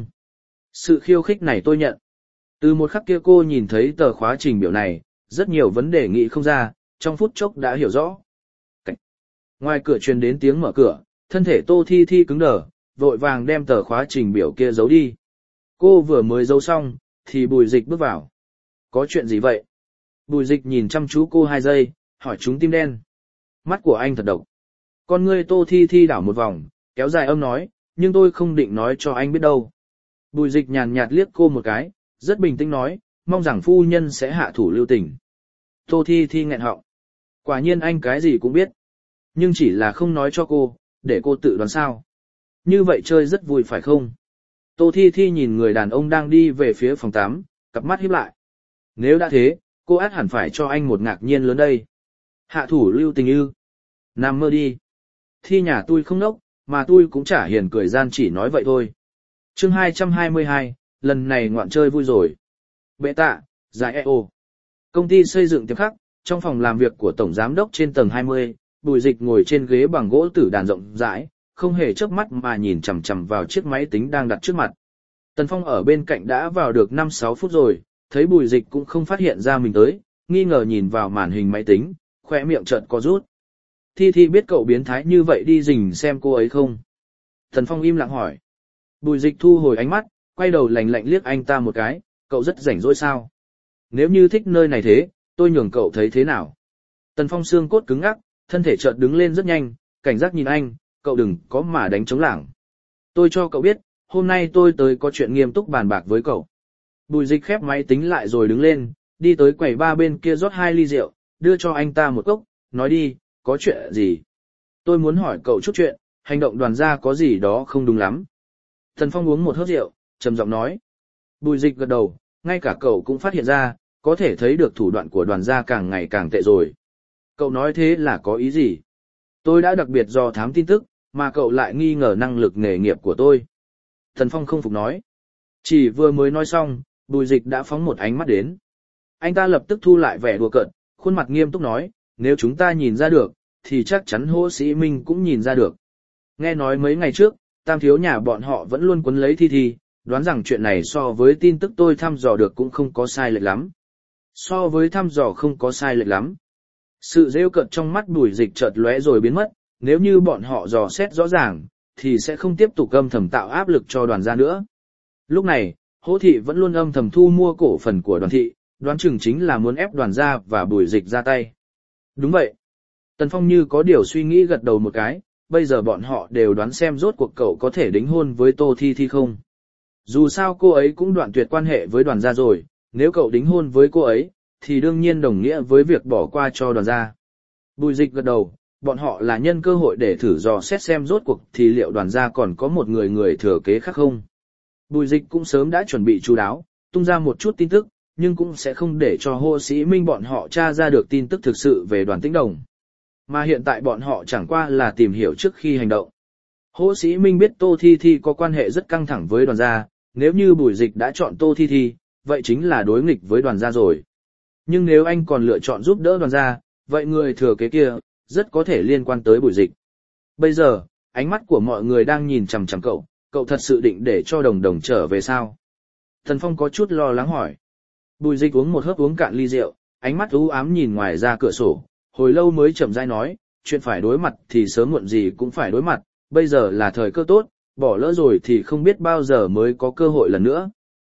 Sự khiêu khích này tôi nhận. Từ một khắc kia cô nhìn thấy tờ khóa trình biểu này, rất nhiều vấn đề nghĩ không ra, trong phút chốc đã hiểu rõ. Ngoài cửa truyền đến tiếng mở cửa, thân thể Tô Thi Thi cứng đờ, vội vàng đem tờ khóa trình biểu kia giấu đi. Cô vừa mới giấu xong, thì Bùi Dịch bước vào. Có chuyện gì vậy? Bùi Dịch nhìn chăm chú cô 2 giây, hỏi trúng tim đen. Mắt của anh thật độc. Con ngươi Tô Thi Thi đảo một vòng, kéo dài âm nói, nhưng tôi không định nói cho anh biết đâu. Bùi Dịch nhàn nhạt liếc cô một cái, rất bình tĩnh nói, mong rằng phu nhân sẽ hạ thủ lưu tình. Tô Thi Thi nghẹn họng. Quả nhiên anh cái gì cũng biết. Nhưng chỉ là không nói cho cô, để cô tự đoán sao. Như vậy chơi rất vui phải không? Tô Thi Thi nhìn người đàn ông đang đi về phía phòng 8, cặp mắt híp lại. Nếu đã thế, cô át hẳn phải cho anh một ngạc nhiên lớn đây. Hạ thủ lưu tình ư? Nằm mơ đi. Thi nhà tôi không nốc, mà tôi cũng chả hiền cười gian chỉ nói vậy thôi. Chương 222, lần này ngoạn chơi vui rồi. Bệ tạ, giải EO. Công ty xây dựng tiệm khắc, trong phòng làm việc của tổng giám đốc trên tầng 20, Bùi Dịch ngồi trên ghế bằng gỗ tử đàn rộng rãi, không hề chớp mắt mà nhìn chằm chằm vào chiếc máy tính đang đặt trước mặt. Tần Phong ở bên cạnh đã vào được 5-6 phút rồi, thấy Bùi Dịch cũng không phát hiện ra mình tới, nghi ngờ nhìn vào màn hình máy tính, khóe miệng chợt co rút. Thi Thi biết cậu biến thái như vậy đi rình xem cô ấy không? Tần Phong im lặng hỏi. Bùi Dịch thu hồi ánh mắt, quay đầu lạnh lạnh liếc anh ta một cái, cậu rất rảnh rỗi sao? Nếu như thích nơi này thế, tôi nhường cậu thấy thế nào? Tần Phong xương cốt cứng ngắc, thân thể chợt đứng lên rất nhanh, cảnh giác nhìn anh, cậu đừng có mà đánh trống lảng. Tôi cho cậu biết, hôm nay tôi tới có chuyện nghiêm túc bàn bạc với cậu. Bùi Dịch khép máy tính lại rồi đứng lên, đi tới quầy ba bên kia rót 2 ly rượu, đưa cho anh ta một cốc, nói đi, có chuyện gì? Tôi muốn hỏi cậu chút chuyện, hành động đoàn gia có gì đó không đúng lắm. Tần Phong uống một hớp rượu, trầm giọng nói. Bùi Dịch gật đầu, ngay cả cậu cũng phát hiện ra, có thể thấy được thủ đoạn của đoàn gia càng ngày càng tệ rồi. Cậu nói thế là có ý gì? Tôi đã đặc biệt dò thám tin tức, mà cậu lại nghi ngờ năng lực nghề nghiệp của tôi. Tần Phong không phục nói. Chỉ vừa mới nói xong, Bùi Dịch đã phóng một ánh mắt đến. Anh ta lập tức thu lại vẻ đùa cợt, khuôn mặt nghiêm túc nói, nếu chúng ta nhìn ra được, thì chắc chắn Hỗ Sĩ Minh cũng nhìn ra được. Nghe nói mấy ngày trước, Tam thiếu nhà bọn họ vẫn luôn quấn lấy Thi Thi, đoán rằng chuyện này so với tin tức tôi thăm dò được cũng không có sai lệch lắm. So với thăm dò không có sai lệch lắm. Sự rêu cợt trong mắt Bùi Dịch chợt lóe rồi biến mất, nếu như bọn họ dò xét rõ ràng, thì sẽ không tiếp tục âm thầm tạo áp lực cho đoàn gia nữa. Lúc này, Hỗ Thị vẫn luôn âm thầm thu mua cổ phần của đoàn thị, đoán chừng chính là muốn ép đoàn gia và Bùi Dịch ra tay. Đúng vậy. Tần Phong như có điều suy nghĩ gật đầu một cái, bây giờ bọn họ đều đoán xem rốt cuộc cậu có thể đính hôn với Tô Thi Thi không. Dù sao cô ấy cũng đoạn tuyệt quan hệ với đoàn gia rồi, nếu cậu đính hôn với cô ấy, thì đương nhiên đồng nghĩa với việc bỏ qua cho đoàn gia. Bùi Dịch gật đầu, bọn họ là nhân cơ hội để thử dò xét xem rốt cuộc thì liệu đoàn gia còn có một người thừa kế khác không. Bùi Dịch cũng sớm đã chuẩn bị chu đáo, tung ra một chút tin tức, nhưng cũng sẽ không để cho Hỗ Sĩ Minh bọn họ tra ra được tin tức thực sự về Đoàn Tĩnh Đồng. Mà hiện tại bọn họ chẳng qua là tìm hiểu trước khi hành động. Hỗ Sĩ Minh biết Tô Thi Thi có quan hệ rất căng thẳng với đoàn gia, nếu như Bùi Dịch đã chọn Tô Thi Thi, vậy chính là đối nghịch với đoàn gia rồi. Nhưng nếu anh còn lựa chọn giúp đỡ đoàn gia, vậy người thừa kế kia, rất có thể liên quan tới Bùi Dịch. Bây giờ, ánh mắt của mọi người đang nhìn chằm chằm cậu, cậu thật sự định để cho Đồng Đồng trở về sao? Thần Phong có chút lo lắng hỏi. Bùi Dịch uống một hớp uống cạn ly rượu, ánh mắt u ám nhìn ngoài ra cửa sổ, hồi lâu mới chậm rãi nói, chuyện phải đối mặt thì sớm muộn gì cũng phải đối mặt, bây giờ là thời cơ tốt, bỏ lỡ rồi thì không biết bao giờ mới có cơ hội lần nữa.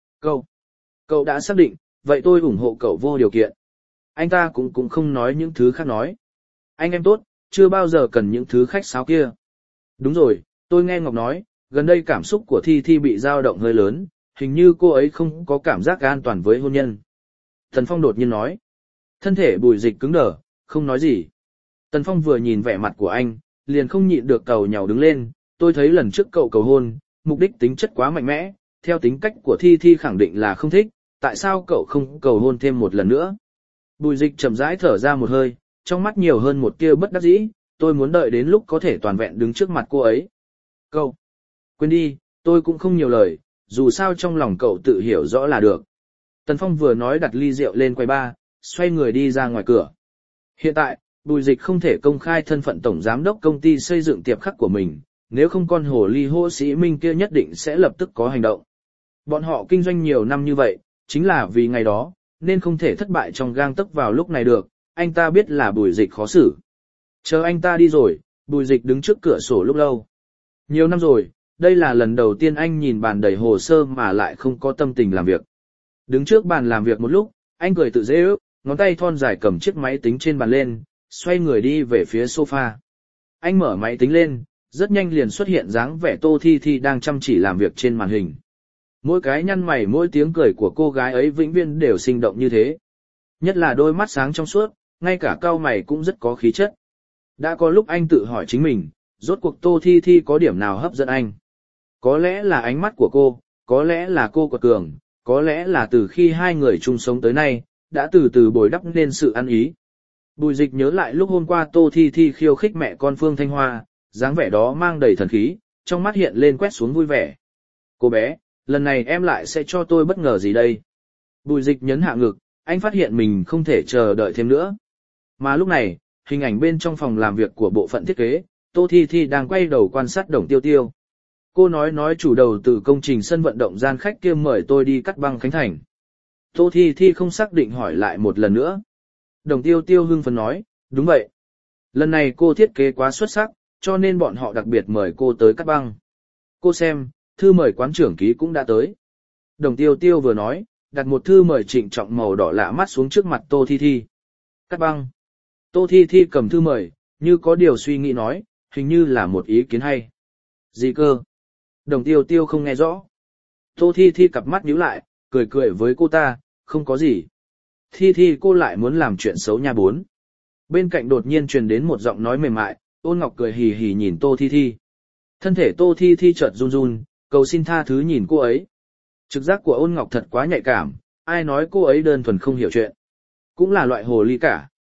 Cậu đã xác định, vậy tôi ủng hộ cậu vô điều kiện. Anh ta cũng không nói những thứ khác nói. Anh em tốt, chưa bao giờ cần những thứ khách sáo kia. Đúng rồi, tôi nghe Ngọc nói, gần đây cảm xúc của Thi Thi bị dao động hơi lớn, hình như cô ấy không có cảm giác an toàn với hôn nhân. Tần Phong đột nhiên nói. Thân thể Bùi Dịch cứng đờ, không nói gì. Tần Phong vừa nhìn vẻ mặt của anh, liền không nhịn được cầu nhàu đứng lên, tôi thấy lần trước cậu cầu hôn, mục đích tính chất quá mạnh mẽ, theo tính cách của Thi Thi khẳng định là không thích, tại sao cậu không cầu hôn thêm một lần nữa? Bùi Dịch chậm rãi thở ra một hơi, trong mắt nhiều hơn một tia bất đắc dĩ, tôi muốn đợi đến lúc có thể toàn vẹn đứng trước mặt cô ấy. Cậu, quên đi, tôi cũng không nhiều lời, dù sao trong lòng cậu tự hiểu rõ là được. Tần Phong vừa nói đặt ly rượu lên quầy bar, xoay người đi ra ngoài cửa. Hiện tại, Bùi Dịch không thể công khai thân phận tổng giám đốc công ty xây dựng tiệp khắc của mình, nếu không con hồ ly Hỗ Sĩ Minh kia nhất định sẽ lập tức có hành động. Bọn họ kinh doanh nhiều năm như vậy, chính là vì ngày đó, nên không thể thất bại trong gang tấc vào lúc này được, anh ta biết là Bùi Dịch khó xử. Chờ anh ta đi rồi, Bùi Dịch đứng trước cửa sổ lúc lâu. Nhiều năm rồi, đây là lần đầu tiên anh nhìn bàn đầy hồ sơ mà lại không có tâm tình làm việc. Đứng trước bàn làm việc một lúc, anh cười tự dễ ước, ngón tay thon dài cầm chiếc máy tính trên bàn lên, xoay người đi về phía sofa. Anh mở máy tính lên, rất nhanh liền xuất hiện dáng vẻ Tô Thi Thi đang chăm chỉ làm việc trên màn hình. Mỗi cái nhăn mày mỗi tiếng cười của cô gái ấy vĩnh viễn đều sinh động như thế. Nhất là đôi mắt sáng trong suốt, ngay cả cau mày cũng rất có khí chất. Đã có lúc anh tự hỏi chính mình, rốt cuộc Tô Thi Thi có điểm nào hấp dẫn anh. Có lẽ là ánh mắt của cô, có lẽ là cô quật cường, có lẽ là từ khi hai người chung sống tới nay, đã từ từ bồi đắp nên sự ăn ý. Bùi Dịch nhớ lại lúc hôm qua Tô Thi Thi khiêu khích mẹ con Phương Thanh Hoa, dáng vẻ đó mang đầy thần khí, trong mắt hiện lên quét xuống vui vẻ. Cô bé, lần này em lại sẽ cho tôi bất ngờ gì đây? Bùi Dịch nhấn hạ ngực, anh phát hiện mình không thể chờ đợi thêm nữa. Mà lúc này, hình ảnh bên trong phòng làm việc của bộ phận thiết kế, Tô Thi Thi đang quay đầu quan sát Đồng Tiêu Tiêu. Cô nói chủ đầu tư công trình sân vận động gian khách kia mời tôi đi cắt băng khánh thành. Tô Thi Thi không xác định hỏi lại một lần nữa. Đồng Tiêu Tiêu hưng phấn nói, đúng vậy. Lần này cô thiết kế quá xuất sắc, cho nên bọn họ đặc biệt mời cô tới cắt băng. Cô xem, thư mời quán trưởng ký cũng đã tới. Đồng Tiêu Tiêu vừa nói, đặt một thư mời trịnh trọng màu đỏ lạ mắt xuống trước mặt Tô Thi Thi. Cắt băng. Tô Thi Thi cầm thư mời, như có điều suy nghĩ nói, hình như là một ý kiến hay. Gì cơ? Đồng Tiêu Tiêu không nghe rõ. Tô Thi Thi cặp mắt nhíu lại, cười cười với cô ta, không có gì. Thi Thi cô lại muốn làm chuyện xấu nha bốn. Bên cạnh đột nhiên truyền đến một giọng nói mềm mại, Ôn Ngọc cười hì hì nhìn Tô Thi Thi. Thân thể Tô Thi Thi chợt run run, cầu xin tha thứ nhìn cô ấy. Trực giác của Ôn Ngọc thật quá nhạy cảm, ai nói cô ấy đơn thuần không hiểu chuyện. Cũng là loại hồ ly cả.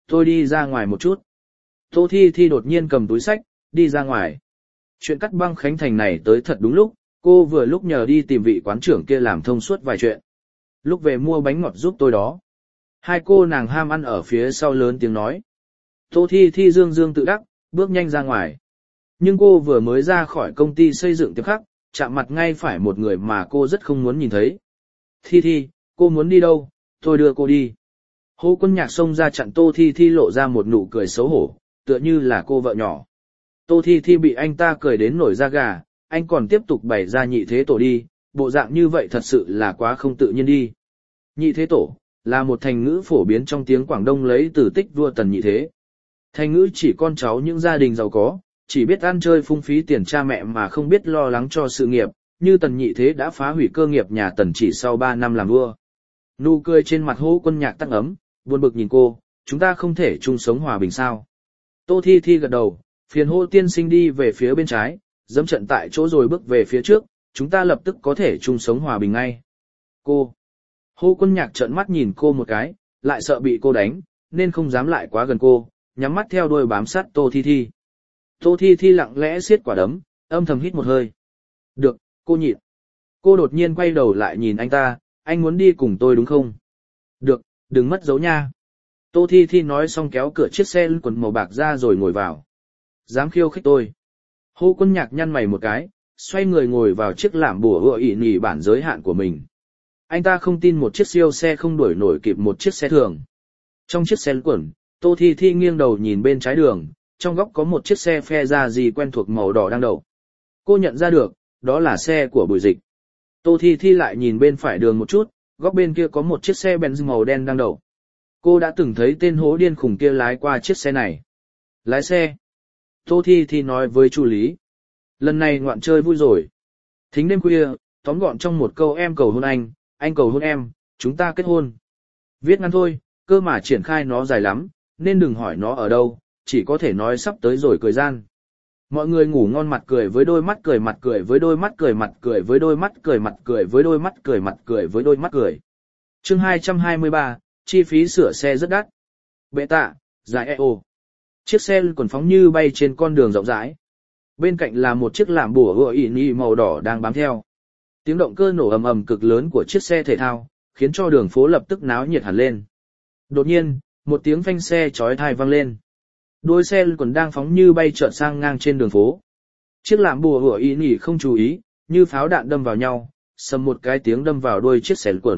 Tôi đi ra ngoài một chút. Tô Thi Thi đột nhiên cầm túi sách, đi ra ngoài. Chuyện cắt băng Khánh Thành này tới thật đúng lúc, cô vừa lúc nhờ đi tìm vị quán trưởng kia làm thông suốt vài chuyện. Lúc về mua bánh ngọt giúp tôi đó. Hai cô nàng ham ăn ở phía sau lớn tiếng nói. Tô Thi Thi dương dương tự đắc, bước nhanh ra ngoài. Nhưng cô vừa mới ra khỏi công ty xây dựng tiệm khắc, chạm mặt ngay phải một người mà cô rất không muốn nhìn thấy. Thi Thi, cô muốn đi đâu, tôi đưa cô đi. Hồ Quân Nhạc xông ra chặn Tô Thi Thi lộ ra một nụ cười xấu hổ, tựa như là cô vợ nhỏ. Tô Thi Thi bị anh ta cười đến nổi da gà, anh còn tiếp tục bày ra nhị thế tổ đi, bộ dạng như vậy thật sự là quá không tự nhiên đi. Nhị thế tổ, là một thành ngữ phổ biến trong tiếng Quảng Đông lấy từ tích vua Tần Nhị Thế. Thành ngữ chỉ con cháu những gia đình giàu có, chỉ biết ăn chơi phung phí tiền cha mẹ mà không biết lo lắng cho sự nghiệp, như Tần Nhị Thế đã phá hủy cơ nghiệp nhà Tần chỉ sau 3 năm làm vua. Nụ cười trên mặt Hồ Quân Nhạc tăng ấm, buồn bực nhìn cô, chúng ta không thể chung sống hòa bình sao. Tô Thi Thi gật đầu, phiền Hồ tiên sinh đi về phía bên trái, dẫm trận tại chỗ rồi bước về phía trước, chúng ta lập tức có thể chung sống hòa bình ngay. Cô. Hồ Quân Nhạc trợn mắt nhìn cô một cái, lại sợ bị cô đánh, nên không dám lại quá gần cô, nhắm mắt theo đuôi bám sát Tô Thi Thi. Tô Thi Thi lặng lẽ siết quả đấm, âm thầm hít một hơi. Được, cô nhịn. Cô đột nhiên quay đầu lại nhìn anh ta, anh muốn đi cùng tôi đúng không? Được, đừng mất dấu nha. Tô Thi Thi nói xong kéo cửa chiếc xe quần màu bạc ra rồi ngồi vào. Dám khiêu khích tôi. Hồ Quân Nhạc nhăn mày một cái, xoay người ngồi vào chiếc lảm bùa ựa ỉ nỉ bản giới hạn của mình. Anh ta không tin một chiếc siêu xe không đuổi nổi kịp một chiếc xe thường. Trong chiếc xe quần, Tô Thi Thi nghiêng đầu nhìn bên trái đường, trong góc có một chiếc xe phe ra gì quen thuộc màu đỏ đang đậu. Cô nhận ra được, đó là xe của Bùi Dịch. Tô Thi Thi lại nhìn bên phải đường một chút, góc bên kia có một chiếc xe Benz màu đen đang đậu. Cô đã từng thấy tên hố điên khủng kia lái qua chiếc xe này. Lái xe. Tô Thi Thi nói với Chu Lý. Lần này ngoạn chơi vui rồi. Thính đêm khuya, tóm gọn trong một câu em cầu hôn anh cầu hôn em, chúng ta kết hôn. Viết ngắn thôi, cơ mà triển khai nó dài lắm, nên đừng hỏi nó ở đâu, chỉ có thể nói sắp tới rồi cười gian. Mọi người ngủ ngon mặt cười với đôi mắt cười mặt cười với đôi mắt cười mặt cười với đôi mắt cười mặt cười với đôi mắt cười mặt cười với đôi mắt cười. Chương 223, chi phí sửa xe rất đắt. Bệ tạ, dài EO. Chiếc xe còn phóng như bay trên con đường rộng rãi. Bên cạnh là một chiếc lảm bùa ựa ỉ nỉ màu đỏ đang bám theo. Tiếng động cơ nổ ầm ầm cực lớn của chiếc xe thể thao, khiến cho đường phố lập tức náo nhiệt hẳn lên. Đột nhiên, một tiếng phanh xe chói tai vang lên. Đuôi xe còn đang phóng như bay chợt sang ngang trên đường phố. Chiếc lạm bùa hựa ý nhỉ không chú ý, như pháo đạn đâm vào nhau, sầm một cái tiếng đâm vào đuôi chiếc xe quần.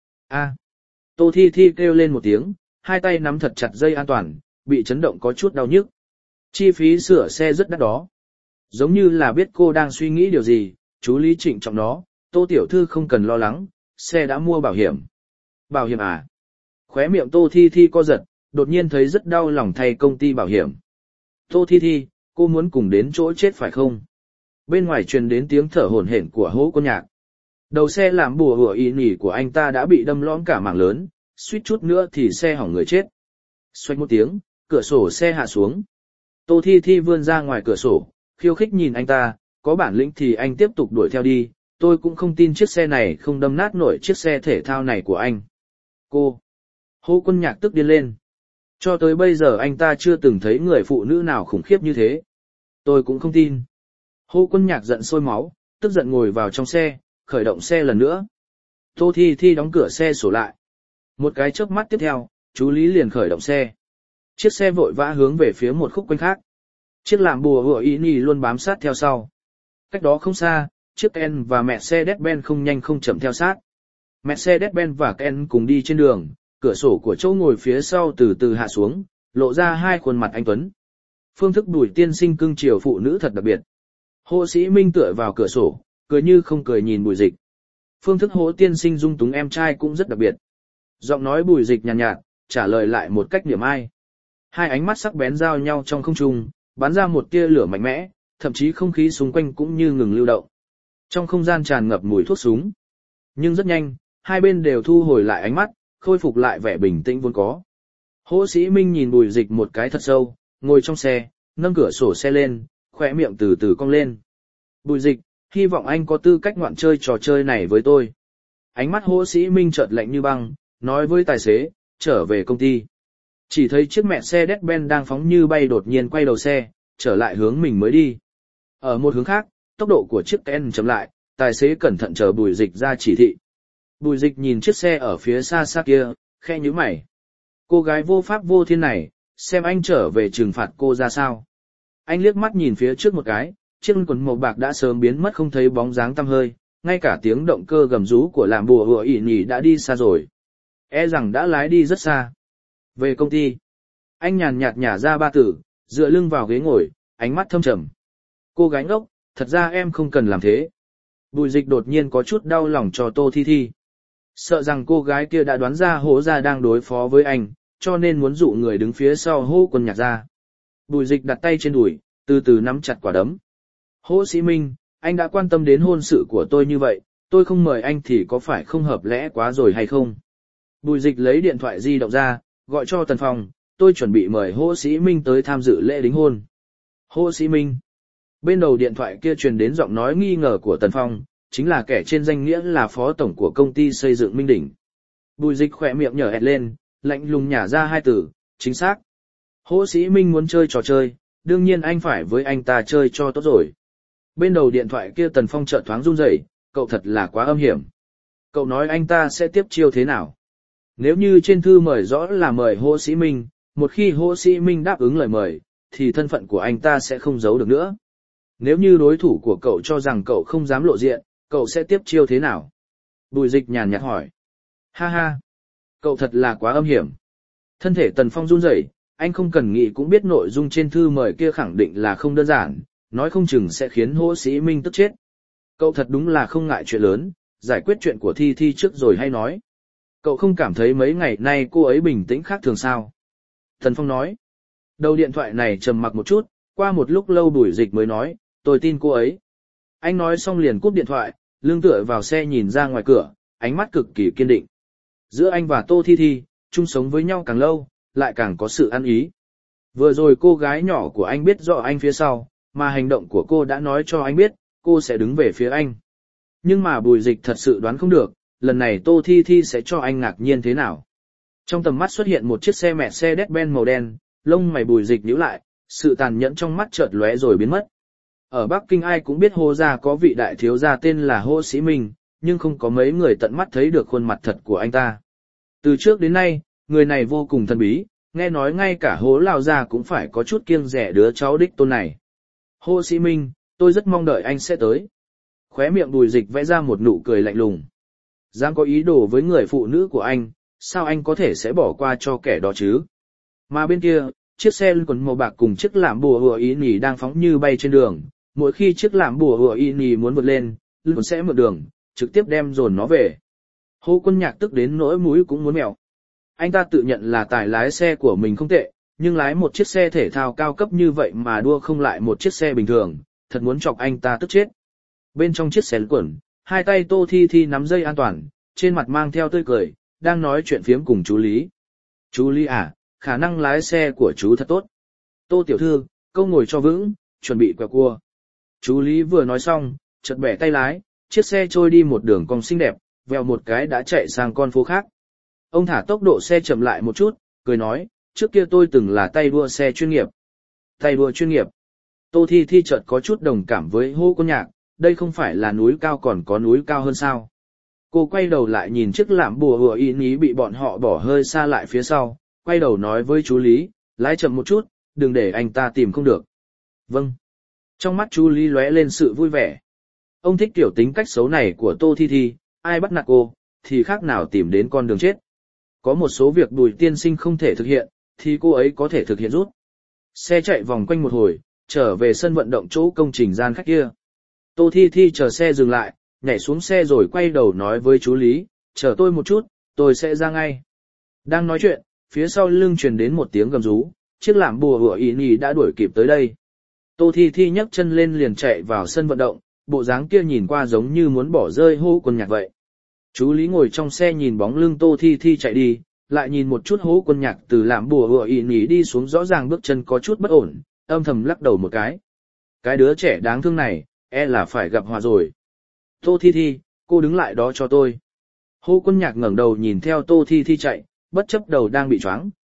A! Tô Thi Thi kêu lên một tiếng, hai tay nắm thật chặt dây an toàn, bị chấn động có chút đau nhức. Chi phí sửa xe rất đắt đó. Giống như là biết cô đang suy nghĩ điều gì, chú Lý trịnh trọng nó, Tô tiểu thư không cần lo lắng, xe đã mua bảo hiểm. Bảo hiểm à? Khóe miệng Tô Thi Thi co giật, đột nhiên thấy rất đau lòng thay công ty bảo hiểm. Tô Thi Thi, cô muốn cùng đến chỗ chết phải không? Bên ngoài truyền đến tiếng thở hổn hển của Hồ Quân Nhạc. Đầu xe làm bùa hựa ý nhỉ của anh ta đã bị đâm lõm cả mảng lớn, suýt chút nữa thì xe hỏng người chết. Xoay một tiếng, cửa sổ xe hạ xuống. Tô Thi Thi vươn ra ngoài cửa sổ, khiêu khích nhìn anh ta, có bản lĩnh thì anh tiếp tục đuổi theo đi, tôi cũng không tin chiếc xe này không đâm nát nổi chiếc xe thể thao này của anh. Cô! Hồ Quân Nhạc tức điên lên. Cho tới bây giờ anh ta chưa từng thấy người phụ nữ nào khủng khiếp như thế. Tôi cũng không tin. Hồ Quân Nhạc giận sôi máu, tức giận ngồi vào trong xe, khởi động xe lần nữa. Tô Thi Thi đóng cửa xe sổ lại. Một cái chớp mắt tiếp theo, chú Lý liền khởi động xe. Chiếc xe vội vã hướng về phía một khúc quanh khác. Chiếc lạm bùa hựa ý nhỉ luôn bám sát theo sau. Cách đó không xa, chiếc Ken và Mercedes-Benz không nhanh không chậm theo sát. Mercedes-Benz và Ken cùng đi trên đường, cửa sổ của chỗ ngồi phía sau từ từ hạ xuống, lộ ra hai khuôn mặt anh tuấn. Phương thức Bùi tiên sinh cưng chiều phụ nữ thật đặc biệt. Hồ Sĩ Minh tựa vào cửa sổ, cười như không cười nhìn Bùi Dịch. Phương thức Hồ tiên sinh dung túng em trai cũng rất đặc biệt. Giọng nói Bùi Dịch nhàn nhạt, trả lời lại một cách niềm ai. Hai ánh mắt sắc bén giao nhau trong không trung, bắn ra một tia lửa mạnh mẽ, thậm chí không khí xung quanh cũng như ngừng lưu động. Trong không gian tràn ngập mùi thuốc súng. Nhưng rất nhanh, hai bên đều thu hồi lại ánh mắt, khôi phục lại vẻ bình tĩnh vốn có. Hồ Sĩ Minh nhìn Bùi Dịch một cái thật sâu, ngồi trong xe, nâng cửa sổ xe lên, khóe miệng từ từ cong lên. Bùi Dịch, hy vọng anh có tư cách ngoạn chơi trò chơi này với tôi. Ánh mắt Hồ Sĩ Minh chợt lạnh như băng, nói với tài xế, trở về công ty. Chỉ thấy chiếc mẹ xe Mercedes-Benz đang phóng như bay đột nhiên quay đầu xe, trở lại hướng mình mới đi. Ở một hướng khác, tốc độ của chiếc Ken chậm lại, tài xế cẩn thận chờ Bùi Dịch ra chỉ thị. Bùi Dịch nhìn chiếc xe ở phía xa xa kia, khe nhíu mày. Cô gái vô pháp vô thiên này, xem anh trở về trừng phạt cô ra sao. Anh liếc mắt nhìn phía trước một cái, chiếc quần màu bạc đã sớm biến mất không thấy bóng dáng tăm hơi, ngay cả tiếng động cơ gầm rú của làm bùa hựa ỉ nhỉ đã đi xa rồi. E rằng đã lái đi rất xa. Về công ty, anh nhàn nhạt nhả ra ba từ, dựa lưng vào ghế ngồi, ánh mắt thâm trầm. Cô gái ngốc, thật ra em không cần làm thế. Bùi Dịch đột nhiên có chút đau lòng cho Tô Thi Thi. Sợ rằng cô gái kia đã đoán ra Hỗ Gia đang đối phó với anh, cho nên muốn dụ người đứng phía sau Hỗ Quân Nhạc ra. Bùi Dịch đặt tay trên đùi, từ từ nắm chặt quả đấm. Hỗ Sĩ Minh, anh đã quan tâm đến hôn sự của tôi như vậy, tôi không mời anh thì có phải không hợp lẽ quá rồi hay không? Bùi Dịch lấy điện thoại di động ra, gọi cho Tần Phong, tôi chuẩn bị mời Hỗ Sĩ Minh tới tham dự lễ đính hôn. Hỗ Sĩ Minh. Bên đầu điện thoại kia truyền đến giọng nói nghi ngờ của Tần Phong, chính là kẻ trên danh nghĩa là phó tổng của công ty xây dựng Minh Đỉnh. Bùi Dịch khỏe miệng nhở ẹt lên, lạnh lùng nhả ra hai từ, chính xác. Hỗ Sĩ Minh muốn chơi trò chơi, đương nhiên anh phải với anh ta chơi cho tốt rồi. Bên đầu điện thoại kia Tần Phong chợt thoáng run rẩy, cậu thật là quá âm hiểm. Cậu nói anh ta sẽ tiếp chiêu thế nào? Nếu như trên thư mời rõ là mời Hỗ Sĩ Minh, một khi Hỗ Sĩ Minh đáp ứng lời mời, thì thân phận của anh ta sẽ không giấu được nữa. Nếu như đối thủ của cậu cho rằng cậu không dám lộ diện, cậu sẽ tiếp chiêu thế nào? Bùi Dịch nhàn nhạt hỏi. Ha ha, cậu thật là quá âm hiểm. Thân thể Tần Phong run rẩy, anh không cần nghĩ cũng biết nội dung trên thư mời kia khẳng định là không đơn giản, nói không chừng sẽ khiến Hỗ Sĩ Minh tức chết. Cậu thật đúng là không ngại chuyện lớn, giải quyết chuyện của Thi Thi trước rồi hay nói. Cậu không cảm thấy mấy ngày nay cô ấy bình tĩnh khác thường sao? Tần Phong nói. Đầu điện thoại này trầm mặc một chút, qua một lúc lâu Bùi Dịch mới nói, tôi tin cô ấy. Anh nói xong liền cúp điện thoại, lưng tựa vào xe nhìn ra ngoài cửa, ánh mắt cực kỳ kiên định. Giữa anh và Tô Thi Thi, chung sống với nhau càng lâu, lại càng có sự ăn ý. Vừa rồi cô gái nhỏ của anh biết rõ anh phía sau, mà hành động của cô đã nói cho anh biết, cô sẽ đứng về phía anh. Nhưng mà Bùi Dịch thật sự đoán không được, lần này Tô Thi Thi sẽ cho anh ngạc nhiên thế nào. Trong tầm mắt xuất hiện một chiếc xe Mercedes-Benz màu đen, lông mày Bùi Dịch nhíu lại, sự tàn nhẫn trong mắt chợt lóe rồi biến mất. Ở Bắc Kinh ai cũng biết Hỗ gia có vị đại thiếu gia tên là Hỗ Sĩ Minh, nhưng không có mấy người tận mắt thấy được khuôn mặt thật của anh ta. Từ trước đến nay, người này vô cùng thần bí, nghe nói ngay cả Hỗ lão gia cũng phải có chút kiêng dè đứa cháu đích tôn này. Hỗ Sĩ Minh, tôi rất mong đợi anh sẽ tới. Khóe miệng Bùi Dịch vẽ ra một nụ cười lạnh lùng. Dám có ý đồ với người phụ nữ của anh, sao anh có thể sẽ bỏ qua cho kẻ đó chứ? Mà bên kia, chiếc xe quần màu bạc cùng chiếc lạm bùa hùa ý nhì đang phóng như bay trên đường. Mỗi khi chiếc lạm bùa hùa ý nhì muốn vượt lên, lưng sẽ mượn đường, trực tiếp đem dồn nó về. Hỗ Quân Nhạc tức đến nỗi mũi cũng muốn mèo. Anh ta tự nhận là tài lái xe của mình không tệ, nhưng lái một chiếc xe thể thao cao cấp như vậy mà đua không lại một chiếc xe bình thường, thật muốn chọc anh ta tức chết. Bên trong chiếc xe quần, hai tay Tô Thi Thi nắm dây an toàn, trên mặt mang theo tươi cười, đang nói chuyện phiếm cùng chú Lý. Chú Lý à, khả năng lái xe của chú thật tốt. Tô tiểu thư, câu ngồi cho vững, chuẩn bị quẹo cua. Chú Lý vừa nói xong, chợt bẻ tay lái, chiếc xe trôi đi một đường cong xinh đẹp, vèo một cái đã chạy sang con phố khác. Ông thả tốc độ xe chậm lại một chút, cười nói, trước kia tôi từng là tay đua xe chuyên nghiệp. Tay đua chuyên nghiệp. Tô Thi Thi chợt có chút đồng cảm với Hỗ Quân Nhạc, đây không phải là núi cao còn có núi cao hơn sao. Cô quay đầu lại nhìn chiếc lạm bùa hùa ý nhì bị bọn họ bỏ hơi xa lại phía sau, quay đầu nói với chú Lý, lái chậm một chút, đừng để anh ta tìm không được. Vâng. Trong mắt chú Lý lóe lên sự vui vẻ. Ông thích kiểu tính cách xấu này của Tô Thi Thi, ai bắt nạt cô, thì khác nào tìm đến con đường chết. Có một số việc Bùi tiên sinh không thể thực hiện, thì cô ấy có thể thực hiện rút. Xe chạy vòng quanh một hồi, trở về sân vận động chỗ công trình gian khách kia. Tô Thi Thi chờ xe dừng lại, nhảy xuống xe rồi quay đầu nói với chú Lý, chờ tôi một chút, tôi sẽ ra ngay. Đang nói chuyện, phía sau lưng truyền đến một tiếng gầm rú, chiếc lạm bùa hùa ý nhì đã đuổi kịp tới đây. Tô Thi Thi nhấc chân lên liền chạy vào sân vận động, bộ dáng kia nhìn qua giống như muốn bỏ rơi Hỗ Quân Nhạc vậy. Chú Lý ngồi trong xe nhìn bóng lưng Tô Thi Thi chạy đi, lại nhìn một chút Hỗ Quân Nhạc từ lạm bùa hùa ý nhì đi xuống, rõ ràng bước chân có chút bất ổn, âm thầm lắc đầu một cái. Cái đứa trẻ đáng thương này, e là phải gặp họa rồi. Tô Thi Thi, cô đứng lại đó cho tôi. Hỗ Quân Nhạc ngẩng đầu nhìn theo Tô Thi Thi chạy, bất chấp đầu đang bị choáng,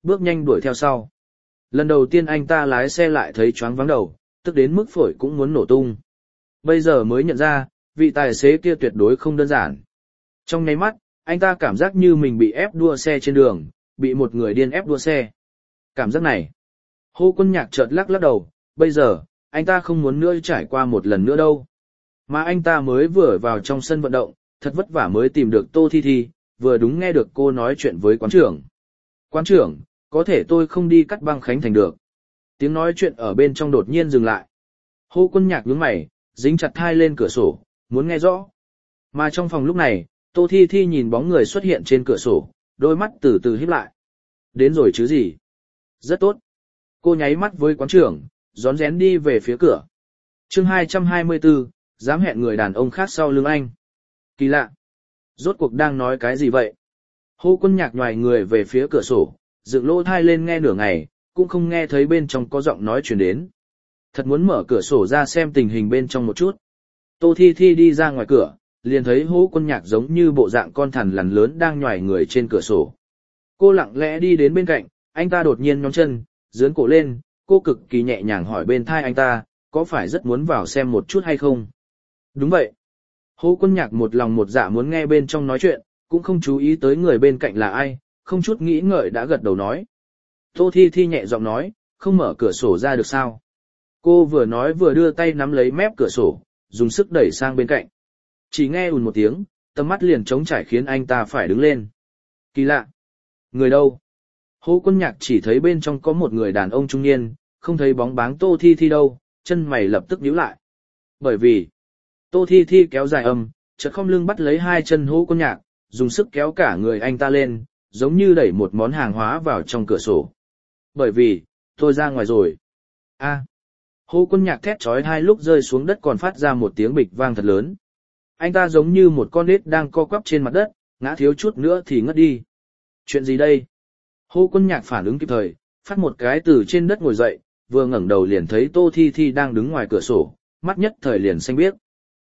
bước nhanh đuổi theo sau. Lần đầu tiên anh ta lái xe lại thấy choáng váng đầu, tức đến mức phổi cũng muốn nổ tung. Bây giờ mới nhận ra, vị tài xế kia tuyệt đối không đơn giản. Trong nháy mắt, anh ta cảm giác như mình bị ép đua xe trên đường, bị một người điên ép đua xe. Cảm giác này. Hồ Quân Nhạc chợt lắc lắc đầu, bây giờ, anh ta không muốn nữa trải qua một lần nữa đâu. Mà anh ta mới vừa vào trong sân vận động, thật vất vả mới tìm được Tô Thi Thi, vừa đúng nghe được cô nói chuyện với quán trưởng. Quán trưởng, có thể tôi không đi cắt băng Khánh Thành được. Tiếng nói chuyện ở bên trong đột nhiên dừng lại. Hồ Quân Nhạc nhướng mày, dính chặt thai lên cửa sổ, muốn nghe rõ. Mà trong phòng lúc này, Tô Thi Thi nhìn bóng người xuất hiện trên cửa sổ, đôi mắt từ từ híp lại. Đến rồi chứ gì? Rất tốt. Cô nháy mắt với quán trưởng, rón rén đi về phía cửa. Chương 224, dám hẹn người đàn ông khác sau lưng anh. Kỳ lạ. Rốt cuộc đang nói cái gì vậy? Hồ Quân Nhạc nhoài người về phía cửa sổ, dựng lỗ tai lên nghe nửa ngày, cũng không nghe thấy bên trong có giọng nói truyền đến. Thật muốn mở cửa sổ ra xem tình hình bên trong một chút. Tô Thi Thi đi ra ngoài cửa, liền thấy Hồ Quân Nhạc giống như bộ dạng con thằn lằn lớn đang nhoài người trên cửa sổ. Cô lặng lẽ đi đến bên cạnh, anh ta đột nhiên nhón chân, dướn cổ lên, cô cực kỳ nhẹ nhàng hỏi bên tai anh ta, có phải rất muốn vào xem một chút hay không? Đúng vậy. Hồ Quân Nhạc một lòng một dạ muốn nghe bên trong nói chuyện, cũng không chú ý tới người bên cạnh là ai, không chút nghĩ ngợi đã gật đầu nói. Tô Thi Thi nhẹ giọng nói, không mở cửa sổ ra được sao? Cô vừa nói vừa đưa tay nắm lấy mép cửa sổ, dùng sức đẩy sang bên cạnh. Chỉ nghe ùn một tiếng, tầm mắt liền trống trải khiến anh ta phải đứng lên. Kỳ lạ. Người đâu? Hồ Quân Nhạc chỉ thấy bên trong có một người đàn ông trung niên, không thấy bóng báng Tô Thi Thi đâu, chân mày lập tức nhíu lại. Bởi vì, Tô Thi Thi kéo dài âm, chợt khom lưng bắt lấy hai chân Hồ Quân Nhạc, dùng sức kéo cả người anh ta lên, giống như đẩy một món hàng hóa vào trong cửa sổ. Bởi vì, tôi ra ngoài rồi. A. Hồ Quân Nhạc thét chói tai lúc rơi xuống đất còn phát ra một tiếng bịch vang thật lớn. Anh ta giống như một con ếch đang co quắp trên mặt đất, ngã thiếu chút nữa thì ngất đi. Chuyện gì đây? Hồ Quân Nhạc phản ứng kịp thời, phát một cái từ trên đất ngồi dậy, vừa ngẩng đầu liền thấy Tô Thi Thi đang đứng ngoài cửa sổ, mắt nhất thời liền xanh biếc.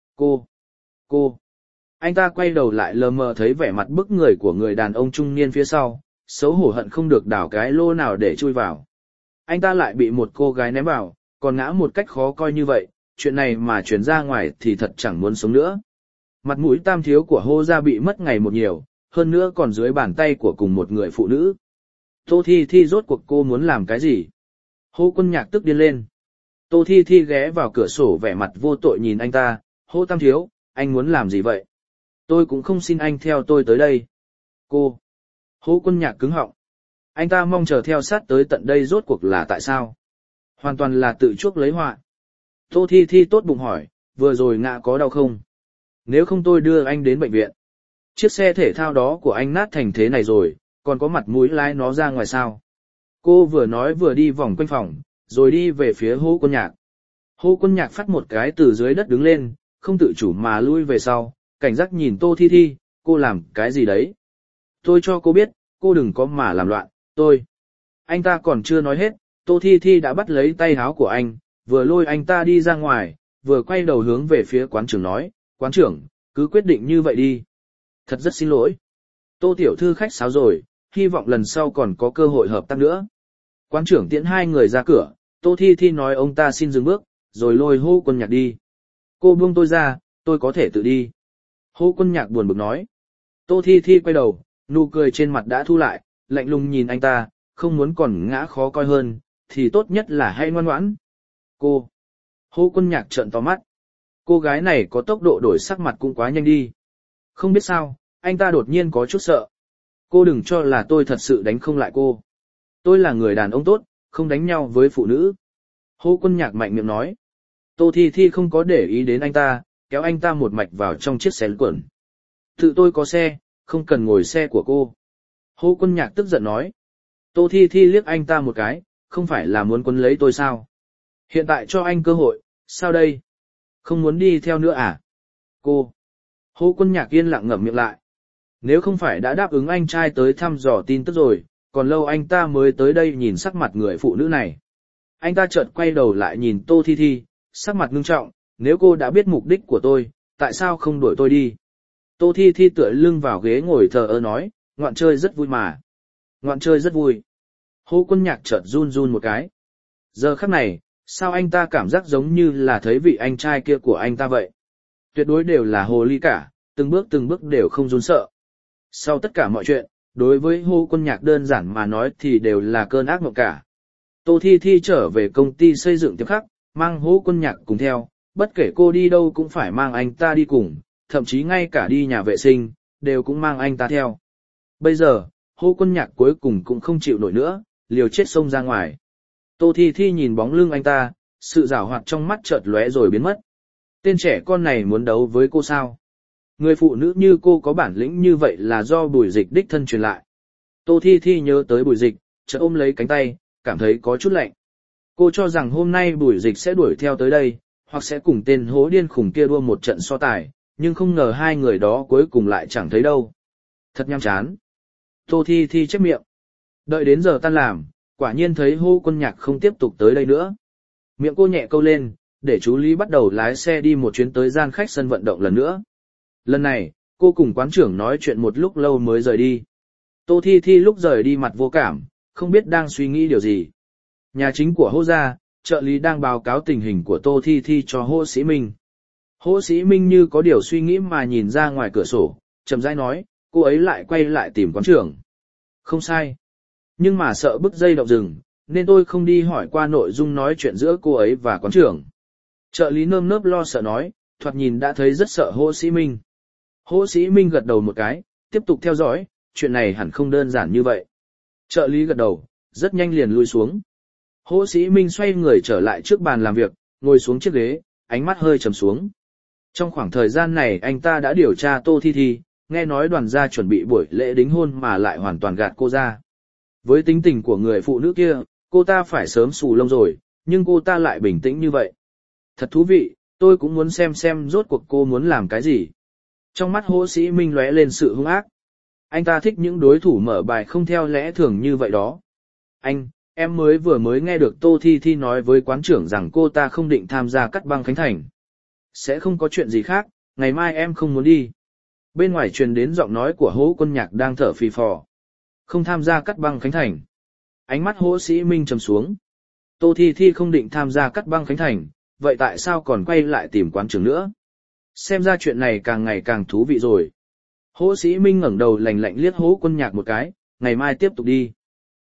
Cô. Anh ta quay đầu lại lờ mờ thấy vẻ mặt bức người của người đàn ông trung niên phía sau, xấu hổ hận không được đào cái lô nào để chui vào. Anh ta lại bị một cô gái ném vào, còn ngã một cách khó coi như vậy, chuyện này mà truyền ra ngoài thì thật chẳng muốn sống nữa. Mặt mũi tam thiếu của Hồ gia bị mất ngày một nhiều, hơn nữa còn dưới bàn tay của cùng một người phụ nữ. Tô Thi Thi rốt cuộc cô muốn làm cái gì? Hồ Quân Nhạc tức điên lên. Tô Thi Thi ghé vào cửa sổ vẻ mặt vô tội nhìn anh ta, Hồ tam thiếu, anh muốn làm gì vậy? Tôi cũng không xin anh theo tôi tới đây. Cô. Hồ Quân Nhạc cứng họng. Anh ta mong chờ theo sát tới tận đây rốt cuộc là tại sao? Hoàn toàn là tự chuốc lấy họa. Tô Thi Thi tốt bụng hỏi, vừa rồi ngã có đau không? Nếu không tôi đưa anh đến bệnh viện. Chiếc xe thể thao đó của anh nát thành thế này rồi, còn có mặt mũi lái nó ra ngoài sao? Cô vừa nói vừa đi vòng quanh phòng, rồi đi về phía Hồ Quân Nhạc. Hồ Quân Nhạc phát một cái từ dưới đất đứng lên, không tự chủ mà lui về sau, cảnh giác nhìn Tô Thi Thi, cô làm cái gì đấy? Tôi cho cô biết, cô đừng có mà làm loạn, tôi. Anh ta còn chưa nói hết, Tô Thi Thi đã bắt lấy tay áo của anh, vừa lôi anh ta đi ra ngoài, vừa quay đầu hướng về phía quán trưởng nói, quán trưởng, cứ quyết định như vậy đi. Thật rất xin lỗi. Tô tiểu thư khách sáo rồi, hy vọng lần sau còn có cơ hội hợp tác nữa. Quán trưởng tiễn hai người ra cửa, Tô Thi Thi nói ông ta xin dừng bước, rồi lôi Hồ Quân Nhạc đi. Cô buông tôi ra, tôi có thể tự đi. Hồ Quân Nhạc buồn bực nói. Tô Thi Thi quay đầu, nụ cười trên mặt đã thu lại, lạnh lùng nhìn anh ta, không muốn còn ngã khó coi hơn, thì tốt nhất là hãy ngoan ngoãn. Cô. Hồ Quân Nhạc trợn to mắt. Cô gái này có tốc độ đổi sắc mặt cũng quá nhanh đi. Không biết sao, anh ta đột nhiên có chút sợ. Cô đừng cho là tôi thật sự đánh không lại cô. Tôi là người đàn ông tốt, không đánh nhau với phụ nữ. Hồ Quân Nhạc mạnh miệng nói. Tô Thi Thi không có để ý đến anh ta, kéo anh ta một mạch vào trong chiếc xe quẩn. Tự tôi có xe, không cần ngồi xe của cô. Hồ Quân Nhạc tức giận nói. Tô Thi Thi liếc anh ta một cái, không phải là muốn quấn lấy tôi sao? Hiện tại cho anh cơ hội, sao đây? Không muốn đi theo nữa à? Cô. Hồ Quân Nhạc yên lặng ngậm miệng lại. Nếu không phải đã đáp ứng anh trai tới thăm dò tin tức rồi, còn lâu anh ta mới tới đây nhìn sắc mặt người phụ nữ này. Anh ta chợt quay đầu lại nhìn Tô Thi Thi, sắc mặt ngưng trọng, nếu cô đã biết mục đích của tôi, tại sao không đuổi tôi đi? Tô Thi Thi tựa lưng vào ghế ngồi thờ ơ nói, ngoạn chơi rất vui mà. Ngoạn chơi rất vui. Hô Quân Nhạc chợt run run một cái. Giờ khắc này, sao anh ta cảm giác giống như là thấy vị anh trai kia của anh ta vậy? Tuyệt đối đều là hồ ly cả, từng bước đều không run sợ. Sau tất cả mọi chuyện, đối với Hô Quân Nhạc đơn giản mà nói thì đều là cơn ác mộng cả. Tô Thi Thi trở về công ty xây dựng tiếp khắc, mang Hô Quân Nhạc cùng theo, bất kể cô đi đâu cũng phải mang anh ta đi cùng, thậm chí ngay cả đi nhà vệ sinh, đều cũng mang anh ta theo. Bây giờ, Hô Quân Nhạc cuối cùng cũng không chịu nổi nữa, liều chết xông ra ngoài. Tô Thi Thi nhìn bóng lưng anh ta, sự giảo hoạt trong mắt chợt lóe rồi biến mất. Tên trẻ con này muốn đấu với cô sao? Người phụ nữ như cô có bản lĩnh như vậy là do Bùi Dịch đích thân truyền lại. Tô Thi Thi nhớ tới Bùi Dịch, chợt ôm lấy cánh tay, cảm thấy có chút lạnh. Cô cho rằng hôm nay Bùi Dịch sẽ đuổi theo tới đây, hoặc sẽ cùng tên hố điên khủng kia đua một trận so tài, nhưng không ngờ hai người đó cuối cùng lại chẳng thấy đâu. Thật nhăm chán. Tô Thi Thi chép miệng. Đợi đến giờ tan làm, quả nhiên thấy Hô Quân Nhạc không tiếp tục tới đây nữa. Miệng cô nhẹ câu lên, để chú Lý bắt đầu lái xe đi một chuyến tới gian khách sân vận động lần nữa. Lần này, cô cùng quán trưởng nói chuyện một lúc lâu mới rời đi. Tô Thi Thi lúc rời đi mặt vô cảm, không biết đang suy nghĩ điều gì. Nhà chính của Hô gia, trợ lý đang báo cáo tình hình của Tô Thi Thi cho Hô Sĩ Minh. Hô Sĩ Minh như có điều suy nghĩ mà nhìn ra ngoài cửa sổ, chậm rãi nói, cô ấy lại quay lại tìm quán trưởng. Không sai. Nhưng mà sợ bứt dây động rừng, nên tôi không đi hỏi qua nội dung nói chuyện giữa cô ấy và quán trưởng. Trợ lý nơm nớp lo sợ nói, thoạt nhìn đã thấy rất sợ Hô Sĩ Minh. Hô Sĩ Minh gật đầu một cái, tiếp tục theo dõi, chuyện này hẳn không đơn giản như vậy. Trợ lý gật đầu, rất nhanh liền lui xuống. Hô Sĩ Minh xoay người trở lại trước bàn làm việc, ngồi xuống chiếc ghế, ánh mắt hơi trầm xuống. Trong khoảng thời gian này anh ta đã điều tra Tô Thi Thi, nghe nói đoàn gia chuẩn bị buổi lễ đính hôn mà lại hoàn toàn gạt cô ra. Với tính tình của người phụ nữ kia, cô ta phải sớm xù lông rồi, nhưng cô ta lại bình tĩnh như vậy. Thật thú vị, tôi cũng muốn xem rốt cuộc cô muốn làm cái gì. Trong mắt Hô Sĩ Minh lóe lên sự hung ác. Anh ta thích những đối thủ mở bài không theo lẽ thường như vậy đó. Em vừa mới nghe được Tô Thi Thi nói với quán trưởng rằng cô ta không định tham gia cắt băng khánh thành. Sẽ không có chuyện gì khác, ngày mai em không muốn đi. Bên ngoài truyền đến giọng nói của Hỗ Quân Nhạc đang thở phì phò. Không tham gia cắt băng khánh thành. Ánh mắt Hỗ Sĩ Minh trầm xuống. Tô Thi Thi không định tham gia cắt băng khánh thành, vậy tại sao còn quay lại tìm quán trưởng nữa? Xem ra chuyện này càng ngày càng thú vị rồi. Hỗ Sĩ Minh ngẩng đầu lạnh lạnh liếc Hỗ Quân Nhạc một cái, ngày mai tiếp tục đi.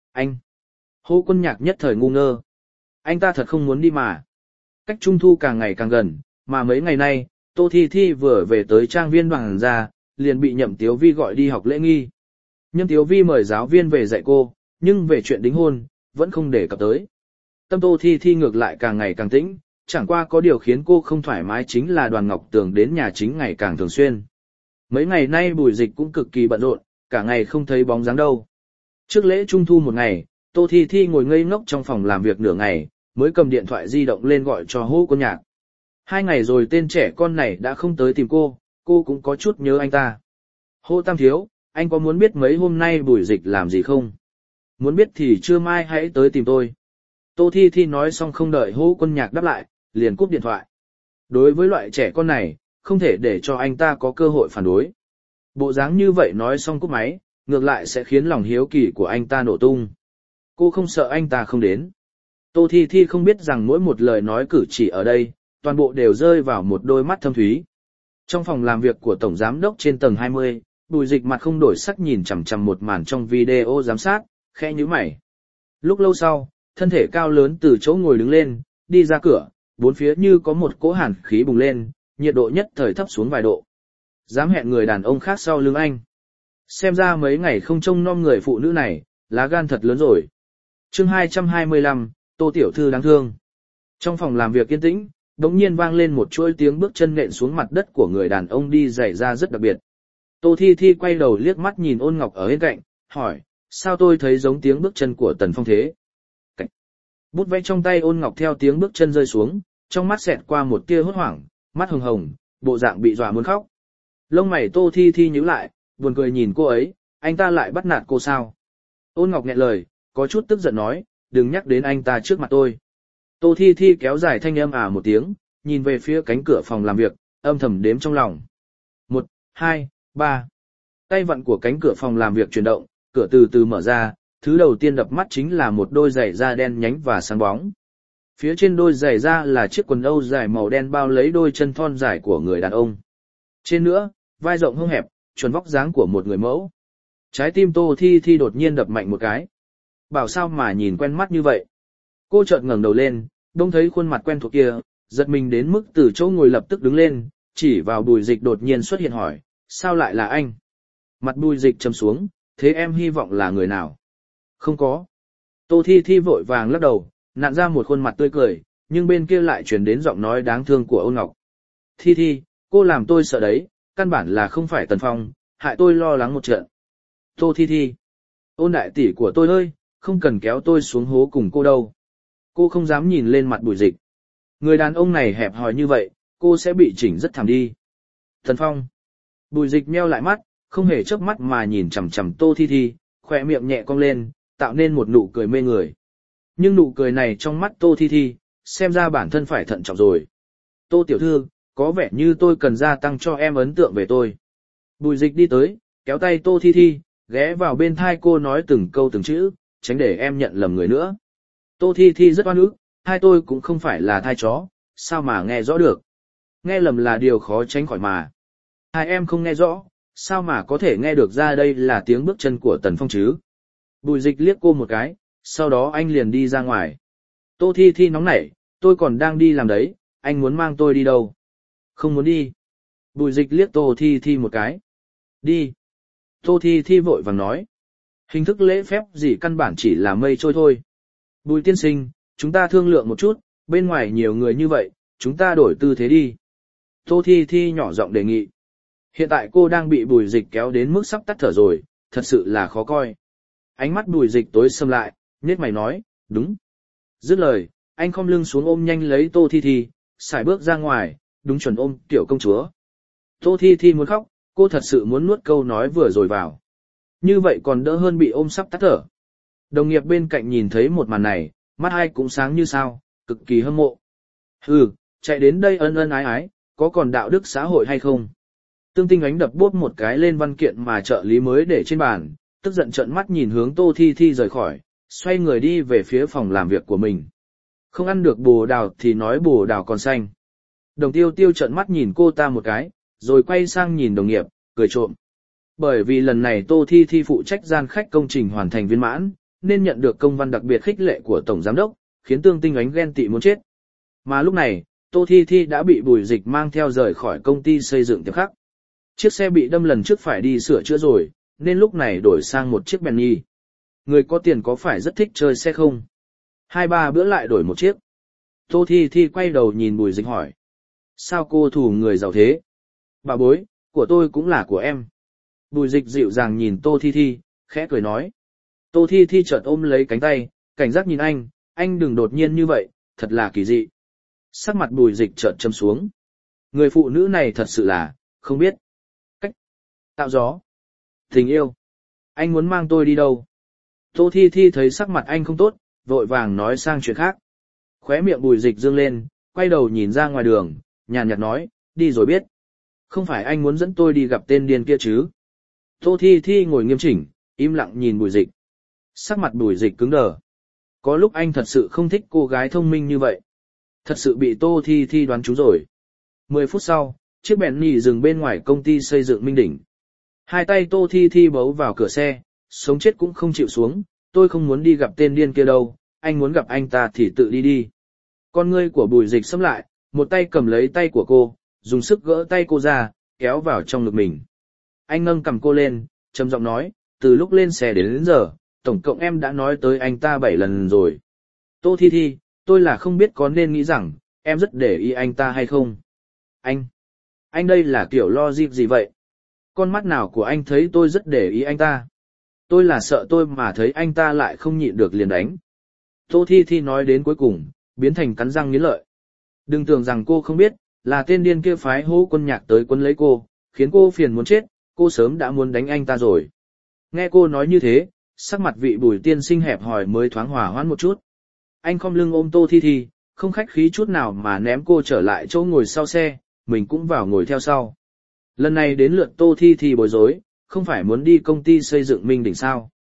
Hỗ Quân Nhạc nhất thời ngu ngơ. Anh ta thật không muốn đi mà. Cách Trung Thu càng ngày càng gần, mà mấy ngày nay, Tô Thi Thi vừa về tới trang viên Hoàng gia, liền bị Nhậm Tiếu Vi gọi đi học lễ nghi. Nhậm Tiếu Vi mời giáo viên về dạy cô, nhưng về chuyện đính hôn, vẫn không đề cập tới. Tâm Tô Thi Thi ngược lại càng ngày càng tĩnh, chẳng qua có điều khiến cô không thoải mái chính là Đoàn Ngọc Tường đến nhà chính ngày càng thường xuyên. Mấy ngày nay Bùi Dịch cũng cực kỳ bận rộn, cả ngày không thấy bóng dáng đâu. Trước lễ Trung Thu một ngày, Tô Thi Thi ngồi ngây ngốc trong phòng làm việc nửa ngày, mới cầm điện thoại di động lên gọi cho Hỗ Quân Nhạc. 2 ngày rồi tên trẻ con này đã không tới tìm cô cũng có chút nhớ anh ta. Hỗ Tam Thiếu, anh có muốn biết mấy hôm nay Bùi Dịch làm gì không? Muốn biết thì trưa mai hãy tới tìm tôi. Tô Thi Thi nói xong không đợi Hỗ Quân Nhạc đáp lại, liền cúp điện thoại. Đối với loại trẻ con này, không thể để cho anh ta có cơ hội phản đối. Bộ dáng như vậy nói xong cúp máy, ngược lại sẽ khiến lòng hiếu kỳ của anh ta nổ tung. Cô không sợ anh ta không đến. Tô Thi Thi không biết rằng mỗi một lời nói cử chỉ ở đây, toàn bộ đều rơi vào một đôi mắt thâm thúy. Trong phòng làm việc của Tổng Giám đốc trên tầng 20, Bùi Dịch mặt không đổi sắc nhìn chằm chằm một màn trong video giám sát, khẽ nhíu mày. Lúc lâu sau, thân thể cao lớn từ chỗ ngồi đứng lên, đi ra cửa, bốn phía như có một cỗ hàn khí bùng lên, nhiệt độ nhất thời thấp xuống vài độ. Dám hẹn người đàn ông khác sau lưng anh. Xem ra mấy ngày không trông nom người phụ nữ này, lá gan thật lớn rồi. Chương 225, Tô Tiểu Thư đáng thương. Trong phòng làm việc yên tĩnh, đột nhiên vang lên một chuỗi tiếng bước chân nện xuống mặt đất của người đàn ông đi giày ra rất đặc biệt. Tô Thi Thi quay đầu liếc mắt nhìn Ôn Ngọc ở bên cạnh, hỏi, sao tôi thấy giống tiếng bước chân của Tần Phong thế? Bút vẽ trong tay Ôn Ngọc theo tiếng bước chân rơi xuống, trong mắt xẹt qua một tia hốt hoảng, mắt hồng hồng, bộ dạng bị dọa muốn khóc. Lông mày Tô Thi Thi nhíu lại, buồn cười nhìn cô ấy, anh ta lại bắt nạt cô sao? Ôn Ngọc nghẹn lời, có chút tức giận nói, đừng nhắc đến anh ta trước mặt tôi. Tô Thi Thi kéo dài thanh âm một tiếng, nhìn về phía cánh cửa phòng làm việc, âm thầm đếm trong lòng. 1, 2, 3. Tay vặn của cánh cửa phòng làm việc chuyển động, cửa từ từ mở ra, thứ đầu tiên đập mắt chính là một đôi giày da đen nhánh và sáng bóng. Phía trên đôi giày da là chiếc quần âu dài màu đen bao lấy đôi chân thon dài của người đàn ông. Trên nữa, vai rộng hông hẹp, chuẩn vóc dáng của một người mẫu. Trái tim Tô Thi Thi đột nhiên đập mạnh một cái. Bảo sao mà nhìn quen mắt như vậy. Cô chợt ngẩng đầu lên, đông thấy khuôn mặt quen thuộc kia, giật mình đến mức từ chỗ ngồi lập tức đứng lên, chỉ vào Bùi Dịch đột nhiên xuất hiện hỏi, sao lại là anh? Mặt Bùi Dịch trầm xuống, thế em hy vọng là người nào? Không có. Tô Thi Thi vội vàng lắc đầu, nặn ra một khuôn mặt tươi cười, nhưng bên kia lại truyền đến giọng nói đáng thương của Ôn Ngọc. Thi Thi, cô làm tôi sợ đấy, căn bản là không phải Tần Phong, hại tôi lo lắng một trận. Tô Thi Thi, Ôn đại tỷ của tôi ơi, không cần kéo tôi xuống hố cùng cô đâu. Cô không dám nhìn lên mặt Bùi Dịch. Người đàn ông này hẹp hòi như vậy, cô sẽ bị chỉnh rất thảm đi. Tần Phong. Bùi Dịch meo lại mắt, không hề chớp mắt mà nhìn chằm chằm Tô Thi Thi, khỏe miệng nhẹ cong lên, tạo nên một nụ cười mê người. Nhưng nụ cười này trong mắt Tô Thi Thi, xem ra bản thân phải thận trọng rồi. Tô tiểu thư, có vẻ như tôi cần gia tăng cho em ấn tượng về tôi. Bùi Dịch đi tới, kéo tay Tô Thi Thi, ghé vào bên thai cô nói từng câu từng chữ, tránh để em nhận lầm người nữa. Tô Thi Thi rất oan ức, thai tôi cũng không phải là thai chó, sao mà nghe rõ được. Nghe lầm là điều khó tránh khỏi mà. Hai em không nghe rõ, sao mà có thể nghe được ra đây là tiếng bước chân của Tần Phong chứ. Bùi Dịch liếc cô một cái, sau đó anh liền đi ra ngoài. Tô Thi Thi nóng nảy, tôi còn đang đi làm đấy, anh muốn mang tôi đi đâu? Không muốn đi. Bùi Dịch liếc Tô Thi Thi một cái. Đi. Tô Thi Thi vội vàng nói. Hình thức lễ phép gì căn bản chỉ là mây trôi thôi. Bùi tiên sinh, chúng ta thương lượng một chút, bên ngoài nhiều người như vậy, chúng ta đổi tư thế đi. Tô Thi Thi nhỏ giọng đề nghị. Hiện tại cô đang bị Bùi Dịch kéo đến mức sắp tắt thở rồi, thật sự là khó coi. Ánh mắt Bùi Dịch tối sầm lại, nhếch mày nói, đúng. Dứt lời, anh khom lưng xuống ôm nhanh lấy Tô Thi Thi, sải bước ra ngoài, đúng chuẩn ôm tiểu công chúa. Tô Thi Thi muốn khóc, cô thật sự muốn nuốt câu nói vừa rồi vào. Như vậy còn đỡ hơn bị ôm sắp tắt thở. Đồng nghiệp bên cạnh nhìn thấy một màn này, mắt ai cũng sáng như sao, cực kỳ hâm mộ. Hừ, chạy đến đây ân ân ái ái, có còn đạo đức xã hội hay không? Tương Tinh Ánh đập bốp một cái lên văn kiện mà trợ lý mới để trên bàn, tức giận trợn mắt nhìn hướng Tô Thi Thi rời khỏi, xoay người đi về phía phòng làm việc của mình. Không ăn được bồ đào thì nói bồ đào còn xanh. Đồng Tiêu Tiêu trợn mắt nhìn cô ta một cái, rồi quay sang nhìn đồng nghiệp, cười trộm. Bởi vì lần này Tô Thi Thi phụ trách gian khách công trình hoàn thành viên mãn, nên nhận được công văn đặc biệt khích lệ của Tổng Giám đốc, khiến Tương Tinh Ánh ghen tị muốn chết. Mà lúc này, Tô Thi Thi đã bị Bùi Dịch mang theo rời khỏi công ty xây dựng Tiệp Khắc. Chiếc xe bị đâm lần trước phải đi sửa chữa rồi, nên lúc này đổi sang một chiếc Bentley. Người có tiền có phải rất thích chơi xe không? 2-3 bữa lại đổi một chiếc. Tô Thi Thi quay đầu nhìn Bùi Dịch hỏi. Sao cô thù người giàu thế? Bà bối, của tôi cũng là của em. Bùi Dịch dịu dàng nhìn Tô Thi Thi, khẽ cười nói. Tô Thi Thi chợt ôm lấy cánh tay, cảnh giác nhìn anh đừng đột nhiên như vậy, thật là kỳ dị. Sắc mặt Bùi Dịch chợt trầm xuống. Người phụ nữ này thật sự là, không biết. Cách tạo gió. Tình yêu. Anh muốn mang tôi đi đâu? Tô Thi Thi thấy sắc mặt anh không tốt, vội vàng nói sang chuyện khác. Khóe miệng Bùi Dịch dương lên, quay đầu nhìn ra ngoài đường, nhàn nhạt nói, đi rồi biết. Không phải anh muốn dẫn tôi đi gặp tên điên kia chứ? Tô Thi Thi ngồi nghiêm chỉnh, im lặng nhìn Bùi Dịch. Sắc mặt Bùi Dịch cứng đờ. Có lúc anh thật sự không thích cô gái thông minh như vậy. Thật sự bị Tô Thi Thi đoán trúng rồi. 10 phút sau, chiếc Bentley dừng bên ngoài công ty xây dựng Minh Đỉnh. Hai tay Tô Thi Thi bấu vào cửa xe, sống chết cũng không chịu xuống, tôi không muốn đi gặp tên điên kia đâu, anh muốn gặp anh ta thì tự đi đi. Con ngươi của Bùi Dịch sẫm lại, một tay cầm lấy tay của cô, dùng sức gỡ tay cô ra, kéo vào trong ngực mình. Anh nâng cầm cô lên, trầm giọng nói, từ lúc lên xe đến giờ, tổng cộng em đã nói tới anh ta 7 lần rồi. Tô Thi Thi, tôi là không biết có nên nghĩ rằng, em rất để ý anh ta hay không. Anh đây là kiểu logic gì vậy? Con mắt nào của anh thấy tôi rất để ý anh ta? Tôi là sợ tôi mà thấy anh ta lại không nhịn được liền đánh. Tô Thi Thi nói đến cuối cùng, biến thành cắn răng nghiến lợi. Đừng tưởng rằng cô không biết, là tên điên kia phái Hỗ Quân Nhạc tới quấn lấy cô, khiến cô phiền muốn chết, cô sớm đã muốn đánh anh ta rồi. Nghe cô nói như thế, sắc mặt vị Bùi tiên sinh hẹp hòi mới thoáng hòa hoãn một chút. Anh khom lưng ôm Tô Thi Thi, không khách khí chút nào mà ném cô trở lại chỗ ngồi sau xe, mình cũng vào ngồi theo sau. Lần này đến lượt Tô Thi Thi bối rối, không phải muốn đi công ty xây dựng Minh Đỉnh sao?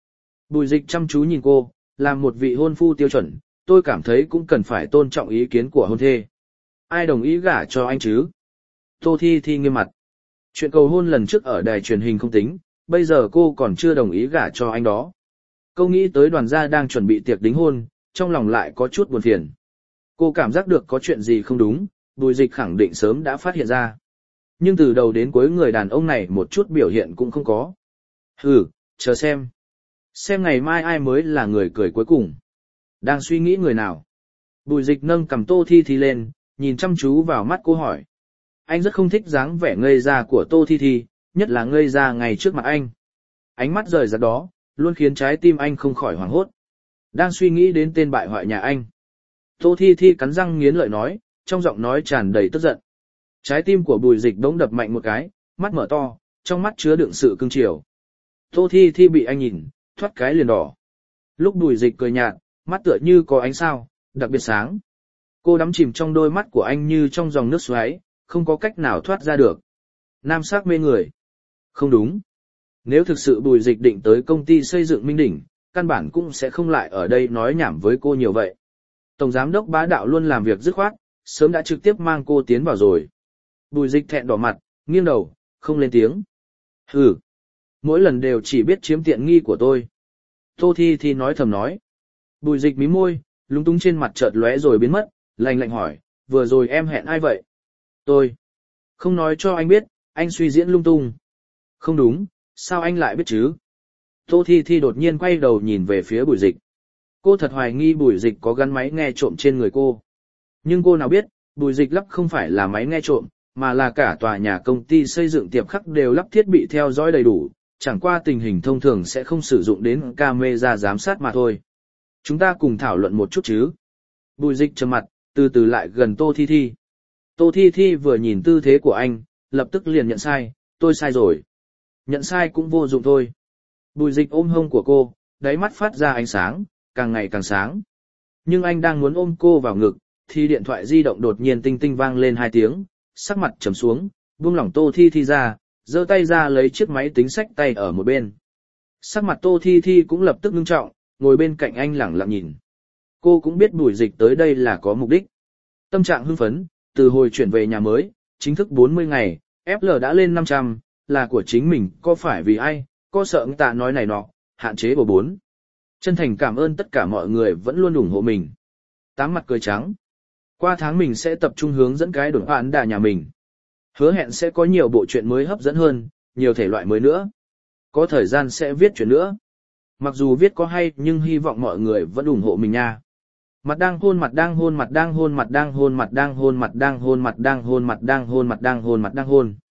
Bùi Dịch chăm chú nhìn cô, làm một vị hôn phu tiêu chuẩn, tôi cảm thấy cũng cần phải tôn trọng ý kiến của hôn thê. Ai đồng ý gả cho anh chứ? Tô Thi Thi nghiêm mặt. Chuyện cầu hôn lần trước ở đài truyền hình không tính, bây giờ cô còn chưa đồng ý gả cho anh đó. Cô nghĩ tới Đoàn gia đang chuẩn bị tiệc đính hôn, trong lòng lại có chút buồn phiền. Cô cảm giác được có chuyện gì không đúng, Bùi Dịch khẳng định sớm đã phát hiện ra. Nhưng từ đầu đến cuối người đàn ông này một chút biểu hiện cũng không có. Hừ, chờ xem. Xem ngày mai ai mới là người cười cuối cùng. Đang suy nghĩ người nào? Bùi Dịch nâng cầm Tô Thi Thi lên, nhìn chăm chú vào mắt cô hỏi. Anh rất không thích dáng vẻ ngây ra của Tô Thi Thi, nhất là ngây ra ngay trước mặt anh. Ánh mắt rời ra đó, luôn khiến trái tim anh không khỏi hoảng hốt. Đang suy nghĩ đến tên bại hoại nhà anh. Tô Thi Thi cắn răng nghiến lợi nói, trong giọng nói tràn đầy tức giận. Trái tim của Bùi Dịch bỗng đập mạnh một cái, mắt mở to, trong mắt chứa đựng sự cưng chiều. Tô Thi Thi bị anh nhìn, thoát cái liền đỏ. Lúc Bùi Dịch cười nhạt, mắt tựa như có ánh sao, đặc biệt sáng. Cô đắm chìm trong đôi mắt của anh như trong dòng nước xoáy, không có cách nào thoát ra được. Nam sắc mê người. Không đúng. Nếu thực sự Bùi Dịch định tới công ty xây dựng Minh Đỉnh, căn bản cũng sẽ không lại ở đây nói nhảm với cô nhiều vậy. Tổng giám đốc bá đạo luôn làm việc dứt khoát, sớm đã trực tiếp mang cô tiến vào rồi. Bùi Dịch thẹn đỏ mặt, nghiêng đầu, không lên tiếng. Hừ, mỗi lần đều chỉ biết chiếm tiện nghi của tôi. Tô Thi Thi nói thầm nói. Bùi Dịch mím môi, lúng túng trên mặt chợt lóe rồi biến mất, lạnh lạnh hỏi, vừa rồi em hẹn ai vậy? Tôi. Không nói cho anh biết, anh suy diễn lung tung. Không đúng, sao anh lại biết chứ? Tô Thi Thi đột nhiên quay đầu nhìn về phía Bùi Dịch. Cô thật hoài nghi Bùi Dịch có gắn máy nghe trộm trên người cô. Nhưng cô nào biết, Bùi Dịch lắp không phải là máy nghe trộm, mà là cả tòa nhà công ty xây dựng tiệp khắc đều lắp thiết bị theo dõi đầy đủ, chẳng qua tình hình thông thường sẽ không sử dụng đến camera giám sát mà thôi. Chúng ta cùng thảo luận một chút chứ. Bùi Dịch trầm mặt, từ từ lại gần Tô Thi Thi. Tô Thi Thi vừa nhìn tư thế của anh, lập tức liền nhận sai, tôi sai rồi. Nhận sai cũng vô dụng thôi. Bùi Dịch ôm hông của cô, đáy mắt phát ra ánh sáng, càng ngày càng sáng. Nhưng anh đang muốn ôm cô vào ngực, thì điện thoại di động đột nhiên tinh tinh vang lên 2 tiếng, sắc mặt trầm xuống, buông lỏng Tô Thi Thi ra, giơ tay ra lấy chiếc máy tính xách tay ở một bên. Sắc mặt Tô Thi Thi cũng lập tức ngưng trọng, ngồi bên cạnh anh lẳng lặng nhìn. Cô cũng biết Bùi Dịch tới đây là có mục đích. Tâm trạng hưng phấn, từ hồi chuyển về nhà mới, chính thức 40 ngày, FL đã lên 500, là của chính mình, có phải vì ai, có sợ người ta nói này nọ, hạn chế của 4. Chân thành cảm ơn tất cả mọi người vẫn luôn ủng hộ mình. Tám mặt cười trắng. Qua tháng mình sẽ tập trung hướng dẫn cái đổi bạn đà nhà mình. Hứa hẹn sẽ có nhiều bộ truyện mới hấp dẫn hơn, nhiều thể loại mới nữa. Có thời gian sẽ viết chuyện nữa. Mặc dù viết có hay nhưng hy vọng mọi người vẫn ủng hộ mình nha. Mặt đang hôn mặt đang hôn mặt đang hôn mặt đang hôn mặt đang hôn mặt đang hôn mặt đang hôn mặt đang hôn mặt đang hôn mặt đang hôn.